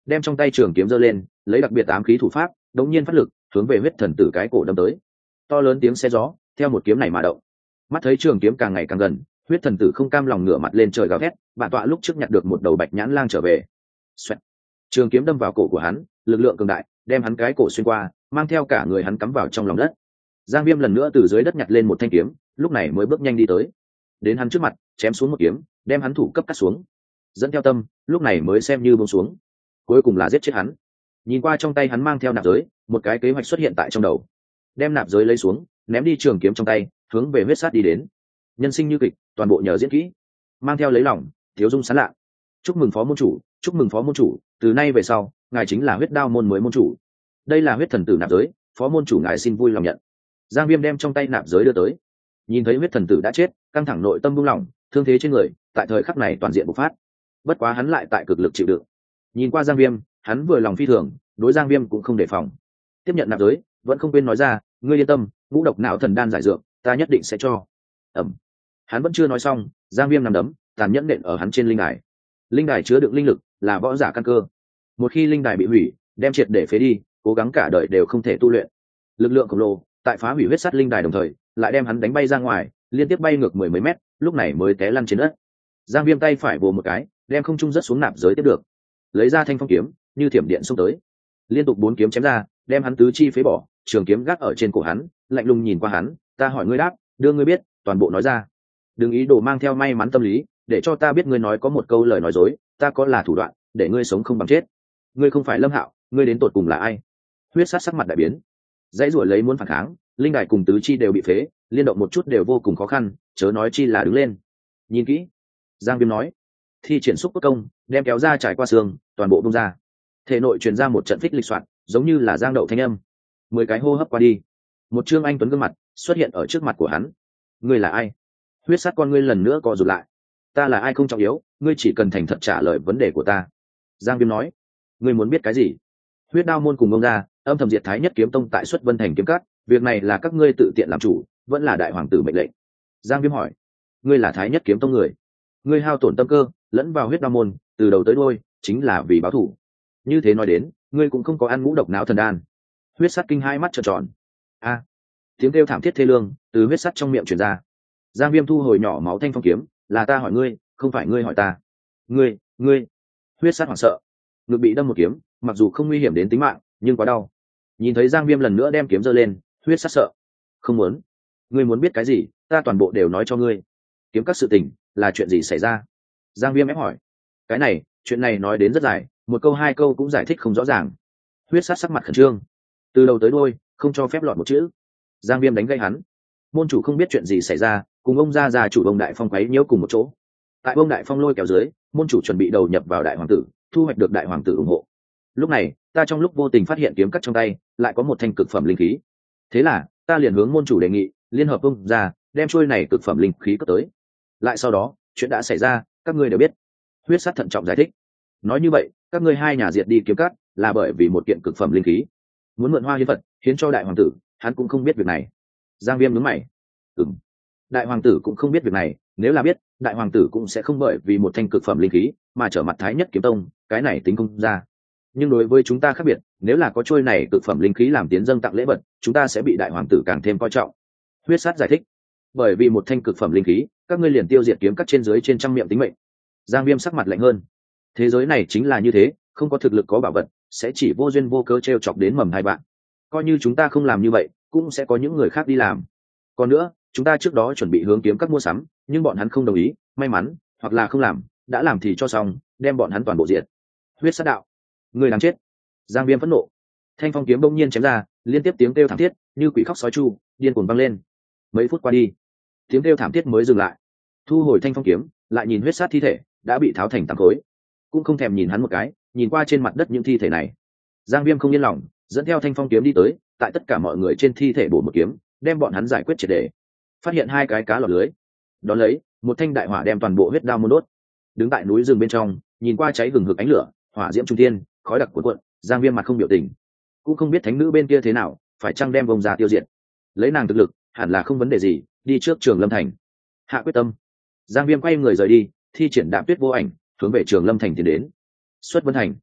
đem trong tay trường kiếm giơ lên, lấy đặc biệt ám khí thủ pháp đống nhiên phát lực hướng về huyết thần tử cái cổ đâm tới. To lớn tiếng xe gió theo một kiếm này mà động. Mắt thấy trường kiếm càng ngày càng gần, huyết thần tử không cam lòng ngửa mặt lên trời gào thét, bản tọa lúc trước nhặt được một đầu bạch nhãn lang trở về. Xoẹt. Trường kiếm đâm vào cổ của hắn, lực lượng cường đại đem hắn cái cổ xuyên qua, mang theo cả người hắn cắm vào trong lòng đất. Giang Viêm lần nữa từ dưới đất nhặt lên một thanh kiếm, lúc này mới bước nhanh đi tới, đến hắn trước mặt chém xuống một kiếm, đem hắn thủ cấp cắt xuống, dẫn theo tâm lúc này mới xem như buông xuống, cuối cùng là giết chết hắn. Nhìn qua trong tay hắn mang theo nạp giới, một cái kế hoạch xuất hiện tại trong đầu. Đem nạp giới lấy xuống, ném đi trường kiếm trong tay, hướng về huyết sát đi đến. Nhân sinh như kịch, toàn bộ nhờ diễn kỹ. Mang theo lấy lòng, thiếu dung sán lạ. Chúc mừng phó môn chủ, chúc mừng phó môn chủ, từ nay về sau ngài chính là huyết đao môn mới môn chủ. Đây là huyết thần tử nạp giới, phó môn chủ ngài xin vui lòng nhận. Giang Viêm đem trong tay nạp giới đưa tới. Nhìn thấy huyết thần tử đã chết, căng thẳng nội tâm buông lỏng, thương thế trên người tại thời khắc này toàn diện bộc phát. Bất quá hắn lại tại cực lực chịu đựng. Nhìn qua Giang Viêm, hắn vừa lòng phi thường, đối Giang Viêm cũng không đề phòng. Tiếp nhận nạp giới, vẫn không quên nói ra, ngươi yên tâm, ngũ độc não thần đan giải dược, ta nhất định sẽ cho. Ẩm. Hắn vẫn chưa nói xong, Giang Viêm nằm đấm, tàn nhẫn nện ở hắn trên linh đài. Linh đài chứa đựng linh lực, là võ giả căn cơ. Một khi linh đài bị hủy, đem triệt để phế đi, cố gắng cả đời đều không thể tu luyện. Lực lượng khổng lồ, tại phá hủy huyết sắt linh đài đồng thời, lại đem hắn đánh bay ra ngoài, liên tiếp bay ngược mười mấy mét, lúc này mới té lăn trên đất. Giang Viêm tay phải vồ một cái, đem không trung rất xuống nạp giới tiếp được, lấy ra thanh phong kiếm, như thiểm điện xông tới, liên tục bốn kiếm chém ra, đem hắn tứ chi phế bỏ, trường kiếm gác ở trên cổ hắn, lạnh lùng nhìn qua hắn, ta hỏi ngươi đáp, đưa ngươi biết, toàn bộ nói ra. Đừng ý đồ mang theo may mắn tâm lý, để cho ta biết ngươi nói có một câu lời nói dối, ta có là thủ đoạn, để ngươi sống không bằng chết. Ngươi không phải Lâm Hạo, ngươi đến tột cùng là ai? Huyết sát sắc mặt đại biến, dãy ruổi lấy muốn phản kháng, linh đài cùng tứ chi đều bị phế, liên động một chút đều vô cùng khó khăn, chớ nói chi là đứng lên. Nhìn kỹ, Giang Viêm nói, thi triển xúc cốt công, đem kéo ra trải qua xương, toàn bộ bung ra. Thể nội truyền ra một trận phích lịch soạn, giống như là giang đậu thanh âm. Mười cái hô hấp qua đi, một trương anh tuấn gương mặt xuất hiện ở trước mặt của hắn. Ngươi là ai? Huyết sát con ngươi lần nữa co rụt lại. Ta là ai không trọng yếu, ngươi chỉ cần thành thật trả lời vấn đề của ta. Giang Viêm nói. Ngươi muốn biết cái gì? Huyết đao môn cùng ông ra, âm thầm diệt Thái Nhất kiếm tông tại Xuất Vân thành kiếm cát, việc này là các ngươi tự tiện làm chủ, vẫn là đại hoàng tử mệnh lệnh? Giang Viêm hỏi. Ngươi là Thái Nhất kiếm tông người, ngươi hao tổn tâm cơ lẫn vào huyết đao môn, từ đầu tới đuôi chính là vì báo thù. Như thế nói đến, ngươi cũng không có ăn ngũ độc não thần đan. Huyết sắt kinh hai mắt trợn tròn. A! Tiếng kêu thảm thiết thê lương từ huyết sắt trong miệng truyền ra. Giang Viêm thu hồi nhỏ máu thanh phong kiếm, là ta hỏi ngươi, không phải ngươi hỏi ta. Ngươi, ngươi! Huyết sắt hoảng sợ, ngực bị đâm một kiếm, mặc dù không nguy hiểm đến tính mạng, nhưng quá đau. Nhìn thấy Giang Viêm lần nữa đem kiếm giơ lên, huyết sắt sợ. Không muốn. Ngươi muốn biết cái gì, ta toàn bộ đều nói cho ngươi. Kiếm các sự tình, là chuyện gì xảy ra? Giang Viêm ép hỏi. Cái này, chuyện này nói đến rất dài, một câu hai câu cũng giải thích không rõ ràng. Huyết sát sắc mặt khẩn trương, từ đầu tới đuôi không cho phép lọt một chữ. Giang Viêm đánh gây hắn. Môn chủ không biết chuyện gì xảy ra, cùng ông gia già chủ ông Đại Phong quấy nhiễu cùng một chỗ. Tại ông Đại Phong lôi kéo dưới, môn chủ chuẩn bị đầu nhập vào đại hoàng tử, thu hoạch được đại hoàng tử ủng hộ. Lúc này, ta trong lúc vô tình phát hiện kiếm cắt trong tay lại có một thanh cực phẩm linh khí. Thế là, ta liền hướng môn chủ đề nghị, liên hợp ông gia, đem trôi này cực phẩm linh khí cất tới. Lại sau đó, chuyện đã xảy ra, các ngươi đều biết. Huyết sát thận trọng giải thích. Nói như vậy, các ngươi hai nhà diệt đi kiếm cắt là bởi vì một kiện cực phẩm linh khí, muốn mượn hoa hiến vật hiến cho đại hoàng tử, hắn cũng không biết việc này. Giang Viêm nhướng mày. Ừm, đại hoàng tử cũng không biết việc này, nếu là biết, đại hoàng tử cũng sẽ không bởi vì một thanh cực phẩm linh khí mà trở mặt Thái Nhất kiếm tông, cái này tính không ra. Nhưng đối với chúng ta khác biệt, nếu là có trôi này cực phẩm linh khí làm tiến dâng tặng lễ vật, chúng ta sẽ bị đại hoàng tử càng thêm coi trọng. Huyết sát giải thích. Bởi vì một thanh cực phẩm linh khí, các ngươi liền tiêu diệt kiếm cắt trên dưới trên trăm miệng tính mệnh. Giang Viêm sắc mặt lạnh hơn. Thế giới này chính là như thế, không có thực lực có bảo vật, sẽ chỉ vô duyên vô cớ trêu chọc đến mầm hai bạn. Coi như chúng ta không làm như vậy, cũng sẽ có những người khác đi làm. Còn nữa, chúng ta trước đó chuẩn bị hướng kiếm các mua sắm, nhưng bọn hắn không đồng ý, may mắn, hoặc là không làm, đã làm thì cho xong, đem bọn hắn toàn bộ diệt. Huyết sát đạo, người đáng chết. Giang Viêm phẫn nộ. Thanh phong kiếm bỗng nhiên chém ra, liên tiếp tiếng kêu thảm thiết, như quỷ khóc sói chu, điên cuồng vang lên. Mấy phút qua đi, tiếng kêu thảm thiết mới dừng lại. Thu hồi thanh phong kiếm, lại nhìn huyết sát thi thể đã bị tháo thành tảng khối, cũng không thèm nhìn hắn một cái, nhìn qua trên mặt đất những thi thể này. Giang Viêm không yên lòng, dẫn theo thanh phong kiếm đi tới, tại tất cả mọi người trên thi thể bổ một kiếm, đem bọn hắn giải quyết triệt để. Phát hiện hai cái cá lọt lưới, đón lấy một thanh đại hỏa đem toàn bộ huyết đao môn đốt. Đứng tại núi rừng bên trong, nhìn qua cháy hừng hực ánh lửa, hỏa diễm trung thiên, khói đặc cuộn cuộn, Giang Viêm mặt không biểu tình. Cũng không biết thánh nữ bên kia thế nào, phải chăng đem vông ra tiêu diệt. Lấy nàng thực lực, hẳn là không vấn đề gì, đi trước Trường Lâm thành. Hạ quyết tâm. Giang Viêm quay người rời đi, thi triển Đạp Tuyết vô ảnh, hướng về Trường Lâm thành tiến đến. Xuất Vân thành.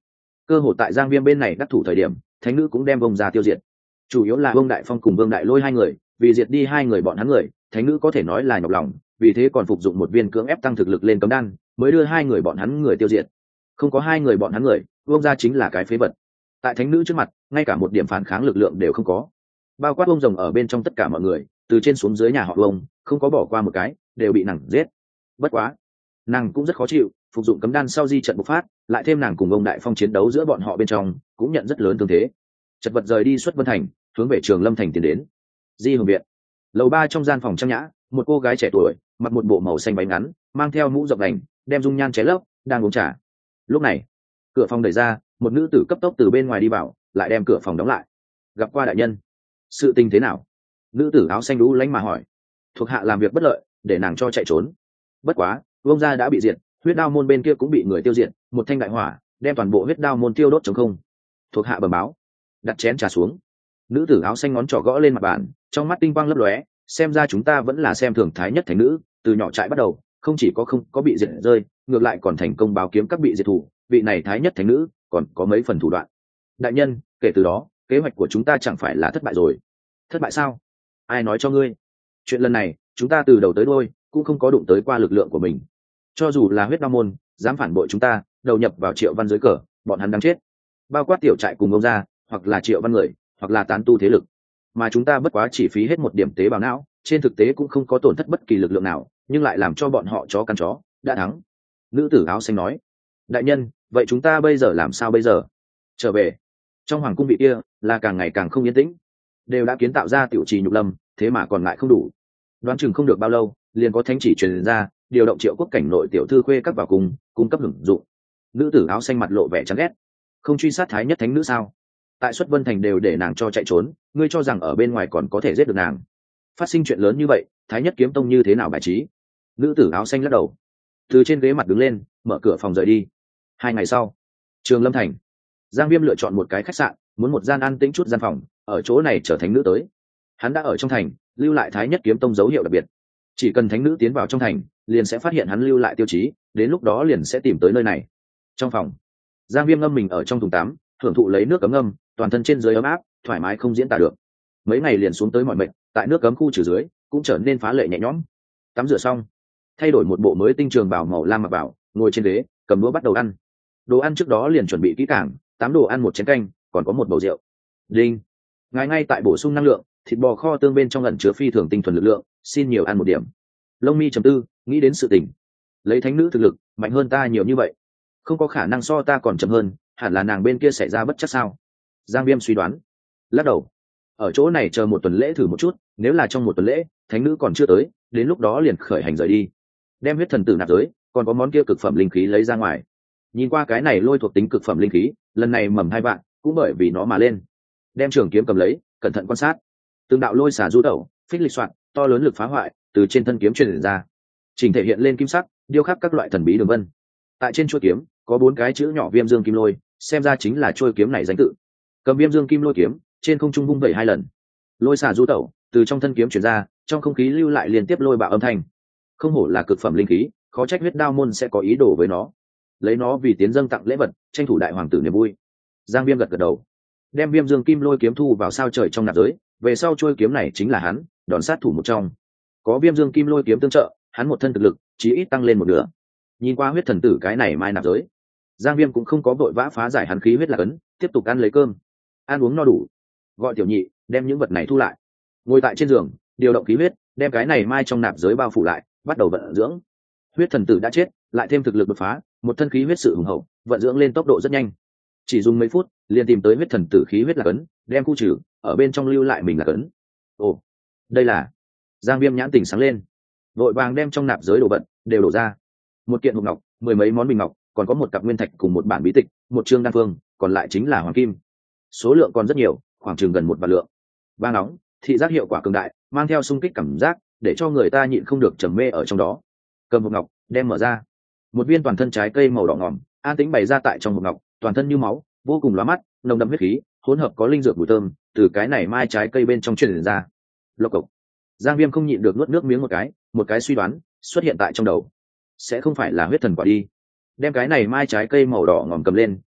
cơ hội tại Giang Viêm bên này đắc thủ thời điểm, thánh nữ cũng đem vông ra tiêu diệt. Chủ yếu là Vương Đại Phong cùng Vương Đại Lôi hai người, vì diệt đi hai người bọn hắn người, thánh nữ có thể nói là nhọc lòng, vì thế còn phục dụng một viên cưỡng ép tăng thực lực lên cấm đan, mới đưa hai người bọn hắn người tiêu diệt. Không có hai người bọn hắn người, Vương gia chính là cái phế vật. Tại thánh nữ trước mặt, ngay cả một điểm phản kháng lực lượng đều không có. Bao quát Vương rồng ở bên trong tất cả mọi người, từ trên xuống dưới nhà họ Vương, không có bỏ qua một cái, đều bị nàng giết. Bất quá, nàng cũng rất khó chịu, phục dụng cấm đan sau di trận bộc phát, lại thêm nàng cùng ông Đại Phong chiến đấu giữa bọn họ bên trong, cũng nhận rất lớn thương thế. Chật vật rời đi xuất Vân Thành, hướng về Trường Lâm Thành tiến đến. Di Hồng viện, lầu ba trong gian phòng trang nhã, một cô gái trẻ tuổi, mặc một bộ màu xanh váy ngắn, mang theo mũ rộng đành, đem dung nhan cháy lấp, đang uống trà. Lúc này, cửa phòng đẩy ra, một nữ tử cấp tốc từ bên ngoài đi vào, lại đem cửa phòng đóng lại. Gặp qua đại nhân, sự tình thế nào? Nữ tử áo xanh lũ lánh mà hỏi. Thuộc hạ làm việc bất lợi, để nàng cho chạy trốn. Bất quá, Vương gia đã bị diệt, huyết đao môn bên kia cũng bị người tiêu diệt, một thanh đại hỏa đem toàn bộ huyết đao môn tiêu đốt trống không. Thuộc hạ bẩm báo. Đặt chén trà xuống. Nữ tử áo xanh ngón trỏ gõ lên mặt bàn, trong mắt tinh quang lấp lóe, xem ra chúng ta vẫn là xem thường thái nhất thành nữ, từ nhỏ trại bắt đầu, không chỉ có không có bị diệt rơi, ngược lại còn thành công báo kiếm các bị diệt thủ, vị này thái nhất thành nữ còn có mấy phần thủ đoạn. Đại nhân, kể từ đó, kế hoạch của chúng ta chẳng phải là thất bại rồi? Thất bại sao? Ai nói cho ngươi? Chuyện lần này, chúng ta từ đầu tới đuôi cũng không có đụng tới qua lực lượng của mình. Cho dù là huyết đao môn dám phản bội chúng ta, đầu nhập vào Triệu Văn dưới cờ, bọn hắn đang chết. Bao quát tiểu trại cùng ông gia, hoặc là Triệu Văn người, hoặc là tán tu thế lực, mà chúng ta bất quá chỉ phí hết một điểm tế bào não, trên thực tế cũng không có tổn thất bất kỳ lực lượng nào, nhưng lại làm cho bọn họ chó căn chó đã thắng. Nữ tử áo xanh nói. Đại nhân, vậy chúng ta bây giờ làm sao bây giờ? Trở về. Trong hoàng cung vị kia là càng ngày càng không yên tĩnh, đều đã kiến tạo ra tiểu trì nhục lâm, thế mà còn lại không đủ. Đoán chừng không được bao lâu, liền có thánh chỉ truyền ra, điều động Triệu quốc cảnh nội tiểu thư khuê các vào cùng cung cấp hưởng dụng. Nữ tử áo xanh mặt lộ vẻ chán ghét. Không truy sát thái nhất thánh nữ sao? Tại xuất Vân Thành đều để nàng cho chạy trốn, ngươi cho rằng ở bên ngoài còn có thể giết được nàng? Phát sinh chuyện lớn như vậy, thái nhất kiếm tông như thế nào bài trí? Nữ tử áo xanh lắc đầu, từ trên ghế mặt đứng lên, mở cửa phòng rời đi. Hai ngày sau, Trường Lâm Thành, Giang Viêm lựa chọn một cái khách sạn, muốn một gian an tĩnh chút gian phòng, ở chỗ này chờ thánh nữ tới. Hắn đã ở trong thành lưu lại thái nhất kiếm tông dấu hiệu đặc biệt, chỉ cần thánh nữ tiến vào trong thành, liền sẽ phát hiện hắn lưu lại tiêu chí, đến lúc đó liền sẽ tìm tới nơi này. Trong phòng, Giang Viêm ngâm mình ở trong thùng tắm, hưởng thụ lấy nước cấm ngâm, toàn thân trên dưới ấm áp, thoải mái không diễn tả được. Mấy ngày liền xuống tới mọi mệt, tại nước cấm khu trừ dưới cũng trở nên phá lệ nhẹ nhõm. Tắm rửa xong, thay đổi một bộ mới tinh trường bào màu lam mặc vào, ngồi trên ghế, cầm đũa bắt đầu ăn. Đồ ăn trước đó liền chuẩn bị kỹ càng, tám đồ ăn một chén canh, còn có một bầu rượu. Đinh, ngài ngay tại bổ sung năng lượng, thịt bò kho tương bên trong ẩn chứa phi thường tinh thuần lực lượng, xin nhiều ăn một điểm. Lông mi trầm tư, nghĩ đến sự tình. Lấy thánh nữ thực lực mạnh hơn ta nhiều như vậy, không có khả năng so ta còn chậm hơn, hẳn là nàng bên kia xảy ra bất chắc sao? Giang Viêm suy đoán. Lắc đầu, ở chỗ này chờ một tuần lễ thử một chút, nếu là trong một tuần lễ thánh nữ còn chưa tới, đến lúc đó liền khởi hành rời đi, đem huyết thần tử nạp giới, còn có món kia cực phẩm linh khí lấy ra ngoài. Nhìn qua cái này lôi thuộc tính cực phẩm linh khí, lần này mầm hai bạn cũng bởi vì nó mà lên. Đem trường kiếm cầm lấy, cẩn thận quan sát. Từng đạo lôi xả du tẩu, phích lịch soạn, to lớn lực phá hoại từ trên thân kiếm truyền ra, chỉnh thể hiện lên kim sắc, điêu khắc các loại thần bí đường vân. Tại trên chuôi kiếm có bốn cái chữ nhỏ Viêm Dương Kim Lôi, xem ra chính là chuôi kiếm này danh tự. Cầm Viêm Dương Kim Lôi kiếm, trên không trung vung vẩy hai lần, lôi xả du tẩu từ trong thân kiếm truyền ra, trong không khí lưu lại liên tiếp lôi bạo âm thanh. Không hổ là cực phẩm linh khí, khó trách huyết đao môn sẽ có ý đồ với nó, lấy nó vì tiến dâng tặng lễ vật, tranh thủ đại hoàng tử niềm vui. Giang Viêm gật gật đầu, đem Viêm Dương Kim Lôi kiếm thu vào sao trời trong nạp giới. Về sau chuôi kiếm này chính là hắn đòn sát thủ một trong, có Viêm Dương Kim Lôi kiếm tương trợ, hắn một thân thực lực chí ít tăng lên một nửa. Nhìn qua huyết thần tử cái này mai nạp giới, Giang Viêm cũng không có vội vã phá giải hắn khí huyết lạc ấn, tiếp tục ăn lấy cơm, ăn uống no đủ, gọi tiểu nhị đem những vật này thu lại, ngồi tại trên giường điều động khí huyết, đem cái này mai trong nạp giới bao phủ lại, bắt đầu vận dưỡng. Huyết thần tử đã chết, lại thêm thực lực đột phá, một thân khí huyết sự hùng hậu, vận dưỡng lên tốc độ rất nhanh, chỉ dùng mấy phút liền tìm tới huyết thần tử khí huyết lạc ấn, đem khu trừ, ở bên trong lưu lại mình lạc ấn. Ồ, đây là... Giang Viêm nhãn tình sáng lên, vội vàng đem trong nạp giới đồ vật đều đổ ra. Một kiện hộp ngọc, mười mấy món bình ngọc, còn có một cặp nguyên thạch cùng một bản bí tịch, một chương đan phương, còn lại chính là hoàng kim. Số lượng còn rất nhiều, khoảng chừng gần một vạn lượng. Vàng nóng, thị giác hiệu quả cường đại, mang theo xung kích cảm giác, để cho người ta nhịn không được trầm mê ở trong đó. Cầm hộp ngọc, đem mở ra. Một viên toàn thân trái cây màu đỏ ngòm, an tĩnh bày ra tại trong hộp ngọc, toàn thân như máu, vô cùng lóa mắt, nồng đậm huyết khí, hỗn hợp có linh dược mùi thơm, từ cái này mai trái cây bên trong truyền ra. Lộc cộc. Giang Viêm không nhịn được nuốt nước miếng một cái, một cái suy đoán xuất hiện tại trong đầu. Sẽ không phải là huyết thần quả đi. Đem cái này mai trái cây màu đỏ ngòm cầm lên,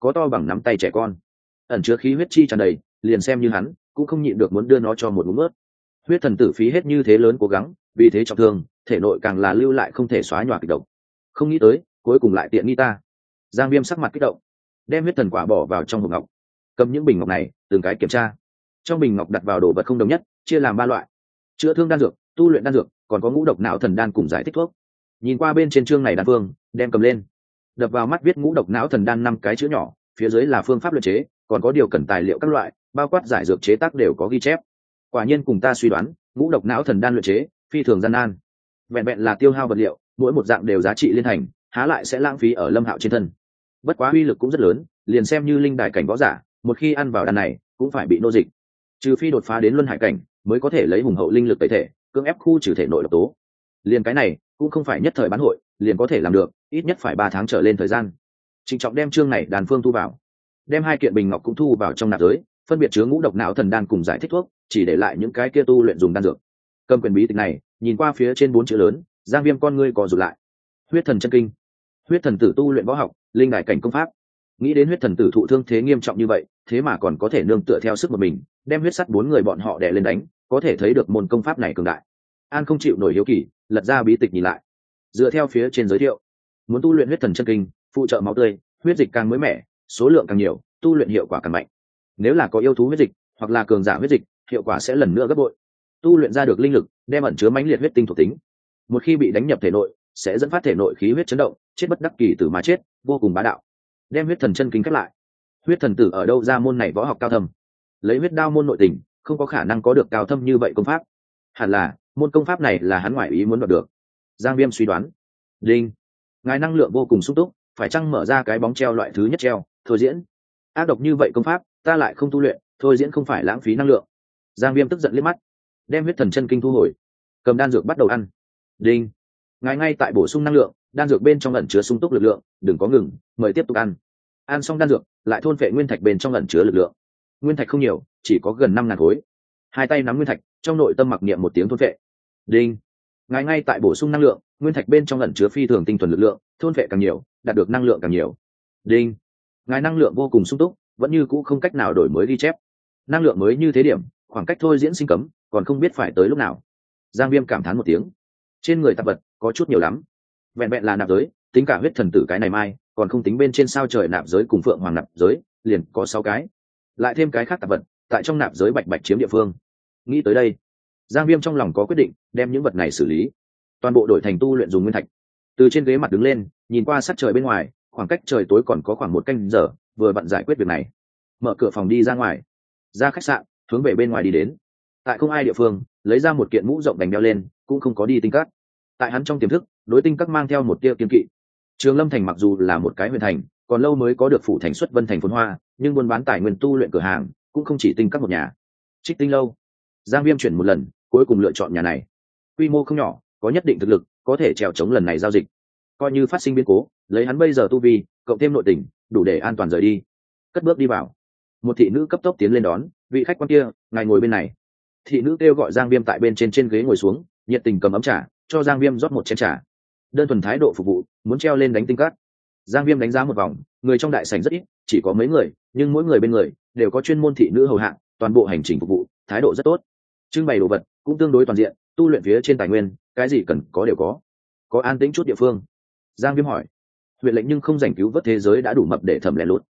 có to bằng nắm tay trẻ con, ẩn chứa khí huyết chi tràn đầy, liền xem như hắn cũng không nhịn được muốn đưa nó cho một ngụm ướt. Huyết thần tử phí hết như thế lớn cố gắng, vì thế trọng thương, thể nội càng là lưu lại không thể xóa nhòa kịch độc. Không nghĩ tới cuối cùng lại tiện nghi ta. Giang Viêm sắc mặt kích động, đem huyết thần quả bỏ vào trong hộp ngọc, cầm những bình ngọc này từng cái kiểm tra. Trong bình ngọc đặt vào đồ vật không đồng nhất, chia làm ba loại: chữa thương đan dược, tu luyện đan dược, còn có ngũ độc não thần đan cùng giải thích thuốc. Nhìn qua bên trên chương này đan phương, đem cầm lên, đập vào mắt viết ngũ độc não thần đan năm cái chữ nhỏ, phía dưới là phương pháp luyện chế, còn có điều cần tài liệu các loại, bao quát giải dược chế tác đều có ghi chép. Quả nhiên cùng ta suy đoán, ngũ độc não thần đan luyện chế phi thường gian nan, vẹn vẹn là tiêu hao vật liệu, mỗi một dạng đều giá trị liên thành, há lại sẽ lãng phí ở Lâm Hạo trên thân. Bất quá uy lực cũng rất lớn, liền xem như linh đại cảnh võ giả, một khi ăn vào đan này cũng phải bị nô dịch, trừ phi đột phá đến luân hải cảnh mới có thể lấy hùng hậu linh lực tẩy thể, cưỡng ép khu trừ thể nội độc tố. Liền cái này cũng không phải nhất thời bán hội liền có thể làm được, ít nhất phải ba tháng trở lên thời gian. Trịnh Trọng đem chương này đàn phương thu vào, đem hai kiện bình ngọc cũng thu vào trong nạp giới, phân biệt chứa ngũ độc não thần đan cùng giải thích thuốc, chỉ để lại những cái kia tu luyện dùng đan dược. Cầm quyền bí tịch này, nhìn qua phía trên bốn chữ lớn, Giang Viêm con ngươi co rụt lại. Huyết thần chân kinh, huyết thần tử tu luyện võ học, linh đại cảnh công pháp. Nghĩ đến huyết thần tử thụ thương thế nghiêm trọng như vậy, thế mà còn có thể nương tựa theo sức một mình, đem huyết sắt bốn người bọn họ đè lên đánh, có thể thấy được môn công pháp này cường đại. An không chịu nổi hiếu kỳ, lật ra bí tịch nhìn lại. Dựa theo phía trên giới thiệu, muốn tu luyện huyết thần chân kinh, phụ trợ máu tươi, huyết dịch càng mới mẻ, số lượng càng nhiều, tu luyện hiệu quả càng mạnh. Nếu là có yêu thú huyết dịch hoặc là cường giả huyết dịch, hiệu quả sẽ lần nữa gấp bội. Tu luyện ra được linh lực, đem ẩn chứa mãnh liệt huyết tinh thuộc tính. Một khi bị đánh nhập thể nội, sẽ dẫn phát thể nội khí huyết chấn động, chết bất đắc kỳ tử mà chết, vô cùng bá đạo. Đem huyết thần chân kinh khép lại. Huyết thần tử ở đâu ra môn này võ học cao thâm? Lấy huyết đao môn nội tình, không có khả năng có được cao thâm như vậy công pháp. Hẳn là môn công pháp này là hắn ngoại ý muốn đoạt được. Giang Viêm suy đoán. Đinh, ngài năng lượng vô cùng sung túc, phải chăng mở ra cái bóng treo loại thứ nhất treo, thôi diễn. Ác độc như vậy công pháp, ta lại không tu luyện, thôi diễn không phải lãng phí năng lượng. Giang Viêm tức giận liếc mắt, đem huyết thần chân kinh thu hồi, cầm đan dược bắt đầu ăn. Đinh, ngài ngay tại bổ sung năng lượng, đan dược bên trong ẩn chứa sung túc lực lượng, đừng có ngừng, mời tiếp tục ăn. Ăn xong đan dược, lại thôn phệ nguyên thạch bên trong ẩn chứa lực lượng. Nguyên thạch không nhiều, chỉ có gần năm ngàn khối. Hai tay nắm nguyên thạch, trong nội tâm mặc niệm một tiếng thôn phệ. Đinh, ngài ngay tại bổ sung năng lượng, nguyên thạch bên trong ẩn chứa phi thường tinh thuần lực lượng, thôn phệ càng nhiều, đạt được năng lượng càng nhiều. Đinh, ngài năng lượng vô cùng sung túc, vẫn như cũ không cách nào đổi mới ghi chép. Năng lượng mới như thế điểm, khoảng cách thôi diễn sinh cấm, còn không biết phải tới lúc nào. Giang Viêm cảm thán một tiếng. Trên người tạp vật có chút nhiều lắm, vẹn vẹn là nạp giới, tính cả huyết thần tử cái này mai, còn không tính bên trên sao trời nạp giới cùng phượng hoàng nạp giới, liền có sáu cái. Lại thêm cái khác tạp vật, tại trong nạp giới bạch bạch chiếm địa phương. Nghĩ tới đây, Giang Viêm trong lòng có quyết định, đem những vật này xử lý, toàn bộ đổi thành tu luyện dùng nguyên thạch. Từ trên ghế mặt đứng lên, nhìn qua sắc trời bên ngoài, khoảng cách trời tối còn có khoảng một canh giờ, vừa bận giải quyết việc này. Mở cửa phòng đi ra ngoài, ra khách sạn, hướng về bên ngoài đi đến. Tại không ai địa phương, lấy ra một kiện mũ rộng đành đeo lên, cũng không có đi tinh các. Tại hắn trong tiềm thức, đối tinh các mang theo một tia kiên kỵ. Trường Lâm thành mặc dù là một cái huyện thành, còn lâu mới có được phủ thành xuất vân thành phồn hoa, nhưng buôn bán tài nguyên tu luyện cửa hàng cũng không chỉ tinh các một nhà. Trích Tinh lâu, Giang Viêm chuyển một lần, cuối cùng lựa chọn nhà này. Quy mô không nhỏ, có nhất định thực lực, có thể trèo chống lần này giao dịch. Coi như phát sinh biến cố, lấy hắn bây giờ tu vi, cộng thêm nội tình, đủ để an toàn rời đi. Cất bước đi vào, một thị nữ cấp tốc tiến lên đón, vị khách quan kia, ngài ngồi bên này. Thị nữ kêu gọi Giang Viêm tại bên trên trên ghế ngồi xuống, nhiệt tình cầm ấm trà, cho Giang Viêm rót một chén trà. Đơn thuần thái độ phục vụ, muốn treo lên đánh tinh cát. Giang Viêm đánh giá một vòng, người trong đại sảnh rất ít, chỉ có mấy người, nhưng mỗi người bên người đều có chuyên môn thị nữ hầu hạ, toàn bộ hành trình phục vụ, thái độ rất tốt. Trưng bày đồ vật cũng tương đối toàn diện, tu luyện phía trên tài nguyên, cái gì cần có đều có. Có an tĩnh chút địa phương. Giang Viêm hỏi. Huyện lệnh nhưng không giành cứu vớt thế giới đã đủ mập để thẩm lẻ lút,